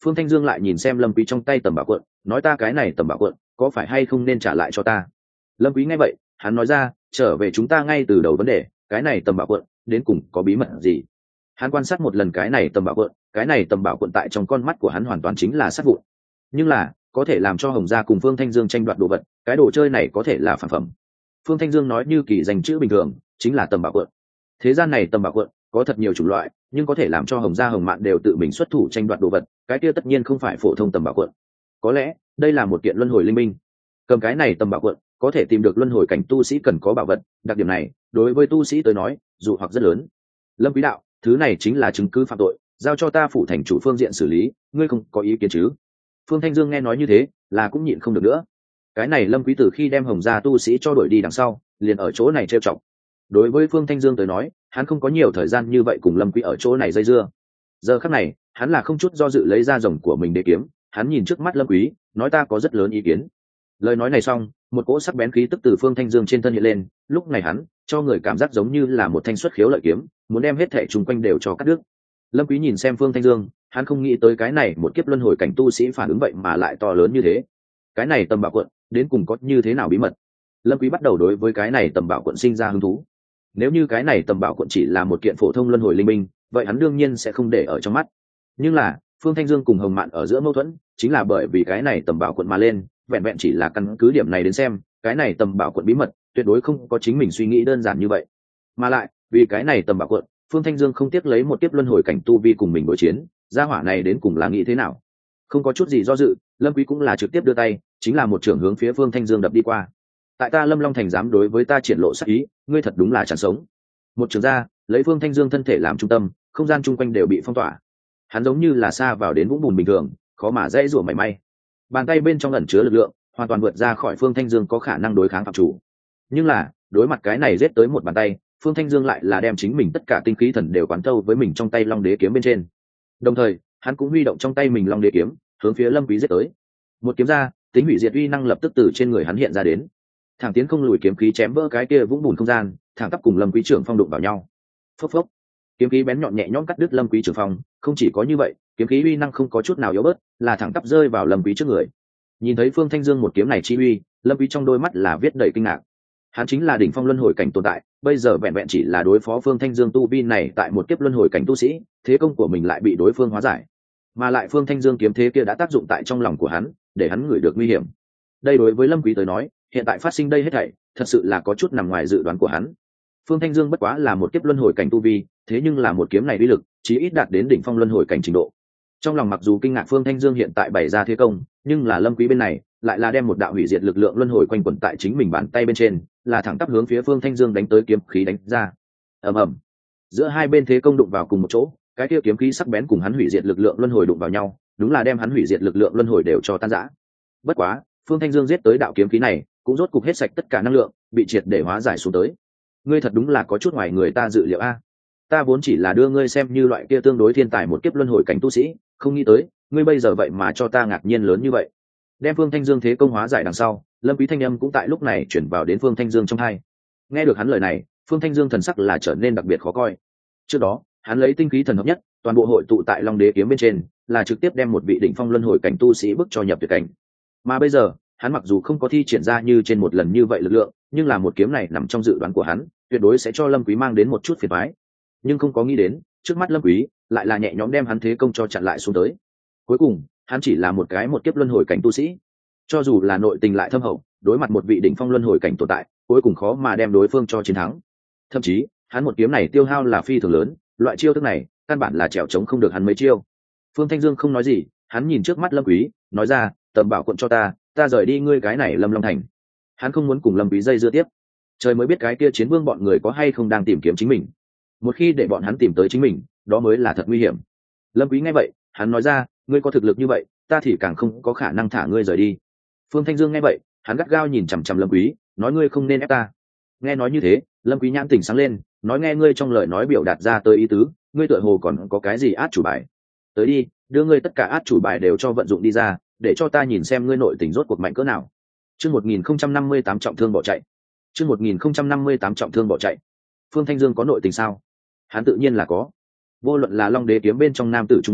Phương Thanh Dương lại nhìn xem Lâm Quý trong tay tầm bảo cuộn, nói ta cái này tầm bảo cuộn có phải hay không nên trả lại cho ta. Lâm Quý nghe vậy, hắn nói ra, trở về chúng ta ngay từ đầu vấn đề, cái này tầm bảo cuộn đến cùng có bí mật gì. Hắn quan sát một lần cái này tầm bảo cuộn, cái này tầm bảo cuộn tại trong con mắt của hắn hoàn toàn chính là sát vụn, nhưng là có thể làm cho Hồng Gia cùng Phương Thanh Dương tranh đoạt đồ vật, cái đồ chơi này có thể là phản phẩm. Phương Thanh Dương nói như kỳ danh chữ bình thường, chính là tầm bảo cuộn. Thế gian này tầm bảo cuộn có thật nhiều chủng loại, nhưng có thể làm cho Hồng Gia Hồng Mạn đều tự mình xuất thủ tranh đoạt đồ vật, cái kia tất nhiên không phải phổ thông tầm bảo cuộn. Có lẽ đây là một kiện luân hồi linh minh. Cầm cái này tầm bảo cuộn, có thể tìm được luân hồi cảnh tu sĩ cần có bảo vật, đặc điểm này đối với tu sĩ tới nói dù hoặc rất lớn. Lâm Quý đạo, thứ này chính là chứng cứ phạm tội, giao cho ta phủ thành chủ phương diện xử lý, ngươi không có ý kiến chứ? Phương Thanh Dương nghe nói như thế là cũng nhịn không được nữa. Cái này Lâm Quý từ khi đem Hồng Gia tu sĩ cho đuổi đi đằng sau, liền ở chỗ này trêu chọc. Đối với Phương Thanh Dương tới nói, hắn không có nhiều thời gian như vậy cùng Lâm Quý ở chỗ này dây dưa. Giờ khắc này, hắn là không chút do dự lấy ra rồng của mình để kiếm, hắn nhìn trước mắt Lâm Quý, nói ta có rất lớn ý kiến. Lời nói này xong, một cỗ sắc bén khí tức từ Phương Thanh Dương trên thân hiện lên, lúc này hắn cho người cảm giác giống như là một thanh xuất khiếu lợi kiếm, muốn đem hết thảy xung quanh đều cho cắt đứt. Lâm Quý nhìn xem Phương Thanh Dương, hắn không nghĩ tới cái này một kiếp luân hồi cảnh tu sĩ phản ứng vậy mà lại to lớn như thế. Cái này tầm bảo quận đến cùng có như thế nào bí mật? Lâm Quý bắt đầu đối với cái này tầm bảo quận sinh ra hứng thú. Nếu như cái này tầm bảo quận chỉ là một kiện phổ thông luân hồi linh minh, vậy hắn đương nhiên sẽ không để ở trong mắt. Nhưng là Phương Thanh Dương cùng Hồng Mạn ở giữa mâu thuẫn, chính là bởi vì cái này tầm bảo quận mà lên, vẹn vẹn chỉ là căn cứ điểm này đến xem, cái này tầm bảo quận bí mật tuyệt đối không có chính mình suy nghĩ đơn giản như vậy. Mà lại, vì cái này tầm bảo quận, Phương Thanh Dương không tiếc lấy một kiếp luân hồi cảnh tu vi cùng mình đối chiến, gia hỏa này đến cùng là nghĩ thế nào? Không có chút gì do dự, Lâm Quý cũng là trực tiếp đưa tay, chính là một trường hướng phía Phương Thanh Dương đập đi qua. Tại ta Lâm Long Thành dám đối với ta triển lộ sát ý, ngươi thật đúng là chẳng sống. Một trường ra, lấy Phương Thanh Dương thân thể làm trung tâm, không gian chung quanh đều bị phong tỏa. Hắn giống như là sa vào đến vũng bùn bình thường, khó mà dễ dụa mảy may. Bàn tay bên trong ẩn chứa lực lượng, hoàn toàn vượt ra khỏi Phương Thanh Dương có khả năng đối kháng phạm chủ. Nhưng là, đối mặt cái này giết tới một bàn tay, Phương Thanh Dương lại là đem chính mình tất cả tinh khí thần đều quán thâu với mình trong tay Long Đế kiếm bên trên. Đồng thời, hắn cũng huy động trong tay mình Long Đế kiếm, hướng phía Lâm Quý giết tới. Một kiếm ra, tính hủy diệt uy năng lập tức từ trên người hắn hiện ra đến. Thẳng tiến không lùi kiếm khí chém vỡ cái kia vũng bùn không gian, thẳng tắp cùng Lâm Quý trưởng phong đụng vào nhau. Phốc phốc. Kiếm khí bén nhọn nhẹ nhõm cắt đứt Lâm Quý trưởng phong, không chỉ có như vậy, kiếm khí uy năng không có chút nào yếu bớt, là thẳng tắp rơi vào Lâm Quý trước người. Nhìn thấy Phương Thanh Dương một kiếm này chi uy, Lâm Quý trong đôi mắt là viết đầy kinh ngạc. Hắn chính là đỉnh phong luân hồi cảnh tồn tại, bây giờ vẹn vẹn chỉ là đối phó Phương Thanh Dương tu vi này tại một kiếp luân hồi cảnh tu sĩ, thế công của mình lại bị đối phương hóa giải. Mà lại Phương Thanh Dương kiếm thế kia đã tác dụng tại trong lòng của hắn, để hắn ngửi được nguy hiểm. Đây đối với Lâm Quý tới nói, hiện tại phát sinh đây hết thảy, thật sự là có chút nằm ngoài dự đoán của hắn. Phương Thanh Dương bất quá là một kiếp luân hồi cảnh tu vi, thế nhưng là một kiếm này uy lực, chí ít đạt đến đỉnh phong luân hồi cảnh trình độ. Trong lòng mặc dù kinh ngạc Phương Thanh Dương hiện tại bày ra thế công, nhưng là Lâm Quý bên này lại là đem một đạo hủy diệt lực lượng luân hồi quanh quẩn tại chính mình bàn tay bên trên, là thẳng tắp hướng phía Phương Thanh Dương đánh tới kiếm khí đánh ra. Ầm ầm. Giữa hai bên thế công đụng vào cùng một chỗ, cái kia kiếm khí sắc bén cùng hắn hủy diệt lực lượng luân hồi đụng vào nhau, đúng là đem hắn hủy diệt lực lượng luân hồi đều cho tan rã. Bất quá, Phương Thanh Dương giết tới đạo kiếm khí này, cũng rốt cục hết sạch tất cả năng lượng, bị triệt để hóa giải xuống tới. Ngươi thật đúng là có chút ngoài người ta dự liệu a. Ta vốn chỉ là đưa ngươi xem như loại kia tương đối thiên tài một kiếp luân hồi cảnh tu sĩ, không nghĩ tới, ngươi bây giờ vậy mà cho ta ngạc nhiên lớn như vậy. Đem Phương Thanh Dương thế công hóa giải đằng sau, Lâm Quý thanh âm cũng tại lúc này chuyển vào đến Phương Thanh Dương trong tai. Nghe được hắn lời này, Phương Thanh Dương thần sắc là trở nên đặc biệt khó coi. Trước đó, hắn lấy tinh khí thần hợp nhất, toàn bộ hội tụ tại Long Đế kiếm bên trên, là trực tiếp đem một vị đỉnh phong luân hồi cảnh tu sĩ bức cho nhập tuyệt cảnh. Mà bây giờ, hắn mặc dù không có thi triển ra như trên một lần như vậy lực lượng, nhưng là một kiếm này nằm trong dự đoán của hắn, tuyệt đối sẽ cho Lâm Quý mang đến một chút phiền toái. Nhưng không có nghĩ đến, trước mắt Lâm Quý lại là nhẹ nhõm đem hắn thế công cho chặn lại xuống tới. Cuối cùng, hắn chỉ là một kiếp luân hồi cảnh tu sĩ, cho dù là nội tình lại thâm hậu, đối mặt một vị đỉnh phong luân hồi cảnh tồn tại, cuối cùng khó mà đem đối phương cho chiến thắng. Thậm chí, hắn một kiếm này tiêu hao là phi thường lớn, loại chiêu thức này, căn bản là trèo chống không được hắn mấy chiêu. Phương Thanh Dương không nói gì, hắn nhìn trước mắt Lâm Quý, nói ra, tầm bảo quận cho ta rời đi ngươi cái này Lâm Long Thành. Hắn không muốn cùng Lâm Quý dây dưa tiếp. Trời mới biết cái kia chiến vương bọn người có hay không đang tìm kiếm chính mình. Một khi để bọn hắn tìm tới chính mình, đó mới là thật nguy hiểm. Lâm Quý nghe vậy, hắn nói ra, ngươi có thực lực như vậy, ta thì càng không có khả năng thả ngươi rời đi. Phương Thanh Dương nghe vậy, hắn gắt gao nhìn chằm chằm Lâm Quý, nói ngươi không nên ép ta. Nghe nói như thế, Lâm Quý nhãn tỉnh sáng lên, nói nghe ngươi trong lời nói biểu đạt ra tới ý tứ, ngươi tựa hồ còn có cái gì át chủ bài. Tới đi, đưa ngươi tất cả át chủ bài đều cho vận dụng đi ra, để cho ta nhìn xem ngươi nội tình rốt cuộc mạnh cỡ nào. Chương 1058 trọng thương bỏ chạy. Chương 1058 trọng thương bỏ chạy. Phương Thanh Dương có nội tình sao? Hắn tự nhiên là có. Vô luận là Long Đế kiếm bên trong nam tử trung niên,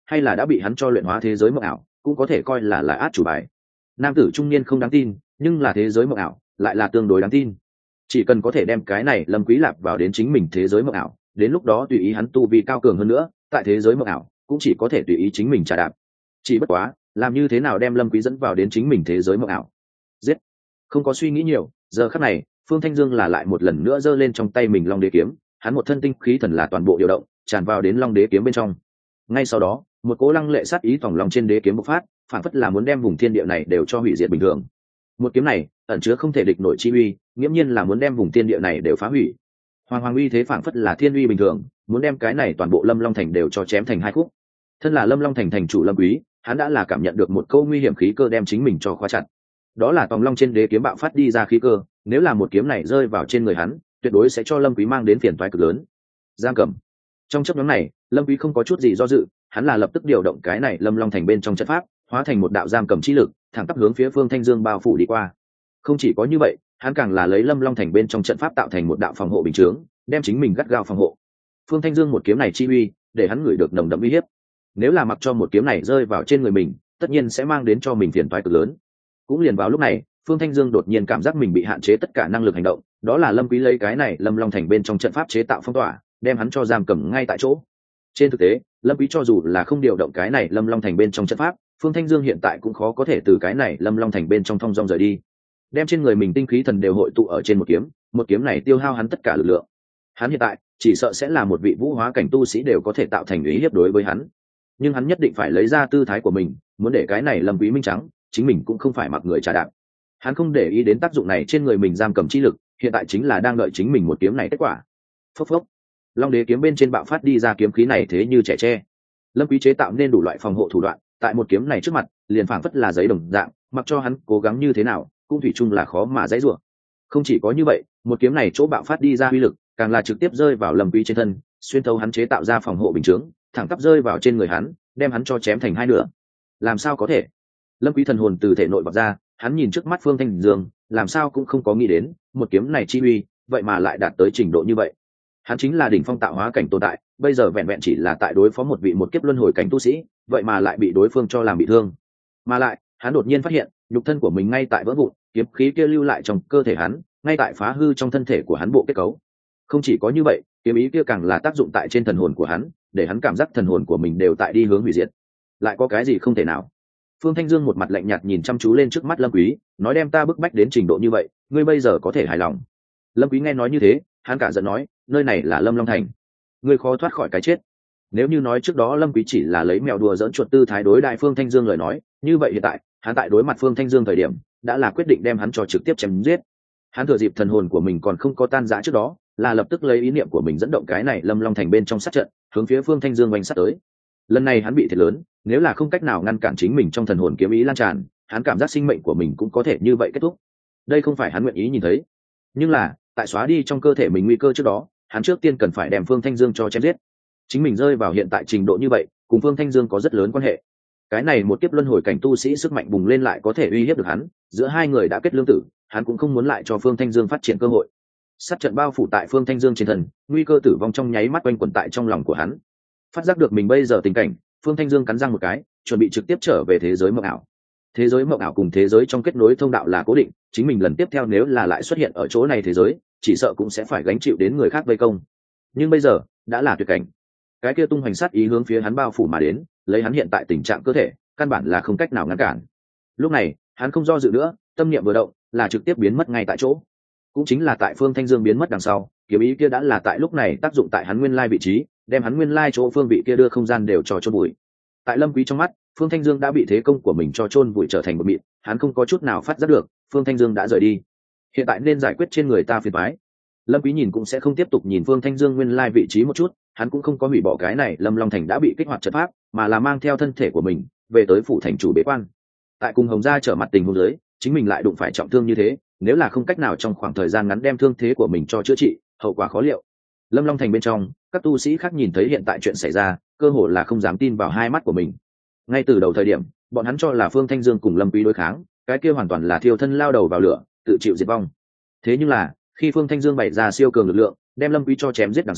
hay là đã bị hắn cho luyện hóa thế giới mộng ảo, cũng có thể coi là át chủ bài. Nam tử trung niên không đáng tin, nhưng là thế giới mộng ảo lại là tương đối đáng tin. Chỉ cần có thể đem cái này Lâm Quý Lạp vào đến chính mình thế giới mộng ảo, đến lúc đó tùy ý hắn tu vi cao cường hơn nữa, tại thế giới mộng ảo cũng chỉ có thể tùy ý chính mình trả đạp. Chỉ bất quá, làm như thế nào đem Lâm Quý dẫn vào đến chính mình thế giới mộng ảo? Giết! Không có suy nghĩ nhiều, giờ khắc này, Phương Thanh Dương là lại một lần nữa giơ lên trong tay mình Long Đế kiếm, hắn một thân tinh khí thần là toàn bộ điều động, tràn vào đến Long Đế kiếm bên trong. Ngay sau đó, một cỗ lăng lệ sát ý tổng lòng trên đế kiếm bộc phát, phản phất là muốn đem vùng thiên địa này đều cho hủy diệt bình thường. Một kiếm này ẩn chứa không thể địch nổi chi uy, nghiễm nhiên là muốn đem vùng thiên địa này đều phá hủy. Hoàng uy thế phản phất là thiên uy bình thường, muốn đem cái này toàn bộ Lâm Long thành đều cho chém thành hai khúc. Thân là Lâm Long thành thành chủ Lâm Quý, hắn đã là cảm nhận được một câu nguy hiểm khí cơ đem chính mình cho khóa chặt. Đó là tòng long trên đế kiếm bạo phát đi ra khí cơ, nếu là một kiếm này rơi vào trên người hắn, tuyệt đối sẽ cho Lâm Quý mang đến phiền toái cực lớn. Giang cầm. Trong chốc ngắn này, Lâm Quý không có chút gì do dự, hắn là lập tức điều động cái này Lâm Long thành bên trong trận pháp, hóa thành một đạo giam cầm chi lực, thẳng tắp hướng phía Phương Thanh Dương bao phủ đi qua. Không chỉ có như vậy, hắn càng là lấy Lâm Long thành bên trong trận pháp tạo thành một đạo phòng hộ bình chướng, đem chính mình gắt gao phòng hộ. Phương Thanh Dương một kiếm này chi uy, để hắn ngửi được nồng đậm uy hiếp. Nếu là mặc cho một kiếm này rơi vào trên người mình, tất nhiên sẽ mang đến cho mình phiền toái cực lớn. Cũng liền vào lúc này, Phương Thanh Dương đột nhiên cảm giác mình bị hạn chế tất cả năng lực hành động, đó là Lâm Quý lấy cái này Lâm Long thành bên trong trận pháp chế tạo phong tỏa, đem hắn cho giam cầm ngay tại chỗ. Trên thực tế, Lâm Quý cho dù là không điều động cái này Lâm Long thành bên trong trận pháp, Phương Thanh Dương hiện tại cũng khó có thể từ cái này Lâm Long thành bên trong thông dong rời đi. Đem trên người mình tinh khí thần đều hội tụ ở trên một kiếm này tiêu hao hắn tất cả lực lượng. Hắn hiện tại chỉ sợ sẽ là một vị vũ hóa cảnh tu sĩ đều có thể tạo thành uy hiếp đối với hắn. Nhưng hắn nhất định phải lấy ra tư thái của mình, muốn để cái này Lâm Quý minh trắng, chính mình cũng không phải mặc người trà đạp. Hắn không để ý đến tác dụng này trên người mình giam cầm chi lực, hiện tại chính là đang đợi chính mình một kiếm này kết quả. Phốc phốc. Long đế kiếm bên trên bạo phát đi ra kiếm khí này thế như trẻ tre. Lâm Quý chế tạo nên đủ loại phòng hộ thủ đoạn, tại một kiếm này trước mặt, liền phảng phất là giấy đồng dạng, mặc cho hắn cố gắng như thế nào, cũng thủy chung là khó mà dãy rủa. Không chỉ có như vậy, một kiếm này chỗ bạo phát đi ra uy lực, càng là trực tiếp rơi vào Lâm Quý trên thân, xuyên thấu hắn chế tạo ra phòng hộ bình chướng, thẳng tắp rơi vào trên người hắn, đem hắn cho chém thành hai nửa. Làm sao có thể? Lâm Quý thần hồn từ thể nội bộc ra, hắn nhìn trước mắt Phương Thanh Dương, làm sao cũng không có nghĩ đến, một kiếm này chi uy, vậy mà lại đạt tới trình độ như vậy. Hắn chính là đỉnh phong tạo hóa cảnh tồn tại, bây giờ vẹn vẹn chỉ là tại đối phó một vị một kiếp luân hồi cảnh tu sĩ, vậy mà lại bị đối phương cho làm bị thương. Mà lại, hắn đột nhiên phát hiện, nhục thân của mình ngay tại vỡ vụn, kiếm khí kia lưu lại trong cơ thể hắn, ngay tại phá hư trong thân thể của hắn bộ kết cấu. Không chỉ có như vậy, kiếm ý kia càng là tác dụng tại trên thần hồn của hắn, để hắn cảm giác thần hồn của mình đều tại đi hướng hủy diệt. Lại có cái gì không thể nào? Phương Thanh Dương một mặt lạnh nhạt nhìn chăm chú lên trước mắt Lâm Quý, nói đem ta bức bách đến trình độ như vậy, ngươi bây giờ có thể hài lòng? Lâm Quý nghe nói như thế, hắn cả giận nói, nơi này là Lâm Long thành, ngươi khó thoát khỏi cái chết. Nếu như nói trước đó Lâm Quý chỉ là lấy mèo đùa giỡn chuột tư thái đối đại Phương Thanh Dương lời nói, như vậy hiện tại, hắn tại đối mặt Phương Thanh Dương thời điểm, đã là quyết định đem hắn cho trực tiếp chém giết. Hắn thừa dịp thần hồn của mình còn không có tan rã trước đó, là lập tức lấy ý niệm của mình dẫn động cái này Lâm Long thành bên trong sát trận, hướng phía Phương Thanh Dương oanh sát tới. Lần này hắn bị thiệt lớn, nếu là không cách nào ngăn cản chính mình trong thần hồn kiếm ý lan tràn, hắn cảm giác sinh mệnh của mình cũng có thể như vậy kết thúc. Đây không phải hắn nguyện ý nhìn thấy. Nhưng là, tại xóa đi trong cơ thể mình nguy cơ trước đó, hắn trước tiên cần phải đem Phương Thanh Dương cho chém giết. Chính mình rơi vào hiện tại trình độ như vậy, cùng Phương Thanh Dương có rất lớn quan hệ. Cái này một kiếp luân hồi cảnh tu sĩ sức mạnh bùng lên lại có thể uy hiếp được hắn, giữa hai người đã kết lương tử, hắn cũng không muốn lại cho Phương Thanh Dương phát triển cơ hội. Sát trận bao phủ tại Phương Thanh Dương trên thân, nguy cơ tử vong trong nháy mắt quanh quẩn tại trong lòng của hắn. Phát giác được mình bây giờ tình cảnh, Phương Thanh Dương cắn răng một cái, chuẩn bị trực tiếp trở về thế giới mộng ảo. Thế giới mộng ảo cùng thế giới trong kết nối thông đạo là cố định, chính mình lần tiếp theo nếu là lại xuất hiện ở chỗ này thế giới, chỉ sợ cũng sẽ phải gánh chịu đến người khác vây công. Nhưng bây giờ đã là tuyệt cảnh, cái kia tung hoành sát ý hướng phía hắn bao phủ mà đến, lấy hắn hiện tại tình trạng cơ thể, căn bản là không cách nào ngăn cản. Lúc này hắn không do dự nữa, tâm niệm vừa động, là trực tiếp biến mất ngay tại chỗ. Cũng chính là tại Phương Thanh Dương biến mất đằng sau, kiếm ý kia đã là tại lúc này tác dụng tại hắn nguyên lai vị trí, đem hắn nguyên lai chỗ phương vị kia đưa không gian đều cho chôn bụi. Tại Lâm Quý trong mắt, Phương Thanh Dương đã bị thế công của mình cho chôn bụi trở thành một mịn, hắn không có chút nào phát giác được, Phương Thanh Dương đã rời đi. Hiện tại nên giải quyết trên người ta phiền toái. Lâm Quý nhìn cũng sẽ không tiếp tục nhìn Phương Thanh Dương nguyên lai vị trí một chút, hắn cũng không có hủy bỏ cái này Lâm Long thành đã bị kích hoạt trận pháp, mà là mang theo thân thể của mình về tới phủ thành chủ bế quan. Tại cùng Hồng Gia trở mặt tình huống dưới, chính mình lại đụng phải trọng thương như thế, nếu là không cách nào trong khoảng thời gian ngắn đem thương thế của mình cho chữa trị, hậu quả khó liệu. Lâm Long thành bên trong, các tu sĩ khác nhìn thấy hiện tại chuyện xảy ra, cơ hồ là không dám tin vào hai mắt của mình. Ngay từ đầu thời điểm, bọn hắn cho là Phương Thanh Dương cùng Lâm Quý đối kháng, cái kia hoàn toàn là thiêu thân lao đầu vào lửa, tự chịu diệt vong. Thế nhưng là, khi Phương Thanh Dương bày ra siêu cường lực lượng, đem Lâm Quý cho chém giết đằng sau,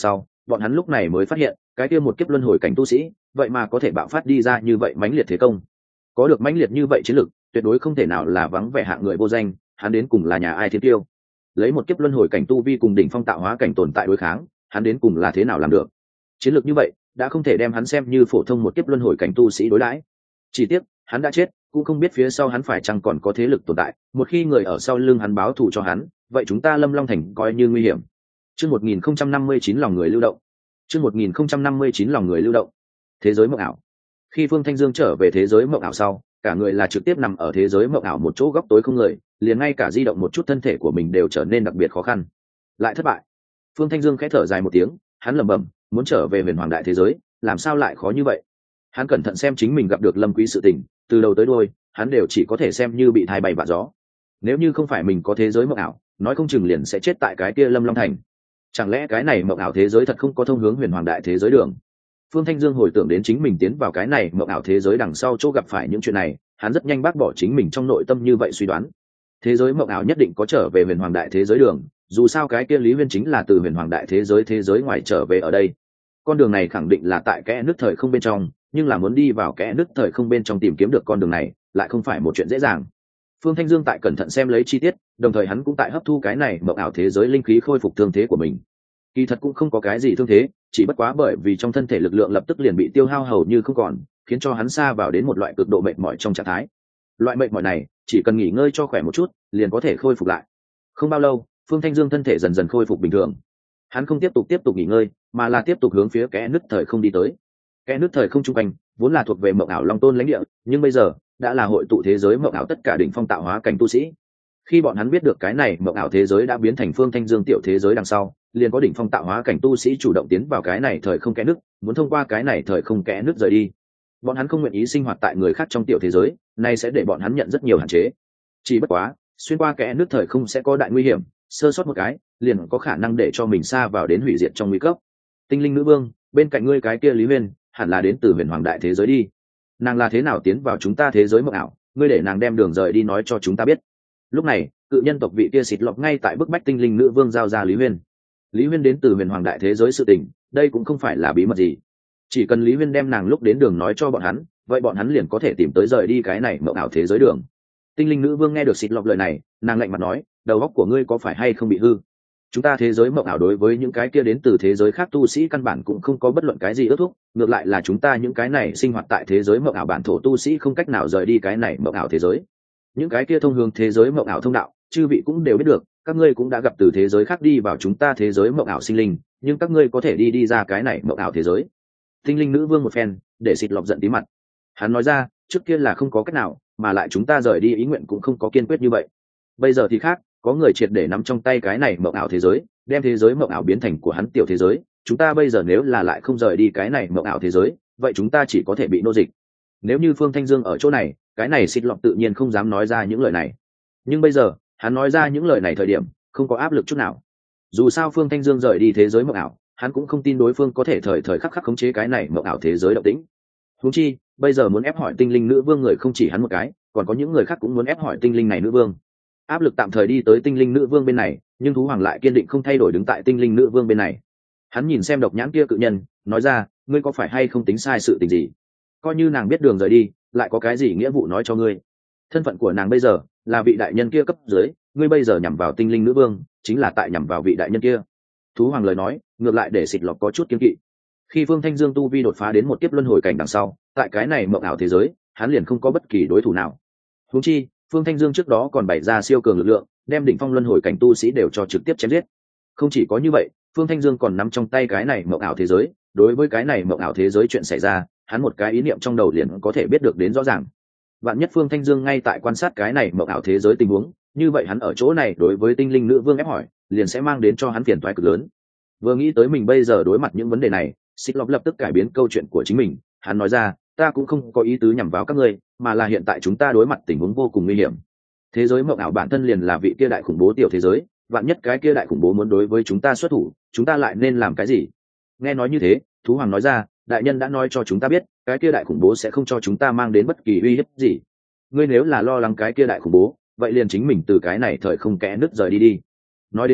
bọn hắn lúc này mới phát hiện cái kia một kiếp luân hồi cảnh tu sĩ vậy mà có thể bạo phát đi ra như vậy mãnh liệt thế công. Có được mãnh liệt như vậy chiến lực tuyệt đối không thể nào là vắng vẻ hạng người vô danh, hắn đến cùng là nhà ai thiên tiêu. Lấy một kiếp luân hồi cảnh tu vi cùng đỉnh phong tạo hóa cảnh tồn tại đối kháng, hắn đến cùng là thế nào làm được. Chiến lược như vậy đã không thể đem hắn xem như phổ thông một kiếp luân hồi cảnh tu sĩ đối đãi. Chỉ tiếc hắn đã chết, cũng không biết phía sau hắn phải chăng còn có thế lực tồn tại, một khi người ở sau lưng hắn báo thù cho hắn, vậy chúng ta Lâm Long Thành coi như nguy hiểm. Chương 1059 lòng người lưu động. Chương 1059 lòng người lưu động. Thế giới mộng ảo. Khi Phương Thanh Dương trở về thế giới mộng ảo sau, cả người là trực tiếp nằm ở thế giới mộng ảo một chỗ góc tối không người, liền ngay cả di động một chút thân thể của mình đều trở nên đặc biệt khó khăn. Lại thất bại. Phương Thanh Dương khẽ thở dài một tiếng, hắn lẩm bẩm, muốn trở về huyền hoàng đại thế giới, làm sao lại khó như vậy? Hắn cẩn thận xem chính mình gặp được Lâm Quý sự tình, từ đầu tới đuôi, hắn đều chỉ có thể xem như bị thai bay vạ gió. Nếu như không phải mình có thế giới mộng ảo, nói không chừng liền sẽ chết tại cái kia Lâm Long Thành. Chẳng lẽ cái này mộng ảo thế giới thật không có thông hướng huyền hoàng đại thế giới đường? Phương Thanh Dương hồi tưởng đến chính mình tiến vào cái này mộng ảo thế giới đằng sau chỗ gặp phải những chuyện này, hắn rất nhanh bác bỏ chính mình trong nội tâm như vậy suy đoán. Thế giới mộng ảo nhất định có trở về huyền hoàng đại thế giới đường, dù sao cái kia Lý Huyên chính là từ huyền hoàng đại thế giới ngoài trở về ở đây. Con đường này khẳng định là tại kẽ nứt thời không bên trong, nhưng là muốn đi vào kẽ nứt thời không bên trong tìm kiếm được con đường này, lại không phải một chuyện dễ dàng. Phương Thanh Dương tại cẩn thận xem lấy chi tiết, đồng thời hắn cũng tại hấp thu cái này mộng ảo thế giới linh khí khôi phục thương thế của mình. Kỳ thật cũng không có cái gì thương thế, chỉ bất quá bởi vì trong thân thể lực lượng lập tức liền bị tiêu hao hầu như không còn, khiến cho hắn sa vào đến một loại cực độ mệt mỏi trong trạng thái. Loại mệt mỏi này, chỉ cần nghỉ ngơi cho khỏe một chút, liền có thể khôi phục lại. Không bao lâu, Phương Thanh Dương thân thể dần dần khôi phục bình thường. Hắn không tiếp tục nghỉ ngơi, mà là tiếp tục hướng phía kẽ nứt thời không đi tới. Kẽ nứt thời không trung quanh vốn là thuộc về mộng ảo Long Tôn lãnh địa, nhưng bây giờ đã là hội tụ thế giới mộng ảo tất cả đỉnh phong tạo hóa cảnh tu sĩ. Khi bọn hắn biết được cái này mộng ảo thế giới đã biến thành Phương Thanh Dương tiểu thế giới đằng sau, liền có đỉnh phong tạo hóa cảnh tu sĩ chủ động tiến vào cái này thời không kẽ nứt, muốn thông qua cái này thời không kẽ nứt rời đi. Bọn hắn không nguyện ý sinh hoạt tại người khác trong tiểu thế giới, này sẽ để bọn hắn nhận rất nhiều hạn chế. Chỉ bất quá, xuyên qua kẽ nứt thời không sẽ có đại nguy hiểm, sơ sót một cái, liền có khả năng để cho mình sa vào đến hủy diệt trong nguy cấp. Tinh linh nữ vương, bên cạnh ngươi cái kia Lý Huyên, hẳn là đến từ huyền hoàng đại thế giới đi. Nàng là thế nào tiến vào chúng ta thế giới mộng ảo, ngươi để nàng đem đường rời đi nói cho chúng ta biết. Lúc này, cự nhân tộc vị kia xịt lọc ngay tại bức bách tinh linh nữ vương giao ra Lý Huyên. Lý Huyên đến từ huyền hoàng đại thế giới sự tình, đây cũng không phải là bí mật gì. Chỉ cần Lý Huyên đem nàng lúc đến đường nói cho bọn hắn, vậy bọn hắn liền có thể tìm tới rời đi cái này mộng ảo thế giới đường. Tinh linh nữ vương nghe được xịt lọc lời này, nàng lạnh mặt nói, đầu óc của ngươi có phải hay không bị hư? Chúng ta thế giới mộng ảo đối với những cái kia đến từ thế giới khác tu sĩ căn bản cũng không có bất luận cái gì ước thúc, ngược lại là chúng ta những cái này sinh hoạt tại thế giới mộng ảo bản thổ tu sĩ không cách nào rời đi cái này mộng ảo thế giới. Những cái kia thông hướng thế giới mộng ảo thông đạo, chư vị cũng đều biết được, các ngươi cũng đã gặp từ thế giới khác đi vào chúng ta thế giới mộng ảo sinh linh, nhưng các ngươi có thể đi ra cái này mộng ảo thế giới. Tinh linh nữ vương một phen để xịt lọc giận tí mặt. Hắn nói ra, trước kia là không có cách nào, mà lại chúng ta rời đi ý nguyện cũng không có kiên quyết như vậy. Bây giờ thì khác, có người triệt để nắm trong tay cái này mộng ảo thế giới, đem thế giới mộng ảo biến thành của hắn tiểu thế giới. Chúng ta bây giờ nếu là lại không rời đi cái này mộng ảo thế giới, vậy chúng ta chỉ có thể bị nô dịch. Nếu như Phương Thanh Dương ở chỗ này, cái này xịt lọc tự nhiên không dám nói ra những lời này. Nhưng bây giờ, hắn nói ra những lời này thời điểm, không có áp lực chút nào. Dù sao Phương Thanh Dương rời đi thế giới mộng ảo, hắn cũng không tin đối phương có thể thời thời khắc khắc khống chế cái này mộng ảo thế giới động tĩnh. Huống chi, bây giờ muốn ép hỏi tinh linh nữ vương người không chỉ hắn một cái, còn có những người khác cũng muốn ép hỏi tinh linh này nữ vương. Áp lực tạm thời đi tới tinh linh nữ vương bên này, nhưng thú hoàng lại kiên định không thay đổi đứng tại tinh linh nữ vương bên này. Hắn nhìn xem độc nhãn kia cự nhân, nói ra, ngươi có phải hay không tính sai sự tình gì? Coi như nàng biết đường rời đi, lại có cái gì nghĩa vụ nói cho ngươi? Thân phận của nàng bây giờ là vị đại nhân kia cấp dưới, ngươi bây giờ nhằm vào tinh linh nữ vương, chính là tại nhằm vào vị đại nhân kia. Thú hoàng lời nói, ngược lại để xịt lọc có chút kiên kỵ. Khi Phương Thanh Dương tu vi đột phá đến một kiếp luân hồi cảnh đằng sau, tại cái này mộng ảo thế giới, hắn liền không có bất kỳ đối thủ nào. Huống chi, Phương Thanh Dương trước đó còn bày ra siêu cường lực lượng, đem đỉnh phong luân hồi cảnh tu sĩ đều cho trực tiếp chém giết. Không chỉ có như vậy, Phương Thanh Dương còn nắm trong tay cái này mộng ảo thế giới, đối với cái này mộng ảo thế giới chuyện xảy ra, hắn một cái ý niệm trong đầu liền có thể biết được đến rõ ràng. Vạn nhất Phương Thanh Dương ngay tại quan sát cái này mộng ảo thế giới tình huống, như vậy hắn ở chỗ này đối với tinh linh nữ vương ép hỏi, liền sẽ mang đến cho hắn phiền toái cực lớn. Vừa nghĩ tới mình bây giờ đối mặt những vấn đề này, Xích Lộc lập tức cải biến câu chuyện của chính mình. Hắn nói ra, ta cũng không có ý tứ nhằm vào các ngươi, mà là hiện tại chúng ta đối mặt tình huống vô cùng nguy hiểm. Thế giới mộng ảo bản thân liền là vị kia đại khủng bố tiểu thế giới, vạn nhất cái kia đại khủng bố muốn đối với chúng ta xuất thủ, chúng ta lại nên làm cái gì? Nghe nói như thế, Thú Hoàng nói ra, đại nhân đã nói cho chúng ta biết, cái kia đại khủng bố sẽ không cho chúng ta mang đến bất kỳ uy hiếp gì. Ngươi nếu là lo lắng cái kia đại khủng bố, vậy liền chính mình từ cái này thời không kẽ nứt rời đi đi. Nói đến đây,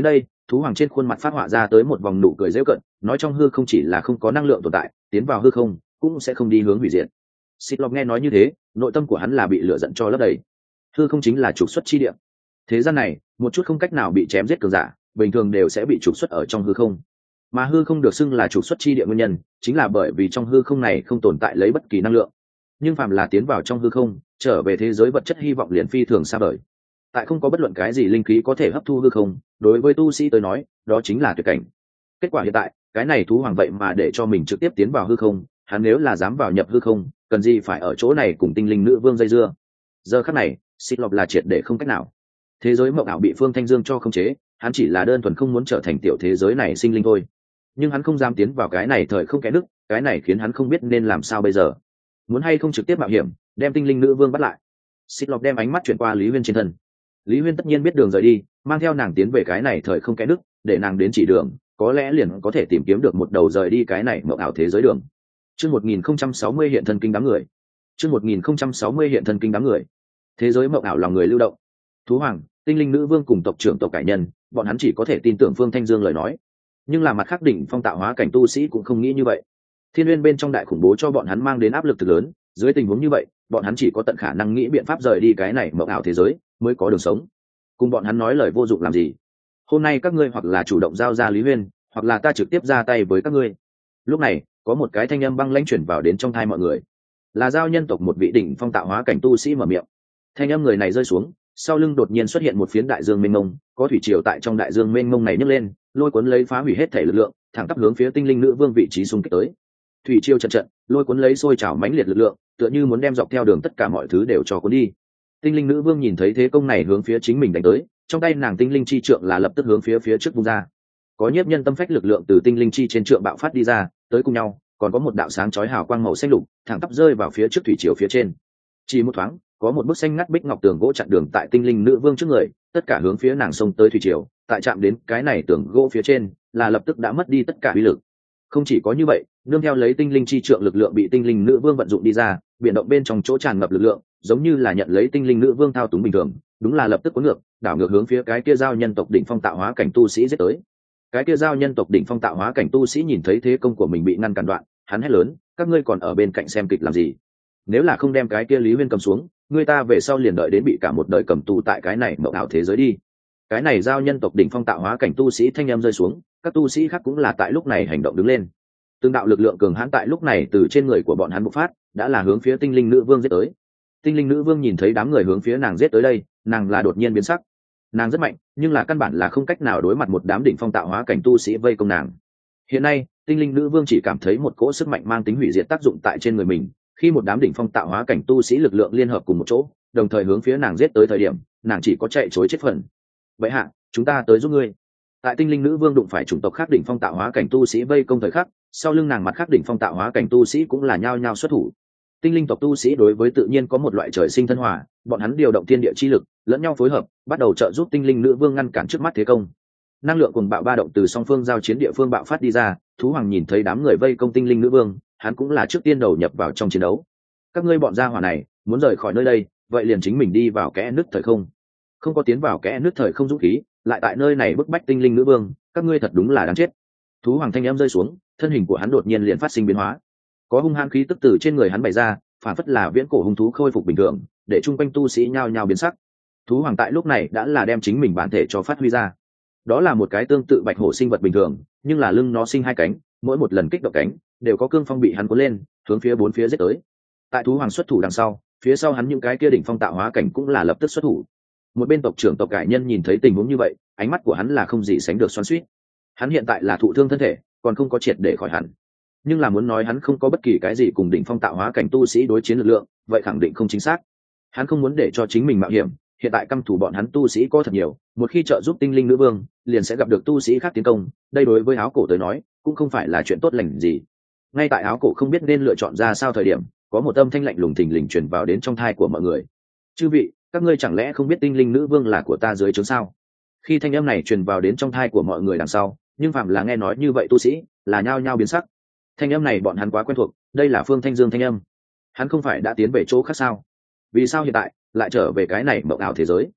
thú hoàng trên khuôn mặt phát họa ra tới một vòng nụ cười rêu cận, nói trong hư không chỉ là không có năng lượng tồn tại, tiến vào hư không cũng sẽ không đi hướng hủy diệt. Xích Lộc nghe nói như thế, nội tâm của hắn là bị lửa giận cho lấp đầy. Hư không chính là trục xuất chi địa. Thế gian này, một chút không cách nào bị chém giết cường giả, bình thường đều sẽ bị trục xuất ở trong hư không. Mà hư không được xưng là trục xuất chi địa nguyên nhân, chính là bởi vì trong hư không này không tồn tại lấy bất kỳ năng lượng. Nhưng phàm là tiến vào trong hư không, trở về thế giới vật chất hy vọng liền phi thường xa vời. Tại không có bất luận cái gì linh khí có thể hấp thu hư không, đối với tu sĩ tới nói, đó chính là tuyệt cảnh. Kết quả hiện tại, cái này thú hoàng vậy mà để cho mình trực tiếp tiến vào hư không, hắn nếu là dám vào nhập hư không, cần gì phải ở chỗ này cùng tinh linh nữ vương dây dưa. Giờ khắc này, Xích Lộc là triệt để không cách nào. Thế giới mộng ảo bị Phương Thanh Dương cho khống chế, hắn chỉ là đơn thuần không muốn trở thành tiểu thế giới này sinh linh thôi. Nhưng hắn không dám tiến vào cái này thời không kẽ nứt, cái này khiến hắn không biết nên làm sao bây giờ. Muốn hay không trực tiếp mạo hiểm, đem tinh linh nữ vương bắt lại. Xích Lộc đem ánh mắt chuyển qua Lý Huyên trên thân. Lý Huyên tất nhiên biết đường rời đi, mang theo nàng tiến về cái này thời không kẽ nứt, để nàng đến chỉ đường, có lẽ liền có thể tìm kiếm được một đầu rời đi cái này mộng ảo thế giới đường. Chương 1060 hiện thân kinh đám người. Chương 1060 hiện thân kinh đám người. Thế giới mộng ảo lòng người lưu động. Thú hoàng, tinh linh nữ vương cùng tộc trưởng tộc cải nhân, bọn hắn chỉ có thể tin tưởng Phương Thanh Dương lời nói. Nhưng là mặt khác đỉnh phong tạo hóa cảnh tu sĩ cũng không nghĩ như vậy. Thiên Nguyên bên trong đại khủng bố cho bọn hắn mang đến áp lực thực lớn, dưới tình huống như vậy, bọn hắn chỉ có tận khả năng nghĩ biện pháp rời đi cái này mộng ảo thế giới, mới có đường sống. Cùng bọn hắn nói lời vô dụng làm gì? Hôm nay các ngươi hoặc là chủ động giao ra Lý Huyên, hoặc là ta trực tiếp ra tay với các ngươi. Lúc này, có một cái thanh âm băng lãnh chuyển vào đến trong tai mọi người. Là giao nhân tộc một vị đỉnh phong tạo hóa cảnh tu sĩ mở miệng. Thanh âm người này rơi xuống, sau lưng đột nhiên xuất hiện một phiến đại dương mênh mông, có thủy triều tại trong đại dương mênh mông này nhấc lên, lôi cuốn lấy phá hủy hết thể lực lượng, thẳng tắp hướng phía tinh linh nữ vương vị trí xung kích tới. Thủy triều trận trận, lôi cuốn lấy sôi trào mãnh liệt lực lượng, tựa như muốn đem dọc theo đường tất cả mọi thứ đều cho cuốn đi. Tinh linh nữ vương nhìn thấy thế công này hướng phía chính mình đánh tới, trong tay nàng tinh linh chi trượng là lập tức hướng phía trước vung ra. Có nhiếp nhân tâm phách lực lượng từ tinh linh chi trên trượng bạo phát đi ra, tới cùng nhau, còn có một đạo sáng chói hào quang màu xanh lục, thẳng tắp rơi vào phía trước thủy triều phía trên. Chỉ một thoáng, có một bức xanh ngắt bích ngọc tường gỗ chặn đường tại tinh linh nữ vương trước người, tất cả hướng phía nàng xông tới thủy triều, tại chạm đến cái này tường gỗ phía trên, là lập tức đã mất đi tất cả uy lực. Không chỉ có như vậy, nương theo lấy tinh linh chi trượng lực lượng bị tinh linh nữ vương vận dụng đi ra, biển động bên trong chỗ tràn ngập lực lượng, giống như là nhận lấy tinh linh nữ vương thao túng bình thường, đúng là lập tức cuốn ngược, đảo ngược hướng phía cái kia giao nhân tộc đỉnh phong tạo hóa cảnh tu sĩ giết tới. Cái kia giao nhân tộc đỉnh phong tạo hóa cảnh tu sĩ nhìn thấy thế công của mình bị ngăn cản đoạn, hắn hét lớn, các ngươi còn ở bên cạnh xem kịch làm gì? Nếu là không đem cái kia Lý Huyên cầm xuống, người ta về sau liền đợi đến bị cả một đời cầm tù tại cái này mộng ảo thế giới đi. Cái này giao nhân tộc đỉnh phong tạo hóa cảnh tu sĩ thanh em rơi xuống, các tu sĩ khác cũng là tại lúc này hành động đứng lên. Từng đạo lực lượng cường hãn tại lúc này từ trên người của bọn hắn bộc phát, đã là hướng phía tinh linh nữ vương giết tới. Tinh linh nữ vương nhìn thấy đám người hướng phía nàng giết tới đây, nàng là đột nhiên biến sắc. Nàng rất mạnh, nhưng là căn bản là không cách nào đối mặt một đám đỉnh phong tạo hóa cảnh tu sĩ vây công nàng. Hiện nay, tinh linh nữ vương chỉ cảm thấy một cỗ sức mạnh mang tính hủy diệt tác dụng tại trên người mình, khi một đám đỉnh phong tạo hóa cảnh tu sĩ lực lượng liên hợp cùng một chỗ, đồng thời hướng phía nàng giết tới thời điểm, nàng chỉ có chạy trối chết phần. Vậy hạ, chúng ta tới giúp ngươi. Tại tinh linh nữ vương đụng phải chủng tộc khác đỉnh phong tạo hóa cảnh tu sĩ vây công thời khắc, sau lưng nàng mặt khác đỉnh phong tạo hóa cảnh tu sĩ cũng là nhao nhao xuất thủ. Tinh linh tộc tu sĩ đối với tự nhiên có một loại trời sinh thân hòa, bọn hắn điều động thiên địa chi lực, lẫn nhau phối hợp, bắt đầu trợ giúp tinh linh nữ vương ngăn cản trước mắt thế công. Năng lượng cuồng bạo ba động từ song phương giao chiến địa phương bạo phát đi ra, thú hoàng nhìn thấy đám người vây công tinh linh nữ vương, hắn cũng là trước tiên đầu nhập vào trong chiến đấu. Các ngươi bọn gia hỏa này, muốn rời khỏi nơi đây, vậy liền chính mình đi vào kẽ nứt thời không. Không có tiến vào kẽ nứt thời không dũng khí, lại tại nơi này bức bách tinh linh nữ vương, các ngươi thật đúng là đáng chết. Thú hoàng thanh em rơi xuống, thân hình của hắn đột nhiên liền phát sinh biến hóa. Có hung hãn khí tức từ trên người hắn bày ra, phản phất là viễn cổ hung thú khôi phục bình thường, để chung quanh tu sĩ nhao nhao biến sắc. Thú hoàng tại lúc này đã là đem chính mình bản thể cho phát huy ra. Đó là một cái tương tự bạch hổ sinh vật bình thường, nhưng là lưng nó sinh hai cánh, mỗi một lần kích động cánh đều có cương phong bị hắn cuốn lên, hướng phía bốn phía giết tới. Tại thú hoàng xuất thủ đằng sau, phía sau hắn những cái kia đỉnh phong tạo hóa cảnh cũng là lập tức xuất thủ. Một bên tộc trưởng tộc cải nhân nhìn thấy tình huống như vậy, ánh mắt của hắn là không gì sánh được xoắn xuýt. Hắn hiện tại là thụ thương thân thể, còn không có triệt để khỏi hẳn, nhưng là muốn nói hắn không có bất kỳ cái gì cùng đỉnh phong tạo hóa cảnh tu sĩ đối chiến lực lượng, vậy khẳng định không chính xác. Hắn không muốn để cho chính mình mạo hiểm, hiện tại căm thủ bọn hắn tu sĩ có thật nhiều, một khi trợ giúp tinh linh nữ vương, liền sẽ gặp được tu sĩ khác tiến công, đây đối với áo cổ tới nói cũng không phải là chuyện tốt lành gì. Ngay tại áo cổ không biết nên lựa chọn ra sao thời điểm, có một âm thanh lạnh lùng thình lình truyền vào đến trong thai của mọi người. Chư vị, các ngươi chẳng lẽ không biết tinh linh nữ vương là của ta dưới trướng sao? Khi thanh âm này truyền vào đến trong thai của mọi người đằng sau, nhưng phạm là nghe nói như vậy tu sĩ là nhao nhao biến sắc. Thanh âm này bọn hắn quá quen thuộc, đây là Phương Thanh Dương thanh âm. Hắn không phải đã tiến về chỗ khác sao? Vì sao hiện tại lại trở về cái này mộng ảo thế giới?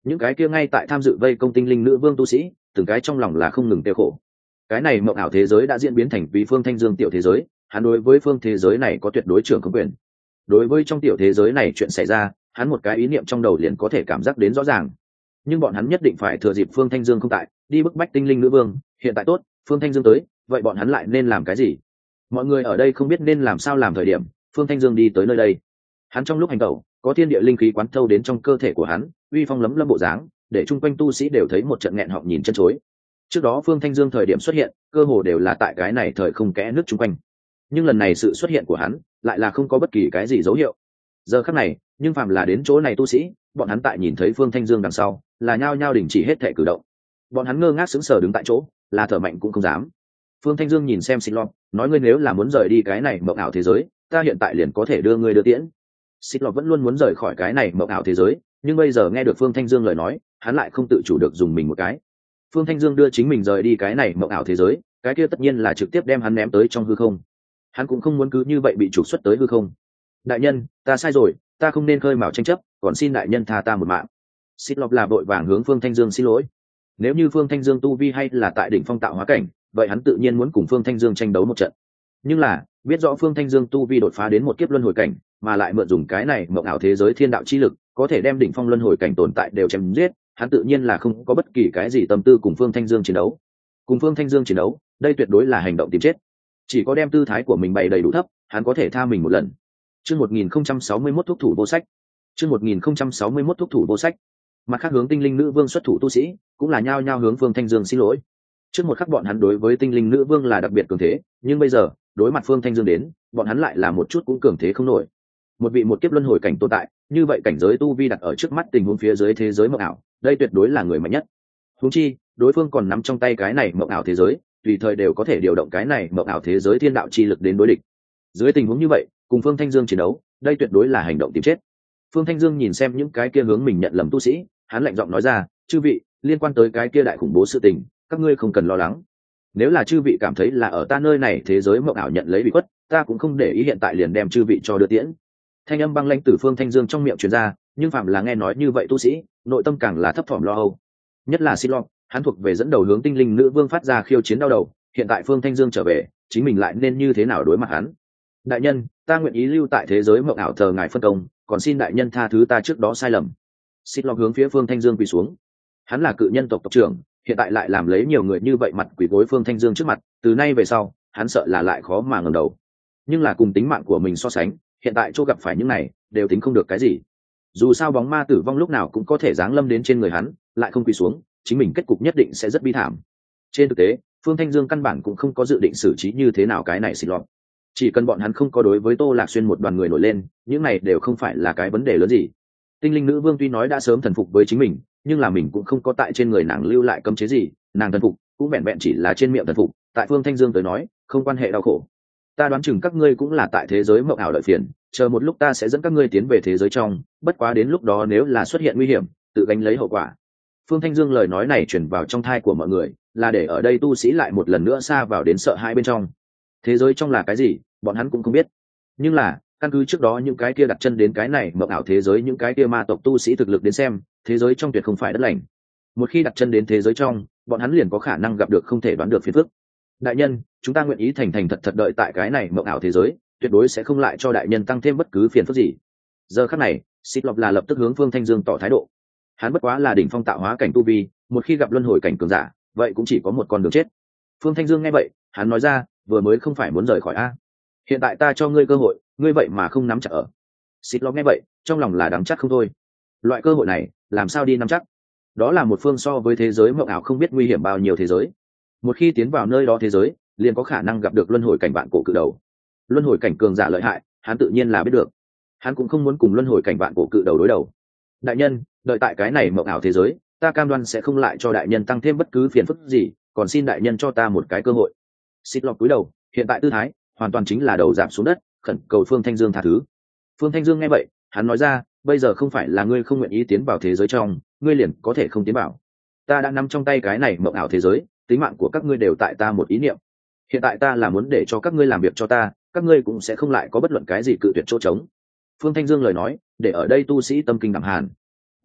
những cái kia ngay tại tham dự vây công tinh linh nữ vương tu sĩ từng cái trong lòng là không ngừng tiêu khổ. Cái này mộng ảo thế giới đã diễn biến thành vì phương thanh dương tiểu thế giới, hắn đối với phương thế giới này có tuyệt đối trưởng không quyền. Đối với trong tiểu thế giới này chuyện xảy ra, hắn một cái ý niệm trong đầu liền có thể cảm giác đến rõ ràng. Nhưng bọn hắn nhất định phải thừa dịp phương thanh dương không tại, đi bức bách tinh linh nữ vương. Hiện tại tốt, phương thanh dương tới, vậy bọn hắn lại nên làm cái gì? Mọi người ở đây không biết nên làm sao làm thời điểm, phương thanh dương đi tới nơi đây. Hắn trong lúc hành tẩu, có thiên địa linh khí quán thâu đến trong cơ thể của hắn, uy phong lấm lâm bộ dáng, để chung quanh tu sĩ đều thấy một trận nghẹn họng nhìn chân chối. Trước đó phương thanh dương thời điểm xuất hiện, cơ hồ đều là tại cái này thời không kẽ nước chung quanh, nhưng lần này sự xuất hiện của hắn lại là không có bất kỳ cái gì dấu hiệu. Giờ khắc này, nhưng phàm là đến chỗ này tu sĩ, bọn hắn tại nhìn thấy phương thanh dương đằng sau là nhao nhao đình chỉ hết thể cử động. Bọn hắn ngơ ngác sững sờ đứng tại chỗ, là thở mạnh cũng không dám. Phương thanh dương nhìn xem Xích Lọt, nói ngươi nếu là muốn rời đi cái này mộng ảo thế giới, ta hiện tại liền có thể đưa ngươi đưa tiễn. Xích Lọt vẫn luôn muốn rời khỏi cái này mộng ảo thế giới, nhưng bây giờ nghe được phương thanh dương lời nói, hắn lại không tự chủ được dùng mình một cái. Phương thanh dương đưa chính mình rời đi cái này mộng ảo thế giới, cái kia tất nhiên là trực tiếp đem hắn ném tới trong hư không. Hắn cũng không muốn cứ như vậy bị trục xuất tới hư không. Đại nhân, ta sai rồi, ta không nên khơi mào tranh chấp, còn xin đại nhân tha ta một mạng. Xích Lọt là vội vàng hướng phương thanh dương xin lỗi. Nếu như phương thanh dương tu vi hay là tại đỉnh phong tạo hóa cảnh, vậy hắn tự nhiên muốn cùng phương thanh dương tranh đấu một trận. Nhưng là biết rõ phương thanh dương tu vi đột phá đến một kiếp luân hồi cảnh, mà lại mượn dùng cái này mộng ảo thế giới thiên đạo chi lực, có thể đem đỉnh phong luân hồi cảnh tồn tại đều chém giết, hắn tự nhiên là không có bất kỳ cái gì tâm tư cùng phương thanh dương chiến đấu. Cùng phương thanh dương chiến đấu, đây tuyệt đối là hành động tìm chết. Chỉ có đem tư thái của mình bày đầy đủ thấp, hắn có thể tha mình một lần. Chương 1061 thúc thủ vô sách. Chương 1061 thúc thủ vô sách. Mặt khác hướng tinh linh nữ vương xuất thủ tu sĩ, cũng là nhao nhao hướng phương thanh dương xin lỗi. Trước một khắc bọn hắn đối với tinh linh nữ vương là đặc biệt cường thế, nhưng bây giờ đối mặt phương thanh dương đến, bọn hắn lại là một chút cũng cường thế không nổi. Một vị một kiếp luân hồi cảnh tồn tại, như vậy cảnh giới tu vi đặt ở trước mắt tình huống phía dưới thế giới mộng ảo, đây tuyệt đối là người mạnh nhất. Huống chi đối phương còn nắm trong tay cái này mộng ảo thế giới, tùy thời đều có thể điều động cái này mộng ảo thế giới thiên đạo chi lực đến đối địch. Dưới tình huống như vậy, cùng phương thanh dương chiến đấu, đây tuyệt đối là hành động tìm chết. Phương thanh dương nhìn xem những cái kia hướng mình nhận lầm tu sĩ, hắn lạnh giọng nói ra, chư vị, liên quan tới cái kia đại khủng bố sự tình, các ngươi không cần lo lắng. Nếu là chư vị cảm thấy là ở ta nơi này thế giới mộng ảo nhận lấy bị khuất, ta cũng không để ý, hiện tại liền đem chư vị cho đưa tiễn. Thanh âm băng lãnh từ phương thanh dương trong miệng truyền ra, nhưng phạm là nghe nói như vậy tu sĩ, nội tâm càng là thấp thỏm lo âu. Nhất là Xin Lo, hắn thuộc về dẫn đầu hướng tinh linh nữ vương phát ra khiêu chiến đau đầu, hiện tại phương thanh dương trở về, chính mình lại nên như thế nào đối mặt hắn. Đại nhân, ta nguyện ý lưu tại thế giới mộng ảo thờ ngài phân công, còn xin đại nhân tha thứ ta trước đó sai lầm. Xin Lo hướng phía phương thanh dương quỳ xuống. Hắn là cự nhân tộc tộc trưởng, hiện tại lại làm lấy nhiều người như vậy mặt quỳ gối phương thanh dương trước mặt, từ nay về sau hắn sợ là lại khó mà ngẩng đầu. Nhưng là cùng tính mạng của mình so sánh, hiện tại chỗ gặp phải những này đều tính không được cái gì. Dù sao bóng ma tử vong lúc nào cũng có thể giáng lâm đến trên người hắn, lại không quỳ xuống, chính mình kết cục nhất định sẽ rất bi thảm. Trên thực tế, phương thanh dương căn bản cũng không có dự định xử trí như thế nào cái này Xin Lo. Chỉ cần bọn hắn không có đối với Tô Lạc Xuyên một đoàn người nổi lên, những này đều không phải là cái vấn đề lớn gì. Tinh linh nữ vương tuy nói đã sớm thần phục với chính mình, nhưng là mình cũng không có tại trên người nàng lưu lại cấm chế gì, nàng thần phục cũng vẹn vẹn chỉ là trên miệng thần phục, tại phương thanh dương tới nói không quan hệ đau khổ. Ta đoán chừng các ngươi cũng là tại thế giới mộng ảo đợi phiền, chờ một lúc ta sẽ dẫn các ngươi tiến về thế giới trong, bất quá đến lúc đó nếu là xuất hiện nguy hiểm, tự gánh lấy hậu quả. Phương thanh dương lời nói này truyền vào trong thai của mọi người, là để ở đây tu sĩ lại một lần nữa xa vào đến sợ hãi bên trong. Thế giới trong là cái gì, bọn hắn cũng không biết, nhưng là căn cứ trước đó những cái kia đặt chân đến cái này mộng ảo thế giới, những cái kia ma tộc tu sĩ thực lực đến xem, thế giới trong tuyệt không phải đất lành. Một khi đặt chân đến thế giới trong, bọn hắn liền có khả năng gặp được không thể đoán được phiền phức. Đại nhân, chúng ta nguyện ý thành thành thật thật đợi tại cái này mộng ảo thế giới, tuyệt đối sẽ không lại cho đại nhân tăng thêm bất cứ phiền phức gì. Giờ khắc này, Xích Lộc là lập tức hướng phương thanh dương tỏ thái độ. Hắn bất quá là đỉnh phong tạo hóa cảnh tu vi, một khi gặp luân hồi cảnh cường giả, vậy cũng chỉ có một con đường chết. Phương thanh dương nghe vậy, hắn nói ra, vừa mới không phải muốn rời khỏi a, hiện tại ta cho ngươi cơ hội, ngươi vậy mà không nắm chắc ở. Xích Lộc nghe vậy, trong lòng là đắng chắc không thôi. Loại cơ hội này làm sao đi nắm chắc? Đó là một phương so với thế giới mộng ảo không biết nguy hiểm bao nhiêu thế giới. Một khi tiến vào nơi đó thế giới, liền có khả năng gặp được luân hồi cảnh vạn cổ cự đầu. Luân hồi cảnh cường giả lợi hại, hắn tự nhiên là biết được. Hắn cũng không muốn cùng luân hồi cảnh vạn cổ cự đầu đối đầu. Đại nhân, đợi tại cái này mộng ảo thế giới, ta cam đoan sẽ không lại cho đại nhân tăng thêm bất cứ phiền phức gì, còn xin đại nhân cho ta một cái cơ hội. Xích Lộc cúi đầu, hiện tại tư thái hoàn toàn chính là đầu giảm xuống đất, khẩn cầu phương thanh dương tha thứ. Phương thanh dương nghe vậy, hắn nói ra, bây giờ không phải là ngươi không nguyện ý tiến vào thế giới trong, ngươi liền có thể không tiến vào. Ta đã nắm trong tay cái này mộng ảo thế giới, tính mạng của các ngươi đều tại ta một ý niệm. Hiện tại ta là muốn để cho các ngươi làm việc cho ta, các ngươi cũng sẽ không lại có bất luận cái gì cự tuyệt chỗ trống. Phương thanh dương lời nói để ở đây tu sĩ tâm kinh đảm hàn.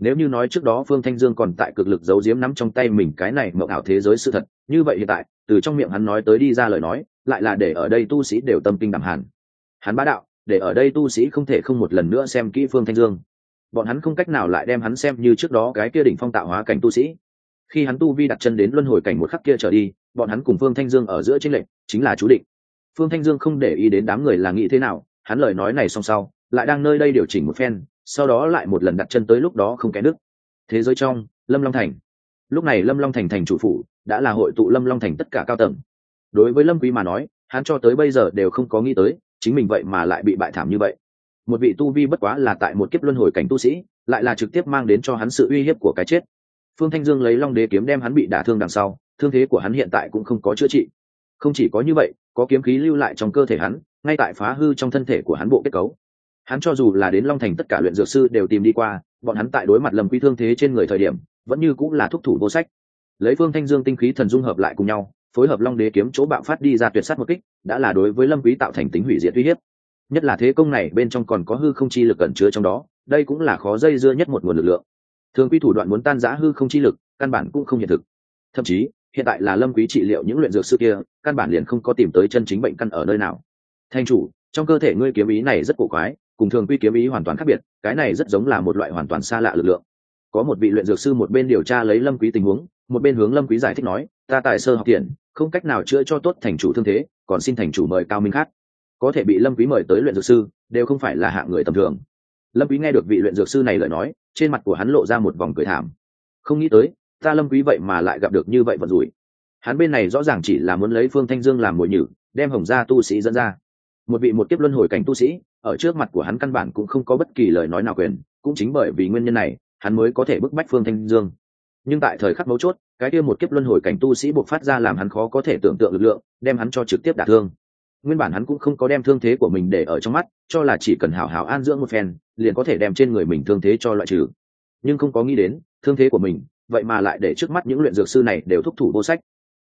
Nếu như nói trước đó Phương Thanh Dương còn tại cực lực giấu giếm nắm trong tay mình cái này mộng ảo thế giới sự thật, như vậy hiện tại, từ trong miệng hắn nói tới đi ra lời nói, lại là để ở đây tu sĩ đều tâm kinh đảm hàn. Hắn bá đạo, để ở đây tu sĩ không thể không một lần nữa xem kỹ Phương Thanh Dương. Bọn hắn không cách nào lại đem hắn xem như trước đó cái kia đỉnh phong tạo hóa cảnh tu sĩ. Khi hắn tu vi đặt chân đến luân hồi cảnh một khắc kia trở đi, bọn hắn cùng Phương Thanh Dương ở giữa chênh lệch chính là chú định. Phương Thanh Dương không để ý đến đám người là nghĩ thế nào, hắn lời nói này xong sau, lại đang nơi đây điều chỉnh một phen, sau đó lại một lần đặt chân tới lúc đó không kẽ nước. Thế giới trong Lâm Long Thành, lúc này Lâm Long Thành thành chủ phủ đã là hội tụ Lâm Long Thành tất cả cao tầng. Đối với Lâm Quý mà nói, hắn cho tới bây giờ đều không có nghĩ tới chính mình vậy mà lại bị bại thảm như vậy. Một vị tu vi bất quá là tại một kiếp luân hồi cảnh tu sĩ, lại là trực tiếp mang đến cho hắn sự uy hiếp của cái chết. Phương Thanh Dương lấy Long Đế kiếm đem hắn bị đả thương đằng sau, thương thế của hắn hiện tại cũng không có chữa trị. Không chỉ có như vậy, có kiếm khí lưu lại trong cơ thể hắn, ngay tại phá hư trong thân thể của hắn bộ kết cấu. Hắn cho dù là đến Long Thành tất cả luyện dược sư đều tìm đi qua, bọn hắn tại đối mặt Lâm Quý thương thế trên người thời điểm, vẫn như cũng là thúc thủ vô sách. Lấy Phương Thanh Dương tinh khí thần dung hợp lại cùng nhau, phối hợp Long Đế kiếm chỗ bạo phát đi ra tuyệt sát một kích, đã là đối với Lâm Quý tạo thành tính hủy diệt uy hiếp. Nhất là thế công này bên trong còn có hư không chi lực ẩn chứa trong đó, đây cũng là khó dây dưa nhất một nguồn lực lượng. Thường quy thủ đoạn muốn tan rã hư không chi lực, căn bản cũng không hiện thực. Thậm chí, hiện tại là Lâm Quý trị liệu những luyện dược sư kia, căn bản liền không có tìm tới chân chính bệnh căn ở nơi nào. Thanh chủ, trong cơ thể ngươi kiếm ý này rất cổ quái, cùng thường quy kiếm ý hoàn toàn khác biệt, cái này rất giống là một loại hoàn toàn xa lạ lực lượng. Có một vị luyện dược sư một bên điều tra lấy Lâm Quý tình huống, một bên hướng Lâm Quý giải thích nói, ta tài sơ học tiền, không cách nào chữa cho tốt thành chủ thương thế, còn xin thành chủ mời cao minh khác. Có thể bị Lâm Quý mời tới luyện dược sư, đều không phải là hạng người tầm thường. Lâm Quý nghe được vị luyện dược sư này lời nói, trên mặt của hắn lộ ra một vòng cười thảm. Không nghĩ tới, ta Lâm Quý vậy mà lại gặp được như vậy vận rủi. Hắn bên này rõ ràng chỉ là muốn lấy Phương Thanh Dương làm mồi nhử, đem Hồng gia tu sĩ dẫn ra. Một vị một kiếp luân hồi cảnh tu sĩ, ở trước mặt của hắn căn bản cũng không có bất kỳ lời nói nào quyền, cũng chính bởi vì nguyên nhân này, hắn mới có thể bức bách Phương Thanh Dương. Nhưng tại thời khắc mấu chốt, cái kia một kiếp luân hồi cảnh tu sĩ bộc phát ra làm hắn khó có thể tưởng tượng lực lượng, đem hắn cho trực tiếp đả thương. Nguyên bản hắn cũng không có đem thương thế của mình để ở trong mắt, cho là chỉ cần hảo hảo an dưỡng một phen, liền có thể đem trên người mình thương thế cho loại trừ. Nhưng không có nghĩ đến, thương thế của mình, vậy mà lại để trước mắt những luyện dược sư này đều thúc thủ vô sách.